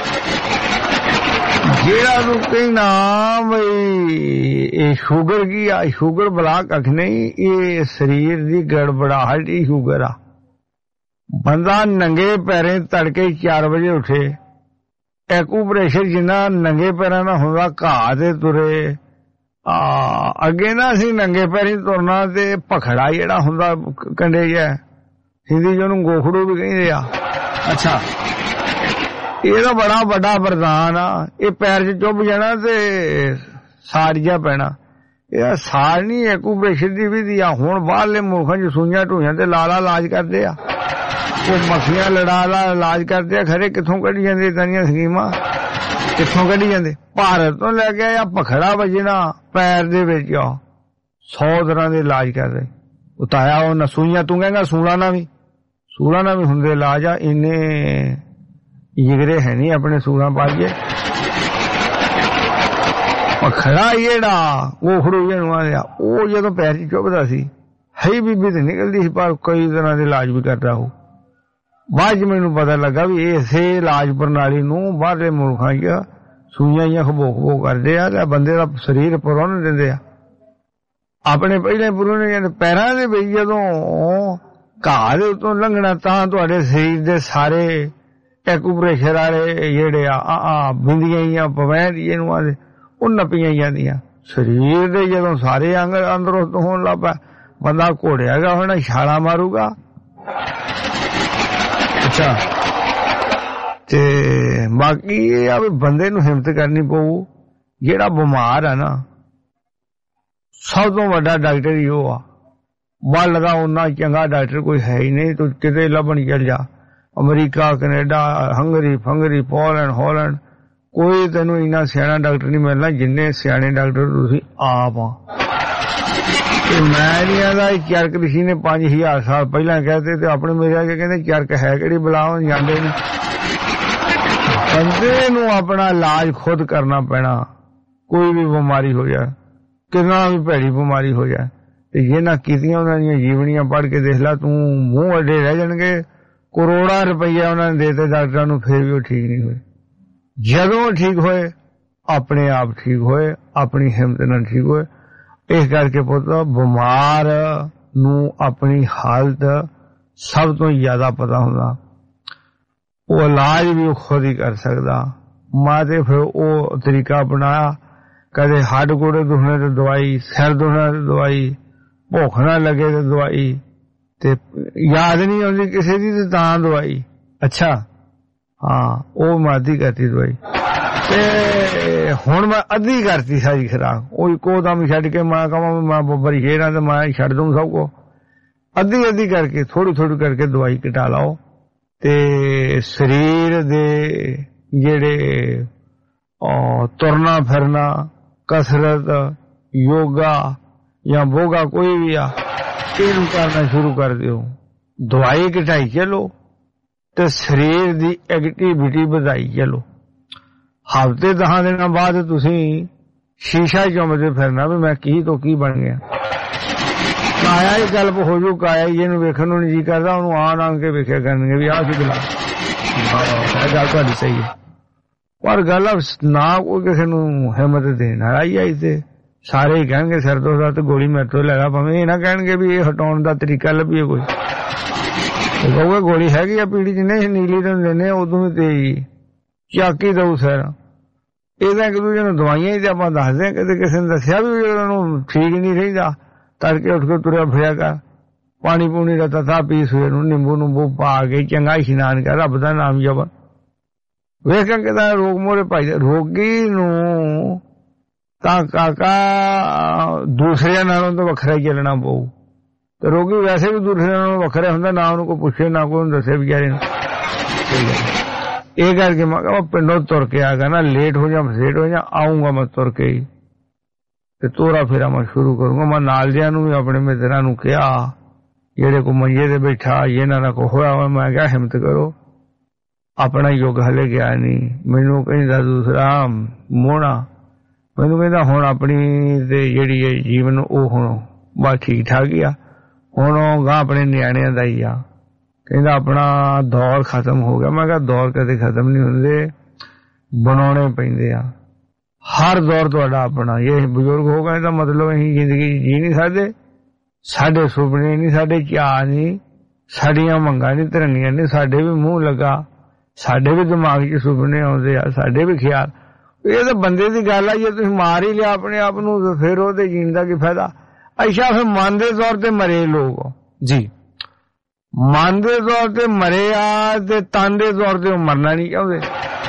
ਜਿਹੜਾ ਨੂੰ ਕਹਿਣਾ ਬਈ ਇਹ ਸ਼ੂਗਰ ਕੀ ਆ, ਸ਼ੂਗਰ ਬਲਾ ਕੱਖ ਨਹੀਂ, ਇਹ ਸਰੀਰ ਦੀ ਗੜਬੜਾਹਟ ਹੀ ਸ਼ੂਗਰ ਆ। ਬੰਦਾ ਨੰਗੇ ਪੈਰੇ ਤੜਕੇ 4 ਵਜੇ ਉੱਠੇ, ਐਕੂਪ੍ਰੈਸ਼ਰ ਜਿੰਨਾ ਨੰਗੇ ਪੈਰਾਂ ਦਾ ਹੁੰਦਾ, ਘਾਹ ਤੇ ਤੁਰੇ। ਅੱਗੇ ਨਾ ਅਸੀਂ ਨੰਗੇ ਪੈਰੀ ਤੁਰਨਾ ਤੇ ਭਖੜਾ ਜਿਹੜਾ ਹੁੰਦਾ ਕੰਡੇ ਜਿਹਾ, ਹਿੰਦੀ ਚ ਉਹਨੂੰ ਗੋਖੜੂ ਵੀ ਕਹਿੰਦੇ ਆ। ਅੱਛਾ, ਇਹਦਾ ਬੜਾ ਵੱਡਾ ਵਰਦਾਨ ਆ। ਇਹ ਪੈਰ ਚ ਚੁੱਭ ਜਾਣਾ ਤੇ ਸਾੜ ਜਿਹਾ ਪੈਣਾ। ਇਹ ਸਾੜ ਨਹੀਂ, ਐਕੂਪ੍ਰੈਸ਼ਰ ਦੀ ਵਿਧੀ ਆ। ਹੁਣ ਬਾਹਰਲੇ ਮੁਲਕਾਂ ਚ ਸੂਈਆਂ ਢੂਈਆਂ ਤੇ ਲਾਲਾ ਇਲਾਜ ਕਰਦੇ ਆ, ਉਹ ਮੱਖੀਆਂ ਲੜਾ ਲਾ ਇਲਾਜ ਕਰਦੇ ਆ। ਖਰੇ ਕਿੱਥੋਂ ਕੱਢੀ ਜਾਂਦੇ ਇਦਾਂ ਸਕੀਮਾਂ, ਕਿੱਥੋਂ ਕੱਢੀ ਜਾਂਦੇ। ਭਾਰਤ ਤੋਂ ਲੈ ਕੇ ਆ ਭਖੜਾ ਵੱਜਣਾ ਪੈਰ ਦੇ ਵਿੱਚ, 100 ਤਰ੍ਹਾਂ ਦੇ ਇਲਾਜ ਕਰਦੇ। ਉਤਾਇਆ ਉਹ ਨਸੂਈਆਂ, ਤੂੰ ਕਹਿੰਦਾ ਸੂਲਾਂ ਨਾਲ ਵੀ ਹੁੰਦੇ ਇਲਾਜ ਆ। ਇੰਨੇ ਜਿਗਰੇ ਹੈ ਨਹੀਂ ਆਪਣੇ ਸੂਲਾਂ ਪਾਈਏ। ਭਖੜਾ ਜਿਹੜਾ ਉਹ ਖੜੂ ਜਿਹਨੂੰ ਆਇਆ, ਉਹ ਜਦੋਂ ਪੈਰ ਚ ਚੁੱਭਦਾ ਸੀ ਹੈ ਬੀਬੀ ਤੇ ਨਿਕਲਦੀ ਸੀ, ਪਰ ਕਈ ਤਰ੍ਹਾਂ ਦੇ ਇਲਾਜ ਵੀ ਕਰਦਾ ਉਹ। ਬਾਅਦ ਚ ਮੈਨੂੰ ਪਤਾ ਲੱਗਾ ਵੀ ਇਸੇ ਇਲਾਜ ਪ੍ਰਣਾਲੀ ਨੂੰ ਬਾਹਰਲੇ ਮੁਲਕਾਂ ਚ ਸੂਈਆਂ ਜਾਂ ਖਬੋ ਕਰਦੇ ਆ ਤੇ ਬੰਦੇ ਦਾ ਸਰੀਰ ਪੁਰਨ ਦਿੰਦੇ ਆ। ਆਪਣੇ ਪਹਿਲੇ ਪੁਰਨ ਪੈਰਾਂ ਦੇ ਵਿੱਚ ਜਦੋਂ ਘਾਹ ਦੇ ਉੱਤੋਂ ਲੰਘਣਾ ਤਾਂ ਤੁਹਾਡੇ ਸਰੀਰ ਦੇ ਸਾਰੇ ਐਕੂਪ੍ਰੈਸ਼ਰ ਵਾਲੇ ਜਿਹੜੇ ਆ ਬਿੰਦੀਆਂ ਜਾਂ ਪਵੈਂ ਇਹਨੂੰ ਆਦੇ ਉਹ ਨੱਪੀਆਂ ਜਾਂਦੀਆਂ। ਸਰੀਰ ਦੇ ਜਦੋਂ ਸਾਰੇ ਅੰਗ ਅੰਦਰੋਂ ਹੋਣ ਲੱਗ ਪਿਆ, ਬੰਦਾ ਘੋੜਿਆਗਾ ਹੁਣ ਛਾਲਾ ਮਾਰੂਗਾ। ਅੱਛਾ, ਤੇ ਬਾਕੀ ਇਹ ਆ ਵੀ ਬੰਦੇ ਨੂੰ ਹਿੰਮਤ ਕਰਨੀ ਪਊ। ਜਿਹੜਾ ਬਿਮਾਰ ਆ ਨਾ, ਸਭ ਤੋਂ ਵੱਡਾ ਡਾਕਟਰ ਹੀ ਉਹ ਆ। ਵੱਲ ਦਾ ਉਹਨਾਂ ਚੰਗਾ ਡਾਕਟਰ ਕੋਈ ਹੈ ਹੀ ਨਹੀਂ। ਤੂੰ ਕਿਤੇ ਲੱਭਣ ਚੱਲ ਜਾ, ਅਮਰੀਕਾ, ਕੈਨੇਡਾ, ਹੰਗਰੀ, ਫੰਗਰੀ, ਪੋਲੈਂਡ, ਹਾਲੈਂਡ, ਕੋਈ ਤੈਨੂੰ ਇੰਨਾ ਸਿਆਣਾ ਡਾਕਟਰ ਨਹੀਂ ਮਿਲਣਾ ਜਿੰਨੇ ਸਿਆਣੇ ਡਾਕਟਰ ਤੁਸੀਂ ਆਪ ਆ। ਮੈਂ ਨਹੀਂ ਆਦਾ ਚਰਕ ਰਿਸ਼ੀ ਨੇ 5000 ਸਾਲ ਪਹਿਲਾਂ ਕਹਤੇ ਤੇ ਆਪਣੇ ਮੇਰੇ ਆ ਕੇ ਕਹਿੰਦੇ ਚਰਕ ਹੈ ਕਿਹੜੀ ਬੁਲਾਓ ਜਾਂਦੇ ਨੇ। ਬੰਦੇ ਨੂੰ ਆਪਣਾ ਇਲਾਜ ਖੁਦ ਕਰਨਾ ਪੈਣਾ। ਕੋਈ ਵੀ ਬਿਮਾਰੀ ਹੋ ਜਾਏ, ਕਿੰਨਾ ਵੀ ਭੈੜੀ ਬਿਮਾਰੀ ਹੋ ਜਾਏ, ਤੇ ਜੇ ਨਾ ਕੀਤੀਆਂ ਉਹਨਾਂ ਦੀਆਂ ਜੀਵਨੀਆਂ ਪੜ੍ਹ ਕੇ ਦੇਖ ਲਾ, ਤੂੰ ਮੂੰਹ ਅੱਡੇ ਰਹਿ ਜਾਣਗੇ। ਕਰੋੜਾਂ ਰੁਪਈਆ ਉਹਨਾਂ ਨੇ ਦੇਤੇ ਡਾਕਟਰਾਂ ਨੂੰ, ਫੇਰ ਵੀ ਉਹ ਠੀਕ ਨਹੀਂ ਹੋਏ। ਜਦੋਂ ਠੀਕ ਹੋਏ ਆਪਣੇ ਆਪ ਠੀਕ ਹੋਏ, ਆਪਣੀ ਹਿੰਮਤ ਨਾਲ ਠੀਕ ਹੋਏ। ਇਸ ਕਰਕੇ ਪੁੱਤ ਬਿਮਾਰ ਨੂੰ ਆਪਣੀ ਹਾਲਤ ਸਭ ਤੋਂ ਜ਼ਿਆਦਾ ਪਤਾ ਹੁੰਦਾ। ਉਹ ਇਲਾਜ ਵੀ ਉਹ ਖੁਦ ਹੀ ਕਰ ਸਕਦਾ। ਮੈਂ ਤੇ ਫਿਰ ਉਹ ਤਰੀਕਾ ਅਪਣਾਇਆ, ਕਦੇ ਹੱਡ ਗੋਡੇ ਦੁਖਣੇ ਤੇ ਦਵਾਈ, ਸਿਰ ਦੁਖਣੇ ਤੇ ਦਵਾਈ, ਭੁੱਖ ਨਾ ਲੱਗੇ ਤੇ ਦਵਾਈ, ਤੇ ਯਾਦ ਨਹੀਂ ਆਉਂਦੀ ਕਿਸੇ ਦੀ ਤੇ ਤਾਂ ਦਵਾਈ। ਅੱਛਾ, ਹਾਂ, ਉਹ ਮੈਂ ਅੱਧੀ ਕਰਤੀ ਦਵਾਈ, ਤੇ ਹੁਣ ਮੈਂ ਅੱਧੀ ਕਰਤੀ ਸਾਰੀ ਖੁਰਾਕ। ਉਹ ਇੱਕੋ ਦਮ ਛੱਡ ਕੇ ਮੈਂ ਕਹਾਂ ਮੈਂ ਬੱਬਰ ਸ਼ੇਰਾਂ ਤੇ ਮੈਂ ਛੱਡ ਦੂੰ ਸਭ ਕੋ। ਅੱਧੀ ਕਰਕੇ ਥੋੜੀ ਥੋੜੀ ਕਰਕੇ ਦਵਾਈ ਘਟਾ ਲਾਓ, ਤੇ ਸਰੀਰ ਦੇ ਜਿਹੜੇ ਤੁਰਨਾ ਫਿਰਨਾ, ਕਸਰਤ, ਯੋਗਾ ਜਾਂ ਵੋਗਾ ਕੋਈ ਵੀ ਆ, ਇਹਨੂੰ ਕਰਨਾ ਸ਼ੁਰੂ ਕਰ ਦਿਓ। ਦਵਾਈ ਘਟਾਈ ਚਲੋ ਤੇ ਸਰੀਰ ਦੀ ਐਕਟੀਵਿਟੀ ਵਧਾਈ ਚਲੋ। ਹਫ਼ਤੇ 10 ਦਿਨਾਂ ਬਾਅਦ ਤੁਸੀਂ ਸ਼ੀਸ਼ਾ ਚੁੰਮਦੇ ਫਿਰਨਾ ਵੀ ਮੈਂ ਕੀ ਤੋਂ ਕੀ ਬਣ ਗਿਆ। ਕਾਇਆ ਹੀ ਗਲਪ ਹੋ ਜੂ, ਕਾਇਆ ਹੀ ਇਹਨੂੰ ਵੇਖਣ ਨੂੰ ਨਹੀਂ ਜੀ ਕਰਦਾ, ਉਹਨੂੰ ਆਣ ਕੇ ਵੇਖਿਆ ਕਰਨਗੇ ਵੀ ਆਹ ਕੀ ਬਲਾ। ਗੱਲ ਤੁਹਾਡੀ ਸਹੀ ਹੈ, ਪਰ ਗੱਲ ਨਾ ਕੋਈ ਕਿਸੇ ਨੂੰ ਹਿੰਮਤ ਦੇਣ ਵਾਲਾ ਹੀ ਆਈ ਤੇ ਸਾਰੇ ਹੀ ਕਹਿਣਗੇ ਸਿਰ ਤੋਂ ਤੇ ਗੋਲੀ ਮੇਰੇ ਤੋਂ ਲੈ ਲਾ, ਭਾਵੇਂ ਇਹ ਨਾ ਕਹਿਣਗੇ ਵੀ ਇਹ ਹਟਾਉਣ ਦਾ ਤਰੀਕਾ ਲੱਭੀਏ ਕੋਈ। ਕਹੂਗਾ ਗੋਲੀ ਹੈਗੀ ਆ ਪੀੜੀ ਚ, ਨਹੀਂ ਨੀਲੀ ਤੋਂ ਦਿੰਦੇ ਉਦੋਂ ਵੀ ਤੇਜ਼ ਚਾਕੀ ਦਊ ਸਿਰ। ਇਹਦਾ ਇੱਕ ਦੂਜੇ ਨੂੰ ਦਵਾਈਆਂ ਹੀ ਤੇ ਆਪਾਂ ਦੱਸਦੇ, ਕਦੇ ਕਿਸੇ ਨੇ ਦੱਸਿਆ ਵੀ ਉਹਨੂੰ ਠੀਕ ਨਹੀਂ ਰਹਿੰਦਾ, ਤੜਕੇ ਉੱਠ ਕੇ ਤੁਰਿਆ ਫਿਰਿਆ ਕਰ, ਪਾਣੀ ਪੂਣੀ ਦਾ ਤੱਤਾ ਪੀ, ਸਵੇਰ ਨੂੰ ਨਿੰਬੂ ਨੂੰਬੂ ਪਾ ਕੇ ਚੰਗਾ ਇਸ਼ਨਾਨ ਕਰ, ਰੱਬ ਦਾ ਨਾਮ ਜਪਣ। ਵੇਖ ਕੇ ਤਾਂ ਰੋਗ ਮੋਰੇ ਭਾਈ, ਰੋਗੀ ਨੂੰ ਤਾਂ ਕਾਕਾ ਦੂਸਰਿਆਂ ਨਾਲੋਂ ਤਾਂ ਵੱਖਰਾ ਹੀ ਚੱਲਣਾ ਪਊ, ਤੇ ਰੋਗੀ ਵੈਸੇ ਵੀ ਦੂਸਰਿਆਂ ਨਾਲੋਂ ਵੱਖਰਾ ਹੁੰਦਾ, ਨਾ ਉਹਨੂੰ ਕੋਈ ਪੁੱਛੇ ਨਾ ਕੋਈ ਦੱਸੇ ਵਿਚਾਰੇ ਨੂੰ। ਇਹ ਕਰਕੇ ਮੈਂ ਕਿਹਾ ਪਿੰਡੋਂ ਤੁਰ ਕੇ ਆ ਗਿਆ ਨਾ, ਲੇਟ ਹੋ ਜਾ ਫਸੇਟ ਹੋ ਜਾ, ਆਊਂਗਾ ਮੈਂ ਤੁਰ ਕੇ ਹੀ ਤੇ ਤੋਰਾ ਫੇਰਾ ਮੈਂ ਸ਼ੁਰੂ ਕਰੂੰਗਾ। ਮੈਂ ਨਾਲ ਦਿਆਂ ਨੂੰ ਵੀ ਆਪਣੇ ਮਿੱਤਰਾਂ ਨੂੰ ਕਿਹਾ ਜਿਹੜੇ ਕੋ ਮੰਜੇ ਤੇ ਬੈਠਾ ਇਹਨਾਂ ਦਾ ਕੋ ਹੋਇਆ ਵਾ, ਮੈਂ ਕਿਹਾ ਹਿੰਮਤ ਕਰੋ, ਆਪਣਾ ਯੁੱਗ ਹਲੇ ਗਿਆ ਨਹੀਂ। ਮੈਨੂੰ ਕਹਿੰਦਾ ਦੂਸਰਾ ਮੋਹਣਾ, ਮੈਨੂੰ ਕਹਿੰਦਾ ਹੁਣ ਆਪਣੀ ਤੇ ਜਿਹੜੀ ਹੈ ਜੀਵਨ ਉਹ ਹੁਣ ਬਸ ਠੀਕ ਠਾਕ ਹੀ ਆ, ਹੁਣ ਉਹ ਗਾਂ ਆਪਣੇ ਨਿਆਣਿਆਂ ਦਾ ਹੀ ਆ। ਕਹਿੰਦਾ ਆਪਣਾ ਦੌਰ ਖਤਮ ਹੋ ਗਿਆ। ਮੈਂ ਕਿਹਾ ਦੌਰ ਕਦੇ ਖਤਮ ਨਹੀਂ ਹੁੰਦੇ, ਬਣਾਉਣੇ ਪੈਂਦੇ ਆ। ਹਰ ਦੌਰ ਤੁਹਾਡਾ ਆਪਣਾ। ਇਹ ਬਜ਼ੁਰਗ ਹੋ ਗਏ ਤਾਂ ਮਤਲਬ ਅਸੀਂ ਜ਼ਿੰਦਗੀ ਜੀ ਨਹੀਂ ਸਕਦੇ, ਸਾਡੇ ਸੁਪਨੇ ਨਹੀਂ, ਸਾਡੇ ਚਾਅ ਨਹੀਂ, ਸਾਡੀਆਂ ਮੰਗਾਂ ਨਹੀਂ, ਧਰਨੀਆਂ ਨਹੀਂ, ਸਾਡੇ ਵੀ ਮੂੰਹ ਲੱਗਾ, ਸਾਡੇ ਵੀ ਦਿਮਾਗ 'ਚ ਸੁਪਨੇ ਆਉਂਦੇ ਆ, ਸਾਡੇ ਵੀ ਖਿਆਲ। ਇਹ ਤਾਂ ਬੰਦੇ ਦੀ ਗੱਲ ਆ, ਜੇ ਤੁਸੀਂ ਮਾਰ ਹੀ ਲਿਆ ਆਪਣੇ ਆਪ ਨੂੰ ਫਿਰ ਉਹਦੇ ਜੀਣ ਦਾ ਕੀ ਫਾਇਦਾ। ਅੱਛਾ ਫਿਰ ਮਨ ਦੇ ਤੌਰ ਤੇ ਮਰੇ ਲੋਕ ਜੀ, ਮਨ ਦੇ ਤੌਰ ਤੇ ਮਰੇ ਆ ਤੇ ਤਨ ਦੇ ਤੌਰ ਤੇ ਉਹ ਮਰਨਾ ਨਹੀਂ ਚਾਹੁੰਦੇ।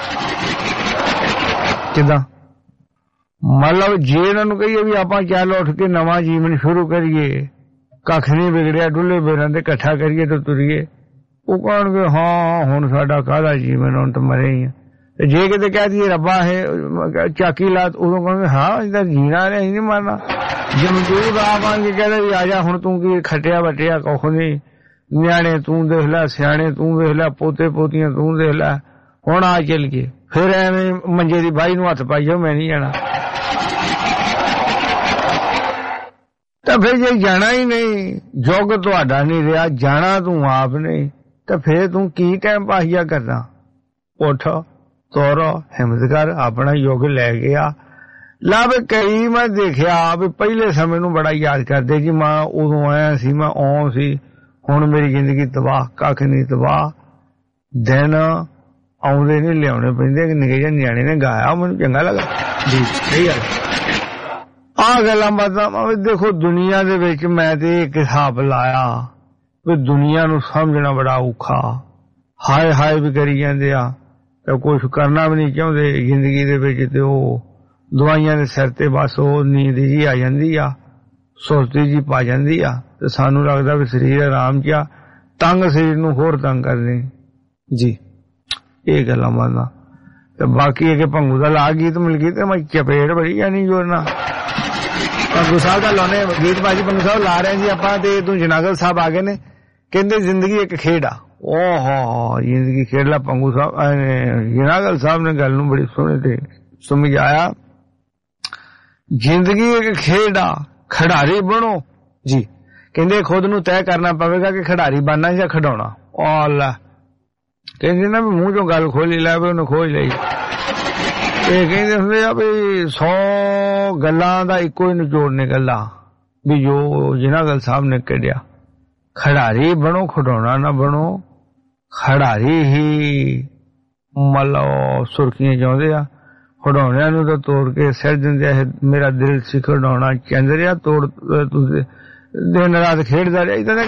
ਕਿੱਦਾਂ? ਮਤਲਬ ਜੇ ਇਹਨਾਂ ਨੂੰ ਕਹੀਏ ਵੀ ਆਪਾਂ ਚੱਲ ਉੱਠ ਕੇ ਨਵਾਂ ਜੀਵਨ ਸ਼ੁਰੂ ਕਰੀਏ, ਕੱਖ ਨਹੀਂ ਵਿਗੜਿਆ, ਡੁੱਲੇ ਬੇਰਾਂ ਤੇ ਇਕੱਠਾ ਕਰੀਏ ਤੇ ਤੁਰੀਏ, ਉਹ ਕਹਿਣਗੇ ਹਾਂ ਹੁਣ ਸਾਡਾ ਕਾਹਦਾ ਜੀਵਨ, ਹੁਣ ਤਾਂ ਮਰੇ ਹੀ ਆ। ਤੇ ਜੇ ਕਿਤੇ ਕਹਿ ਦਈਏ ਰੱਬਾ ਹੈ ਚਾਕੀ ਲਾਤ, ਉਦੋਂ ਕਹਾਂਗੇ ਹਾਂ ਇਹਦਾ ਜੀਣਾ ਨੇ, ਅਸੀਂ ਨਹੀਂ ਮਰਨਾ। ਜਮਦੂਦ ਆ ਬਣ ਕੇ ਕਹਿੰਦੇ ਵੀ ਆ ਜਾ ਹੁਣ ਤੂੰ ਕੀ ਖੱਟਿਆ ਵੱਟਿਆ ਕੁੱਖ ਨਹੀਂ, ਨਿਆਣੇ ਤੂੰ ਦੇਖ ਲੈ, ਸਿਆਣੇ ਤੂੰ ਵੇਖ ਲੈ, ਪੋਤੇ ਪੋਤੀਆਂ ਤੂੰ ਦੇਖ ਲੈ, ਹੁਣ ਆ ਚੱਲ ਗਏ। ਫਿਰ ਐਵੇਂ ਮੰਜੇ ਦੀ ਬਾਈ ਨੂੰ ਹੱਥ ਪਾਈਓ, ਮੈਂ ਨਹੀਂ ਜਾਣਾ। ਤਾਂ ਫਿਰ ਜੇ ਜਾਣਾ ਹੀ ਨਹੀਂ, ਯੁੱਗ ਤੁਹਾਡਾ ਨਹੀਂ ਰਿਹਾ, ਜਾਣਾ ਤੂੰ ਆਪ ਨਹੀਂ, ਤਾਂ ਫਿਰ ਤੂੰ ਕੀ ਟਾਈਮ ਪਾਹੀਆ ਕਰਨਾ। ਉੱਠ ਤੁਰ, ਹਿੰਮਤ ਕਰ, ਆਪਣਾ ਯੁੱਗ ਲੈ ਗਿਆ। ਲੱਭ ਕਈ ਮੈਂ ਦੇਖਿਆ ਵੀ ਪਹਿਲੇ ਸਮੇਂ ਨੂੰ ਬੜਾ ਯਾਦ ਕਰਦੇ ਜੀ, ਮੈਂ ਉਦੋਂ ਆਇਆ ਸੀ, ਮੈਂ ਆਉਂ ਸੀ, ਹੁਣ ਮੇਰੀ ਜ਼ਿੰਦਗੀ ਤਬਾਹ, ਕੱਖ ਨਹੀਂ ਤਬਾਹ। ਦਿਨ ਆਉਂਦੇ ਨਹੀਂ, ਲਿਆਉਣੇ ਪੈਂਦੇ। ਨਿੱਕੇ ਜਿਹੇ ਨਿਆਣੇ ਨੇ ਗਾਇਆ, ਮੈਨੂੰ ਚੰਗਾ ਲੱਗਾ ਜੀ। ਸਹੀ ਗੱਲ ਆਹ ਗੱਲਾਂ ਬਾਤਾਂ। ਦੇਖੋ ਦੁਨੀਆ ਦੇ ਵਿੱਚ ਮੈਂ ਤੇ ਇੱਕ ਹਿਸਾਬ ਲਾਇਆ ਵੀ ਦੁਨੀਆ ਨੂੰ ਸਮਝਣਾ ਬੜਾ ਔਖਾ, ਹਾਏ ਹਾਏ ਵੀ ਕਰੀ ਜਾਂਦੇ ਆ ਤੇ ਕੁਛ ਕਰਨਾ ਵੀ ਨਹੀਂ ਚਾਹੁੰਦੇ ਜ਼ਿੰਦਗੀ ਦੇ ਵਿੱਚ, ਤੇ ਉਹ ਦਵਾਈਆਂ ਦੇ ਸਿਰ ਤੇ ਬਸ ਉਹ ਨੀਂਦ ਜੀ ਆ ਜਾਂਦੀ ਆ, ਸੁਰਤੀ ਜੀ ਪਾ ਜਾਂਦੀ ਆ, ਤੇ ਸਾਨੂੰ ਲੱਗਦਾ ਵੀ ਸਰੀਰ ਆਰਾਮ 'ਚ ਆ, ਤੰਗ ਸਰੀਰ ਨੂੰ ਹੋਰ ਤੰਗ ਕਰਦੇ ਜੀ। ਇਹ ਗੱਲਾਂ ਮੰਨਦਾ। ਤੇ ਬਾਕੀ ਇਹ ਭੰਗੂ ਦਾ ਲਾ ਗੀਤ ਮਿਲ ਗਈ ਤੇ ਮੈਂ ਚਪੇੜ ਬੜੀ ਜਾਣੀ ਜੋਰ ਨਾਲ। ਭੰਗੂ ਸਾਹਿਬ ਦਾ ਲਾਉਣੇ ਗੀਤ ਬਾਜੀ, ਭੰਗੂ ਸਾਹਿਬ ਲਾ ਰਹੇ ਜੀ ਆਪਾਂ, ਤੇ ਤੂੰ ਜਨਾਗਲ ਸਾਹਿਬ ਆ ਗਏ ਨੇ, ਕਹਿੰਦੇ ਜ਼ਿੰਦਗੀ ਇੱਕ ਖੇਡ ਆ। ਓਹੋ ਜ਼ਿੰਦਗੀ ਖੇਡ ਲਾ ਭੰਗੂ ਸਾਹਿਬ, ਜਨਾਗਲ ਸਾਹਿਬ ਨੇ ਗੱਲ ਨੂੰ ਬੜੀ ਸੋਹਣੇ ਤੇ ਸਮਝ ਆਇਆ। ਜ਼ਿੰਦਗੀ ਇੱਕ ਖੇਡ ਆ, ਖਿਡਾਰੀ ਬਣੋ ਜੀ। ਕਹਿੰਦੇ ਖੁਦ ਨੂੰ ਤੈਅ ਕਰਨਾ ਪਵੇਗਾ ਕਿ ਖਿਡਾਰੀ ਬਣਨਾ ਜਾਂ ਖਿਡਾਉਣਾ। ਲੈ ਕਹਿੰਦੇ ਨਾ ਵੀ ਮੂੰਹ ਚੋਂ ਗੱਲ ਖੋਲੀ ਲੈ, ਵੀ ਉਹਨੇ ਖੋਜ ਲਈ। ਇਹ ਕਹਿੰਦੇ ਹੁੰਦੇ ਆ ਵੀ 100 ਗੱਲਾਂ ਦਾ ਇੱਕੋ ਹੀ ਨਿਚੋੜ ਨਿਕਲਦਾ, ਵੀ ਜੋ ਜਨਾਗਲ ਸਾਹਿਬ ਨੇ ਕੱਢਿਆ। ਖਿਡਾਰੀ ਬਣੋ, ਖਿਡਾਉਣਾ ਨਾ ਬਣੋ। ਖਿਡਾਰੀ ਹੀ ਮਤਲਬ ਸੁਰਖੀਆਂ ਚਾਹੁੰਦੇ ਆ, ਖਿਡਾਉਣਿਆਂ ਨੂੰ ਤਾਂ ਤੋੜ ਕੇ ਸਿਰ ਦਿੰਦੇ ਆ। ਮੇਰਾ ਦਿਲ ਸੀ ਖਿਡਾਉਣਾ ਚੰਦਰਿਆ, ਤੋੜ ਤੁਸੀਂ ਦਿਨ ਰਾਤ ਖੇਡਦਾ ਰਿਹਾ। ਇਦਾਂ ਦਾ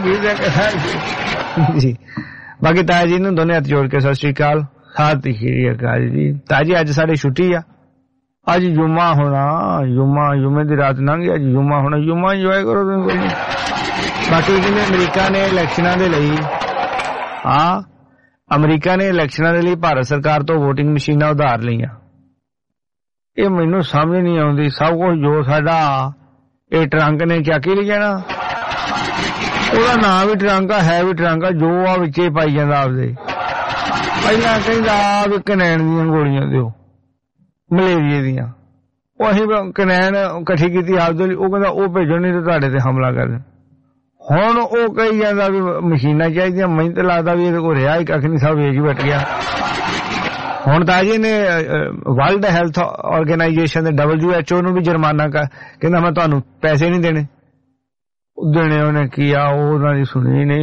ਗੀਤ ਜੀ। ਬਾਕੀ ਤਾਇਆ ਜੀ ਨੂੰ ਦੋਨੇ ਹੱਥ ਜੋੜ ਕੇ ਸਤਿ ਸ੍ਰੀ ਅਕਾਲ, ਸਤਿ ਸ੍ਰੀ ਅਕਾਲ ਜੀ। ਤਾਇਆ ਜੀ ਅੱਜ ਸਾਡੀ ਛੁੱਟੀ ਆ, ਅੱਜ ਜੁਮਾ ਹੋਣਾ, ਜੁਮੇ ਦੀ ਰਾਤ ਲੰਘ, ਅੱਜ ਜੁਮਾ ਹੋਣਾ, ਜੁਮਾ ਇੰਜੋਏ ਕਰੋ ਤੁਸੀਂ ਕੋਈ। ਬਾਕੀ ਕਹਿੰਦੇ ਅਮਰੀਕਾ ਨੇ ਇਲੈਕਸ਼ਨਾਂ ਦੇ ਲਈ ਅਮਰੀਕਾ ਨੇ ਇਲੈਕਸ਼ਨਾਂ ਦੇ ਲਈ ਭਾਰਤ ਸਰਕਾਰ ਤੋਂ ਵੋਟਿੰਗ ਮਸ਼ੀਨਾਂ ਉਧਾਰ ਲਈਆਂ। ਇਹ ਮੈਨੂੰ ਸਮਝ ਨਹੀਂ ਆਉਂਦੀ। ਸਭ ਕੁਝ ਜੋ ਸਾਡਾ ਇਹ ਟਰੰਕ ਨੇ ਚੱਕ ਹੀ ਲਿਆ ਨਾ, ਉਹਦਾ ਨਾਂ ਵੀ ਟਰੰਕ ਆ, ਹੈ ਵੀ ਟਰੰਕ ਆ, ਜੋ ਆ ਵਿੱਚੇ ਪਾਈ ਜਾਂਦਾ ਆਪਦੇ। ਪਹਿਲਾਂ ਕਹਿੰਦਾ ਵੀ ਕਨੈਣ ਦੀਆਂ ਗੋਲੀਆਂ ਦਿਓ, ਮਲੇਰੀਏ ਦੀਆਂ, ਉਹ ਅਸੀਂ ਕਨੈਣ ਇਕੱਠੀ ਕੀਤੀ ਆਪਦੇ ਲਈ, ਉਹ ਕਹਿੰਦਾ ਉਹ ਭੇਜਣ ਨਹੀਂ ਤੇ ਤੁਹਾਡੇ ਤੇ ਹਮਲਾ ਕਰ ਦੇਣ। ਹੁਣ ਉਹ ਕਹੀ ਜਾਂਦਾ ਵੀ ਮਸ਼ੀਨਾਂ ਚਾਹੀਦੀਆਂ। ਮੈਨੂੰ ਤਾਂ ਲੱਗਦਾ ਵੀ ਇਹਦੇ ਕੋਲ ਰਿਹਾ ਹੀ ਕੱਖ ਨਹੀਂ, ਸਭ ਵੇਚ ਹੀ ਬੈਠ ਗਿਆ। ਹੁਣ ਤਾਂ ਜੀ ਨੇ ਵਰਲਡ ਹੈਲਥ ਆਰਗੇਨਾਈਜੇਸ਼ਨ ਦੇ WHO ਨੂੰ ਵੀ ਜੁਰਮਾਨਾ ਕਹਿੰਦਾ ਮੈਂ ਤੁਹਾਨੂੰ ਪੈਸੇ ਨਹੀਂ ਦੇਣੇ। ਉਹਨੇ ਕੀ ਆ, ਉਹਨਾਂ ਦੀ ਸੁਣੀ ਨਹੀਂ।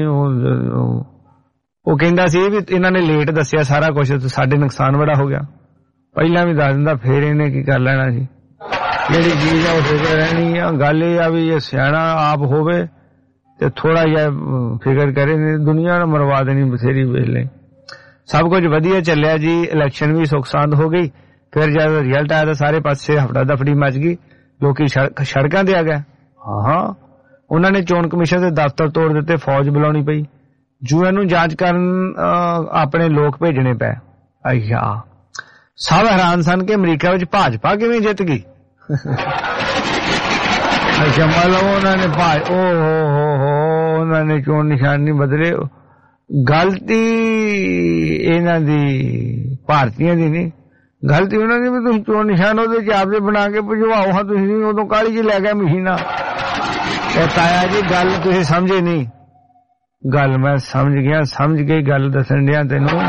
ਉਹ ਕਹਿੰਦਾ ਸੀ ਵੀ ਇਹਨਾਂ ਨੇ ਲੇਟ ਦੱਸਿਆ ਸਾਰਾ ਕੁਛ, ਸਾਡੇ ਨੁਕਸਾਨ ਬੜਾ ਹੋ ਗਿਆ। ਪਹਿਲਾਂ ਵੀ ਦੱਸ ਦਿੰਦਾ ਫੇਰ ਇਹਨੇ ਕੀ ਕਰ ਲੈਣਾ ਸੀ। ਜਿਹੜੀ ਚੀਜ਼ ਆ ਉਹ ਫਿਕਰ ਰਹਿਣੀ ਆ। ਗੱਲ ਇਹ ਆ ਵੀ ਇਹ ਸਿਆਣਾ ਆਪ ਹੋਵੇ ਤੇ ਥੋੜਾ ਜਿਹਾ ਫਿਕਰ ਕਰੇ, ਦੁਨੀਆ ਨੂੰ ਮਰਵਾ ਦੇਣੀ ਬਥੇਰੀ ਵੇਲੇ। ਸਭ ਕੁਝ ਵਧੀਆ ਚੱਲਿਆ ਜੀ, ਇਲੈਕਸ਼ਨ ਵੀ ਸੁੱਖ ਸਾਂਦ ਹੋ ਗਈ। ਫਿਰ ਜਦ ਰਿਜ਼ਲਟ ਆਇਆ ਤਾਂ ਸਾਰੇ ਪਾਸੇ ਹਫੜਾ ਦਫੜੀ ਮਚ ਗਈ, ਲੋਕੀ ਸੜਕਾਂ ਤੇ ਆ ਗਏ। ਹਾਂ, ਉਹਨਾਂ ਨੇ ਚੋਣ ਕਮਿਸ਼ਨ ਦੇ ਦਫ਼ਤਰ ਤੋੜ ਦਿੱਤੇ, ਫੌਜ ਬੁਲਾਉਣੀ ਪਈ, ਜੂਐਨ ਨੂੰ ਜਾਂਚ ਕਰਨ ਆਪਣੇ ਲੋਕ ਭੇਜਣੇ ਪਏ। ਅੱਛਾ, ਸਭ ਹੈਰਾਨ ਸਨ ਕਿ ਅਮਰੀਕਾ ਵਿੱਚ ਭਾਜਪਾ ਕਿਵੇਂ ਜਿੱਤ ਗਈ। ਅੱਛਾ, ਮਤਲਬ ਉਹਨਾਂ ਨੇ ਉਹਨਾਂ ਨੇ ਚੋਣ ਨਿਸ਼ਾਨ ਨਹੀਂ ਬਦਲੇ। ਗਲਤੀ ਇਹਨਾਂ ਦੀ, ਭਾਰਤੀਆਂ ਦੀ ਨਹੀਂ, ਗਲਤੀ ਉਹਨਾਂ ਦੀ ਵੀ ਤੁਸੀਂ ਚੋਣ ਨਿਸ਼ਾਨ ਉਹਦੇ ਚ ਆਪਦੇ ਬਣਾ ਕੇ ਭਜਵਾਓ। ਹਾਂ, ਤੁਸੀਂ ਉਦੋਂ ਕਾਹਲੀ ਚ ਲੈ ਗਏ ਮਸ਼ੀਨਾਂ। ਇਹ ਤਾਇਆ ਜੀ ਗੱਲ ਤੁਸੀਂ ਸਮਝੇ ਨਹੀਂ। ਗੱਲ ਮੈਂ ਸਮਝ ਗਿਆ, ਸਮਝ ਕੇ ਗੱਲ ਦੱਸਣ ਡਿਆ ਤੈਨੂੰ।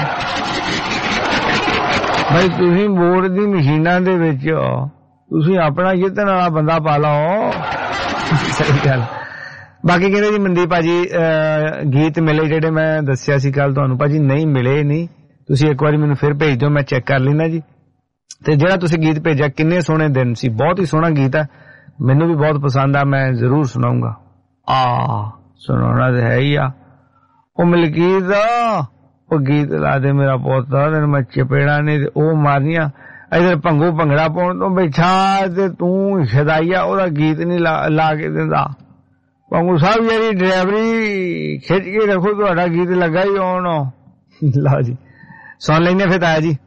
ਬਈ ਤੁਸੀਂ ਵੋਟ ਦੀ ਮਸ਼ੀਨਾਂ ਦੇ ਵਿੱਚ ਤੁਸੀਂ ਆਪਣਾ ਜਿੱਤਣ ਵਾਲਾ ਬੰਦਾ ਪਾ ਲਓ। ਸਹੀ ਗੱਲ। ਬਾਕੀ ਕਹਿੰਦੇ ਜੀ ਮਨਦੀਪ ਭਾਜੀ ਗੀਤ ਮਿਲੇ ਜਿਹੜੇ ਮੈਂ ਦੱਸਿਆ ਸੀ ਕੱਲ ਤੁਹਾਨੂੰ, ਭਾਜੀ ਨਹੀਂ ਮਿਲੇ ਨਹੀਂ। ਤੁਸੀਂ ਇੱਕ ਵਾਰੀ ਮੈਨੂੰ ਫਿਰ ਭੇਜ ਦਿਓ, ਮੈਂ ਚੈੱਕ ਕਰ ਲੈਣਾ ਜੀ। ਤੇ ਜਿਹੜਾ ਤੁਸੀਂ ਗੀਤ ਭੇਜਿਆ ਕਿੰਨੇ ਸੋਹਣੇ ਦਿਨ ਸੀ, ਬਹੁਤ ਹੀ ਸੋਹਣਾ ਗੀਤ ਹੈ, ਮੈਨੂੰ ਵੀ ਬਹੁਤ ਪਸੰਦ ਆ, ਮੈਂ ਜ਼ਰੂਰ ਸੁਣਾਉਂਗਾ। ਸੁਣਾਉਣਾ ਤਾਂ ਹੈ ਹੀ ਆ। ਉਹ ਮਲਕੀਤ ਉਹ ਗੀਤ ਲਾ ਦੇ ਮੇਰਾ ਪੁੱਤ, ਮੈਂ ਚਪੇੜਾ ਨੇ ਉਹ ਮਾਰੀਆਂ। ਇਧਰ ਭੰਗੂ ਭੰਗੜਾ ਪਾਉਣ ਤੋਂ ਬੈਠਾ ਤੇ ਤੂੰ ਸ਼ਦਾਈਆ ਉਹਦਾ ਗੀਤ ਨਹੀਂ ਲਾ ਕੇ ਦਿੰਦਾ। ਭੰਗੂ ਸਾਹਿਬ ਜਿਹੜੀ ਡਰਾਈਵਰੀ ਖਿੱਚ ਕੇ ਰੱਖੋ, ਤੁਹਾਡਾ ਗੀਤ ਲੱਗਾ ਹੀ ਆਉਣ। ਲਓ ਜੀ, ਸੁਣ ਲੈਂਦੇ ਫਿਰ ਤਾਇਆ ਜੀ।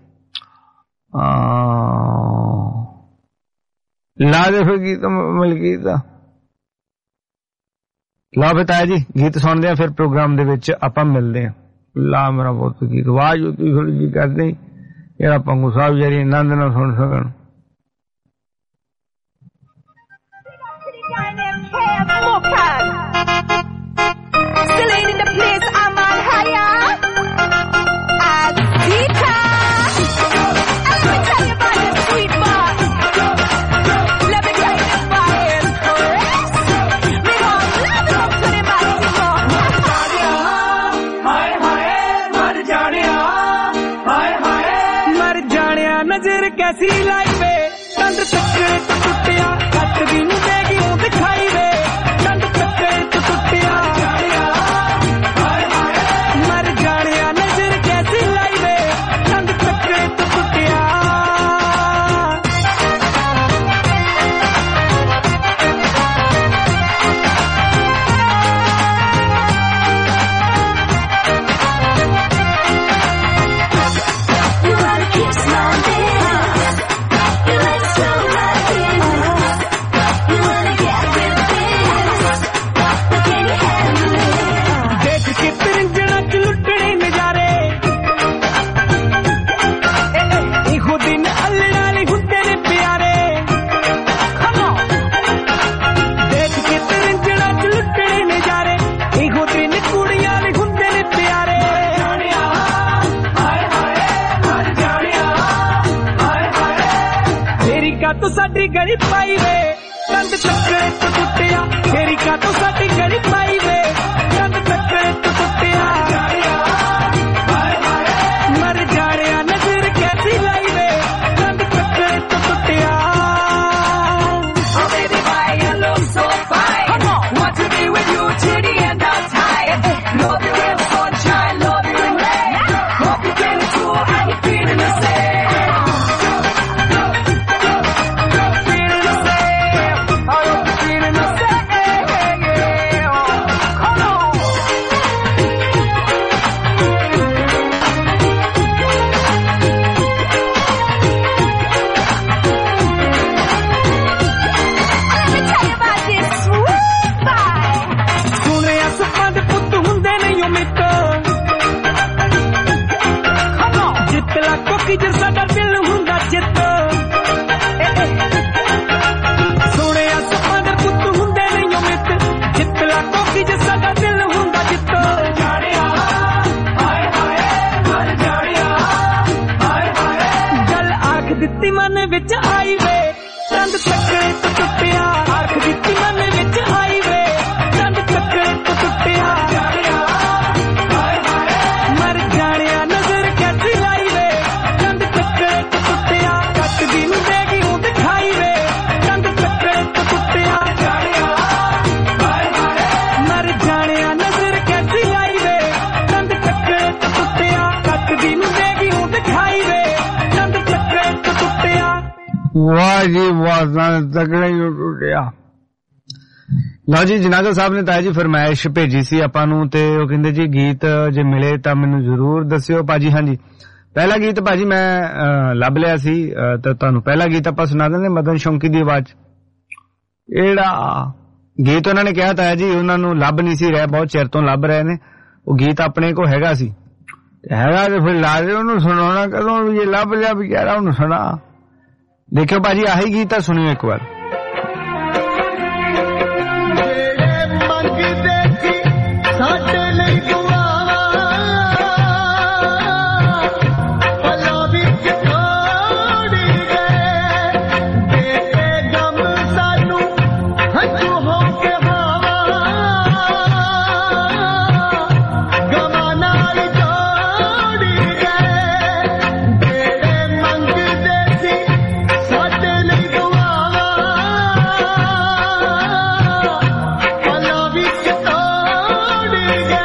ਲਾ ਦੇ ਫਿਰ ਗੀਤ ਮਲਕੀਤ ਦਾ। ਲਓ ਫਿਰ ਤਾਇਆ ਜੀ, ਗੀਤ ਸੁਣਦੇ ਆ, ਫਿਰ ਪ੍ਰੋਗਰਾਮ ਦੇ ਵਿੱਚ ਆਪਾਂ ਮਿਲਦੇ ਆ। ਲਾ ਮੇਰਾ ਬਹੁਤ ਗੀਤ, ਆਵਾਜ਼ ਉਹਦੀ ਥੋੜੀ ਜਿਹੀ ਕਰਦੇ ਜਿਹੜਾ ਭੰਗੂ ਸਾਹਿਬ ਜਿਹੜੀ ਆਨੰਦ ਨਾਲ ਸੁਣ ਸਕਣ। Still ain't in the place, I'm on higher. Azita. And let me tell you about this sweet boy. Let me tell you this boy is correct. Me gon' love it up to the maximum. Haye haye, mar jaaniya. Haye haye, mar jaaniya. Nazar kaisi लाई वे, तंद तकड़े तो टुटिया, cut दी नु देगी ऊं दिखाई वे, तंद तकड़े तो टुटिया। तो साडी गली पाई वे, कंध टकरे तो टुटिया। तेरी का तो साडी गली पाई वे, कंध टकरे तो टुटिया। मर जाने नजर कैसी लाई वे, कंध टकरे तो टुटिया। Oh baby, why you look so fine? Want to be with you till the end of time. Love you in sunshine, love you in rain. Hope you get it too and you're feeling the same. ਵਾਹ ਜੀ ਵਾਹ, ਤਕੜਾ ਹੀ ਟੁੱਟਿਆ। ਲਓ ਜੀ, ਜਨਾਗਲ ਸਾਹਿਬ ਨੇ ਤਾਇਆ ਜੀ ਫਰਮਾਇਸ਼ ਭੇਜੀ ਸੀ ਆਪਾਂ ਨੂੰ, ਤੇ ਉਹ ਕਹਿੰਦੇ ਜੀ ਗੀਤ ਜੇ ਮਿਲੇ ਤਾਂ ਮੈਨੂੰ ਜ਼ਰੂਰ ਦੱਸਿਓ ਭਾਜੀ। ਹਾਂਜੀ, ਪਹਿਲਾ ਗੀਤ ਭਾਜੀ ਮੈਂ ਲੱਭ ਲਿਆ ਸੀ, ਤਾਂ ਤੁਹਾਨੂੰ ਪਹਿਲਾ ਗੀਤ ਆਪਾਂ ਸੁਣਾ ਦਿੰਦੇ ਮਦਨ ਸ਼ੌਂਕੀ ਦੀ ਆਵਾਜ਼। ਜਿਹੜਾ ਗੀਤ ਉਹਨਾਂ ਨੇ ਕਿਹਾ ਤਾਇਆ ਜੀ ਉਹਨਾਂ ਨੂੰ ਲੱਭ ਨਹੀਂ ਸੀ ਰਿਹਾ, ਬਹੁਤ ਚਿਰ ਤੋਂ ਲੱਭ ਰਹੇ ਨੇ। ਉਹ ਗੀਤ ਆਪਣੇ ਕੋਲ ਹੈਗਾ ਸੀ, ਹੈਗਾ ਤੇ ਫਿਰ ਲਾਜ਼ੇ ਉਹਨੂੰ ਸੁਣਾਉਣਾ ਕਦੋਂ ਵੀ, ਜੇ ਲੱਭ ਲਿਆ ਵੀ ਕਹਿ ਉਹਨੂੰ ਸੁਣਾ। ਦੇਖਿਓ ਭਾਜੀ, ਆਹੀ ਗੀਤ ਆ, ਸੁਣਿਓ ਇੱਕ ਵਾਰ। Yeah.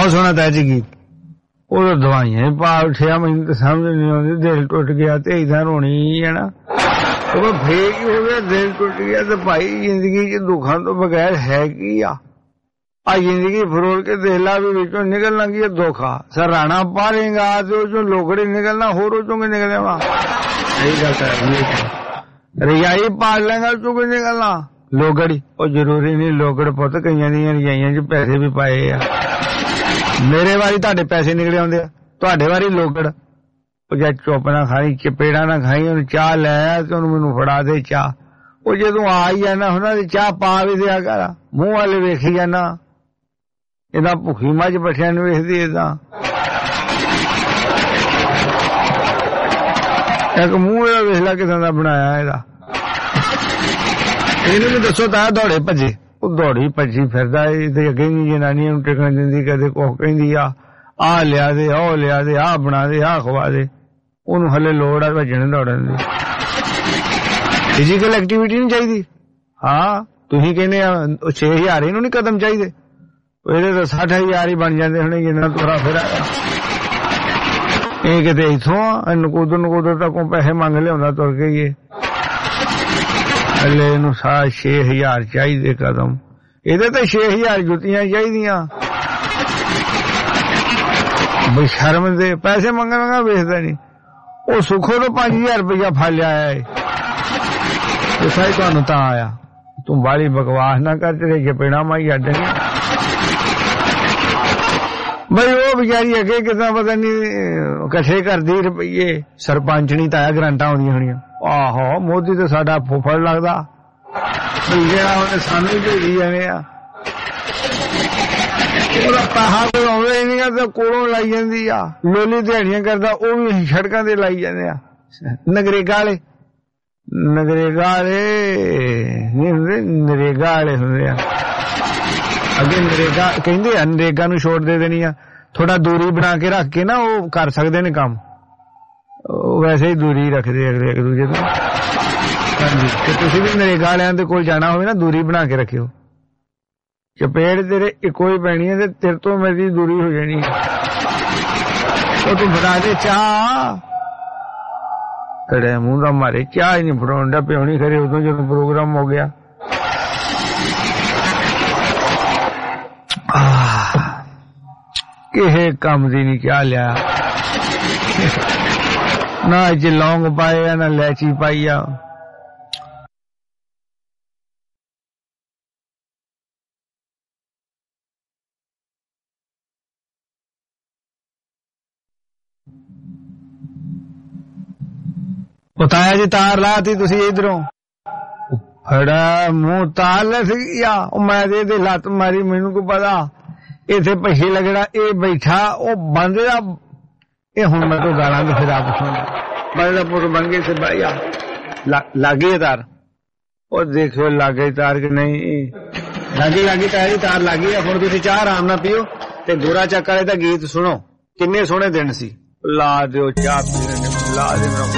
बहुत सोहना ताया जी गीत। ਉਹ ਤਾਂ ਦਵਾਈਆਂ ਪਾ ਉੱਠਿਆ, ਮੈਨੂੰ ਤਾਂ ਸਮਝ ਨਹੀਂ ਆਉਂਦੀ, ਦਿਲ ਟੁੱਟ ਗਿਆ ਤੇ ਇਦਾਂ ਰੋਣੀ ਹੈ ਨਾ। ਉਹ ਫੇਰ ਕੀ ਹੋ ਗਿਆ, ਦਿਲ ਟੁੱਟ ਗਿਆ ਤੇ ਭਾਈ ਜ਼ਿੰਦਗੀ 'ਚ ਦੁੱਖਾਂ ਤੋਂ ਬਗੈਰ ਹੈ ਕੀ ਆ ਜ਼ਿੰਦਗੀ ਫਰੋਲ ਕੇ ਦੇਖ ਲਾ ਵੀ ਵਿੱਚੋਂ ਨਿਕਲਣਾ ਕੀ ਹੈ ਦੁੱਖ ਆ। ਸਰਾਣਾ ਪਾਲੇਗਾ ਤੇ ਉਹ ਚੋਂ ਲੋਕੜੇ ਨਿਕਲਣਾ, ਹੋਰ ਉਹ ਚੋਂ ਕਿ ਨਿਕਲਿਆ ਵਾ। ਸਹੀ ਗੱਲ ਹੈ, ਰਜਾਈ ਪਾਲ ਲੈਂਗਾ ਚੋਂ ਕਿ ਨਿਕਲਣਾ ਲੋਗੜੀ। ਉਹ ਜ਼ਰੂਰੀ ਨਹੀਂ ਲੋਗੜ ਪੁੱਤ, ਕਈਆਂ ਦੀਆਂ ਰਜਾਈਆਂ 'ਚ ਪੈਸੇ ਵੀ ਪਾਏ ਆ। ਮੇਰੇ ਵਾਰੀ ਤੁਹਾਡੇ ਪੈਸੇ ਨਿਕਲੇ ਆਉਂਦੇ ਆ, ਤੁਹਾਡੇ ਵਾਰੀ ਲੋਗੜ। ਉਹ ਜਾਂ ਚੁੱਪ ਨਾ ਖਾਈ, ਚਪੇੜਾ ਨਾ ਖਾਈ, ਉਹਨੂੰ ਚਾਹ ਲੈ ਆ ਤੇ ਉਹਨੂੰ ਮੈਨੂੰ ਫੜਾ ਦੇ ਚਾਹ। ਉਹ ਜਦੋਂ ਆ ਹੀ ਜਾਣਾ ਉਹਨਾਂ ਦੀ ਚਾਹ ਪਾ ਵੀ ਦਿਆ ਕਰ, ਮੂੰਹ ਵਾਲੇ ਵੇਖੀ ਜਾਣਾ, ਇਹਦਾ ਭੁੱਖੀ ਮੱਝ ਬੱਠਿਆਂ ਨੂੰ ਵੇਖਦੀ ਏਦਾਂ। ਇੱਕ ਮੂੰਹ ਇਹਦਾ ਵੇਖ ਲਾ ਕਿਦਾਂ ਦਾ ਬਣਾਇਆ ਇਹਦਾ। ਇਹਨੂੰ ਵੀ ਦੱਸੋ ਤਾਂ ਦੌੜੇ ਭੱਜੇ, ਉਹ ਦੌੜੀ ਭੱਜੀ ਫਿਰਦਾ, ਇਹਦੇ ਅੱਗੇ ਨਹੀਂ ਜਨਾਨੀਆਂ ਨੂੰ ਟਿਕਣ ਦਿੰਦੀ, ਕਦੇ ਕੁਛ ਕਹਿੰਦੀ ਆ ਲਿਆ ਦੇ, ਉਹ ਲਿਆ ਦੇ, ਆਹ ਬਣਾ ਦੇ, ਆਹ ਖਵਾ ਦੇ। ਉਹਨੂੰ ਹਲੇ ਲੋੜ ਆ ਭੱਜਣ ਦੌੜਨ ਦੀ। ਫਿਜ਼ੀਕਲ ਐਕਟੀਵਿਟੀ ਨਹੀਂ ਚਾਹੀਦੀ। ਹਾਂ ਤੁਸੀਂ ਕਹਿੰਦੇ ਆ 6000 ਇਹਨੂੰ ਨਹੀਂ ਕਦਮ ਚਾਹੀਦੇ, ਇਹਦੇ ਤਾਂ 60,000 ਹੀ ਬਣ ਜਾਂਦੇ ਹੁਣੇ ਜਿੰਨਾ ਤੋਰਾ ਫੇਰਾ। ਇਹ ਕਿਤੇ ਇੱਥੋਂ ਨਕੂਦਰ ਤੱਕ ਪੈਸੇ ਮੰਗ ਲਿਆਉਂਦਾ ਤੁਰ ਕੇ ਹੀ। ਹਲੇ ਇਹਨੂੰ 6,000 ਚਾਹੀਦੇ ਕਦਮ, ਇਹਦੇ ਤਾਂ 6,000 ਜੁੱਤੀਆਂ ਚਾਹੀਦੀਆਂ। ਬਈ ਸ਼ਰਮ ਦੇ ਪੈਸੇ ਮੰਗਣਾ ਵੇਖਦਾ ਨਹੀਂ। ਉਹ ਸੁੱਖੋ ਤੋਂ 5,000 ਰੁਪਇਆ ਫੜ ਲਿਆ ਹੈ, ਤੁਹਾਨੂੰ ਤਾਂ ਆਇਆ। ਤੂੰ ਬਾਹਲੀ ਬਕਵਾਸ ਨਾ ਕਰ, ਤੇਰੇ ਚਪੇੜਾ ਮਾਈ ਅੱਡ ਨਹੀਂ। ਬਈ ਉਹ ਵਿਚਾਰੀ ਅੱਗੇ ਕਿਦਾਂ ਪਤਾ ਨੀ ਇਕੱਠੇ ਕਰਦੀ ਰੁਪਈਏ, ਸਰਪੰਚਣੀ ਤਾਂ ਆਇਆ ਗਰੰਟਾਂ ਆਉਂਦੀਆਂ ਹੋਣੀਆਂ। ਆਹੋ ਮੋਦੀ ਤੇ ਸਾਡਾ ਫੁੱਫੜ ਲੱਗਦਾ, ਜਿਹੜਾ ਉਹਨੇ ਸਾਨੂੰ ਭੇਜੀ ਜਾਣੇ ਆ। ਉਹਦਾ ਪੈਸਾ ਕੋਈ ਆਉਂਦਾ ਹੀ ਨਹੀਂ ਤਾਂ ਕੋਲੋਂ ਲਾਈ ਜਾਂਦੀ ਆ, ਲੋਲੀ ਦਿਹਾੜੀਆਂ ਕਰਦਾ, ਉਹ ਵੀ ਸੜਕਾਂ ਤੇ ਲਾਈ ਜਾਂਦੇ ਆ। ਨਗਰੇਗਾ ਵਾਲੇ ਨਹੀਂ ਹੁੰਦੇ, ਨਰੇਗਾ ਵਾਲੇ ਹੁੰਦੇ ਆ। ਅੱਗੇ ਨਰੇਗਾ ਕਹਿੰਦੇ ਆ, ਨਰੇਗਾ ਨੂੰ ਛੋੜ ਦੇ ਦੇਣੀ ਆ, ਥੋੜਾ ਦੂਰੀ ਬਣਾ ਕੇ ਰੱਖ ਕੇ ਨਾ ਉਹ ਕਰ ਸਕਦੇ ਨੇ ਕੰਮ। ਵੈਸੇ ਹੀ ਦੂਰੀ ਰੱਖਦੇ ਅਗਲੇ ਇੱਕ ਦੂਜੇ ਤੋਂ। ਹਾਂਜੀ, ਤੇ ਤੁਸੀਂ ਵੀ ਨਰੇਗਾ ਵਾਲਿਆਂ ਦੇ ਕੋਲ ਜਾਣਾ ਹੋਵੇ ਨਾ, ਦੂਰੀ ਬਣਾ ਕੇ ਰੱਖਿਓ। ਚਪੇੜ ਤੇਰੇ ਇੱਕੋ ਹੀ ਪੈਣੀ ਹੈ ਤੇ ਤੇਰੇ ਤੋਂ ਮੇਰੀ ਦੂਰੀ ਹੋ ਜਾਣੀ। ਉਹ ਤੂੰ ਫੜਾ ਦੇ ਚਾਹ, ਤੇਰੇ ਮੂੰਹ ਦਾ ਮਾਰੇ ਚਾਹ ਹੀ ਨਹੀਂ ਫੜਾਉਣ ਦਾ, ਪਿਉਣੀ ਖਰੇ ਉਦੋਂ ਜਦੋਂ ਪ੍ਰੋਗਰਾਮ ਹੋ ਗਿਆ। ਕਿਸੇ ਕੰਮ ਦੀ ਨਹੀਂ ਚਾਹ ਲਿਆ, ਨਾ ਅੱਜ ਲੌਂਗ ਪਾਏ ਆ, ਨਾ ਇਲਾਇਚੀ ਪਾਈ ਆ। ਤਾਇਆ ਜੀ ਤਾਰ ਲਾਤੀ ਤੁਸੀਂ ਇਧਰੋਂ, ਫੜਾ ਮੂੰਹ ਤਾਰ ਲੈ ਸੀਗਾ। ਉਹ ਮੈਂ ਇਹਦੇ ਲੱਤ ਮਾਰੀ, ਮੈਨੂੰ ਕੋ ਪਤਾ ਇੱਥੇ ਪਛੇ ਲੱਗਣਾ, ਇਹ ਬੈਠਾ ਉਹ ਬੰਦ ਦਾ। ਇਹ ਹੁਣ ਮੈਂ ਤੋਂ ਗਾਲਾਂ ਵੀ ਫਿਰ ਆਪ ਸੁਣਦਾ, ਬੰਦ ਦਾ ਪੁੱਤ ਬਣ ਗਏ ਸੇ ਭਾਈ ਆ ਲਾਗੇ ਤਾਰ। ਉਹ ਦੇਖੋ ਲਾਗੇ ਤਾਰ ਕਿ ਨਹੀਂ, ਲਾਗੇ ਤਾਰ ਹੀ ਤਾਰ ਲਾਗੀ। ਹੁਣ ਤੁਸੀਂ ਚਾਹ ਆਰਾਮ ਨਾਲ ਪੀਓ ਤੇ ਗੋਰਾ ਚੱਕ ਵਾਲੇ ਦਾ ਗੀਤ ਸੁਣੋ, ਕਿੰਨੇ ਸੋਹਣੇ ਦਿਨ ਸੀ। ਲਾ ਦਿਓ ਚਾਹ ਪੀਣ, ਲਾ ਦੇ ਮੇਰਾ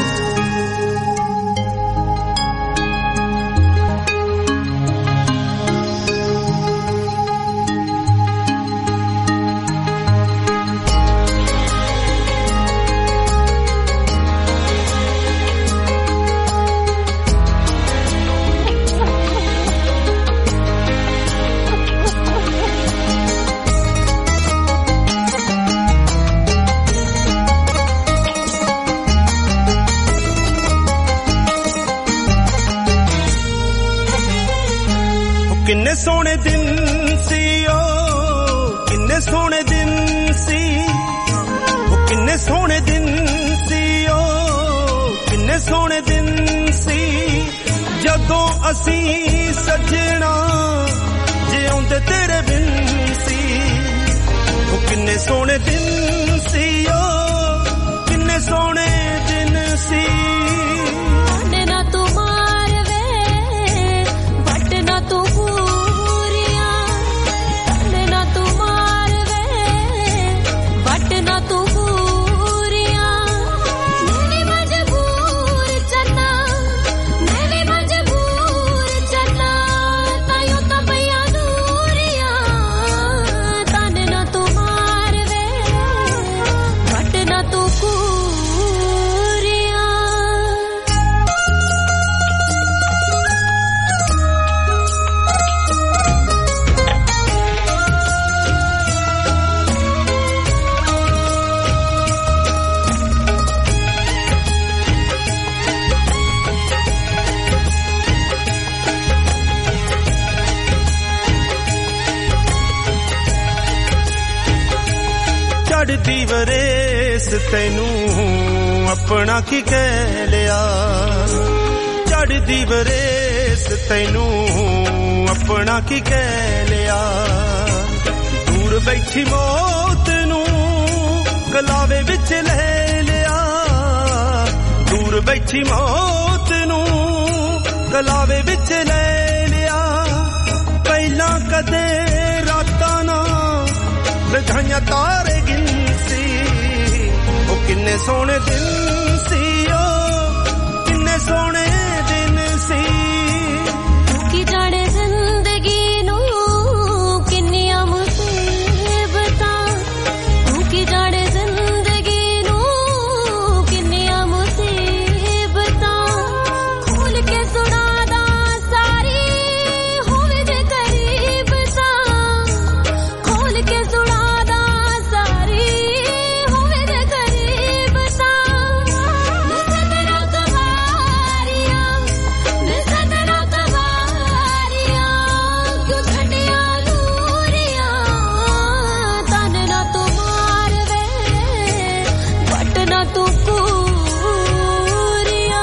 ਕਿੰਨੇ ਸੋਹਣੇ ਦਿਨ ਸੀ, ਉਹ ਕਿੰਨੇ ਸੋਹਣੇ ਦਿਨ ਸੀ, ਉਹ ਕਿੰਨੇ ਸੋਹਣੇ ਦਿਨ ਸੀ, ਉਹ ਕਿੰਨੇ ਸੋਹਣੇ ਦਿਨ ਸੀ, ਜਦੋਂ ਅਸੀਂ ਸੱਜਣਾ ਜਿਉਂਦੇ ਤੇਰੇ ਬਿਨ ਸੀ। ਉਹ ਕਿੰਨੇ ਸੋਹਣੇ ਦਿਨ ਸੀ, ਉਹ ਕਿੰਨੇ ਸੋਹਣੇ ਦਿਨ ਸੀ। मैं भी मजबूर चलना, तायूं तो ਚੜਦੀ ਵਰੇਸ ਤੈਨੂੰ ਆਪਣਾ ਕੀ ਕਹਿ ਲਿਆ ਚੜਦੀ ਵਰੇਸ ਤੈਨੂੰ ਆਪਣਾ ਕੀ ਕਹਿ ਲਿਆ ਦੂਰ ਬੈਠੀ ਮੌਤ ਨੂੰ ਗਲਾਵੇ ਵਿੱਚ ਲੈ ਲਿਆ ਦੂਰ ਬੈਠੀ ਮੌਤ ਨੂੰ ਗਲਾਵੇ ਵਿੱਚ ਲੈ ਲਿਆ ਪਹਿਲਾਂ ਕਦੇ ਰਾਤਾਂ ਨਾ ਲਗਾਈਆਂ ਤਾਰੇ ਗਿਣਸੀ ਉਹ ਕਿੰਨੇ ਸੋਹਣੇ ਦਿਨ ਸੀ ਉਹ ਕਿੰਨੇ ਸੋਹਣੇ ਦਿਨ ਸੀ ਤੂੰ ਕੀ ਜਾਣੇ ਜ਼ਿੰਦਗੀ ਨੂੰ ਕਿੰਨੀਆਂ ਮੁਸੀਬਤਾਂ ਤੂੰ ਕੀ ਜਾਣੇ ਜ਼ਿੰਦਗੀ ਨੂੰ ਕਿੰਨੀਆਂ ਮੁਸੀਬਤਾਂ ਖੋਲ ਕੇ ਸੁਣਾਦਾ ਸਾਰੀ ਹੋਵੇ ਜੇ ਕਰੀਬ ਤਾਂ ਖੋਲ ਕੇ ਸੁਣਾਦਾ ਸਾਰੀ ਹੋਵੇ ਜੇ ਕਰੀਬ ਤਾਂ ਸਦਰਾ ਕਵਾਰੀਆਂ ਕਿਉਂ ਛੱਡੀਆਂ ਦੂਰੀਆਂ ਤਨ ਨਾ ਤੂੰ ਮਾਰਵੇ ਵੱਟ ਨਾ ਤੂੰ ਪੂਰੀਆਂ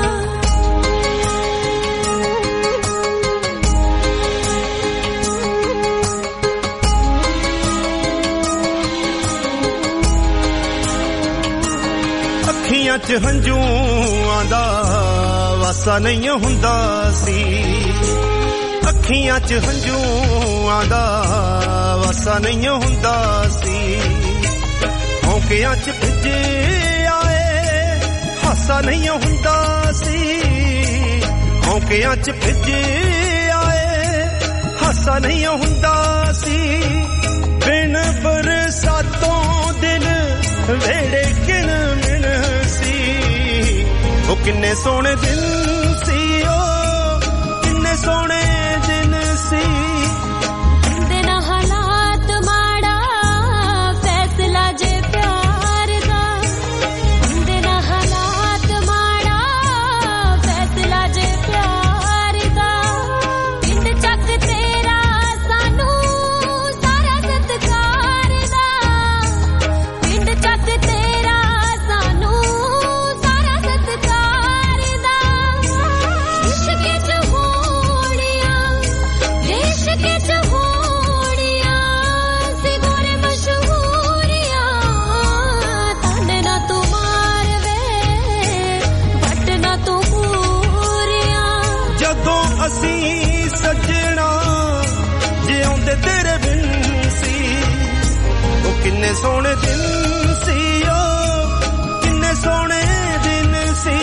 ਅੱਖੀਆਂ 'ਚ ਹੰਝੂਆਂ ਦਾ ਵਾਸਾ ਨਹੀਂ ਹੁੰਦਾ ਸੀ ਅੱਖੀਆਂ 'ਚ ਹੰਝੂਆਂ ਦਾ ਵਾਸਾ ਨਹੀਂ ਹੁੰਦਾ ਸੀ ਹੌਂਕਿਆਂ 'ਚ ਭਿੱਜੇ ਆਏ ਹਾਸਾ ਨਹੀਂ ਹੁੰਦਾ ਸੀ ਹੌਂਕਿਆਂ 'ਚ ਭਿੱਜੇ ਆਏ ਹਾਸਾ ਨਹੀਂ ਹੁੰਦਾ ਸੀ ਬਿਨ ਬਰਸਾਤੋਂ ਦਿਨ ਵੇੜੇ ਕਿਣ ਮਿਣ ਸੀ ਉਹ ਕਿੰਨੇ ਸੋਹਣੇ ਦਿਨ ਸੀ ਉਹ ਕਿੰਨੇ ਸੋਹਣੇ ਦਿਨ ਸੀ ਕਹਿੰਦੇ ਨਾ ਹਾਲਾਤ ਮਾੜਾ ਫੈਸਲਾ ਜੇ ਪਿਆਰ ਦਾ ਕਹਿੰਦੇ ਨਾ ਹਾਲਾਤ ਮਾੜਾ ਫੈਸਲਾ ਜੇ ਪਿਆਰ ਦਾ ਪਿੰਡ ਚੱਕ ਤੇਰਾ ਸਾਨੂੰ ਸਾਰਾ ਸਤਿਕਾਰ ਦਾ ਪਿੰਡ ਚੱਕ ਤੇਰਾ ਸਾਨੂੰ ਸਾਰਾ ਸਤਿਕਾਰ ਦਾ ਇਸ਼ਕ 'ਚ ਹੋੜੀਆਂ ਇਸ਼ਕ 'ਚ ਹੋੜੀਆਂ ਸੀ ਗੋਰੇ ਮਸ਼ਹੂਰੀਆਂ ਤਨ ਨਾ ਤੂੰ ਮਾਰਵੇ ਵੱਟ ਨਾ ਤੂੰ ਪੂਰੀਆਂ ਜਦੋਂ ਅਸੀਂ ਸੱਜਣਾ ਜਿਉਂਦੇ ਤੇਰੇ ਬਿਨ ਸੀ ਉਹ ਕਿੰਨੇ ਸੋਹਣੇ ਦਿਨ ਸੀ ਉਹ ਕਿੰਨੇ ਸੋਹਣੇ ਦਿਨ ਸੀ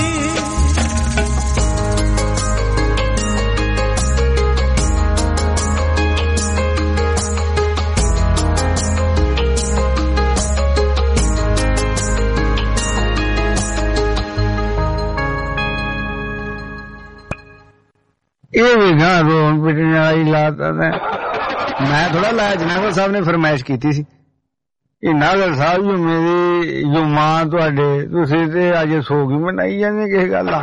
ਇਹ ਵੀ ਨਾ ਰੋਣ ਪਿੱਟਣ ਵਾਲਾ ਹੀ ਲਾਤਾ ਮੈਂ ਥੋੜਾ ਲਾਇਆ ਜਨਾਬ ਸਾਹਿਬ ਨੇ ਫਰਮਾਇਸ਼ ਕੀਤੀ ਸੀ ਇਹ ਨਾਗਰ ਸਾਹਿਬ ਜੋ ਮੇਰੀ ਜੋ ਮਾਂ ਤੁਹਾਡੇ ਤੁਸੀਂ ਤੇ ਅੱਜ ਸੋਗ ਹੀ ਮਨਾਈ ਜਾਂਦੇ ਕਿਸੇ ਗੱਲ ਆ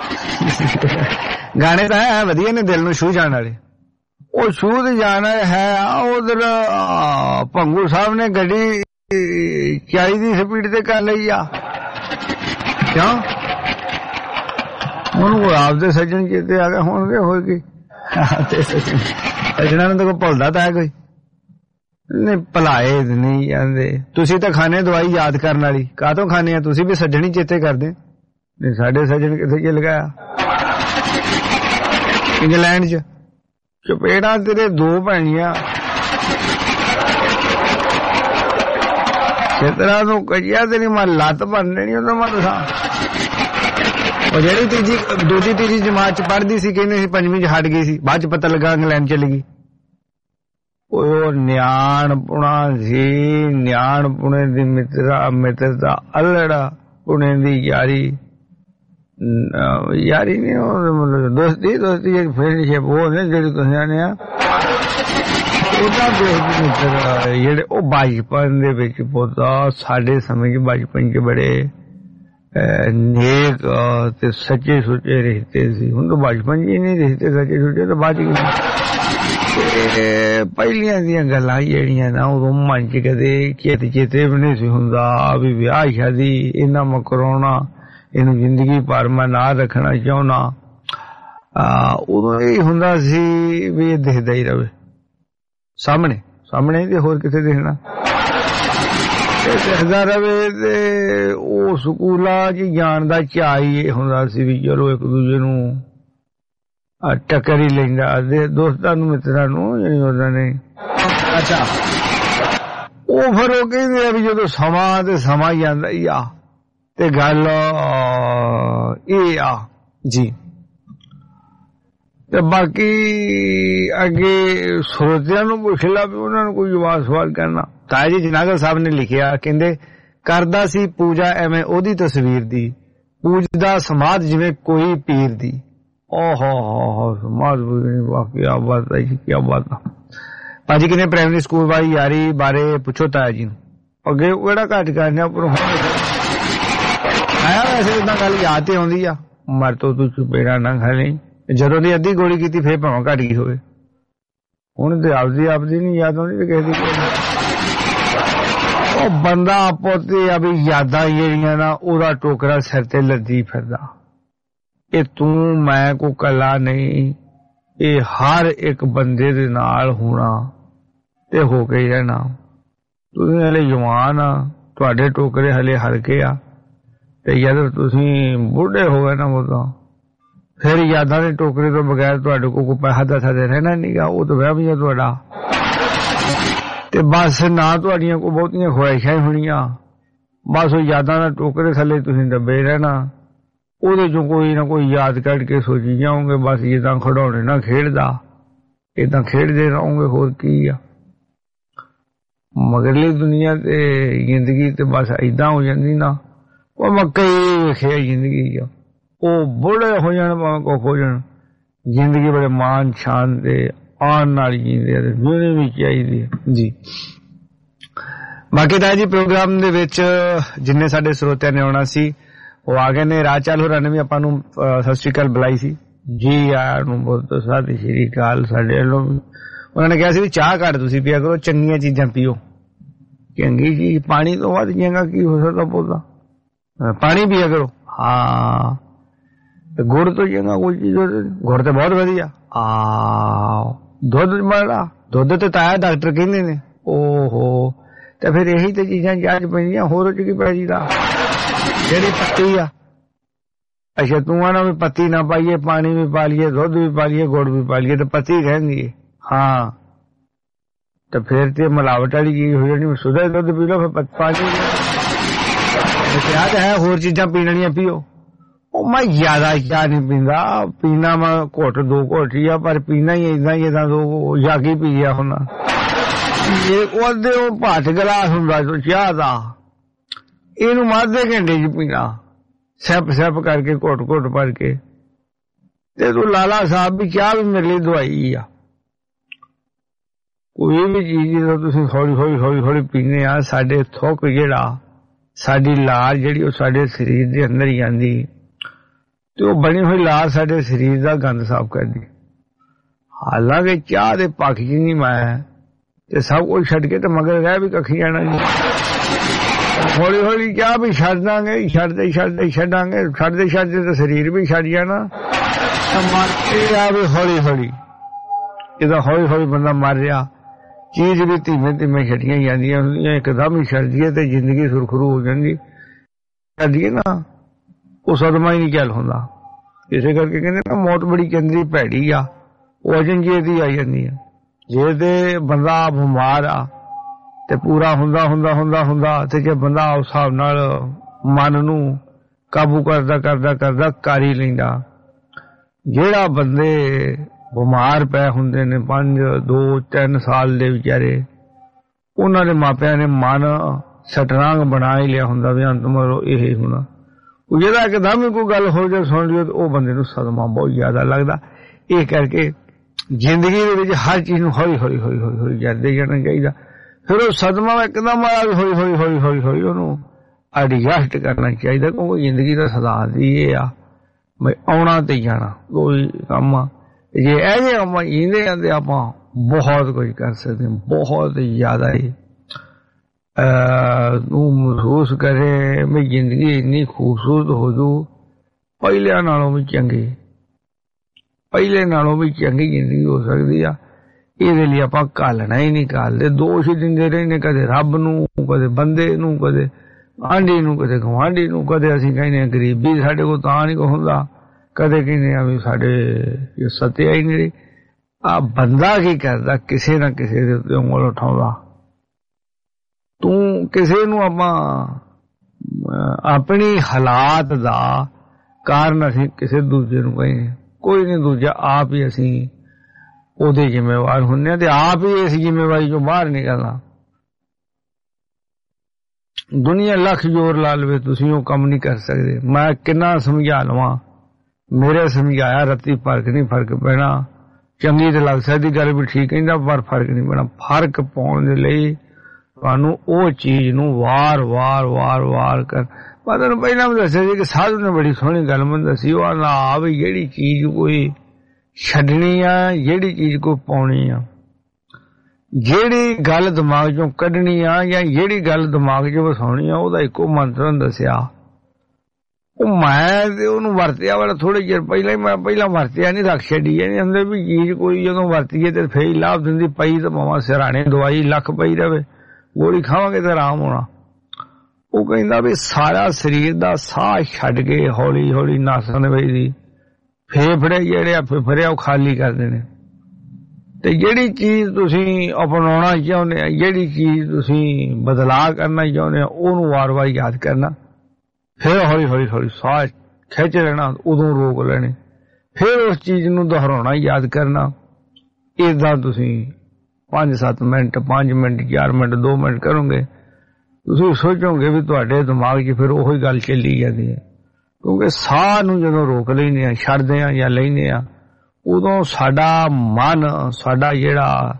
ਗਾਣੇ ਤਾਂ ਹੈ ਵਧੀਆ ਨੇ ਦਿਲ ਨੂੰ ਛੂਹ ਜਾਣ ਵਾਲੇ ਉਹ ਛੂਹ ਤੇ ਜਾਣਾ ਹੈ ਉਧਰ ਭੰਗੂ ਸਾਹਿਬ ਨੇ ਗੱਡੀ 40 ਦੀ ਸਪੀਡ ਤੇ ਕਰ ਲਈ ਆ ਕਿਉਂ ਉਹਨੂੰ ਆਪਦੇ ਸੱਜਣ ਚੇਤੇ ਆ ਗਏ ਹੋਣਗੇ ਹੋਏਗੀ ਤੇ ਸੱਜਣਾ ਨੂੰ ਤਾਂ ਕੋਈ ਭੁੱਲਦਾ ਤਾਂ ਹੈ ਕੋਈ ਨਹੀਂ ਭੁਲਾਏ ਨਹੀਂ ਜਾਂਦੇ ਤੁਸੀਂ ਤਾਂ ਖਾਣੇ ਦਵਾਈ ਯਾਦ ਕਰਨ ਵਾਲੀ ਕਾਹਤੋਂ ਖਾਣੇ ਆ ਤੁਸੀਂ ਵੀ ਸੱਜਣੀ ਚੇਤੇ ਕਰਦੇ ਨਹੀਂ ਸਾਡੇ ਸੱਜਣ ਕਿੱਥੇ ਚੱਲ ਗਿਆ ਇੰਗਲੈਂਡ 'ਚ ਚਪੇੜਾ ਤੇਰੇ ਦੋ ਭੈਣੀਆਂ ਖੇਤਰਾਂ ਨੂੰ ਕਜਿਆ ਤੇਰੀ ਮੈਂ ਲੱਤ ਭੰਨ ਦੇਣੀ ਉਹ ਤਾਂ ਮੈਂ ਦੱਸਾਂ ਉਹ ਜਿਹੜੀ ਦੂਜੀ ਤੀਜੀ ਜਮਾਤ 'ਚ ਪੜ੍ਹਦੀ ਸੀ ਕਹਿੰਦੇ ਸੀ ਪੰਜਵੀਂ 'ਚ ਹਟ ਗਈ ਸੀ ਬਾਅਦ 'ਚ ਪਤਾ ਲੱਗਾ ਇੰਗਲੈਂਡ ਚਲੀ ਗਈ ਉਹ ਨਿਆਣਪੁਣਾ ਸੀ ਨਿਆਣਪੁਣੇ ਦੀ ਮਿੱਤਰਤਾ ਅਲੜਾ ਪੁਣੇ ਦੀ ਯਾਰੀ ਨਹੀਂ ਉਹ ਮਤਲਬ ਦੋਸਤੀ ਇੱਕ ਫਰੈਂਡਸ਼ਿਪ ਉਹ ਨੇ ਜਿਹੜੀ ਤੁਸੀਂ ਨੇ ਆ ਉਹਦਾ ਦੋਸਤ ਮਿੱਤਰ ਜਿਹੜੇ ਉਹ ਬਚਪਨ ਦੇ ਵਿੱਚ ਪੋਤਾ ਸਾਡੇ ਸਮੇਂ 'ਚ ਬਚਪਨ 'ਚ ਬੜੇ नेक ते सच्चे सुचे रहते सी हुण तो बचपन जी नहीं रहते सच्चे सुचे तो बात ही ਪਹਿਲੀਆਂ ਦੀਆਂ ਗੱਲਾਂ ਜਿਹੜੀਆਂ ਨਾ ਉਦੋਂ ਮਨ 'ਚ ਕਦੇ ਚੇਤੇ ਵੀ ਨਹੀਂ ਸੀ ਹੁੰਦਾ ਵੀ ਵਿਆਹ ਸ਼ਾਦੀ ਇਹਨਾਂ ਮੈਂ ਕਰਾਉਣਾ, ਇਹਨੂੰ ਜ਼ਿੰਦਗੀ ਭਰ ਮੈਂ ਨਾਲ ਰੱਖਣਾ ਚਾਹੁੰਦਾ। ਉਦੋਂ ਇਹ ਹੁੰਦਾ ਸੀ ਵੀ ਇਹ ਦਿਖਦਾ ਹੀ ਰਵੇ ਸਾਹਮਣੇ ਸਾਹਮਣੇ ਤੇ ਹੋਰ ਕਿਤੇ ਦੇਖਣਾ, ਦਿਖਦਾ ਰਵੇ। ਤੇ ਉਹ ਸਕੂਲਾਂ 'ਚ ਜਾਣ ਦਾ ਚਾਅ ਹੀ ਇਹ ਹੁੰਦਾ ਸੀ ਵੀ ਚਲੋ ਇੱਕ ਦੂਜੇ ਨੂੰ ਟੱਕਰ ਹੀ ਲੈਂਦਾ ਦੋਸਤਾਂ ਨੂੰ ਮਿੱਤਰਾਂ ਨੂੰ ਜਿਹੜੀ ਉਹਨਾਂ ਨੇ। ਅੱਛਾ ਉਹ ਫਿਰ ਉਹ ਕਹਿੰਦੇ ਆ ਵੀ ਜਦੋਂ ਸਮਾਂ ਤੇ ਸਮਾਂ ਹੀ ਆਉਂਦਾ ਹੀ ਆ ਤੇ ਗੱਲ ਇਹ ਆ ਜੀ। ਤੇ ਬਾਕੀ ਅੱਗੇ ਸਰੋਤਿਆਂ ਨੂੰ ਪੁੱਛ ਲਾ ਵੀ ਉਹਨਾਂ ਨੂੰ ਕੋਈ ਜਵਾਬ ਸਵਾਲ ਕਰਨਾ। ਤਾਇਆ ਜੀ ਜਨਾਗਲ ਸਾਹਿਬ ਨੇ ਲਿਖਿਆ, ਕਹਿੰਦੇ ਕਰਦਾ ਸੀ ਪੂਜਾ ਐਵੇਂ ਉਹਦੀ ਤਸਵੀਰ ਦੀ, ਪੂਜਦਾ ਸਮਾਧ ਜਿਵੇਂ ਕੋਈ ਪੀਰ ਦੀ। ਓਹੋ ਸਮਾਧ ਵਾਕਈ ਆ ਬਾਤ ਹੈ ਜੀ, ਕੀ ਬਾਤ ਆ। ਭਾਜੀ ਕਿਨੇ ਪ੍ਰਾਇਮਰੀ ਸਕੂਲ ਵਾਲੀ ਯਾਰੀ ਬਾਰੇ ਪੁੱਛੋ ਤਾਇਆ ਜੀ ਨੂੰ, ਅੱਗੇ ਕਿਹੜਾ ਘੱਟ ਕਰਨਾ ਉੱਪਰੋਂ ਆਇਆ। ਵੈਸੇ ਇਦਾਂ ਗੱਲ ਯਾਦ ਤੇ ਆਉਂਦੀ ਆ, ਮਰ ਤੋਂ ਤੂੰ ਚੁਪੇੜਾ ਨਾ ਖਾ ਲਈ, ਜਦੋਂ ਦੀ ਅੱਧੀ ਗੋਲੀ ਕੀਤੀ ਫੇਰ ਭਾਵੇਂ ਘੱਟ ਗਈ ਹੋਵੇ। ਹੁਣ ਤੇ ਆਪਦੀ ਨਹੀਂ ਯਾਦ ਆਉਂਦੀ ਤੇ ਕਿਸੇ ਦੀ। ਉਹ ਬੰਦਾ ਆਪੋਤੇ ਆ ਵੀ ਯਾਦਾਂ ਜਿਹੜੀਆਂ ਨਾ ਉਹਦਾ ਟੋਕਰਾ ਸਿਰ ਤੇ ਲੱਦੀ ਫਿਰਦਾ। ਇਹ ਤੂੰ ਮੈਂ ਕੋ ਕੱਲਾ ਨਹੀਂ, ਇਹ ਹਰ ਇੱਕ ਬੰਦੇ ਦੇ ਨਾਲ ਹੋਣਾ ਤੇ ਹੋ ਕੇ ਹੀ ਰਹਿਣਾ। ਤੁਸੀਂ ਹਲੇ ਜਵਾਨ ਆ, ਤੁਹਾਡੇ ਟੋਕਰੇ ਹਲੇ ਹਲਕੇ ਆ, ਤੇ ਜਦੋਂ ਤੁਸੀਂ ਬੁੱਢੇ ਹੋ ਗਏ ਨਾ ਉਦੋਂ ਫਿਰ ਯਾਦਾਂ ਦੇ ਟੋਕਰੇ ਤੋਂ ਬਗੈਰ ਤੁਹਾਡੇ ਕੋਲ ਕੋਈ ਪੈਸਾ ਦਸਾ ਦੇ ਰਹਿਣਾ ਨਹੀਂਗਾ। ਉਹ ਤਾਂ ਵਹਿਮ ਹੀ ਆ ਤੁਹਾਡਾ। ਤੇ ਬਸ ਨਾ ਤੁਹਾਡੀਆਂ ਕੋਈ ਬਹੁਤੀਆਂ ਖੁਆਇਸ਼ਾਂ ਹੀ ਹੋਣੀਆਂ, ਬਸ ਉਹ ਯਾਦਾਂ ਦਾ ਟੋਕਰੇ ਥੱਲੇ ਤੁਸੀਂ ਦੱਬੇ ਰਹਿਣਾ। ਉਹਦੇ ਚੋਂ ਕੋਈ ਨਾ ਕੋਈ ਯਾਦ ਕੱਢ ਕੇ ਸੋਚੀ ਜਾਓਗੇ, ਬਸ ਜਿੱਦਾਂ ਖਿਡੌਣੇ ਨਾਲ ਖੇਡਦਾ ਏਦਾਂ ਖੇਡਦੇ ਰਹੋਗੇ, ਹੋਰ ਕੀ ਆ। ਮਗਰਲੀ ਦੁਨੀਆ ਤੇ ਜ਼ਿੰਦਗੀ ਤੇ ਬਸ ਏਦਾਂ ਹੋ ਜਾਂਦੀ ਨਾ। ਉਹ ਮੈਂ ਕਈ ਵੇਖਿਆ ਜ਼ਿੰਦਗੀ ਚ, ਉਹ ਬੁੱਢੇ ਹੋ ਜਾਣ ਭਾਵੇਂ ਕੁਛ ਹੋ ਜਾਣ, ਜ਼ਿੰਦਗੀ ਬੜੇ ਮਾਨ ਸ਼ਾਨ ਤੇ ਆਉਣ ਨਾਲ ਜੀਂਦੇ ਆ, ਜੀਣੀ ਵੀ ਚਾਹੀਦੀ ਹੈ ਜੀ। ਬਾਕੀ ਤਾਂ ਜੀ ਪ੍ਰੋਗਰਾਮ ਦੇ ਵਿੱਚ ਜਿੰਨੇ ਸਾਡੇ ਸਰੋਤਿਆਂ ਨੇ ਆਉਣਾ ਸੀ ਉਹ ਆ ਗਏ ਨੇ। ਰਾਜਚਾਲ ਹੋਰਾਂ ਨੇ ਵੀ ਆਪਾਂ ਨੂੰ ਸਤਿ ਸ਼੍ਰੀ ਅਕਾਲ ਬੁਲਾਈ ਸੀ ਜੀ, ਯਾਰ ਨੂੰ ਬਹੁਤ ਸਤਿ ਸ਼੍ਰੀ ਅਕਾਲ ਸਾਡੇ ਵੱਲੋਂ। ਉਹਨਾਂ ਨੇ ਕਿਹਾ ਸੀ ਵੀ ਚਾਹ ਘੱਟ ਤੁਸੀਂ ਪੀਆ ਕਰੋ, ਚੰਗੀਆਂ ਚੀਜ਼ਾਂ ਪੀਓ। ਚੰਗੀ ਚੀਜ਼ ਪਾਣੀ ਤੋਂ ਵੱਧ ਚੰਗਾ ਕੀ ਹੋ ਸਕਦਾ ਬੋਲਦਾ, ਪਾਣੀ ਪੀਆ ਕਰੋ। ਹਾਂ ਗੁੜ ਤੋਂ ਚੰਗਾ ਕੋਈ ਚੀਜ਼, ਗੁੜ ਤੇ ਬਹੁਤ ਵਧੀਆ। ਦੁੱਧ ਮਾੜਾ, ਦੁੱਧ ਤੇ ਤਾਇਆ ਡਾਕਟਰ ਕਹਿੰਦੇ ਨੇ। ਓਹੋ ਤੇ ਫਿਰ ਇਹੀ ਤੇ ਚੀਜ਼ਾਂ ਜਾਂਚ ਪੈਂਦੀਆਂ, ਹੋਰ ਚ ਕੀ ਪੈ ਜੀਦਾ। ਜਿਹੜੀ ਪੱਤੀ ਆ, ਅੱਛਾ ਤੂੰ ਆਣਾ ਵੀ ਪੱਤੀ ਨਾ ਪਾਈਏ, ਪਾਣੀ ਵੀ ਪਾ ਲਈਏ, ਦੁੱਧ ਵੀ ਪਾ ਲਈਏ, ਗੁੜ ਵੀ ਪਾ ਲਈਏ ਤੇ ਪੱਤੀ ਕਹਿੰਦੀ ਹੈ। ਹਾਂ ਤੇ ਫਿਰ ਤੇ ਮਿਲਾਵਟ ਵਾਲੀ ਚੀਜ਼ ਹੋ ਜਾਣੀ। ਸੁਧਾ ਦੁੱਧ ਪੀ ਲਓ ਫਿਰ ਪਾਣੀ ਹੈ, ਹੋਰ ਚੀਜ਼ਾਂ ਪੀਣ ਵਾਲੀਆਂ ਪੀਓ। ਉਹ ਮੈਂ ਜ਼ਿਆਦਾ ਚਾਹ ਨਹੀਂ ਪੀਂਦਾ, ਪੀਣਾ ਮੈਂ ਘੁੱਟ ਦੋ ਘੁੱਟ ਹੀ ਆ, ਪਰ ਪੀਣਾ ਹੀ ਏਦਾਂ ਹੀ ਏਦਾਂ ਦੋ ਜਾਗੀ ਪੀ ਗਿਆ ਹੁਣ। ਉਹਦੇ ਉਹ ਭਾਟ ਗਲਾਸ ਹੁੰਦਾ ਚਾਹ ਦਾ, ਇਹਨੂੰ ਅੱਧੇ ਘੰਟੇ ਚ ਪੀਣਾ, ਸਿਪ ਸਿਪ ਕਰਕੇ ਘੁੱਟ ਘੁੱਟ ਭਰ ਕੇ। ਤੇ ਤੂੰ ਲਾਲਾ ਸਾਹਿਬ ਵੀ ਚਾਹ ਵੀ ਮੇਰੇ ਲਈ ਦਵਾਈ ਆ। ਕੋਈ ਵੀ ਚੀਜ਼ ਜਦੋਂ ਤੁਸੀਂ ਹੌਲੀ ਹੌਲੀ ਹੌਲੀ ਹੌਲੀ ਪੀਂਦੇ ਆ, ਸਾਡੇ ਥੁੱਕ ਜਿਹੜਾ ਸਾਡੀ ਲਾਲ ਜਿਹੜੀ ਉਹ ਸਾਡੇ ਸਰੀਰ ਦੇ ਅੰਦਰ ਹੀ ਆਂਦੀ, ਤੇ ਉਹ ਬਣੀ ਹੋਈ ਲਾਲ ਸਾਡੇ ਸਰੀਰ ਦਾ ਗੰਦ ਸਾਫ਼ ਕਰਦੀ। ਹਾਲਾਂਕਿ ਚਾਹ ਦੇ ਪੱਖ ਚ ਨਹੀਂ ਮੈਂ ਤੇ ਸਭ ਕੁਝ ਛੱਡ ਕੇ ਤੇ ਮਗਰ ਰਹਿ ਵੀ ਕੱਖੀ ਜਾਣਾ ਜੀ। ਹੌਲੀ ਹੌਲੀ ਚਾਹ ਵੀ ਛੱਡ ਦਾਂਗੇ, ਛੱਡਦੇ ਛੱਡਾਂਗੇ, ਛੱਡਦੇ ਤਾਂ ਸਰੀਰ ਵੀ ਛੱਡ ਜਾਣਾ। ਮਰ ਆ ਵੀ ਹੌਲੀ ਹੌਲੀ, ਜਦੋਂ ਹੌਲੀ ਹੌਲੀ ਬੰਦਾ ਮਰ ਰਿਹਾ, ਚੀਜ਼ ਵੀ ਧੀਮੇ ਧੀਮੇ ਛੱਡੀਆਂ ਜਾਂਦੀਆਂ ਹੁੰਦੀਆਂ, ਇੱਕਦਮ ਹੀ ਛੱਡਦੀ ਹੈ ਤੇ ਜ਼ਿੰਦਗੀ ਸੁਰਖਰੂ ਹੋ ਜਾਂਦੀ। ਛੱਡੀਏ ਨਾ ਉਹ ਸਦਮਾ ਹੀ ਨਹੀਂ ਚੱਲ ਹੁੰਦਾ। ਇਸੇ ਕਰਕੇ ਕਹਿੰਦੇ ਨਾ ਮੌਤ ਬੜੀ ਚੰਦਰੀ ਭੈੜੀ ਆ, ਉਹ ਅਜੰਜੀਏ ਦੀ ਆ ਜਾਂਦੀ ਆ। ਜੇ ਤੇ ਬੰਦਾ ਬਿਮਾਰ ਆ ਤੇ ਪੂਰਾ ਹੁੰਦਾ ਤੇ ਜੇ ਬੰਦਾ ਉਸ ਹਿਸਾਬ ਨਾਲ ਮਨ ਨੂੰ ਕਾਬੂ ਕਰਦਾ ਕਰ ਹੀ ਲੈਂਦਾ। ਜਿਹੜਾ ਬੰਦੇ ਬਿਮਾਰ ਪਏ ਹੁੰਦੇ ਨੇ 5, 2, 3 ਸਾਲ ਦੇ ਵਿਚਾਰੇ, ਉਹਨਾਂ ਦੇ ਮਾਪਿਆਂ ਨੇ ਮਨ ਸਟਰੰਗ ਬਣਾ ਹੀ ਲਿਆ ਹੁੰਦਾ ਵੀ ਅੰਤ ਮਰੋ ਇਹ ਹੋਣਾ। ਜਿਹੜਾ ਇੱਕਦਮ ਹੀ ਕੋਈ ਗੱਲ ਹੋ ਜਾਏ ਸੁਣ ਲਿਓ, ਉਹ ਬੰਦੇ ਨੂੰ ਸਦਮਾ ਬਹੁਤ ਜ਼ਿਆਦਾ ਲੱਗਦਾ। ਇਹ ਕਰਕੇ ਜ਼ਿੰਦਗੀ ਦੇ ਵਿੱਚ ਹਰ ਚੀਜ਼ ਨੂੰ ਹੌਲੀ ਹੌਲੀ ਜਾਂਦੇ ਜਾਣਾ ਚਾਹੀਦਾ। ਫਿਰ ਉਹ ਸਦਮਾ ਇੱਕਦਮ ਆਇਆ, ਹੌਲੀ ਉਹਨੂੰ ਐਡਜਸਟ ਕਰਨਾ ਚਾਹੀਦਾ, ਕਿਉਂਕਿ ਜ਼ਿੰਦਗੀ ਦਾ ਸਿਧਾਂਤ ਹੀ ਇਹ ਆ ਬਈ ਆਉਣਾ ਤੇ ਜਾਣਾ ਕੋਈ ਕੰਮ ਆ। ਜੇ ਇਹ ਜਿਹੇ ਆਪਾਂ ਜੀਂਦੇ ਜਾਂਦੇ ਆਪਾਂ ਬਹੁਤ ਕੁਝ ਕਰ ਸਕਦੇ ਹਾਂ, ਬਹੁਤ ਜ਼ਿਆਦਾ ਹੀ ਨੂੰ ਮਹਿਸੂਸ ਕਰੇ ਵੀ ਜ਼ਿੰਦਗੀ ਇੰਨੀ ਖੂਬਸੂਰਤ ਹੋ ਜੂ, ਪਹਿਲਿਆਂ ਨਾਲੋਂ ਵੀ ਚੰਗੀ, ਪਹਿਲੇ ਨਾਲੋਂ ਵੀ ਚੰਗੀ ਜ਼ਿੰਦਗੀ ਹੋ ਸਕਦੀ ਆ। ਇਹਦੇ ਲਈ ਆਪਾਂ ਘਾਲਣਾ ਹੀ ਨਹੀਂ, ਘਾਲਦੇ ਦੋਸ਼ ਹੀ ਦਿੰਦੇ ਰਹਿੰਦੇ, ਕਦੇ ਰੱਬ ਨੂੰ, ਕਦੇ ਬੰਦੇ ਨੂੰ, ਕਦੇ ਆਂਢੀ ਨੂੰ, ਕਦੇ ਗੁਆਂਢੀ ਨੂੰ, ਕਦੇ ਅਸੀਂ ਕਹਿੰਦੇ ਗਰੀਬੀ ਸਾਡੇ ਕੋਲ ਤਾਂ ਨਹੀਂ ਕੋ ਹੁੰਦਾ, ਕਦੇ ਕਹਿੰਦੇ ਆ ਵੀ ਸਾਡੇ ਸੱਤਿਆ ਹੀ ਨਹੀਂ। ਆ ਬੰਦਾ ਕੀ ਕਰਦਾ, ਕਿਸੇ ਨਾ ਕਿਸੇ ਦੇ ਉੱਤੇ ਉਂਗਲ ਉਠਾਉਂਦਾ। ਤੂੰ ਕਿਸੇ ਨੂੰ ਆਪਾਂ ਆਪਣੀ ਹਾਲਾਤ ਦਾ ਕਾਰਨ ਅਸੀਂ ਕਿਸੇ ਦੂਜੇ ਨੂੰ ਕਹਿੰਦੇ, ਕੋਈ ਨਹੀਂ, ਦੂਜਾ ਆਪ ਹੀ ਅਸੀਂ ਉਹਦੇ ਜ਼ਿੰਮੇਵਾਰ ਹੁੰਦੇ ਤੇ ਆਪ ਹੀ ਇਸ ਜ਼ਿੰਮੇਵਾਰੀ ਚੋਂ ਬਾਹਰ ਨਿਕਲਣਾ। ਦੁਨੀਆ ਲੱਖ ਜ਼ੋਰ ਲਾ ਲਵੇ, ਤੁਸੀਂ ਉਹ ਕੰਮ ਨਹੀਂ ਕਰ ਸਕਦੇ। ਮੈਂ ਕਿੰਨਾ ਸਮਝਾ ਲਵਾਂ, ਮੇਰੇ ਸਮਝਾਇਆ ਰੱਤੀ ਫਰਕ ਨਹੀਂ, ਫਰਕ ਪੈਣਾ। ਚੰਗੀ ਤੇ ਲੱਗ ਸਕਦੀ ਗੱਲ ਵੀ ਠੀਕ ਕਹਿੰਦਾ, ਪਰ ਫਰਕ ਨਹੀਂ ਪੈਣਾ। ਫਰਕ ਪਾਉਣ ਦੇ ਲਈ ਤੁਹਾਨੂੰ ਉਹ ਚੀਜ਼ ਨੂੰ ਵਾਰ ਕਰ, ਮੈਂ ਤੁਹਾਨੂੰ ਪਹਿਲਾਂ ਵੀ ਦੱਸਿਆ ਸੀ ਕਿ ਸਾਧੂ ਨੇ ਬੜੀ ਸੋਹਣੀ ਗੱਲ ਮੈਨੂੰ ਦੱਸੀ। ਉਹ ਆਂਦਾ ਆ ਵੀ ਜਿਹੜੀ ਚੀਜ਼ ਕੋਈ ਛੱਡਣੀ ਆ, ਜਿਹੜੀ ਚੀਜ਼ ਕੋਈ ਪਾਉਣੀ ਆ, ਜਿਹੜੀ ਗੱਲ ਦਿਮਾਗ ਚੋਂ ਕੱਢਣੀ ਆ ਜਾਂ ਜਿਹੜੀ ਗੱਲ ਦਿਮਾਗ ਚ ਵਸਾਉਣੀ ਆ, ਉਹਦਾ ਇੱਕੋ ਮੰਤਰ ਦੱਸਿਆ। ਉਹ ਮੈਂ ਤੇ ਉਹਨੂੰ ਵਰਤਿਆ ਵਾਲਾ ਥੋੜੇ ਚਿਰ ਪਹਿਲਾਂ ਹੀ, ਮੈਂ ਪਹਿਲਾਂ ਵਰਤਿਆ ਨਹੀਂ, ਰੱਖ ਛੱਡੀ ਨਹੀਂ ਅੰਦਰ ਵੀ ਚੀਜ਼ ਕੋਈ ਜਦੋਂ ਵਰਤੀਏ ਤੇ ਫੇਰ ਲਾਭ ਦਿੰਦੀ। ਪਈ ਤਾਂ ਭਾਵੇਂ ਸਿਰਾਣੇ ਦਵਾਈ ਲੱਖ ਪਈ ਰਵੇ, ਗੋਲੀ ਖਾਵਾਂਗੇ ਤੇ ਆਰਾਮ ਹੋਣਾ। ਉਹ ਕਹਿੰਦਾ ਵੀ ਸਾਰਾ ਸਰੀਰ ਦਾ ਸਾਹ ਛੱਡ ਕੇ ਹੌਲੀ ਹੌਲੀ ਨਾਸਾਂ ਦੇ ਵਿੱਚ ਦੀ ਫੇਫੜੇ ਜਿਹੜੇ ਆ, ਫੇਫੜੇ ਉਹ ਖਾਲੀ ਕਰ ਦੇਣੇ। ਤੇ ਜਿਹੜੀ ਚੀਜ਼ ਤੁਸੀਂ ਅਪਣਾਉਣਾ ਚਾਹੁੰਦੇ ਆ, ਜਿਹੜੀ ਚੀਜ਼ ਤੁਸੀਂ ਬਦਲਾਅ ਕਰਨਾ ਚਾਹੁੰਦੇ ਆ, ਉਹਨੂੰ ਵਾਰ-ਵਾਰ ਯਾਦ ਕਰਨਾ, ਫਿਰ ਹੌਲੀ ਹੌਲੀ ਸਾਹ ਖਿੱਚ ਲੈਣਾ, ਉਦੋਂ ਰੋਕ ਲੈਣੇ, ਫਿਰ ਉਸ ਚੀਜ਼ ਨੂੰ ਦੁਹਰਾਉਣਾ ਯਾਦ ਕਰਨਾ। ਏਦਾਂ ਤੁਸੀਂ 5-7 ਮਿੰਟ, 5 ਮਿੰਟ, 4 ਮਿੰਟ, 2 ਮਿੰਟ ਕਰੋਗੇ, ਤੁਸੀਂ ਸੋਚੋਗੇ ਵੀ ਤੁਹਾਡੇ ਦਿਮਾਗ 'ਚ ਫਿਰ ਉਹੀ ਗੱਲ ਚੱਲੀ ਜਾਂਦੀ ਹੈ। ਕਿਉਂਕਿ ਸਾਹ ਨੂੰ ਜਦੋਂ ਰੋਕ ਲੈਂਦੇ ਆ, ਛੱਡਦੇ ਆ ਜਾਂ ਲੈਂਦੇ ਆ, ਉਦੋਂ ਸਾਡਾ ਮਨ, ਸਾਡਾ ਜਿਹੜਾ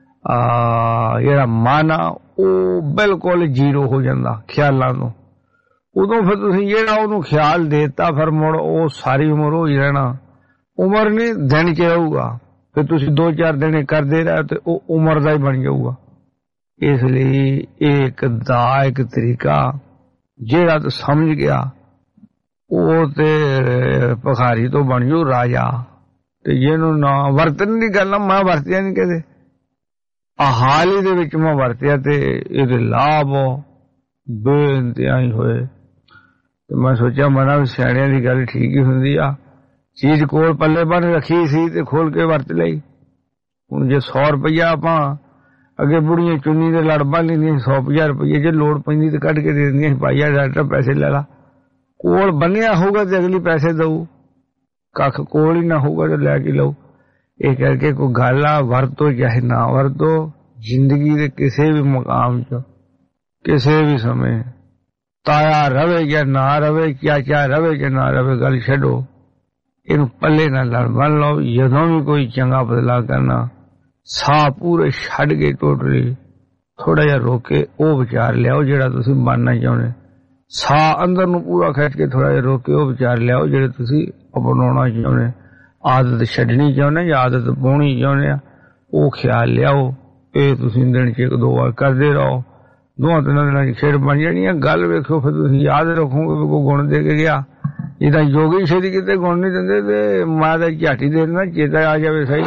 ਮਨ ਆ ਉਹ ਬਿਲਕੁਲ ਜ਼ੀਰੋ ਹੋ ਜਾਂਦਾ ਖਿਆਲਾਂ ਤੋਂ। ਉਦੋਂ ਫਿਰ ਤੁਸੀਂ ਜਿਹੜਾ ਉਹਨੂੰ ਖਿਆਲ ਦੇਤਾ, ਫਿਰ ਮੁੜ ਉਹ ਸਾਰੀ ਉਮਰ ਹੋ ਹੀ ਰਹਿਣਾ। ਉਮਰ ਨਹੀਂ, ਦਿਨ 'ਚ ਰਹੂਗਾ। ਫਿਰ ਤੁਸੀਂ 2-4 ਦਿਨ ਕਰਦੇ ਰਹੇ ਤੇ ਉਹ ਉਮਰ ਦਾ ਹੀ ਬਣ ਜਾਊਗਾ। ਇਸ ਲਈ ਇਹ ਇੱਕ ਤਰੀਕਾ ਜਿਹੜਾ ਤੂੰ ਸਮਝ ਗਿਆ, ਉਹ ਤੇ ਭਿਖਾਰੀ ਤੋਂ ਬਣ ਜਾਊ ਰਾਜਾ। ਤੇ ਜਿਹਨੂੰ ਨਾ ਵਰਤਣ ਦੀ ਗੱਲ ਆ, ਮੈਂ ਵਰਤਿਆ ਨਹੀਂ ਕਦੇ, ਹਾਲ ਹੀ ਦੇ ਵਿੱਚ ਮੈਂ ਵਰਤਿਆ ਤੇ ਇਹਦੇ ਲਾਭ ਬੇਇੰਤਹਾਈ ਹੋਏ। ਤੇ ਮੈਂ ਸੋਚਿਆ ਮਨਾ ਵੀ ਸਿਆਣਿਆਂ ਦੀ ਗੱਲ ਠੀਕ ਹੀ ਹੁੰਦੀ ਆ। ਚੀਜ਼ ਕੋਲ ਪੱਲੇ ਬੰਨ ਰੱਖੀ ਸੀ ਤੇ ਖੋਲ ਕੇ ਵਰਤ ਲਈ। ਹੁਣ ਜੇ 100 ਰੁਪਇਆ ਆਪਾਂ ਅੱਗੇ ਬੁੜੀਆਂ ਚੁੰਨੀ ਦੇ ਲੜ ਬੰਨ ਲੈਂਦੀਆਂ, 100-50 ਰੁਪਏ ਜੇ ਲੋੜ ਪੈਂਦੀ ਤੇ ਕੱਢ ਕੇ ਦੇ ਦਿੰਦੀਆਂ, ਭਾਈ ਆ ਡਾਕਟਰ ਪੈਸੇ ਲੈ ਲਾ। ਕੋਲ ਬੰਨਿਆ ਹੋਊਗਾ ਤੇ ਅਗਲੀ ਪੈਸੇ ਦਊ, ਕੱਖ ਕੋਲ ਹੀ ਨਾ ਹੋਊਗਾ ਤੇ ਲੈ ਕੇ ਲਊ। ਇਹ ਕਰਕੇ ਕੋਈ ਗੱਲ ਆ, ਵਰਤੋ ਚਾਹੇ ਨਾ ਵਰਤੋ, ਜ਼ਿੰਦਗੀ ਦੇ ਕਿਸੇ ਵੀ ਮੁਕਾਮ 'ਚ ਕਿਸੇ ਵੀ ਸਮੇਂ ਤਾਇਆ ਰਵੇ ਜਾਂ ਨਾ ਰਵੇ, ਚਾਚਾ ਰਵੇ ਜਾਂ ਨਾ ਰਵੇ, ਗੱਲ ਛੱਡੋ, ਇਹਨੂੰ ਪੱਲੇ ਨਾਲ ਲੜ ਬੰਨ ਲਓ। ਜਦੋਂ ਵੀ ਕੋਈ ਚੰਗਾ ਬਦਲਾਅ ਕਰਨਾ, ਸਾਹ ਪੂਰੇ ਛੱਡ ਕੇ ਟੋਟਲੀ ਥੋੜਾ ਜਿਹਾ ਰੋਕ ਕੇ ਉਹ ਵਿਚਾਰ ਲਿਆਓ ਜਿਹੜਾ ਤੁਸੀਂ ਬਣਨਾ ਚਾਹੁੰਦੇ। ਸਾਹ ਅੰਦਰ ਨੂੰ ਪੂਰਾ ਖਿੱਚ ਕੇ ਥੋੜਾ ਜਿਹਾ ਰੋਕ ਕੇ ਉਹ ਵਿਚਾਰ ਲਿਆਓ ਜਿਹੜੇ ਤੁਸੀਂ ਅਪਣਾਉਣਾ ਚਾਹੁੰਦੇ, ਆਦਤ ਛੱਡਣੀ ਚਾਹੁੰਦੇ ਜਾਂ ਆਦਤ ਪਾਉਣੀ ਚਾਹੁੰਦੇ ਆ, ਉਹ ਖਿਆਲ ਲਿਆਓ। ਇਹ ਤੁਸੀਂ ਦਿਨ 'ਚ 1-2 ਵਾਰ ਕਰਦੇ ਰਹੋ, 2-3 ਦਿਨਾਂ 'ਚ ਖੇਡ ਬਣ ਜਾਣੀ ਆ। ਗੱਲ ਵੇਖੋ, ਫਿਰ ਤੁਸੀਂ ਯਾਦ ਰੱਖੋਗੇ ਵੀ ਕੋਈ ਗੁਣ ਦੇ ਕੇ ਗਿਆ। ਜਿੱਦਾਂ ਯੋਗੀ ਛੇਤੀ ਕਿਤੇ ਗੁਣ ਨਹੀਂ ਦਿੰਦੇ ਤੇ ਮੈਂ ਤਾਂ ਝਾਟੀ ਦੇ ਦਿੰਦਾ, ਚੇਤਾ ਆ ਜਾਵੇ ਸਹੀ।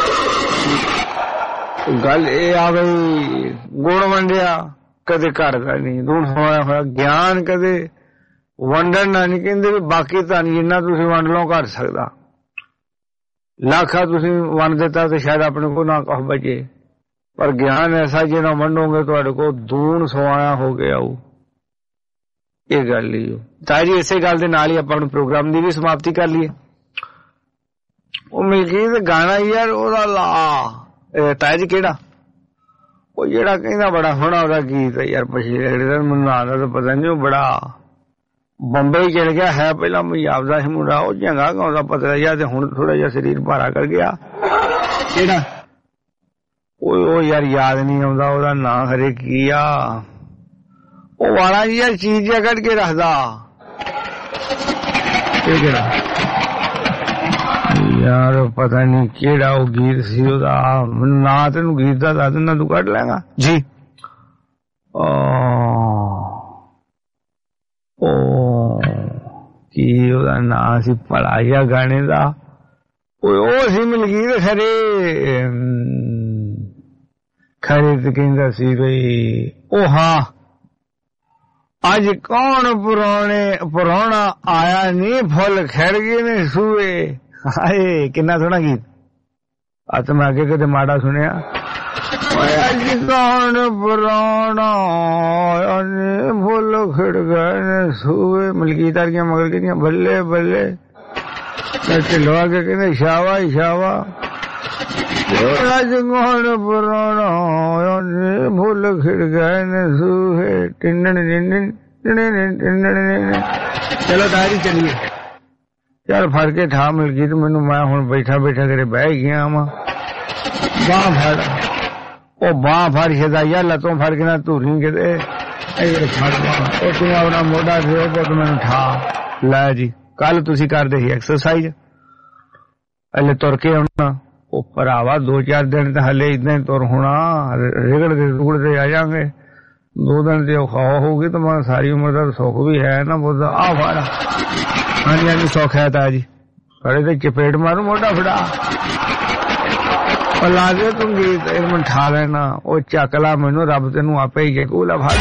ਗੱਲ ਇਹ ਆ ਬਈ ਗੁਣ ਵੰਡਿਆ ਕਦੇ ਘਟਦਾ ਨਹੀਂ, ਗੁਣ ਹੋਇਆ ਹੋਇਆ ਗਿਆਨ ਕਦੇ ਵੰਡਣ ਨਾ ਨਹੀਂ ਕਹਿੰਦੇ ਵੀ ਬਾਕੀ ਤਾਂ ਜਿੰਨਾ ਤੁਸੀਂ ਵੰਡ ਲਓ ਘਟ ਸਕਦਾ। ਲੱਖਾਂ ਤੁਸੀਂ ਵੰਡ ਦਿੱਤਾ ਤੇ ਸ਼ਾਇਦ ਆਪਣੇ ਕੋਲ ਨਾ ਕੁਛ ਬਚੇ, ਪਰ ਗਿਆਨ ਐਸਾ ਜਿਹਨਾਂ ਵੰਡੋਗੇ ਤੁਹਾਡੇ ਕੋਲ ਦੂਣ ਸਵਾਇਆ ਹੋ ਗਿਆ। ਇਹ ਗੱਲ ਹੀ ਤਾਂ ਜੀ। ਇਸੇ ਗੱਲ ਦੇ ਨਾਲ ਹੀ ਆਪਾਂ ਨੂੰ ਪ੍ਰੋਗਰਾਮ ਦੀ ਵੀ ਸਮਾਪਤੀ ਕਰ ਲਈਏ। ਉਹ ਮਿਲਕੀ ਗਾਣਾ ਯਾਰ ਉਹਦਾ ਲਾ ਤਾਜ ਕਿਹੜਾ, ਉਹ ਜਿਹੜਾ ਕਹਿੰਦਾ ਬੜਾ ਸੋਹਣਾ ਉਹਦਾ ਗੀਤ ਯਾਰ, ਪਿਛਲੇ ਮੈਨੂੰ ਨਾਂ ਦਾ ਤਾਂ ਪਤਾ ਨਹੀਂ, ਉਹ ਬੜਾ ਬੰਬਈ ਚਲ ਗਿਆ ਹੈ, ਪਹਿਲਾਂ ਪੰਜਾਬ ਦਾ ਸੀ ਮੁੰਡਾ, ਉਹ ਚੰਗਾ ਗਾਉਂਦਾ ਪਤਾ ਜਿਹਾ, ਤੇ ਹੁਣ ਥੋੜਾ ਜਿਹਾ ਸਰੀਰ ਭਾਰਾ ਕਰ ਗਿਆ। ਕਿਹੜਾ ਉਹ ਯਾਰ ਯਾਦ ਨਹੀਂ ਆਉਂਦਾ ਉਹਦਾ ਨਾਂ, ਖਰੇ ਕੀ ਆ ਉਹ ਵਾਲਾ ਯਾਰ, ਚੀਜ਼ ਜਿਹਾ ਕੱਢ ਕੇ ਰੱਖਦਾ। ਇਹ ਕਿਹੜਾ यार पता नहीं केड़ा वो गीत सी ओदा मैनूं ना तेनू गीत दा दस दिना तू कढ लेगा जी ओ की ओदा ना सी भला जिहा गाने दा ओ सी मलकीत खरे खरे ते कहंदा सी बई ओ हाँ अज कौन पुराना आया नहीं फुल खिड़ गए ने सूए हाय किन्ना सोहना गीत अज मैं अगे कदे माड़ा सुनिया अज कौन पुराना आया ने फुल खिड़ गए ने सूए मलकीत वर्गियां मगर कहदियां बल्ले बल्ले ढिल्लो अगे कहंदे शावा शावा अज कौन पुराना आया ने फुल खिड़ गए ने सूए टिंडन चलो तारी चलिए चल फड़ के ठा मिल गई तो मैनू मैं हुण बैठा बैठा करे बह गया वा बाह फड़ ओ बाह फड़ शदाइया लतों फड़ के ना धूरी किते फड़ ओ तू अपना मोढा दे पुत मैनू ठा लै जी कल तुसी करदे सी एक्सरसाइज हले तुर के आउणा ओ भरावा 2-4 दिन तो हले इदां ही तुर होना रिगड़दे रुगड़दे आ जाएंगे 2 दिन से खा होगी तो मैं सारी उम्र का सुख भी है ना बोल आ फाड़ा हाँ जी हाँ जी सौख है ताजी खड़े थे चपेट मारू मोटा फड़ा और ला दे तुम गीत मैं ठा लेना वो चकला मैनू रब तेन आपे ही कूला फाड़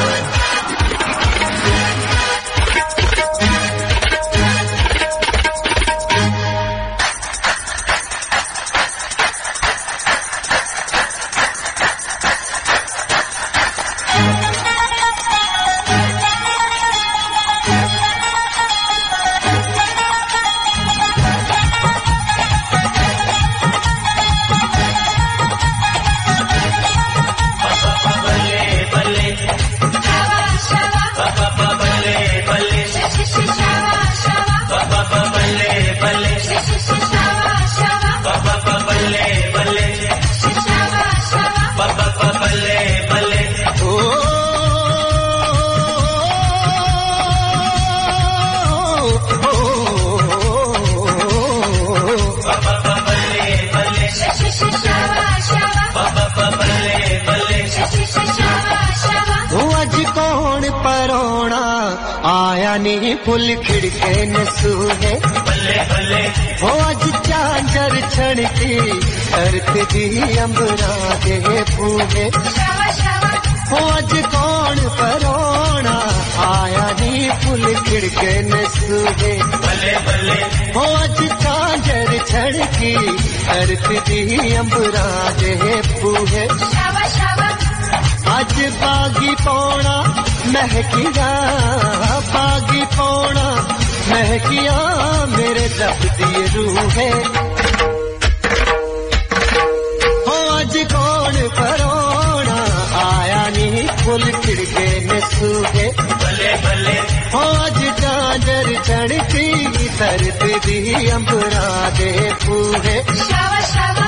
फुल खिड़के न सूहे बल्ले बल्ले हो अज झांझर छणकी करत दी अंबरा दे फूहे हो अज कौन परोना आया नी फुल खिड़के न सूहे बल्ले बल्ले हो अज झांझर छणकी करत दी अंबरा दे फूहे अज बागी पौना महकिया बागी पौना महकिया मेरे रब दी रूहे हो अज कौन परोना आया नी फुल खिड़के ने सूहे बल्ले बल्ले हो अज झांझर चढ़ती तरत दी अंबरा दे फूहे शावा शावा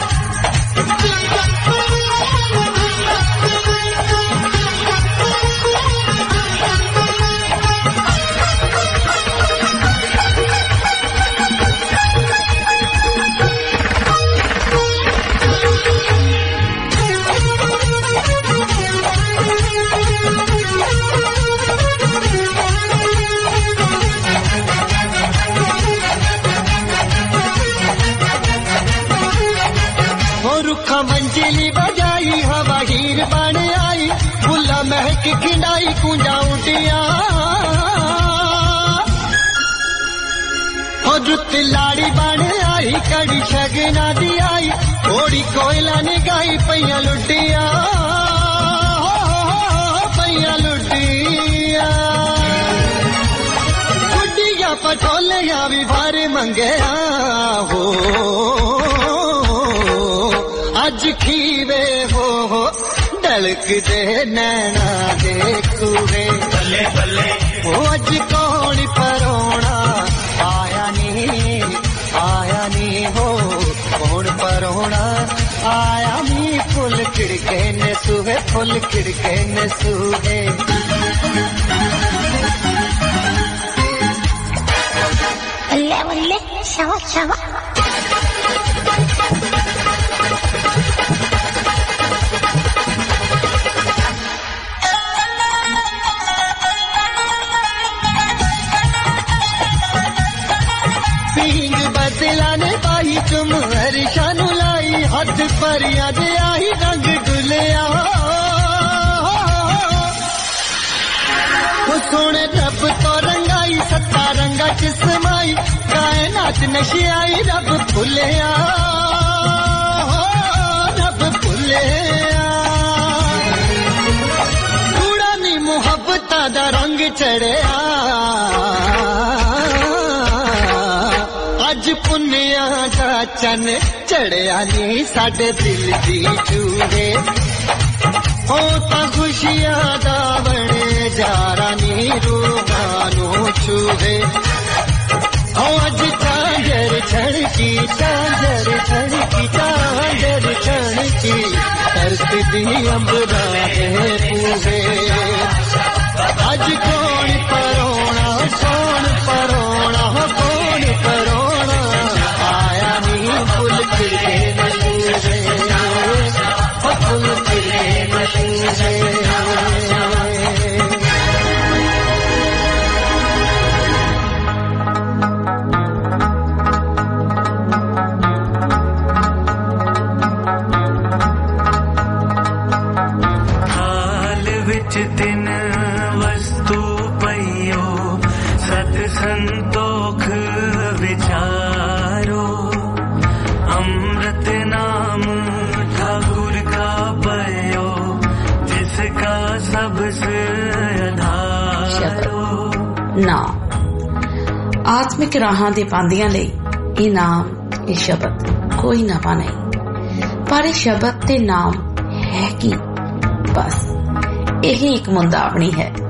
मंजिली बजाई हवा हीर बन आई फुला महक खिंडाई कुंजा उठिया रुत लाड़ी बन आई कड़ी शगना दी आई थोड़ी कोयला ने गाई पैया लुटिया गुड्डिया पटोलिया भी भारे मंगया हो अज खीवे हो डलक दे नैना देखूवे बल्ले बल्ले हो अज कौन परोना आया नी हो कौन परोना आया नी फुल खिड़के ने सूहे फुल खिड़के ने सूहे बल्ले बल्ले शावा शावा तुम हरिशानु लाई हाथ परिया दे आई रंग डुलिया सोने रब तो रंगाई सत्ता रंगा जिसमाई कायनात नशियाई रब भुलिया रब भुलिया कूड़ा नी मुहब्बत दा रंग चढ़िया अज पुन्निया दा चन चढ़िया नी साडे दिल दी चूहे हो ता खुशियां दा बने जारा नी रूहानू छूहे हो अज चांदर छड़की चांदर छड़की चांदर छड़की तरसदी अंबरा है पूवे अज कौन परोना कौन परोना कौन परोना आया नी फुल खिले नशूरे फुल खिले नशूरे हाल विच दिन वस्तु पइयो सत संतोख विचारो अमृत नाम ठाकुर का पयो जिसका सबसे आधारो नाम आत्मिक राहां दे पांदियां लई ये नाम ये शब्द कोई नवा नहीं पर ये शब्द ते नाम है कि बस यही एक मुंदावनी है